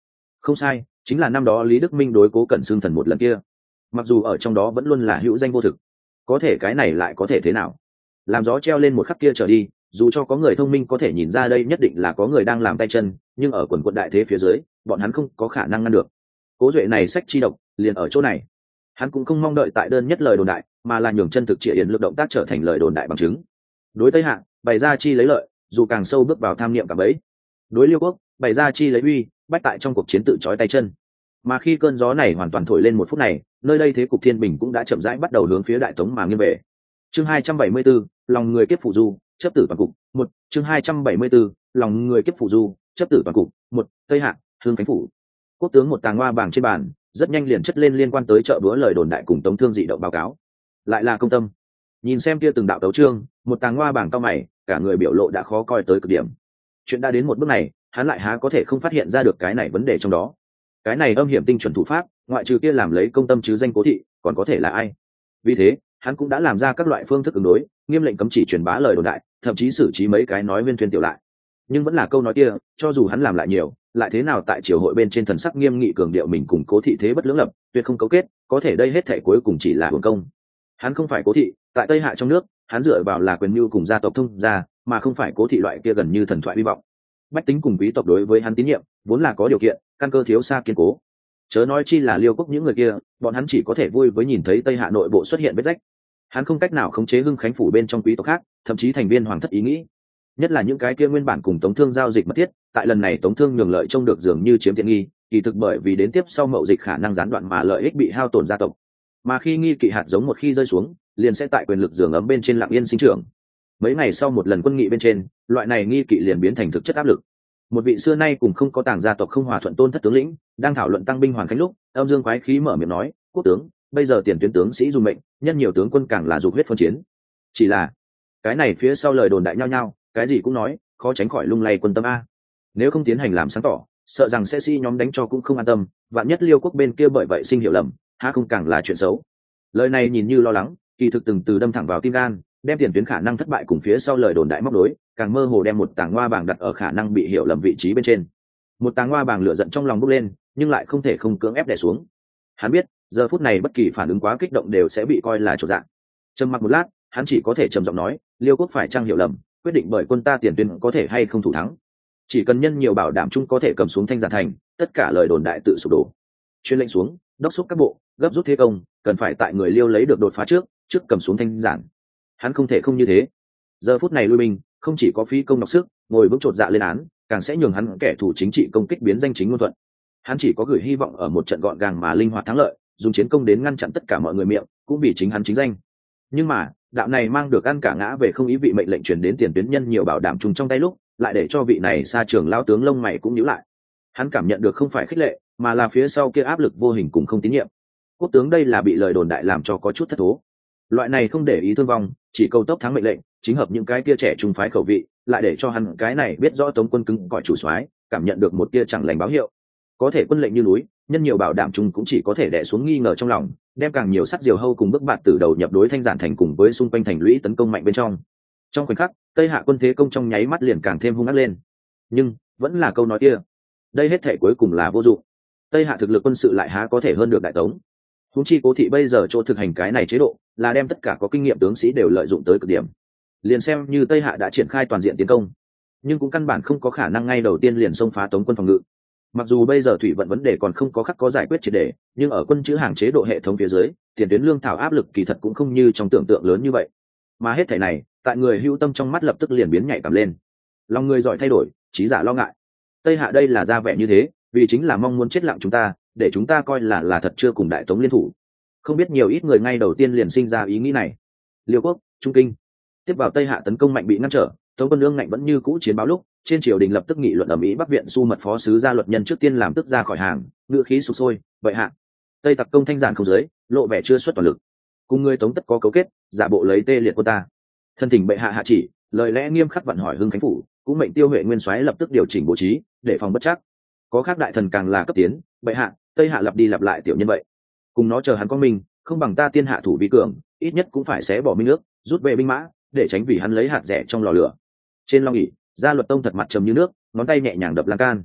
Không sai, chính là năm đó Lý Đức Minh đối Cố Cẩn xưng thần một lần kia. Mặc dù ở trong đó vẫn luôn là hữu danh vô thực, có thể cái này lại có thể thế nào? Làm gió treo lên một khắc kia trở đi, dù cho có người thông minh có thể nhìn ra đây nhất định là có người đang làm tay chân, nhưng ở quần quận đại thế phía dưới, bọn hắn không có khả năng ngăn được. Cố Duệ này sách chi độc, liền ở chỗ này. Hắn cũng không mong đợi tại đơn nhất lời đồn đại, mà là nhường chân thực trịa yến lực động tác trở thành lời đồn đại bằng chứng. Đối Tây Hạ, bày ra chi lấy lợi, dù càng sâu bước vào tham niệm cả bấy. Đối Liêu Quốc, bày ra chi lấy uy, bách tại trong cuộc chiến tự trói tay chân. Mà khi cơn gió này hoàn toàn thổi lên một phút này, nơi đây thế cục thiên bình cũng đã chậm rãi bắt đầu hướng phía đại tống mà nghiêng về. Chương 274, lòng người kiếp phụ du, chấp tử toàn cục. Một, chương 274, lòng người kiếp phụ du, chấp tử toàn cục. Một, Tây Hạ, Hương Khánh phủ. Quốc tướng một tàng hoa bảng trên bàn, rất nhanh liền chất lên liên quan tới chợ búa lời đồn đại cùng Tống Thương dị động báo cáo. Lại là công tâm. Nhìn xem kia từng đạo tấu chương, một tàng hoa bảng cao mày, cả người biểu lộ đã khó coi tới cực điểm. Chuyện đã đến một bước này, hắn lại há có thể không phát hiện ra được cái này vấn đề trong đó. Cái này âm hiểm tinh chuẩn thủ pháp, ngoại trừ kia làm lấy công tâm chứ danh Cố thị, còn có thể là ai? Vì thế, hắn cũng đã làm ra các loại phương thức ứng đối, nghiêm lệnh cấm chỉ truyền bá lời đồn đại, thậm chí xử trí mấy cái nói viên thuyền tiểu lại. Nhưng vẫn là câu nói kia, cho dù hắn làm lại nhiều, lại thế nào tại triều hội bên trên thần sắc nghiêm nghị cường điệu mình cùng Cố thị thế bất lưỡng lập, tuyệt không cấu kết, có thể đây hết thảy cuối cùng chỉ là hưởng công. Hắn không phải Cố thị, tại Tây Hạ trong nước, hắn dựa vào là quyền mưu cùng gia tộc thông gia, mà không phải Cố thị loại kia gần như thần thoại hy vọng. Bách tính cùng quý tộc đối với hắn tín nhiệm, vốn là có điều kiện, căn cơ thiếu xa kiên cố. Chớ nói chi là Liêu Quốc những người kia, bọn hắn chỉ có thể vui với nhìn thấy Tây Hạ nội bộ xuất hiện vết rách. Hắn không cách nào khống chế Hưng Khánh phủ bên trong quý tộc khác, thậm chí thành viên hoàng thất ý nghĩ. Nhất là những cái kia nguyên bản cùng Tống Thương giao dịch mật thiết, tại lần này Tống Thương nhường lợi trông được dường như chiếm tiện nghi, kỳ thực bởi vì đến tiếp sau mậu dịch khả năng gián đoạn mà lợi ích bị hao tổn gia tộc. Mà khi nghi kỵ hạt giống một khi rơi xuống, liền sẽ tại quyền lực giường ấm bên trên lặng yên sinh trưởng. Mấy ngày sau một lần quân nghị bên trên, loại này nghi kỵ liền biến thành thực chất áp lực. Một vị xưa nay cùng không có tàng gia tộc không hòa thuận tôn thất tướng lĩnh đang thảo luận tăng binh hoàn khánh lúc, âm dương quái khí mở miệng nói: quốc tướng, bây giờ tiền tuyến tướng sĩ dùng mệnh, nhân nhiều tướng quân càng là dục huyết phân chiến. Chỉ là cái này phía sau lời đồn đại nhao nhao, cái gì cũng nói, khó tránh khỏi lung lay quân tâm a. Nếu không tiến hành làm sáng tỏ, sợ rằng sẽ sĩ nhóm đánh cho cũng không an tâm, vạn nhất Liêu Quốc bên kia bởi vậy sinh hiểu lầm, há không càng là chuyện xấu. Lời này nhìn như lo lắng, kỳ thực từng từ đâm thẳng vào tim gan, đem tiền tuyến khả năng thất bại cùng phía sau lời đồn đại móc đối, càng mơ hồ đem một tàng hoa bảng đặt ở khả năng bị hiểu lầm vị trí bên trên. Một tàng hoa bảng lửa giận trong lòng bốc lên, nhưng lại không thể không cưỡng ép đè xuống. Hắn biết, giờ phút này bất kỳ phản ứng quá kích động đều sẽ bị coi là trột dạ. Trầm mặc một lát, hắn chỉ có thể trầm giọng nói: Liêu Quốc phải trang hiểu lầm, quyết định bởi quân ta tiền tuyến có thể hay không thủ thắng. Chỉ cần nhân nhiều bảo đảm chung có thể cầm xuống Thanh Giản thành, tất cả lời đồn đại tự sụp đổ. Chuyên lệnh xuống, đốc thúc các bộ gấp rút thế công, cần phải tại người Liêu lấy được đột phá trước cầm xuống Thanh Giản. Hắn không thể không như thế. Giờ phút này lui binh, không chỉ có phí công nhọc sức, ngồi vững chột dạ lên án, càng sẽ nhường hắn kẻ thù chính trị công kích biến danh chính ngôn thuận. Hắn chỉ có gửi hy vọng ở một trận gọn gàng mà linh hoạt thắng lợi, dùng chiến công đến ngăn chặn tất cả mọi người miệng, cũng vì chính hắn chính danh. Nhưng mà, đạo này mang được ăn cả ngã về không ý vị mệnh lệnh truyền đến tiền tuyến nhân nhiều bảo đảm chung trong tay lúc, lại để cho vị này xa trường lao tướng lông mày cũng nhíu lại. Hắn cảm nhận được không phải khích lệ, mà là phía sau kia áp lực vô hình cùng không tín nhiệm. Quốc tướng đây là bị lời đồn đại làm cho có chút thất thố. Loại này không để ý thương vong, chỉ câu tốc thắng mệnh lệnh, chính hợp những cái kia trẻ trung phái khẩu vị, lại để cho hắn cái này biết rõ Tống quân cứng cỏi chủ soái, cảm nhận được một tia chẳng lành báo hiệu. Có thể quân lệnh như núi, nhân nhiều bảo đảm chung cũng chỉ có thể đè xuống nghi ngờ trong lòng, đem càng nhiều sắt diều hâu cùng bước bạt từ đầu nhập đối Thanh Giản thành cùng với xung quanh thành lũy tấn công mạnh bên trong. Trong khoảnh khắc, Tây Hạ quân thế công trong nháy mắt liền càng thêm hung ác lên. Nhưng vẫn là câu nói kia, đây hết thể cuối cùng là vô dụng. Tây Hạ thực lực quân sự lại há có thể hơn được Đại Tống. Huống chi Cố thị bây giờ chỗ thực hành cái này chế độ, là đem tất cả có kinh nghiệm tướng sĩ đều lợi dụng tới cực điểm. Liền xem như Tây Hạ đã triển khai toàn diện tiến công, nhưng cũng căn bản không có khả năng ngay đầu tiên liền xông phá Tống quân phòng ngự. Mặc dù bây giờ thủy vận vấn đề còn không có khắc có giải quyết triệt để, nhưng ở quân chữ hàng chế độ hệ thống phía dưới, tiền tuyến lương thảo áp lực kỳ thật cũng không như trong tưởng tượng lớn như vậy. Mà hết thảy này, tại người hữu tâm trong mắt lập tức liền biến nhạy cảm lên. Lòng người giỏi thay đổi, trí giả lo ngại. Tây Hạ đây là ra vẻ như thế, vì chính là mong muốn chết lặng chúng ta, để chúng ta coi là thật chưa cùng Đại Tống liên thủ. Không biết nhiều ít người ngay đầu tiên liền sinh ra ý nghĩ này. Liêu Quốc, Trung Kinh, tiếp vào Tây Hạ tấn công mạnh bị ngăn trở, Tống quân ương ngạnh vẫn như cũ chiến báo lúc, trên triều đình lập tức nghị luận ầm ĩ. Bắc viện su mật phó sứ gia luật nhân trước tiên làm tức ra khỏi hàng, ngữ khí sục sôi: vậy hạ, Tây tặc công Thanh Giản không giới, lộ vẻ chưa xuất toàn lực, cùng người Tống tất có cấu kết, giả bộ lấy tê liệt quân ta. Thân thỉnh bệ hạ hạ chỉ, lời lẽ nghiêm khắc vặn hỏi Hưng Khánh phủ, cũng mệnh Tiêu Huệ nguyên soái lập tức điều chỉnh bố trí, để phòng bất trắc. Có khác đại thần càng là cấp tiến, bệ hạ, Tây Hạ lặp đi lặp lại tiểu nhân vậy, cùng nó chờ hắn có mình, không bằng ta tiên hạ thủ vi cường, ít nhất cũng phải xé bỏ minh nước, rút về binh mã, để tránh vì hắn lấy hạt rẻ trong lò lửa. Trên long ỷ, gia luật tông thật mặt trầm như nước, ngón tay nhẹ nhàng đập lan can.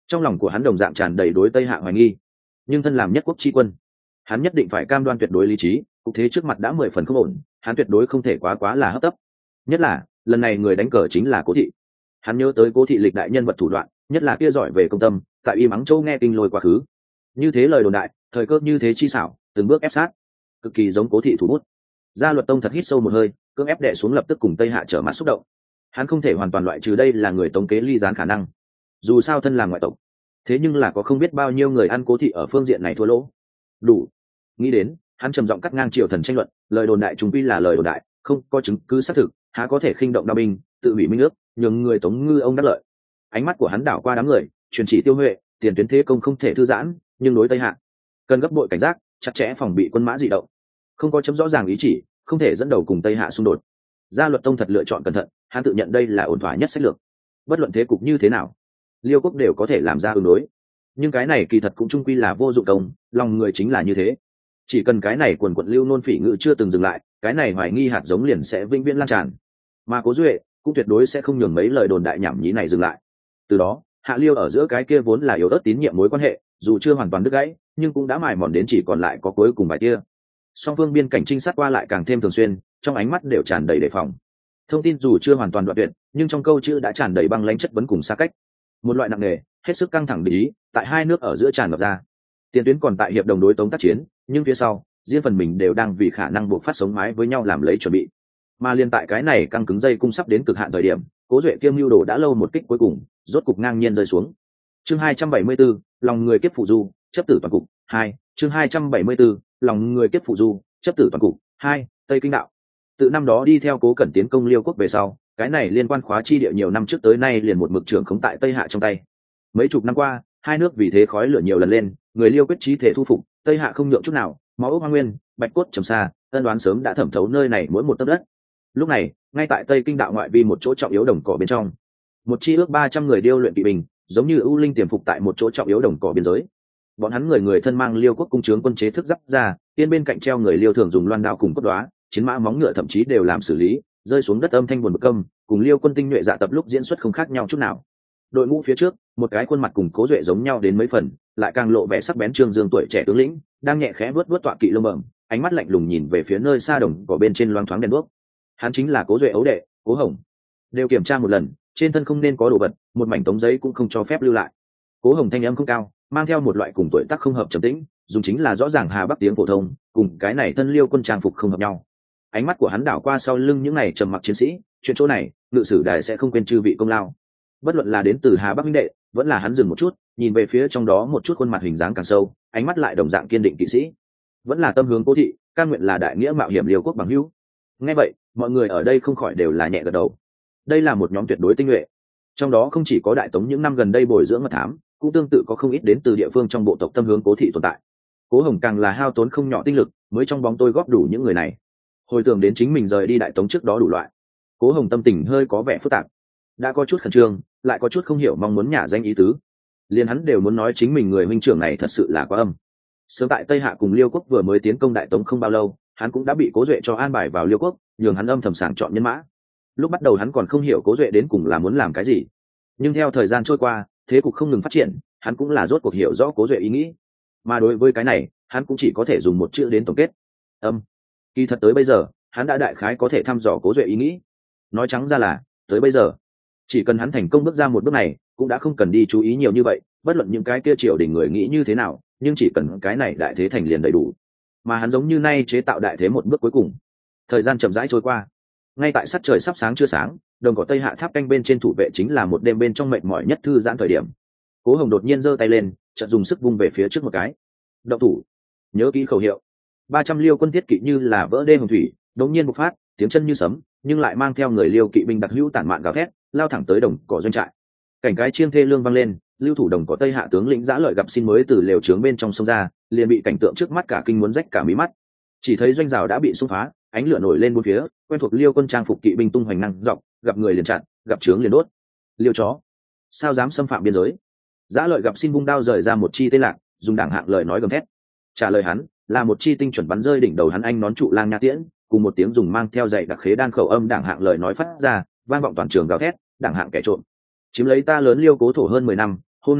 Trong lòng của hắn đồng dạng tràn đầy đối Tây Hạ hoài nghi, nhưng thân làm nhất quốc tri quân, hắn nhất định phải cam đoan tuyệt đối lý trí. Cục thế trước mặt đã 10 phần không ổn, hắn tuyệt đối không thể quá là hấp tấp. Nhất là lần này người đánh cờ chính là Cố Thị. Hắn nhớ tới Cố Thị lịch đại nhân vật thủ đoạn, nhất là kia giỏi về công tâm, tại Y Mắng Châu nghe kinh lôi quá khứ. Như thế lời đồn đại, thời cơ như thế chi xảo, từng bước ép sát, cực kỳ giống Cố Thị thủ bút. Gia Luật Tông thật hít sâu một hơi, cưỡng ép đè xuống lập tức cùng Tây Hạ trở mặt xúc động. Hắn không thể hoàn toàn loại trừ đây là người Tống kế ly gián khả năng. Dù sao thân là ngoại tộc, thế nhưng là có không biết bao nhiêu người ăn Cố Thị ở phương diện này thua lỗ. Đủ. Nghĩ đến, hắn trầm giọng cắt ngang triều thần tranh luận, lời đồn đại chúng quy là lời đồn đại, không có chứng cứ xác thực, há có thể khinh động đao binh, tự hủy minh ước, nhường người Tống ngư ông đắc lợi. Ánh mắt của hắn đảo qua đám người, truyền chỉ Tiêu Huệ, tiền tuyến thế công không thể thư giãn, nhưng đối Tây Hạ cần gấp bội cảnh giác, chặt chẽ phòng bị quân mã dị động. Không có chấm rõ ràng ý chỉ, không thể dẫn đầu cùng Tây Hạ xung đột. Gia Luật Tông thật lựa chọn cẩn thận, hắn tự nhận đây là ổn thỏa nhất sách lược. Bất luận thế cục như thế nào, Liêu quốc đều có thể làm ra ứng đối. Nhưng cái này kỳ thật cũng chung quy là vô dụng công, lòng người chính là như thế. Chỉ cần cái này quần quận lưu nôn phỉ ngữ chưa từng dừng lại, cái này hoài nghi hạt giống liền sẽ vĩnh viễn lan tràn. Mà Cố Duệ cũng tuyệt đối sẽ không nhường mấy lời đồn đại nhảm nhí này dừng lại. Từ đó, Hạ Liêu ở giữa cái kia vốn là yếu ớt tín nhiệm mối quan hệ, dù chưa hoàn toàn đứt gãy, nhưng cũng đã mài mòn đến chỉ còn lại có cuối cùng bài tia. Song phương biên cảnh trinh sát qua lại càng thêm thường xuyên, trong ánh mắt đều tràn đầy đề phòng. Thông tin dù chưa hoàn toàn đoạn tuyệt, nhưng trong câu chữ đã tràn đầy băng lãnh chất vấn cùng xa cách. Một loại nặng nề, hết sức căng thẳng để ý, tại hai nước ở giữa tràn ngập ra. Tiền tuyến còn tại hiệp đồng đối Tống tác chiến, nhưng phía sau, riêng phần mình đều đang vì khả năng buộc phát sống mái với nhau làm lấy chuẩn bị. Mà liên tại cái này căng cứng dây cung sắp đến cực hạn thời điểm, Cố Duệ kiêm mưu đồ đã lâu một kích cuối cùng, rốt cục ngang nhiên rơi xuống. Chương 274, lòng người kiếp phụ du, chấp tử toàn cục 2. Chương 274, lòng người kiếp phụ du, chấp tử toàn cục 2. Tây Kinh đạo. Từ năm đó đi theo Cố Cẩn tiến công Liêu quốc về sau, cái này liên quan khóa chi địa nhiều năm trước tới nay liền một mực trưởng khống tại Tây Hạ trong tay. Mấy chục năm qua, hai nước vì thế khói lửa nhiều lần lên, người Liêu quyết chí thể thu phục, Tây Hạ không nhượng chút nào, máu ốc hoang nguyên, bạch cốt trầm xa, ân đoán sớm đã thẩm thấu nơi này mỗi một tấc đất. Lúc này, ngay tại Tây Kinh đạo ngoại vi một chỗ trọng yếu đồng cỏ bên trong, một chi ước 300 người điêu luyện kỵ binh, giống như ưu linh tiềm phục tại một chỗ trọng yếu đồng cỏ biên giới. Bọn hắn người người thân mang Liêu quốc cung trướng quân chế thức giáp ra, tiên bên cạnh treo người Liêu thường dùng loan đao cùng cốt đóa, chiến mã móng ngựa thậm chí đều làm xử lý, rơi xuống đất âm thanh buồn bực câm, cùng Liêu quân tinh nhuệ dạ tập lúc diễn xuất không khác nhau chút nào. Đội ngũ phía trước, một cái khuôn mặt cùng Cố Duệ giống nhau đến mấy phần, lại càng lộ vẻ sắc bén trương dương tuổi trẻ tướng lĩnh, đang nhẹ khẽ vuốt vuốt tọa kỵ lông bẩm, ánh mắt lạnh lùng nhìn về phía nơi xa đồng cỏ bên trên loang thoáng đèn đuốc. Hắn chính là Cố Duệ ấu đệ, Cố Hồng. Đều kiểm tra một lần, trên thân không nên có đồ vật, một mảnh tống giấy cũng không cho phép lưu lại. Cố Hồng thanh âm không cao, mang theo một loại cùng tuổi tác không hợp trầm tĩnh, dùng chính là rõ ràng Hà Bắc tiếng phổ thông, cùng cái này thân Liêu quân trang phục không hợp nhau. Ánh mắt của hắn đảo qua sau lưng những này trầm mặc chiến sĩ, chuyện chỗ này, ngự sử đài sẽ không quên chư vị công lao. Bất luận là đến từ Hà Bắc huynh đệ, vẫn là hắn dừng một chút, nhìn về phía trong đó một chút khuôn mặt hình dáng càng sâu, ánh mắt lại đồng dạng kiên định kỵ sĩ, vẫn là tâm hướng Cố Thị, cam nguyện là đại nghĩa mạo hiểm Liêu quốc bằng hữu. Nghe vậy, mọi người ở đây không khỏi đều là nhẹ gật đầu. Đây là một nhóm tuyệt đối tinh nhuệ, trong đó không chỉ có Đại Tống những năm gần đây bồi dưỡng mật thám, cũng tương tự có không ít đến từ địa phương trong bộ tộc tâm hướng Cố Thị tồn tại. Cố Hồng càng là hao tốn không nhỏ tinh lực, mới trong bóng tôi góp đủ những người này. Hồi tưởng đến chính mình rời đi Đại Tống trước đó đủ loại, Cố Hồng tâm tình hơi có vẻ phức tạp, đã có chút khẩn trương, lại có chút không hiểu mong muốn nhả danh ý tứ. Liền hắn đều muốn nói chính mình người huynh trưởng này thật sự là quá âm. Sớm tại Tây Hạ cùng Liêu quốc vừa mới tiến công Đại Tống không bao lâu, hắn cũng đã bị Cố Duệ cho an bài vào Liêu quốc, nhường hắn âm thầm sàng chọn nhân mã. Lúc bắt đầu hắn còn không hiểu Cố Duệ đến cùng là muốn làm cái gì, nhưng theo thời gian trôi qua, thế cục không ngừng phát triển, hắn cũng là rốt cuộc hiểu rõ Cố Duệ ý nghĩ. Mà đối với cái này, hắn cũng chỉ có thể dùng một chữ đến tổng kết: âm. Kỳ thật tới bây giờ, hắn đã đại khái có thể thăm dò Cố Duệ ý nghĩ. Nói trắng ra là, tới bây giờ, chỉ cần hắn thành công bước ra một bước này, cũng đã không cần đi chú ý nhiều như vậy, bất luận những cái kia triều đình người nghĩ như thế nào, nhưng chỉ cần cái này đại thế thành liền đầy đủ. Mà hắn giống như nay chế tạo đại thế một bước cuối cùng. Thời gian chậm rãi trôi qua, ngay tại sắc trời sắp sáng chưa sáng, đồng cỏ Tây Hạ tháp canh bên trên thủ vệ chính là một đêm bên trong mệt mỏi nhất thư giãn thời điểm. Cố Hồng đột nhiên giơ tay lên, chợt dùng sức vung về phía trước một cái. Động thủ. Nhớ kỹ khẩu hiệu. 300 Liêu quân thiết kỵ như là vỡ đê hồng thủy, đột nhiên bộc phát, tiếng chân như sấm, nhưng lại mang theo người Liêu kỵ binh đặc hữu tản mạn gào thét, lao thẳng tới đồng cỏ doanh trại. Cảnh cái chiêng thê lương vang lên, lưu thủ đồng cỏ Tây Hạ tướng lĩnh Dã Lợi gặp xin mới từ lều trướng bên trong sông ra, liền bị cảnh tượng trước mắt cả kinh muốn rách cả mí mắt. Chỉ thấy doanh rào đã bị xung phá, ánh lửa nổi lên bốn phía, quen thuộc Liêu quân trang phục kỵ binh tung hoành năng dọc, gặp người liền chặn, gặp trướng liền đốt. Liêu chó, sao dám xâm phạm biên giới? Dã Lợi gặp xin vung đao rời ra một chi tên lạc, dùng đảng hạng lời nói gầm thét. Trả lời hắn là một chi tinh chuẩn bắn rơi đỉnh đầu hắn anh nón trụ lang nha tiễn, cùng một tiếng dùng mang theo dạy đặc khế đan khẩu âm đảng hạng lời nói phát ra, vang vọng toàn trường gào thét: đảng hạng kẻ trộm, chiếm lấy ta lớn Liêu cố thổ hơn 10 năm, hôm nay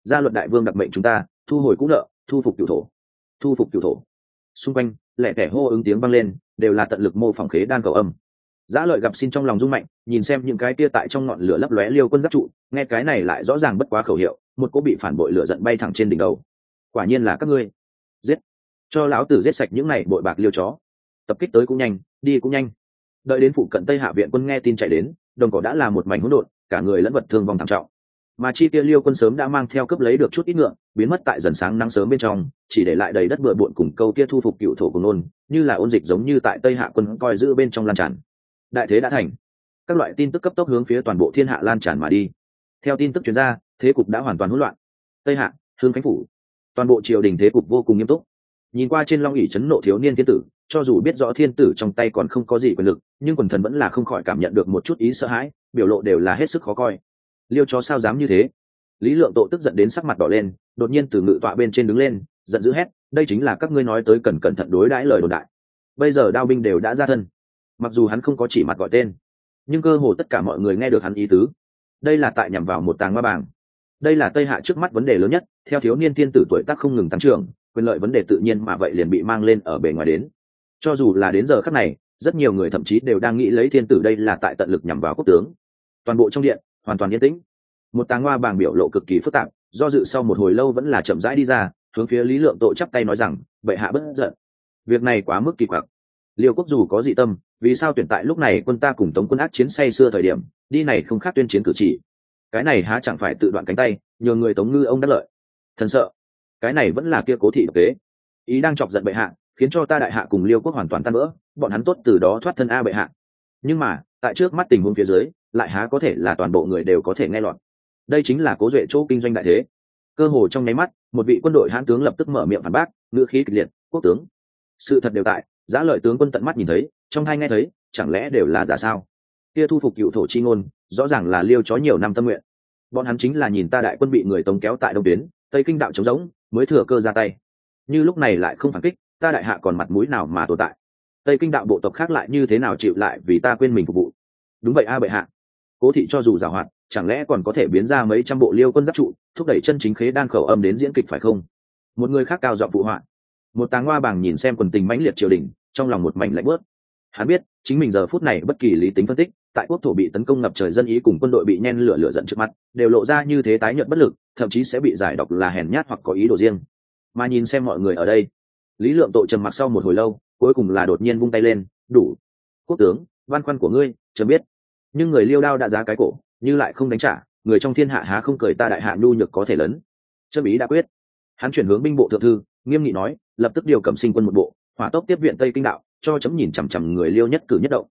gia luật đại vương đặc mệnh chúng ta thu hồi cũ nợ, thu phục cửu thổ, thu phục cửu thổ. Xung quanh lẹ tẻ hô ứng tiếng vang lên, đều là tận lực mô phỏng khế đan cầu âm. Giá Lợi gặp xin trong lòng rung mạnh, nhìn xem những cái kia tại trong ngọn lửa lấp lóe liêu quân giáp trụ, nghe cái này lại rõ ràng bất quá khẩu hiệu, một cỗ bị phản bội lửa giận bay thẳng trên đỉnh đầu. Quả nhiên là các ngươi, giết, cho lão tử giết sạch những này bội bạc liêu chó. Tập kích tới cũng nhanh, đi cũng nhanh. Đợi đến phụ cận Tây Hạ viện quân nghe tin chạy đến, đồng cỏ đã là một mảnh hỗn độn, cả người lẫn vật thương vong thảm trọng. Mà chi kia liêu quân sớm đã mang theo cướp lấy được chút ít ngựa, biến mất tại dần sáng nắng sớm bên trong, chỉ để lại đầy đất bừa bộn cùng câu kia thu phục cựu thổ của nôn, như là ôn dịch giống như tại Tây Hạ quân coi giữ bên trong lan tràn. Đại thế đã thành, các loại tin tức cấp tốc hướng phía toàn bộ thiên hạ lan tràn mà đi. Theo tin tức truyền ra, thế cục đã hoàn toàn hỗn loạn. Tây Hạ, Hương Khánh phủ, toàn bộ triều đình thế cục vô cùng nghiêm túc. Nhìn qua trên long ỷ chấn nộ thiếu niên thiên tử, cho dù biết rõ thiên tử trong tay còn không có gì quyền lực, nhưng quần thần vẫn là không khỏi cảm nhận được một chút ý sợ hãi, biểu lộ đều là hết sức khó coi. Liêu chó sao dám như thế? Lý Lượng Tộ tức giận đến sắc mặt đỏ lên, đột nhiên từ ngự tọa bên trên đứng lên, giận dữ hét: đây chính là các ngươi nói tới cần cẩn thận đối đãi lời đồn đại. Bây giờ đao binh đều đã ra thân, mặc dù hắn không có chỉ mặt gọi tên, nhưng cơ hồ tất cả mọi người nghe được hắn ý tứ. Đây là tại nhằm vào một tàng ma bảng. Đây là Tây Hạ trước mắt vấn đề lớn nhất, theo thiếu niên thiên tử tuổi tác không ngừng tăng trưởng, quyền lợi vấn đề tự nhiên mà vậy liền bị mang lên ở bề ngoài đến. Cho dù là đến giờ khắc này, rất nhiều người thậm chí đều đang nghĩ lấy thiên tử đây là tại tận lực nhằm vào quốc tướng. Toàn bộ trong điện hoàn toàn yên tĩnh. Một tàng hoa bảng biểu lộ cực kỳ phức tạp, do dự sau một hồi lâu vẫn là chậm rãi đi ra, hướng phía Lý Lượng Tộ chắp tay nói rằng: bệ hạ bất giận, việc này quá mức kỳ quặc. Liêu quốc dù có dị tâm, vì sao tuyển tại lúc này quân ta cùng Tống quân ác chiến say xưa thời điểm đi này không khác tuyên chiến cử chỉ? Cái này há chẳng phải tự đoạn cánh tay, nhờ người Tống ngư ông đắc lợi? Thần sợ cái này vẫn là kia cố thị độc kế, ý đang chọc giận bệ hạ, khiến cho ta đại hạ cùng Liêu quốc hoàn toàn tan vỡ, bọn hắn tốt từ đó thoát thân a bệ hạ. Nhưng mà tại trước mắt tình huống phía dưới, lại há có thể là toàn bộ người đều có thể nghe lọt. Đây chính là Cố Duệ chỗ kinh doanh đại thế. Cơ hồ trong nháy mắt, một vị quân đội hãn tướng lập tức mở miệng phản bác, ngữ khí kịch liệt: quốc tướng, sự thật đều tại, Giá Lợi tướng quân tận mắt nhìn thấy, trong hai nghe thấy, chẳng lẽ đều là giả sao? Kia thu phục cựu thổ chi ngôn, rõ ràng là Liêu chó nhiều năm tâm nguyện. Bọn hắn chính là nhìn ta đại quân bị người Tống kéo tại đông tuyến, Tây Kinh đạo trống rỗng, mới thừa cơ ra tay. Như lúc này lại không phản kích, ta đại hạ còn mặt mũi nào mà tồn tại? Tây Kinh đạo bộ tộc khác lại như thế nào chịu lại vì ta quên mình phục vụ? Đúng vậy a bệ hạ. Cố thị cho dù giàu hoạt, chẳng lẽ còn có thể biến ra mấy trăm bộ Liêu quân giáp trụ, thúc đẩy chân chính khế đan khẩu âm đến diễn kịch phải không? Một người khác cao giọng phụ họa. Một tàng hoa bảng nhìn xem quần tình mãnh liệt triều đình, trong lòng một mảnh lạnh bớt. Hắn biết chính mình giờ phút này bất kỳ lý tính phân tích, tại quốc thổ bị tấn công ngập trời dân ý cùng quân đội bị nhen lửa giận trước mắt, đều lộ ra như thế tái nhợt bất lực, thậm chí sẽ bị giải độc là hèn nhát hoặc có ý đồ riêng. Mà nhìn xem mọi người ở đây, Lý Lượng Tộ trầm mặc sau một hồi lâu, cuối cùng là đột nhiên vung tay lên: đủ. Quốc tướng, văn khoăn của ngươi chưa biết, nhưng người Liêu đao đã giá cái cổ, như lại không đánh trả, người trong thiên hạ há không cười ta đại hạ nhu nhược có thể lớn. Chấm ý đã quyết. Hắn chuyển hướng binh bộ thượng thư, nghiêm nghị nói: lập tức điều Cẩm Sinh quân một bộ, hỏa tốc tiếp viện Tây Kinh đạo, cho chấm nhìn chằm chằm người Liêu nhất cử nhất động.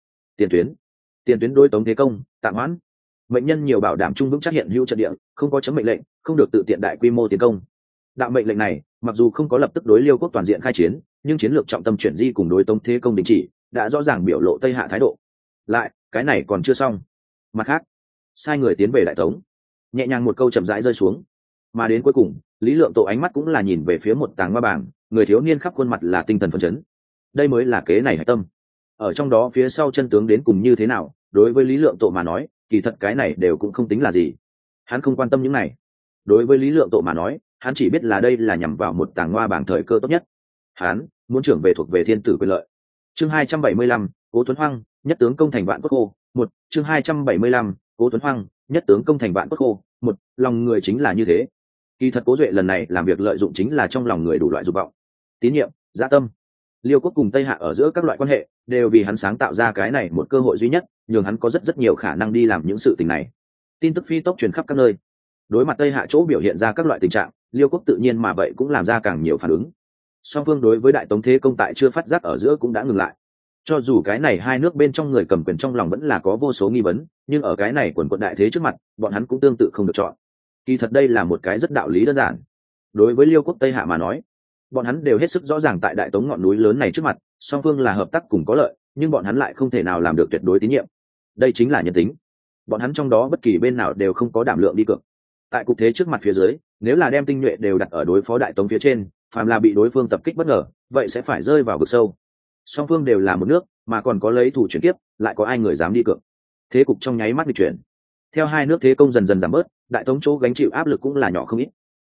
Tiền tuyến đối Tống thế công tạm hoãn, mệnh nhân nhiều bảo đảm trung vững chắc hiện hữu trận địa, không có chấm mệnh lệnh, không được tự tiện đại quy mô tiến công. Đạo mệnh lệnh này mặc dù không có lập tức đối Liêu quốc toàn diện khai chiến, nhưng chiến lược trọng tâm chuyển di cùng đối Tống thế công đình chỉ, đã rõ ràng biểu lộ Tây Hạ thái độ. Lại cái này còn chưa xong, mặt khác sai người tiến về đại Tống. Nhẹ nhàng một câu chậm rãi rơi xuống, mà đến cuối cùng Lý Lượng Tộ ánh mắt cũng là nhìn về phía một tàng hoa bảng, người thiếu niên khắp khuôn mặt là tinh thần phấn chấn. Đây mới là kế này hạch tâm, ở trong đó phía sau chân tướng đến cùng như thế nào, đối với Lý Lượng Tộ mà nói, kỳ thật cái này đều cũng không tính là gì. Hắn không quan tâm những này. Đối với Lý Lượng Tộ mà nói, hắn chỉ biết là đây là nhằm vào một tàng hoa bảng thời cơ tốt nhất. Hắn muốn trưởng về thuộc về thiên tử quyền lợi. Chương 275, Cố Tuấn Hoang, nhất tướng công thành vạn quốc khô. Một chương 275, Cố Tuấn Hoang, nhất tướng công thành vạn quốc khô. Một, lòng người chính là như thế. Kỳ thật Cố Duệ lần này làm việc lợi dụng chính là trong lòng người đủ loại dục vọng, tín nhiệm, dạ tâm. Liêu quốc cùng Tây Hạ ở giữa các loại quan hệ đều vì hắn sáng tạo ra cái này một cơ hội duy nhất, nhường hắn có rất nhiều khả năng đi làm những sự tình này. Tin tức phi tốc truyền khắp các nơi. Đối mặt Tây Hạ chỗ biểu hiện ra các loại tình trạng, Liêu quốc tự nhiên mà vậy cũng làm ra càng nhiều phản ứng. Song phương đối với đại Tống thế công tại chưa phát giác ở giữa cũng đã ngừng lại. Cho dù cái này hai nước bên trong người cầm quyền trong lòng vẫn là có vô số nghi vấn, nhưng ở cái này quần quận đại thế trước mặt, bọn hắn cũng tương tự không được chọn. Kỳ thật đây là một cái rất đạo lý đơn giản. Đối với Liêu quốc Tây Hạ mà nói, bọn hắn đều hết sức rõ ràng tại đại Tống ngọn núi lớn này trước mặt, song phương là hợp tác cùng có lợi, nhưng bọn hắn lại không thể nào làm được tuyệt đối tín nhiệm. Đây chính là nhân tính. Bọn hắn trong đó bất kỳ bên nào đều không có đảm lượng đi cược. Tại cục thế trước mặt phía dưới, nếu là đem tinh nhuệ đều đặt ở đối phó đại Tống phía trên, phàm là bị đối phương tập kích bất ngờ, vậy sẽ phải rơi vào vực sâu. Song phương đều là một nước, mà còn có lấy thủ chuyển tiếp, lại có ai người dám đi cược? Thế cục trong nháy mắt bị chuyển. Theo hai nước thế công dần dần giảm bớt, đại Tống chỗ gánh chịu áp lực cũng là nhỏ không ít.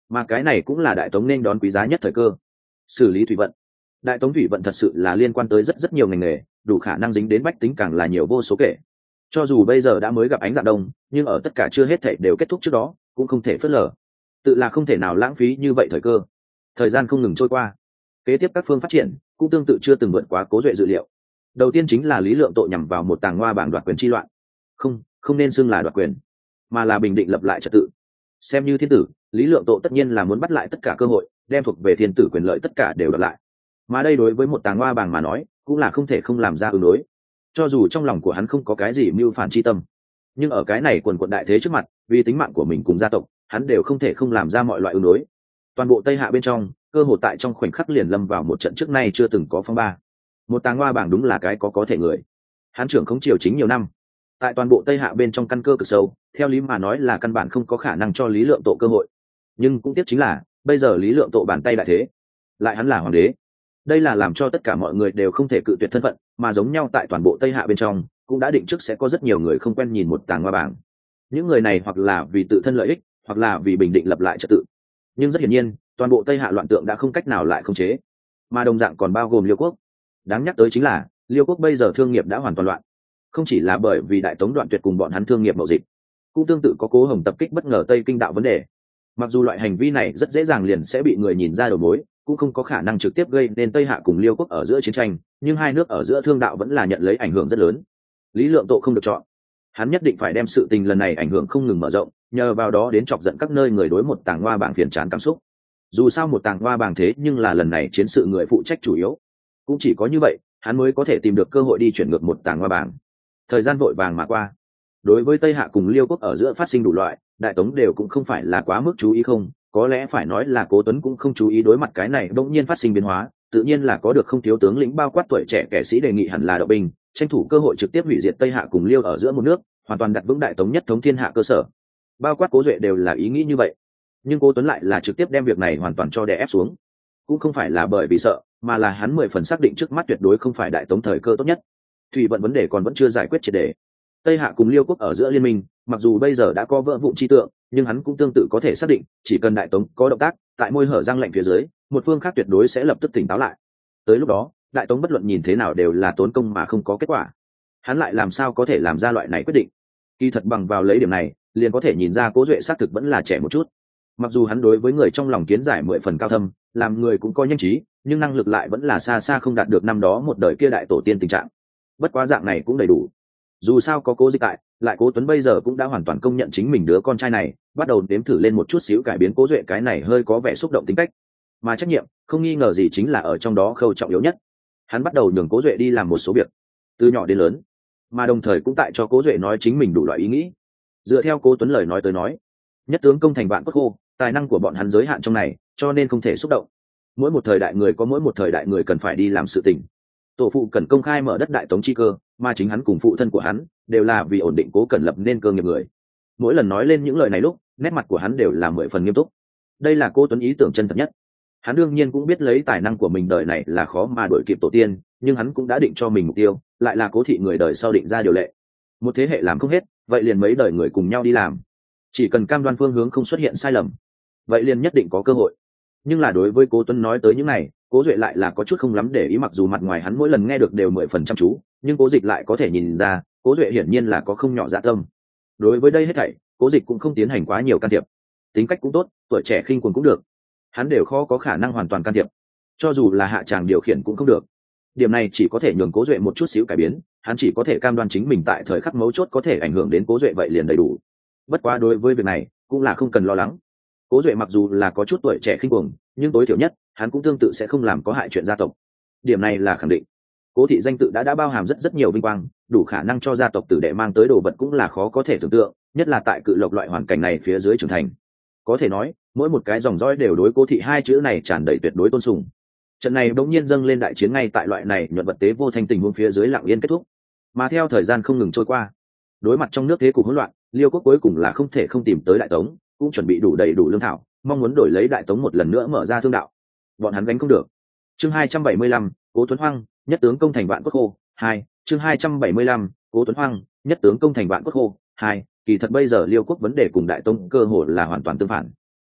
mà cái này cũng là đại tống nên đón quý giá nhất thời cơ. Xử lý thủy vận. Đại tống thủy vận thật sự là liên quan tới rất nhiều ngành nghề, đủ khả năng dính đến bách tính càng là nhiều vô số kể. Cho dù bây giờ đã mới gặp ánh dạng đông, nhưng ở tất cả chưa hết thảy đều kết thúc trước đó cũng không thể phớt lờ, tự là không thể nào lãng phí như vậy thời cơ. Thời gian không ngừng trôi qua, kế tiếp các phương phát triển cũng tương tự chưa từng vượt quá Cố Duệ dự liệu. Đầu tiên chính là Lý Lượng Tội nhằm vào một tàng hoa bảng đoạt quyền chi loạn. Không nên xưng là đoạt quyền, mà là bình định lập lại trật tự. Xem như thiên tử, Lý Lượng Tội tất nhiên là muốn bắt lại tất cả cơ hội, đem thuộc về thiên tử quyền lợi tất cả đều đoạt lại. Mà đây đối với một tàng hoa bảng mà nói, cũng là không thể không làm ra ứng đối. Cho dù trong lòng của hắn không có cái gì mưu phản chi tâm, nhưng ở cái này quần quận đại thế trước mặt, vì tính mạng của mình cùng gia tộc, hắn đều không thể không làm ra mọi loại ứng đối. Toàn bộ Tây Hạ bên trong, cơ hội tại trong khoảnh khắc liền lâm vào một trận trước nay chưa từng có phong ba. Một tàng hoa bảng đúng là cái có thể người. Hắn trưởng khống triều chính nhiều năm, tại toàn bộ Tây Hạ bên trong căn cơ cực sâu, theo lý mà nói là căn bản không có khả năng cho Lý Lượng Tội cơ hội. Nhưng cũng tiếp chính là bây giờ Lý Lượng Tội bàn tay đại thế, lại hắn là hoàng đế. Đây là làm cho tất cả mọi người đều không thể cự tuyệt thân phận, mà giống nhau tại toàn bộ Tây Hạ bên trong cũng đã định trước sẽ có rất nhiều người không quen nhìn một tàng hoa bảng. Những người này hoặc là vì tự thân lợi ích, hoặc là vì bình định lập lại trật tự. Nhưng rất hiển nhiên, toàn bộ Tây Hạ loạn tượng đã không cách nào lại khống chế, mà đồng dạng còn bao gồm Liêu quốc. Đáng nhắc tới chính là Liêu quốc bây giờ thương nghiệp đã hoàn toàn loạn, không chỉ là bởi vì Đại Tống đoạn tuyệt cùng bọn hắn thương nghiệp mậu dịch, cũng tương tự có Cố Hồng tập kích bất ngờ Tây Kinh đạo vấn đề. Mặc dù loại hành vi này rất dễ dàng liền sẽ bị người nhìn ra đầu mối, cũng không có khả năng trực tiếp gây nên Tây Hạ cùng Liêu quốc ở giữa chiến tranh, nhưng hai nước ở giữa thương đạo vẫn là nhận lấy ảnh hưởng rất lớn. Lý Lượng Tội không được chọn, hắn nhất định phải đem sự tình lần này ảnh hưởng không ngừng mở rộng, nhờ vào đó đến chọc giận các nơi người đối một tàng hoa bảng phiền chán cảm xúc. Dù sao một tàng hoa bảng thế nhưng là lần này chiến sự người phụ trách chủ yếu, cũng chỉ có như vậy hắn mới có thể tìm được cơ hội đi chuyển ngược một tàng hoa bảng. Thời gian vội vàng mà qua, đối với Tây Hạ cùng Liêu quốc ở giữa phát sinh đủ loại, Đại Tống đều cũng không phải là quá mức chú ý, không có lẽ phải nói là Cố Tuấn cũng không chú ý đối mặt cái này bỗng nhiên phát sinh biến hóa, tự nhiên là có được không thiếu tướng lĩnh bao quát tuổi trẻ kẻ sĩ đề nghị hẳn là động binh, tranh thủ cơ hội trực tiếp hủy diệt Tây Hạ cùng Liêu ở giữa một nước, hoàn toàn đặt vững Đại Tống nhất thống thiên hạ cơ sở. Bao quát Cố Duệ đều là ý nghĩ như vậy, nhưng Cố Tuấn lại là trực tiếp đem việc này hoàn toàn cho đè ép xuống. Cũng không phải là bởi vì sợ, mà là hắn 10 phần xác định trước mắt tuyệt đối không phải Đại Tống thời cơ tốt nhất. Thủy vận vấn đề còn vẫn chưa giải quyết triệt để. Tây Hạ cùng Liêu quốc ở giữa liên minh, mặc dù bây giờ đã có vỡ vụn chi tượng, nhưng hắn cũng tương tự có thể xác định, chỉ cần Đại Tống có động tác, tại môi hở răng lạnh phía dưới, một phương khác tuyệt đối sẽ lập tức tỉnh táo lại. Tới lúc đó, Đại Tống bất luận nhìn thế nào đều là tốn công mà không có kết quả. Hắn lại làm sao có thể làm ra loại này quyết định? Kỳ thật bằng vào lấy điểm này, liền có thể nhìn ra Cố Duệ xác thực vẫn là trẻ một chút. Mặc dù hắn đối với người trong lòng kiến giải 10 phần cao thâm, làm người cũng có nhanh trí, nhưng năng lực lại vẫn là xa xa không đạt được năm đó một đời kia đại tổ tiên tình trạng. Bất quá dạng này cũng đầy đủ. Dù sao có Cố Dịch tại, lại Cố Tuấn bây giờ cũng đã hoàn toàn công nhận chính mình đứa con trai này, bắt đầu đếm thử lên một chút xíu cải biến Cố Duệ cái này hơi có vẻ xúc động tính cách. Mà trách nhiệm, không nghi ngờ gì chính là ở trong đó khâu trọng yếu nhất. Hắn bắt đầu nhường Cố Duệ đi làm một số việc, từ nhỏ đến lớn, mà đồng thời cũng tại cho Cố Duệ nói chính mình đủ loại ý nghĩ. Dựa theo Cố Tuấn lời nói tới nói, nhất tướng công thành vạn quốc khô, tài năng của bọn hắn giới hạn trong này, cho nên không thể xúc động. Mỗi một thời đại người có mỗi một thời đại người cần phải đi làm sự tình. Tổ phụ cần công khai mở đất Đại Tống chi cơ, mà chính hắn cùng phụ thân của hắn đều là vì ổn định Cố Cẩn lập nên cơ nghiệp người. Mỗi lần nói lên những lời này lúc, nét mặt của hắn đều là 10 phần nghiêm túc. Đây là Cố Tuấn ý tưởng chân thật nhất. Hắn đương nhiên cũng biết lấy tài năng của mình đời này là khó mà đuổi kịp tổ tiên, nhưng hắn cũng đã định cho mình mục tiêu, lại là Cố thị người đời sau định ra điều lệ. Một thế hệ làm không hết, vậy liền mấy đời người cùng nhau đi làm. Chỉ cần cam đoan phương hướng không xuất hiện sai lầm, vậy liền nhất định có cơ hội. Nhưng là đối với Cố Tuấn nói tới những này, Cố Duệ lại là có chút không lắm để ý, mặc dù mặt ngoài hắn mỗi lần nghe được đều 10 phần chăm chú, nhưng Cố Dịch lại có thể nhìn ra, Cố Duệ hiển nhiên là có không nhỏ dạ tâm. Đối với đây hết thảy, Cố Dịch cũng không tiến hành quá nhiều can thiệp. Tính cách cũng tốt, tuổi trẻ khinh cuồng cũng được, hắn đều khó có khả năng hoàn toàn can thiệp. Cho dù là hạ tràng điều khiển cũng không được. Điểm này chỉ có thể nhường Cố Duệ một chút xíu cải biến, hắn chỉ có thể cam đoan chính mình tại thời khắc mấu chốt có thể ảnh hưởng đến Cố Duệ vậy liền đầy đủ. Bất quá đối với việc này, cũng là không cần lo lắng. Cố Duệ mặc dù là có chút tuổi trẻ khinh cuồng, nhưng tối thiểu nhất, hắn cũng tương tự sẽ không làm có hại chuyện gia tộc. Điểm này là khẳng định. Cố thị danh tự đã bao hàm rất nhiều vinh quang, đủ khả năng cho gia tộc tử đệ mang tới đồ vật cũng là khó có thể tưởng tượng, nhất là tại Cự Lộc loại hoàn cảnh này phía dưới trưởng thành. Có thể nói, mỗi một cái dòng dõi đều đối Cố thị hai chữ này tràn đầy tuyệt đối tôn sùng. Trận này bỗng nhiên dâng lên đại chiến ngay tại loại này nhuận vật tế vô thanh tình huống phía dưới lặng yên kết thúc. Mà theo thời gian không ngừng trôi qua, đối mặt trong nước thế cục hỗn loạn, Liêu quốc cuối cùng là không thể không tìm tới Đại Tống, cũng chuẩn bị đủ đầy đủ lương thảo, mong muốn đổi lấy Đại Tống một lần nữa mở ra thương đạo. Bọn hắn gánh không được. Chương 275, Cố Tuấn Hoang, nhất tướng công thành vạn quốc khô 2. Chương 275, Cố Tuấn Hoang, nhất tướng công thành vạn quốc khô 2. Kỳ thật bây giờ Liêu quốc vấn đề cùng Đại Tống cơ hội là hoàn toàn tương phản.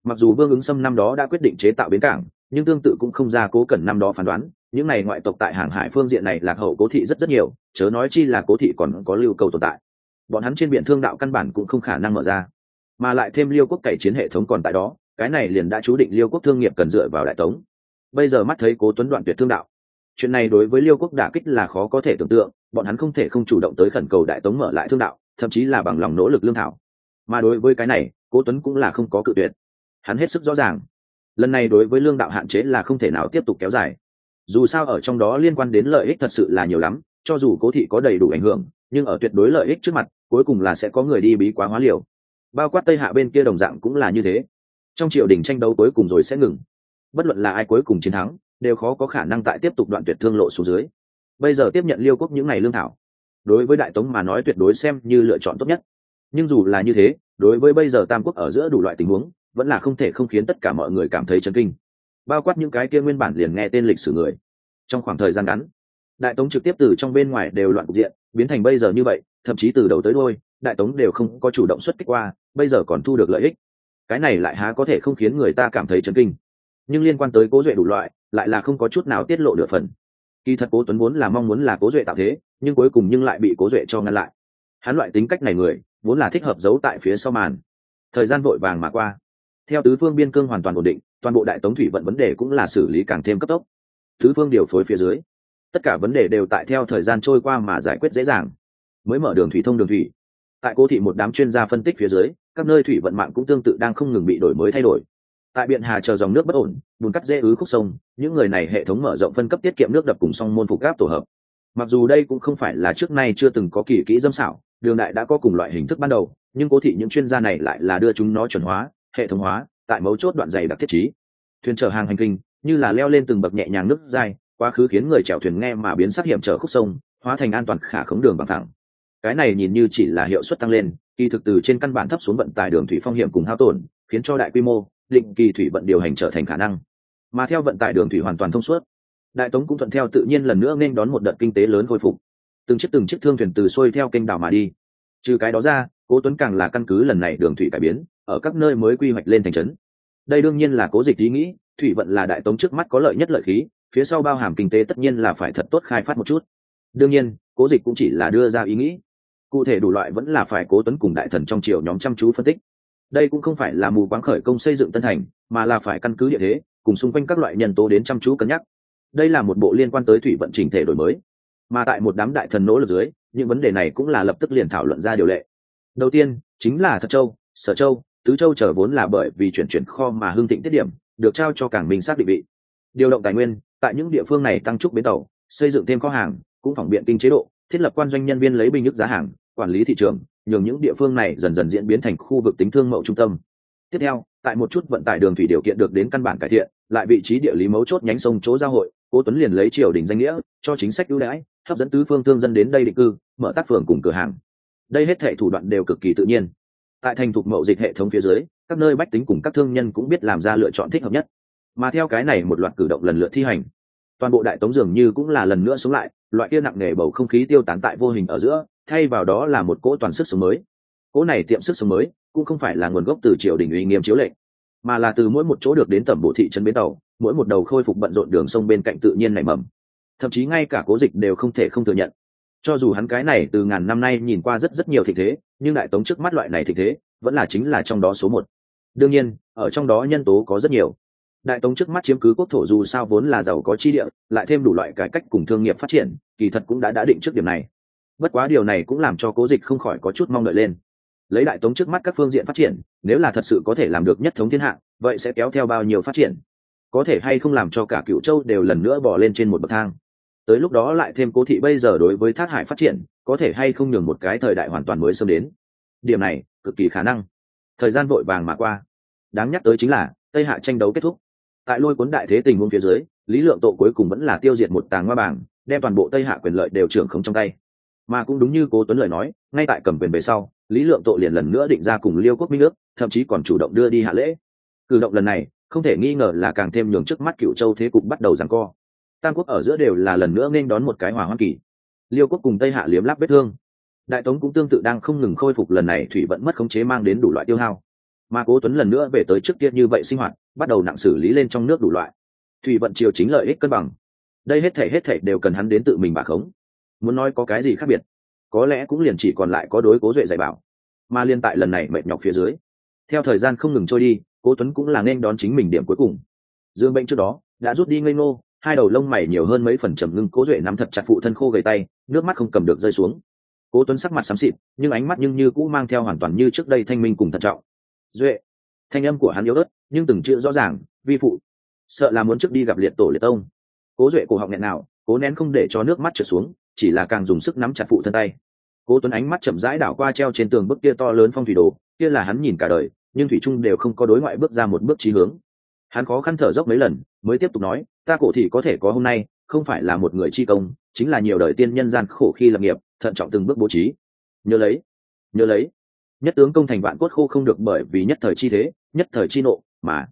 Mặc dù Vương Ứng Sâm năm đó đã quyết định chế tạo bến cảng, nhưng tương tự cũng không ra Cố Cẩn năm đó phán đoán, những này ngoại tộc tại hàng hải phương diện này lạc hậu Cố thị rất nhiều, chớ nói chi là Cố thị còn có lưu cầu tồn tại. Bọn hắn trên biển thương đạo căn bản cũng không khả năng mở ra, mà lại thêm Liêu quốc cày chiến hệ thống còn tại đó, cái này liền đã chú định Liêu quốc thương nghiệp cần dựa vào Đại Tống. Bây giờ mắt thấy Cố Tuấn đoạn tuyệt thương đạo, chuyện này đối với Liêu quốc đả kích là khó có thể tưởng tượng, bọn hắn không thể không chủ động tới khẩn cầu Đại Tống mở lại thương đạo, thậm chí là bằng lòng nỗ lực lương thảo. Mà đối với cái này, Cố Tuấn cũng là không có cự tuyệt. Hắn hết sức rõ ràng, lần này đối với lương đạo hạn chế là không thể nào tiếp tục kéo dài. Dù sao ở trong đó liên quan đến lợi ích thật sự là nhiều lắm, cho dù Cố thị có đầy đủ ảnh hưởng, nhưng ở tuyệt đối lợi ích trước mặt, cuối cùng là sẽ có người đi bí quá hóa liều. Bao quát Tây Hạ bên kia đồng dạng cũng là như thế. Trong triều đình tranh đấu cuối cùng rồi sẽ ngừng. Bất luận là ai cuối cùng chiến thắng, đều khó có khả năng tại tiếp tục đoạn tuyệt thương lộ xuống dưới. Bây giờ tiếp nhận Liêu quốc những ngày lương thảo, đối với Đại Tống mà nói tuyệt đối xem như lựa chọn tốt nhất. Nhưng dù là như thế, đối với bây giờ Tam quốc ở giữa đủ loại tình huống, vẫn là không thể không khiến tất cả mọi người cảm thấy chấn kinh. Bao quát những cái kia nguyên bản liền nghe tên lịch sử người. Trong khoảng thời gian ngắn, Đại Tống trực tiếp từ trong bên ngoài đều loạn cục diện, biến thành bây giờ như vậy, thậm chí từ đầu tới đuôi, Đại Tống đều không có chủ động xuất kích qua, bây giờ còn thu được lợi ích. Cái này lại há có thể không khiến người ta cảm thấy chấn kinh. Nhưng liên quan tới Cố Duệ đủ loại, lại là không có chút nào tiết lộ nửa phần. Kỳ thật Cố Tuấn vốn là mong muốn là Cố Duệ tạo thế, nhưng cuối cùng lại bị Cố Duệ cho ngăn lại. Hắn loại tính cách này người, vốn là thích hợp giấu tại phía sau màn. Thời gian vội vàng mà qua, theo tứ phương biên cương hoàn toàn ổn định, toàn bộ Đại Tống thủy vận vấn đề cũng là xử lý càng thêm cấp tốc. Tứ phương điều phối phía dưới, tất cả vấn đề đều tại theo thời gian trôi qua mà giải quyết dễ dàng. Mới mở đường thủy thông đường thủy, tại Cố thị một đám chuyên gia phân tích phía dưới, các nơi thủy vận mạng cũng tương tự đang không ngừng bị đổi mới thay đổi. Tại Biện Hà chờ dòng nước bất ổn, bùn cắt dễ ứ khúc sông, những người này hệ thống mở rộng phân cấp tiết kiệm nước đập cùng song môn phục gáp tổ hợp. Mặc dù đây cũng không phải là trước nay chưa từng có kỳ kỹ dâm xảo, đường đại đã có cùng loại hình thức ban đầu, nhưng Cố thị những chuyên gia này lại là đưa chúng nó chuẩn hóa, hệ thống hóa, tại mấu chốt đoạn dày đặc thiết trí. Thuyền chở hàng hành kinh, như là leo lên từng bậc nhẹ nhàng nước dài, quá khứ khiến người chèo thuyền nghe mà biến sắc hiểm trở khúc sông, hóa thành an toàn khả khống đường bằng thẳng. Cái này nhìn như chỉ là hiệu suất tăng lên, kỳ thực từ trên căn bản thấp xuống vận tải đường thủy phong hiểm cùng hao tổn, khiến cho đại quy mô định kỳ thủy vận điều hành trở thành khả năng. Mà theo vận tải đường thủy hoàn toàn thông suốt, Đại Tống cũng thuận theo tự nhiên lần nữa nên đón một đợt kinh tế lớn khôi phục. Từng chiếc thương thuyền từ xuôi theo kênh đảo mà đi. Trừ cái đó ra, Cố Tuấn càng là căn cứ lần này đường thủy cải biến, ở các nơi mới quy hoạch lên thành trấn. Đây đương nhiên là Cố Dịch ý nghĩ, thủy vận là Đại Tống trước mắt có lợi nhất lợi khí, phía sau bao hàm kinh tế tất nhiên là phải thật tốt khai phát một chút. Đương nhiên, Cố Dịch cũng chỉ là đưa ra ý nghĩ, cụ thể đủ loại vẫn là phải Cố Tuấn cùng đại thần trong triều nhóm chăm chú phân tích. Đây cũng không phải là mù quáng khởi công xây dựng tân thành, mà là phải căn cứ địa thế cùng xung quanh các loại nhân tố đến chăm chú cân nhắc. Đây là một bộ liên quan tới thủy vận chỉnh thể đổi mới, mà tại một đám đại thần nỗ lực dưới, những vấn đề này cũng là lập tức liền thảo luận ra điều lệ. Đầu tiên chính là Thật Châu, Sở Châu, Tứ Châu trở vốn là bởi vì chuyển kho mà hưng thịnh tiết điểm, được trao cho cảng minh xác định vị. Điều động tài nguyên tại những địa phương này tăng trúc bến tàu, xây dựng thêm kho hàng, cũng phỏng biện kinh chế độ, thiết lập quan doanh nhân viên lấy bình ức giá hàng, quản lý thị trường, nhường những địa phương này dần dần diễn biến thành khu vực tính thương mậu trung tâm. Tiếp theo, tại một chút vận tải đường thủy điều kiện được đến căn bản cải thiện, lại vị trí địa lý mấu chốt nhánh sông chỗ giao hội, Cố Tuấn liền lấy triều đình danh nghĩa cho chính sách ưu đãi, hấp dẫn tứ phương thương dân đến đây định cư, mở tác phường cùng cửa hàng. Đây hết thảy thủ đoạn đều cực kỳ tự nhiên. Tại thành thục mậu dịch hệ thống phía dưới, các nơi bách tính cùng các thương nhân cũng biết làm ra lựa chọn thích hợp nhất. Mà theo cái này một loạt cử động lần lượt thi hành, toàn bộ Đại Tống dường như cũng là lần nữa sống lại, loại kia nặng nề bầu không khí tiêu tán tại vô hình ở giữa, thay vào đó là một cỗ toàn sức sống mới. Cỗ này tiệm sức sống mới cũng không phải là nguồn gốc từ triều đình uy nghiêm chiếu lệnh, mà là từ mỗi một chỗ được đến tẩm bộ thị trấn bến tàu, mỗi một đầu khôi phục bận rộn đường sông bên cạnh tự nhiên nảy mầm. Thậm chí ngay cả Cố Dịch đều không thể không thừa nhận, cho dù hắn cái này từ ngàn năm nay nhìn qua rất nhiều thịnh thế, nhưng Đại Tống trước mắt loại này thịnh thế vẫn là chính là trong đó số một. Đương nhiên, ở trong đó nhân tố có rất nhiều. Đại Tống trước mắt chiếm cứ quốc thổ dù sao vốn là giàu có chi địa, lại thêm đủ loại cải cách cùng thương nghiệp phát triển, kỳ thật cũng đã định trước điểm này. Bất quá điều này cũng làm cho Cố Dịch không khỏi có chút mong đợi lên. Lấy Đại Tống trước mắt các phương diện phát triển, nếu là thật sự có thể làm được nhất thống thiên hạ, vậy sẽ kéo theo bao nhiêu phát triển? Có thể hay không làm cho cả Cửu Châu đều lần nữa bò lên trên một bậc thang? Tới lúc đó lại thêm Cố thị bây giờ đối với Thác Hải phát triển, có thể hay không nhường một cái thời đại hoàn toàn mới sớm đến? Điểm này cực kỳ khả năng. Thời gian vội vàng mà qua. Đáng nhắc tới chính là Tây Hạ tranh đấu kết thúc. Tại lôi cuốn đại thế tình huống phía dưới, Lý Lượng Tộ cuối cùng vẫn là tiêu diệt một tàng hoa bảng, đem toàn bộ Tây Hạ quyền lợi đều trưởng khống trong tay. Mà cũng đúng như Cố Tuấn lời nói, ngay tại cầm quyền về sau, Lý Lượng Tộ liền lần nữa định ra cùng Liêu quốc minh ước, thậm chí còn chủ động đưa đi hạ lễ. Cử động lần này không thể nghi ngờ là càng thêm nhường trước mắt Cửu Châu thế cục bắt đầu giằng co. Tam quốc ở giữa đều là lần nữa nên đón một cái hòa hoãn kỳ. Liêu quốc cùng Tây Hạ liếm láp vết thương. Đại Tống cũng tương tự đang không ngừng khôi phục lần này thủy vận mất khống chế mang đến đủ loại tiêu hao. mà Cố Tuấn lần nữa về tới trước kia như vậy sinh hoạt, bắt đầu nặng xử lý lên trong nước đủ loại thủy vận chiều chính lợi ích cân bằng. Đây hết thảy đều cần hắn đến tự mình bả khống. Muốn nói có cái gì khác biệt, có lẽ cũng liền chỉ còn lại có đối Cố Duệ dạy bảo. Mà liên tại lần này mệt nhọc phía dưới, theo thời gian không ngừng trôi đi, Cố Tuấn cũng là nên đón chính mình điểm cuối cùng. Dương bệnh trước đó đã rút đi ngây ngô, hai đầu lông mày nhiều hơn mấy phần trầm ngưng. Cố Duệ nắm thật chặt phụ thân khô gầy tay, nước mắt không cầm được rơi xuống. Cố Tuấn sắc mặt xám xịt, nhưng ánh mắt như cũ mang theo hoàn toàn như trước đây thanh minh cùng thận trọng. Duệ, thanh âm của hắn yếu ớt nhưng từng chữ rõ ràng. Vi phụ, sợ là muốn trước đi gặp liệt tổ liệt tông. Cố Duệ cổ họng nghẹn nào, cố nén không để cho nước mắt trượt xuống, chỉ là càng dùng sức nắm chặt phụ thân tay. Cố Tuấn ánh mắt chậm rãi đảo qua treo trên tường bức kia to lớn phong thủy đồ, kia là hắn nhìn cả đời, nhưng thủy trung đều không có đối ngoại bước ra một bước chí hướng. Hắn khó khăn thở dốc mấy lần, mới tiếp tục nói, ta Cổ thị có thể có hôm nay, không phải là một người chi công, chính là nhiều đời tiên nhân gian khổ khi lập nghiệp, thận trọng từng bước bố trí. Nhớ lấy, nhất tướng công thành vạn cốt khô không được bởi vì nhất thời chi thế, nhất thời chi nộ,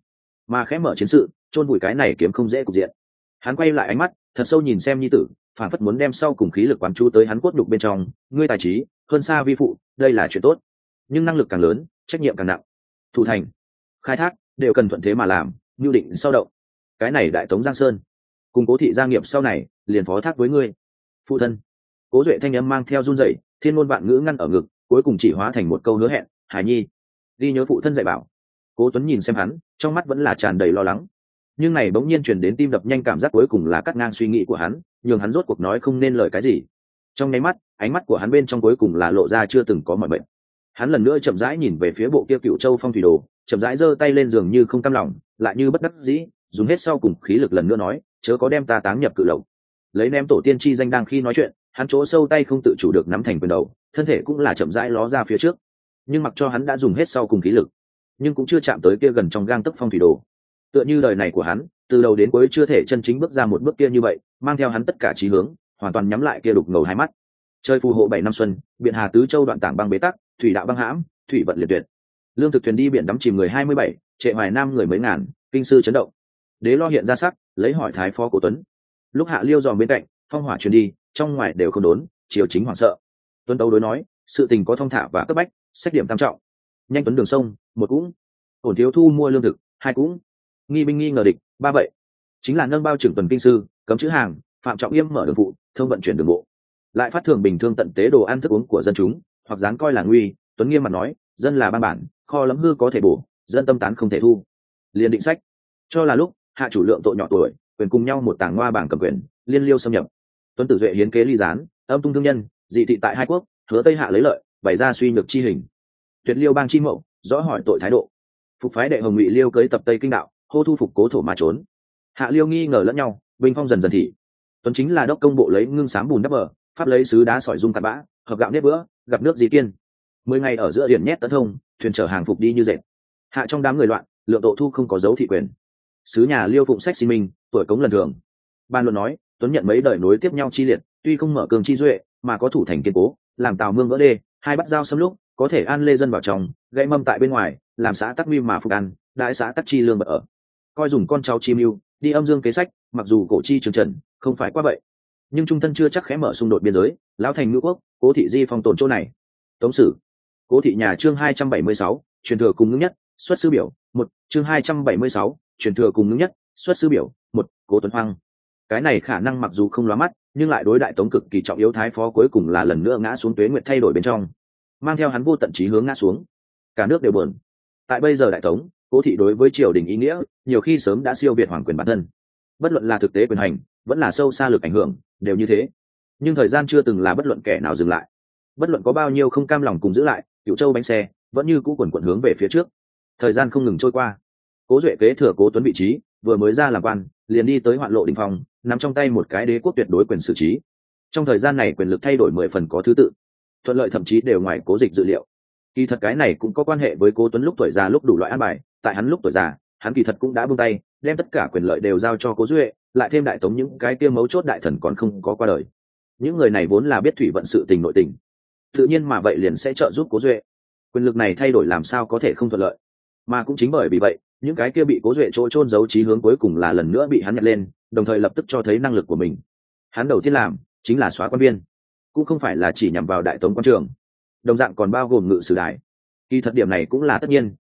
mà khẽ mở chiến sự, chôn vùi cái này kiếm không dễ cục diện. Hắn quay lại ánh mắt, thật sâu nhìn xem nhi tử, phản phất muốn đem sau cùng khí lực quán chú tới hắn cốt đục bên trong. Ngươi tài trí hơn xa vi phụ, đây là chuyện tốt, nhưng năng lực càng lớn, trách nhiệm càng nặng. Thủ thành, khai thác đều cần thuận thế mà làm, nhu định sau động. Cái này đại tống Giang Sơn, cùng Cố thị gia nghiệp sau này, liền phó thác với ngươi. Phụ thân. Cố Duệ thanh âm mang theo run rẩy, thiên ngôn vạn ngữ ngăn ở ngực, cuối cùng chỉ hóa thành một câu hứa hẹn. Hải nhi, đi nhớ phụ thân dạy bảo. Cố Tuấn nhìn xem hắn, trong mắt vẫn là tràn đầy lo lắng. Nhưng này bỗng nhiên truyền đến tim đập nhanh cảm giác cuối cùng là cắt ngang suy nghĩ của hắn, nhường hắn rốt cuộc nói không nên lời cái gì. Trong nháy mắt, ánh mắt của hắn bên trong cuối cùng là lộ ra chưa từng có mọi bệnh. Hắn lần nữa chậm rãi nhìn về phía bộ kia Cựu Châu phong thủy đồ, chậm rãi giơ tay lên dường như không cam lòng, lại như bất đắc dĩ, dùng hết sau cùng khí lực lần nữa nói, chớ có đem ta táng nhập cự lầu. Lấy ném tổ tiên chi danh đang khi nói chuyện, hắn chỗ sâu tay không tự chủ được nắm thành quyền đầu, thân thể cũng là chậm rãi ló ra phía trước. Nhưng mặc cho hắn đã dùng hết sau cùng khí lực, nhưng cũng chưa chạm tới kia gần trong gang tấc phong thủy đồ. Tựa như đời này của hắn, từ đầu đến cuối chưa thể chân chính bước ra một bước kia như vậy, mang theo hắn tất cả chí hướng, hoàn toàn nhắm lại kia đục ngầu hai mắt. Trời phù hộ 7 năm xuân, biển Hà tứ châu đoạn tảng băng bế tắc, thủy đạo băng hãm, thủy vận liệt tuyệt. Lương thực thuyền đi biển đắm chìm người 27, trệ hoài nam người mấy ngàn, kinh sư chấn động. Đế lo hiện ra sắc, lấy hỏi thái phó Cố Tuấn. Lúc Hạ Liêu dòm bên cạnh, phong hỏa truyền đi, trong ngoài đều không đốn, triều chính hoảng sợ. Tuấn Tấu đối nói, sự tình có thông thả và cấp bách, xét điểm tam trọng. Nhanh tuấn đường sông, một cũng. Ổn thiếu thu mua lương thực, hai cũng. Nghi binh nghi ngờ địch, ba vậy. Chính là nâng bao trưởng tuần kinh sư, cấm chữ hàng, phạm trọng yêm mở đường vụ, thông vận chuyển đường bộ. Lại phát thường bình thương tận tế đồ ăn thức uống của dân chúng, hoặc dán coi là nguy. Tuấn nghiêm mặt nói, dân là ban bản, kho lắm hư có thể bổ, dân tâm tán không thể thu. Liền định sách, cho là lúc hạ chủ lượng tội nhỏ tuổi, quyền cùng nhau một tảng ngoa bảng cầm quyền, liên liêu xâm nhập. Tuấn tử duệ hiến kế ly gián, âm tung thương nhân, dị thị tại hai quốc, hứa tây hạ lấy lợi, bày ra suy nhược chi hình. Tuyệt liêu bang chi mậu, rõ hỏi tội thái độ. Phục phái đệ hồng ngụy liêu cưới tập tây kinh đạo, hô thu phục cố thổ mà trốn. Hạ liêu nghi ngờ lẫn nhau, bình phong dần dần thị. Tuấn chính là đốc công bộ lấy ngưng sám bùn đắp bờ, pháp lấy sứ đá sỏi dung cặn bã, hợp gạo nếp bữa, gặp nước dí kiên. 10 ngày ở giữa hiển nhét tấn thông, thuyền chở hàng phục đi như dệt. Hạ trong đám người loạn, lượng tội thu không có dấu thị quyền. Sứ nhà liêu phụng sách xin minh, tuổi cống lần thường. Ban luận nói, Tuấn nhận mấy đời nối tiếp nhau chi liệt, tuy không mở cường chi duệ, mà có thủ thành kiên cố, làm tàu mương vỡ đê, hai bắt giao xâm lúc, có thể an lê dân vào trong, gãy mâm tại bên ngoài, làm xã tắc mưu mà phục ăn, đại xã tắc chi lương bật ở. Coi dùng con cháu chi mưu, đi âm dương kế sách, mặc dù cổ chi trường trần, không phải quá vậy. Nhưng trung thân chưa chắc khẽ mở xung đột biên giới, lão thành ngữ quốc, Cố thị di phong tồn chỗ này. Tống sử, Cố thị nhà chương 276, truyền thừa cùng ngưng nhất, xuất sư biểu, 1, chương 276, truyền thừa cùng ngưng nhất, xuất sư biểu, 1, Cố Tuấn Hoang. Cái này khả năng mặc dù không lóa mắt, nhưng lại đối đại tống cực kỳ trọng yếu thái phó cuối cùng là lần nữa ngã xuống tuế nguyệt thay đổi bên trong, mang theo hắn vô tận chí hướng ngã xuống. Cả nước đều buồn. Tại bây giờ đại tống, Cố thị đối với triều đình ý nghĩa, nhiều khi sớm đã siêu việt hoàng quyền bản thân. Bất luận là thực tế quyền hành, vẫn là sâu xa lực ảnh hưởng, đều như thế. Nhưng thời gian chưa từng là bất luận kẻ nào dừng lại. Bất luận có bao nhiêu không cam lòng cùng giữ lại, Cựu Châu bánh xe vẫn như cũ quần quần hướng về phía trước. Thời gian không ngừng trôi qua. Cố Duệ kế thừa Cố Tuấn vị trí, vừa mới ra làm quan, liền đi tới Hoạn Lộ đỉnh phong, nắm trong tay một cái đế quốc tuyệt đối quyền xử trí. Trong thời gian này quyền lực thay đổi 10 phần có thứ tự, thuận lợi thậm chí đều ngoài Cố Dịch dự liệu. Kỳ thật cái này cũng có quan hệ với Cố Tuấn lúc tuổi già lúc đủ loại an bài, tại hắn lúc tuổi già, hắn kỳ thật cũng đã buông tay, đem tất cả quyền lợi đều giao cho Cố Duệ, lại thêm đại tống những cái kia mấu chốt đại thần còn không có qua đời. Những người này vốn là biết thủy vận sự tình nội tình, tự nhiên mà vậy liền sẽ trợ giúp Cố Duệ. Quyền lực này thay đổi làm sao có thể không thuận lợi, mà cũng chính bởi vì vậy, những cái kia bị Cố Duệ chỗ chôn giấu chí hướng cuối cùng là lần nữa bị hắn nhặt lên, đồng thời lập tức cho thấy năng lực của mình. Hắn đầu tiên làm chính là xóa quan viên, cũng không phải là chỉ nhằm vào đại tống quan trường, đồng dạng còn bao gồm ngự sử đài. Kỳ thật điểm này cũng là tất nhiên,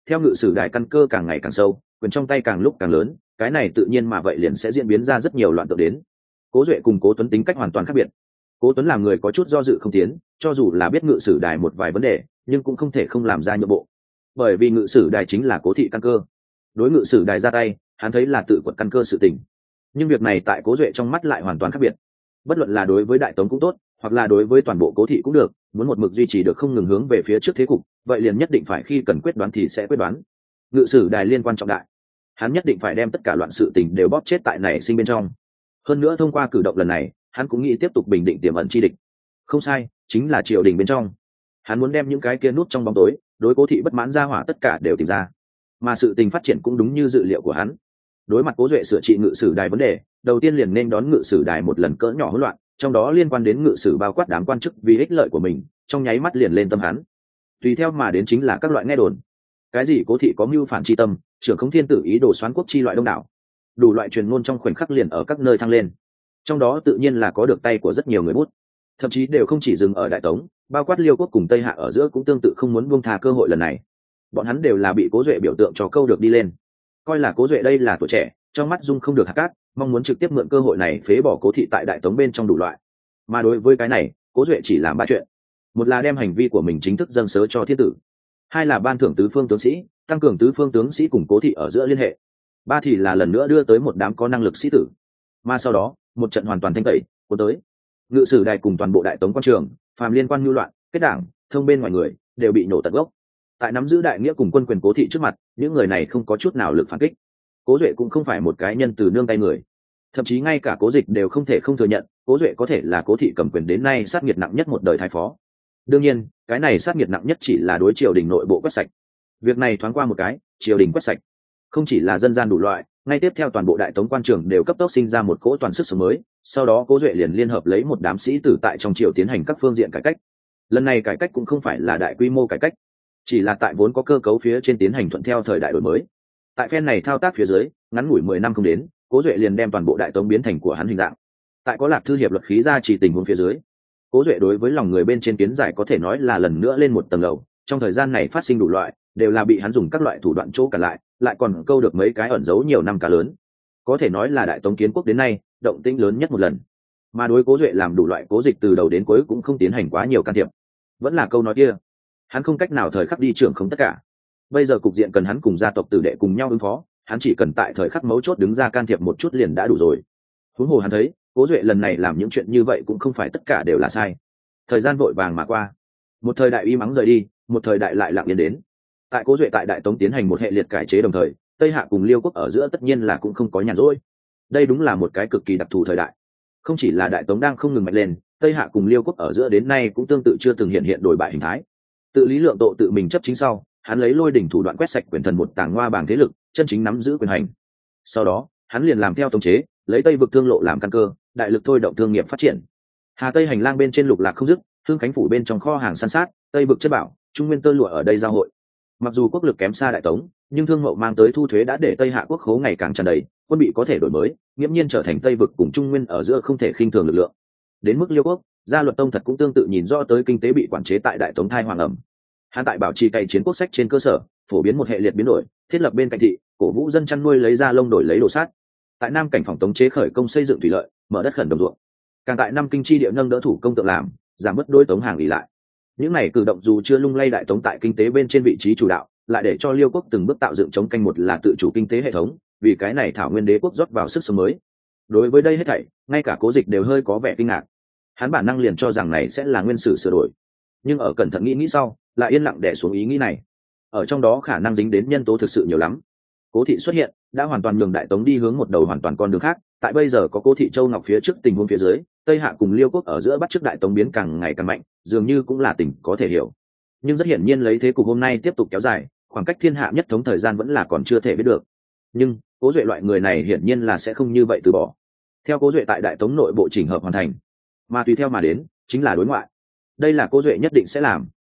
theo ngự sử đài căn cơ càng ngày càng sâu, quyền trong tay càng lúc càng lớn, cái này tự nhiên mà vậy liền sẽ diễn biến ra rất nhiều loạn tượng đến. Cố Duệ cùng Cố Tuấn tính cách hoàn toàn khác biệt. Cố Tuấn là người có chút do dự không tiến, cho dù là biết ngự sử đài một vài vấn đề, nhưng cũng không thể không làm ra nhượng bộ, bởi vì ngự sử đài chính là Cố thị căn cơ. Đối ngự sử đài ra tay, hắn thấy là tự quật căn cơ sự tình. Nhưng việc này tại Cố Duệ trong mắt lại hoàn toàn khác biệt. Bất luận là đối với Đại Tống cũng tốt, hoặc là đối với toàn bộ Cố thị cũng được, muốn một mực duy trì được không ngừng hướng về phía trước thế cục, vậy liền nhất định phải khi cần quyết đoán thì sẽ quyết đoán. Ngự sử đài liên quan trọng đại, hắn nhất định phải đem tất cả loạn sự tình đều bóp chết tại nảy sinh bên trong. Hơn nữa thông qua cử động lần này, hắn cũng nghĩ tiếp tục bình định tiềm ẩn chi địch. Không sai, chính là triều đình bên trong. Hắn muốn đem những cái kia nút trong bóng tối, đối Cố thị bất mãn ra hỏa tất cả đều tìm ra. Mà sự tình phát triển cũng đúng như dự liệu của hắn. Đối mặt Cố Duệ sửa trị ngự sử đài vấn đề, đầu tiên liền nên đón ngự sử đài một lần cỡ nhỏ hỗn loạn, trong đó liên quan đến ngự sử bao quát đám quan chức vì ích lợi của mình, trong nháy mắt liền lên tâm hắn. Tùy theo mà đến chính là các loại nghe đồn. Cái gì Cố thị có mưu phản chi tâm, trưởng không thiên tử ý đồ xoán quốc chi loại đông đảo. Đủ loại truyền ngôn trong khoảnh khắc liền ở các nơi thăng lên. Trong đó tự nhiên là có được tay của rất nhiều người bút, thậm chí đều không chỉ dừng ở Đại Tống, bao quát Liêu quốc cùng Tây Hạ ở giữa cũng tương tự không muốn buông tha cơ hội lần này. Bọn hắn đều là bị Cố Duệ biểu tượng cho câu được đi lên, coi là Cố Duệ đây là tuổi trẻ, trong mắt dung không được hạt cát, mong muốn trực tiếp mượn cơ hội này phế bỏ Cố thị tại Đại Tống bên trong đủ loại. Mà đối với cái này, Cố Duệ chỉ làm ba chuyện: một là đem hành vi của mình chính thức dâng sớ cho thiên tử, hai là ban thưởng tứ phương tướng sĩ, tăng cường tứ phương tướng sĩ cùng Cố thị ở giữa liên hệ, ba thì là lần nữa đưa tới một đám có năng lực sĩ tử. Mà sau đó, một trận hoàn toàn thanh tẩy cuốn tới. Ngự sử đài cùng toàn bộ Đại Tống quan trường, phàm liên quan mưu loạn, kết đảng, thông bên ngoài người, đều bị nổ tận gốc. Tại nắm giữ đại nghĩa cùng quân quyền Cố thị trước mặt, những người này không có chút nào lực phản kích. Cố Duệ cũng không phải một cái nhân từ nương tay người, thậm chí ngay cả Cố Dịch đều không thể không thừa nhận, Cố Duệ có thể là Cố thị cầm quyền đến nay sát nghiệt nặng nhất một đời thái phó. Đương nhiên, cái này sát nghiệt nặng nhất chỉ là đối triều đình nội bộ quét sạch. Việc này thoáng qua một cái, triều đình quét sạch, không chỉ là dân gian đủ loại, ngay tiếp theo toàn bộ Đại Tống quan trường đều cấp tốc sinh ra một cỗ toàn sức sống mới. Sau đó Cố Duệ liền liên hợp lấy một đám sĩ tử tại trong triều tiến hành các phương diện cải cách. Lần này cải cách cũng không phải là đại quy mô cải cách, chỉ là tại vốn có cơ cấu phía trên tiến hành thuận theo thời đại đổi mới. Tại phen này thao tác phía dưới, ngắn ngủi 10 năm không đến, Cố Duệ liền đem toàn bộ Đại Tống biến thành của hắn hình dạng. Tại có Lạc Thư hiệp luật khí ra chỉ tình huống phía dưới, Cố Duệ đối với lòng người bên trên kiến giải có thể nói là lần nữa lên một tầng lầu. Trong thời gian này phát sinh đủ loại, đều là bị hắn dùng các loại thủ đoạn chỗ cả lại còn câu được mấy cái ẩn giấu nhiều năm cá lớn. Có thể nói là Đại Tống kiến quốc đến nay động tĩnh lớn nhất một lần. Mà đối Cố Duệ làm đủ loại cố dịch từ đầu đến cuối cũng không tiến hành quá nhiều can thiệp. Vẫn là câu nói kia, hắn không cách nào thời khắc đi trưởng không tất cả. Bây giờ cục diện cần hắn cùng gia tộc tử đệ cùng nhau ứng phó, hắn chỉ cần tại thời khắc mấu chốt đứng ra can thiệp một chút liền đã đủ rồi. Huống hồ hắn thấy, Cố Duệ lần này làm những chuyện như vậy cũng không phải tất cả đều là sai. Thời gian vội vàng mà qua, một thời đại uy mắng rời đi, một thời đại lại lặng yên đến. Tại Cố Duệ tại Đại Tống tiến hành một hệ liệt cải chế đồng thời, Tây Hạ cùng Liêu quốc ở giữa tất nhiên là cũng không có nhàn rỗi. Đây đúng là một cái cực kỳ đặc thù thời đại. Không chỉ là Đại Tống đang không ngừng mạnh lên, Tây Hạ cùng Liêu quốc ở giữa đến nay cũng tương tự chưa từng hiện đổi bại hình thái. Tự Lý Lượng Tộ tự mình chấp chính sau, hắn lấy lôi đỉnh thủ đoạn quét sạch quyền thần một tàng ngoa bảng thế lực, chân chính nắm giữ quyền hành. Sau đó, hắn liền làm theo thống chế, lấy Tây vực thương lộ làm căn cơ, đại lực thôi động thương nghiệp phát triển. Hà Tây hành lang bên trên lục lạc không dứt, Thương Khánh phủ bên trong kho hàng san sát, Tây vực chất bảo, Trung Nguyên tơ lụa ở đây giao hội. Mặc dù quốc lực kém xa Đại Tống, nhưng thương mậu mang tới thu thuế đã để Tây Hạ quốc khố ngày càng tràn đầy, quân bị có thể đổi mới, nghiễm nhiên trở thành Tây vực cùng Trung Nguyên ở giữa không thể khinh thường lực lượng. Đến mức Liêu quốc, Gia Luật Tông thật cũng tương tự nhìn rõ tới kinh tế bị quản chế tại Đại Tống thai hoàng ẩm. Hắn tại bảo trì cày chiến quốc sách trên cơ sở, phổ biến một hệ liệt biến đổi, thiết lập bên cạnh thị, cổ vũ dân chăn nuôi lấy ra lông đổi lấy đồ sát. Tại Nam cảnh phòng tống chế khởi công xây dựng thủy lợi, mở đất khẩn đồng ruộng. Càng tại Nam kinh chi địa nâng đỡ thủ công tượng làm, giảm bớt đối Tống hàng ỷ lại. Những này cử động dù chưa lung lay Đại Tống tại kinh tế bên trên vị trí chủ đạo, lại để cho Liêu quốc từng bước tạo dựng chống canh một là tự chủ kinh tế hệ thống, vì cái này Thảo Nguyên Đế quốc rót vào sức sống mới. Đối với đây hết thảy, ngay cả Cố Dịch đều hơi có vẻ kinh ngạc. Hắn bản năng liền cho rằng này sẽ là nguyên sử sửa đổi, nhưng ở cẩn thận nghĩ sau, lại yên lặng đè xuống ý nghĩ này. Ở trong đó khả năng dính đến nhân tố thực sự nhiều lắm. Cố thị xuất hiện, đã hoàn toàn nhường Đại Tống đi hướng một đầu hoàn toàn con đường khác. Tại bây giờ có Cố thị Châu Ngọc phía trước tình huống phía dưới, Tây Hạ cùng Liêu quốc ở giữa bắt chước Đại Tống biến càng ngày càng mạnh, dường như cũng là tình có thể hiểu. Nhưng rất hiển nhiên lấy thế cục hôm nay tiếp tục kéo dài, khoảng cách thiên hạ nhất thống thời gian vẫn là còn chưa thể biết được. Nhưng Cố Duệ loại người này hiển nhiên là sẽ không như vậy từ bỏ. Theo Cố Duệ tại Đại Tống nội bộ chỉnh hợp hoàn thành, mà tùy theo mà đến chính là đối ngoại. Đây là Cố Duệ nhất định sẽ làm,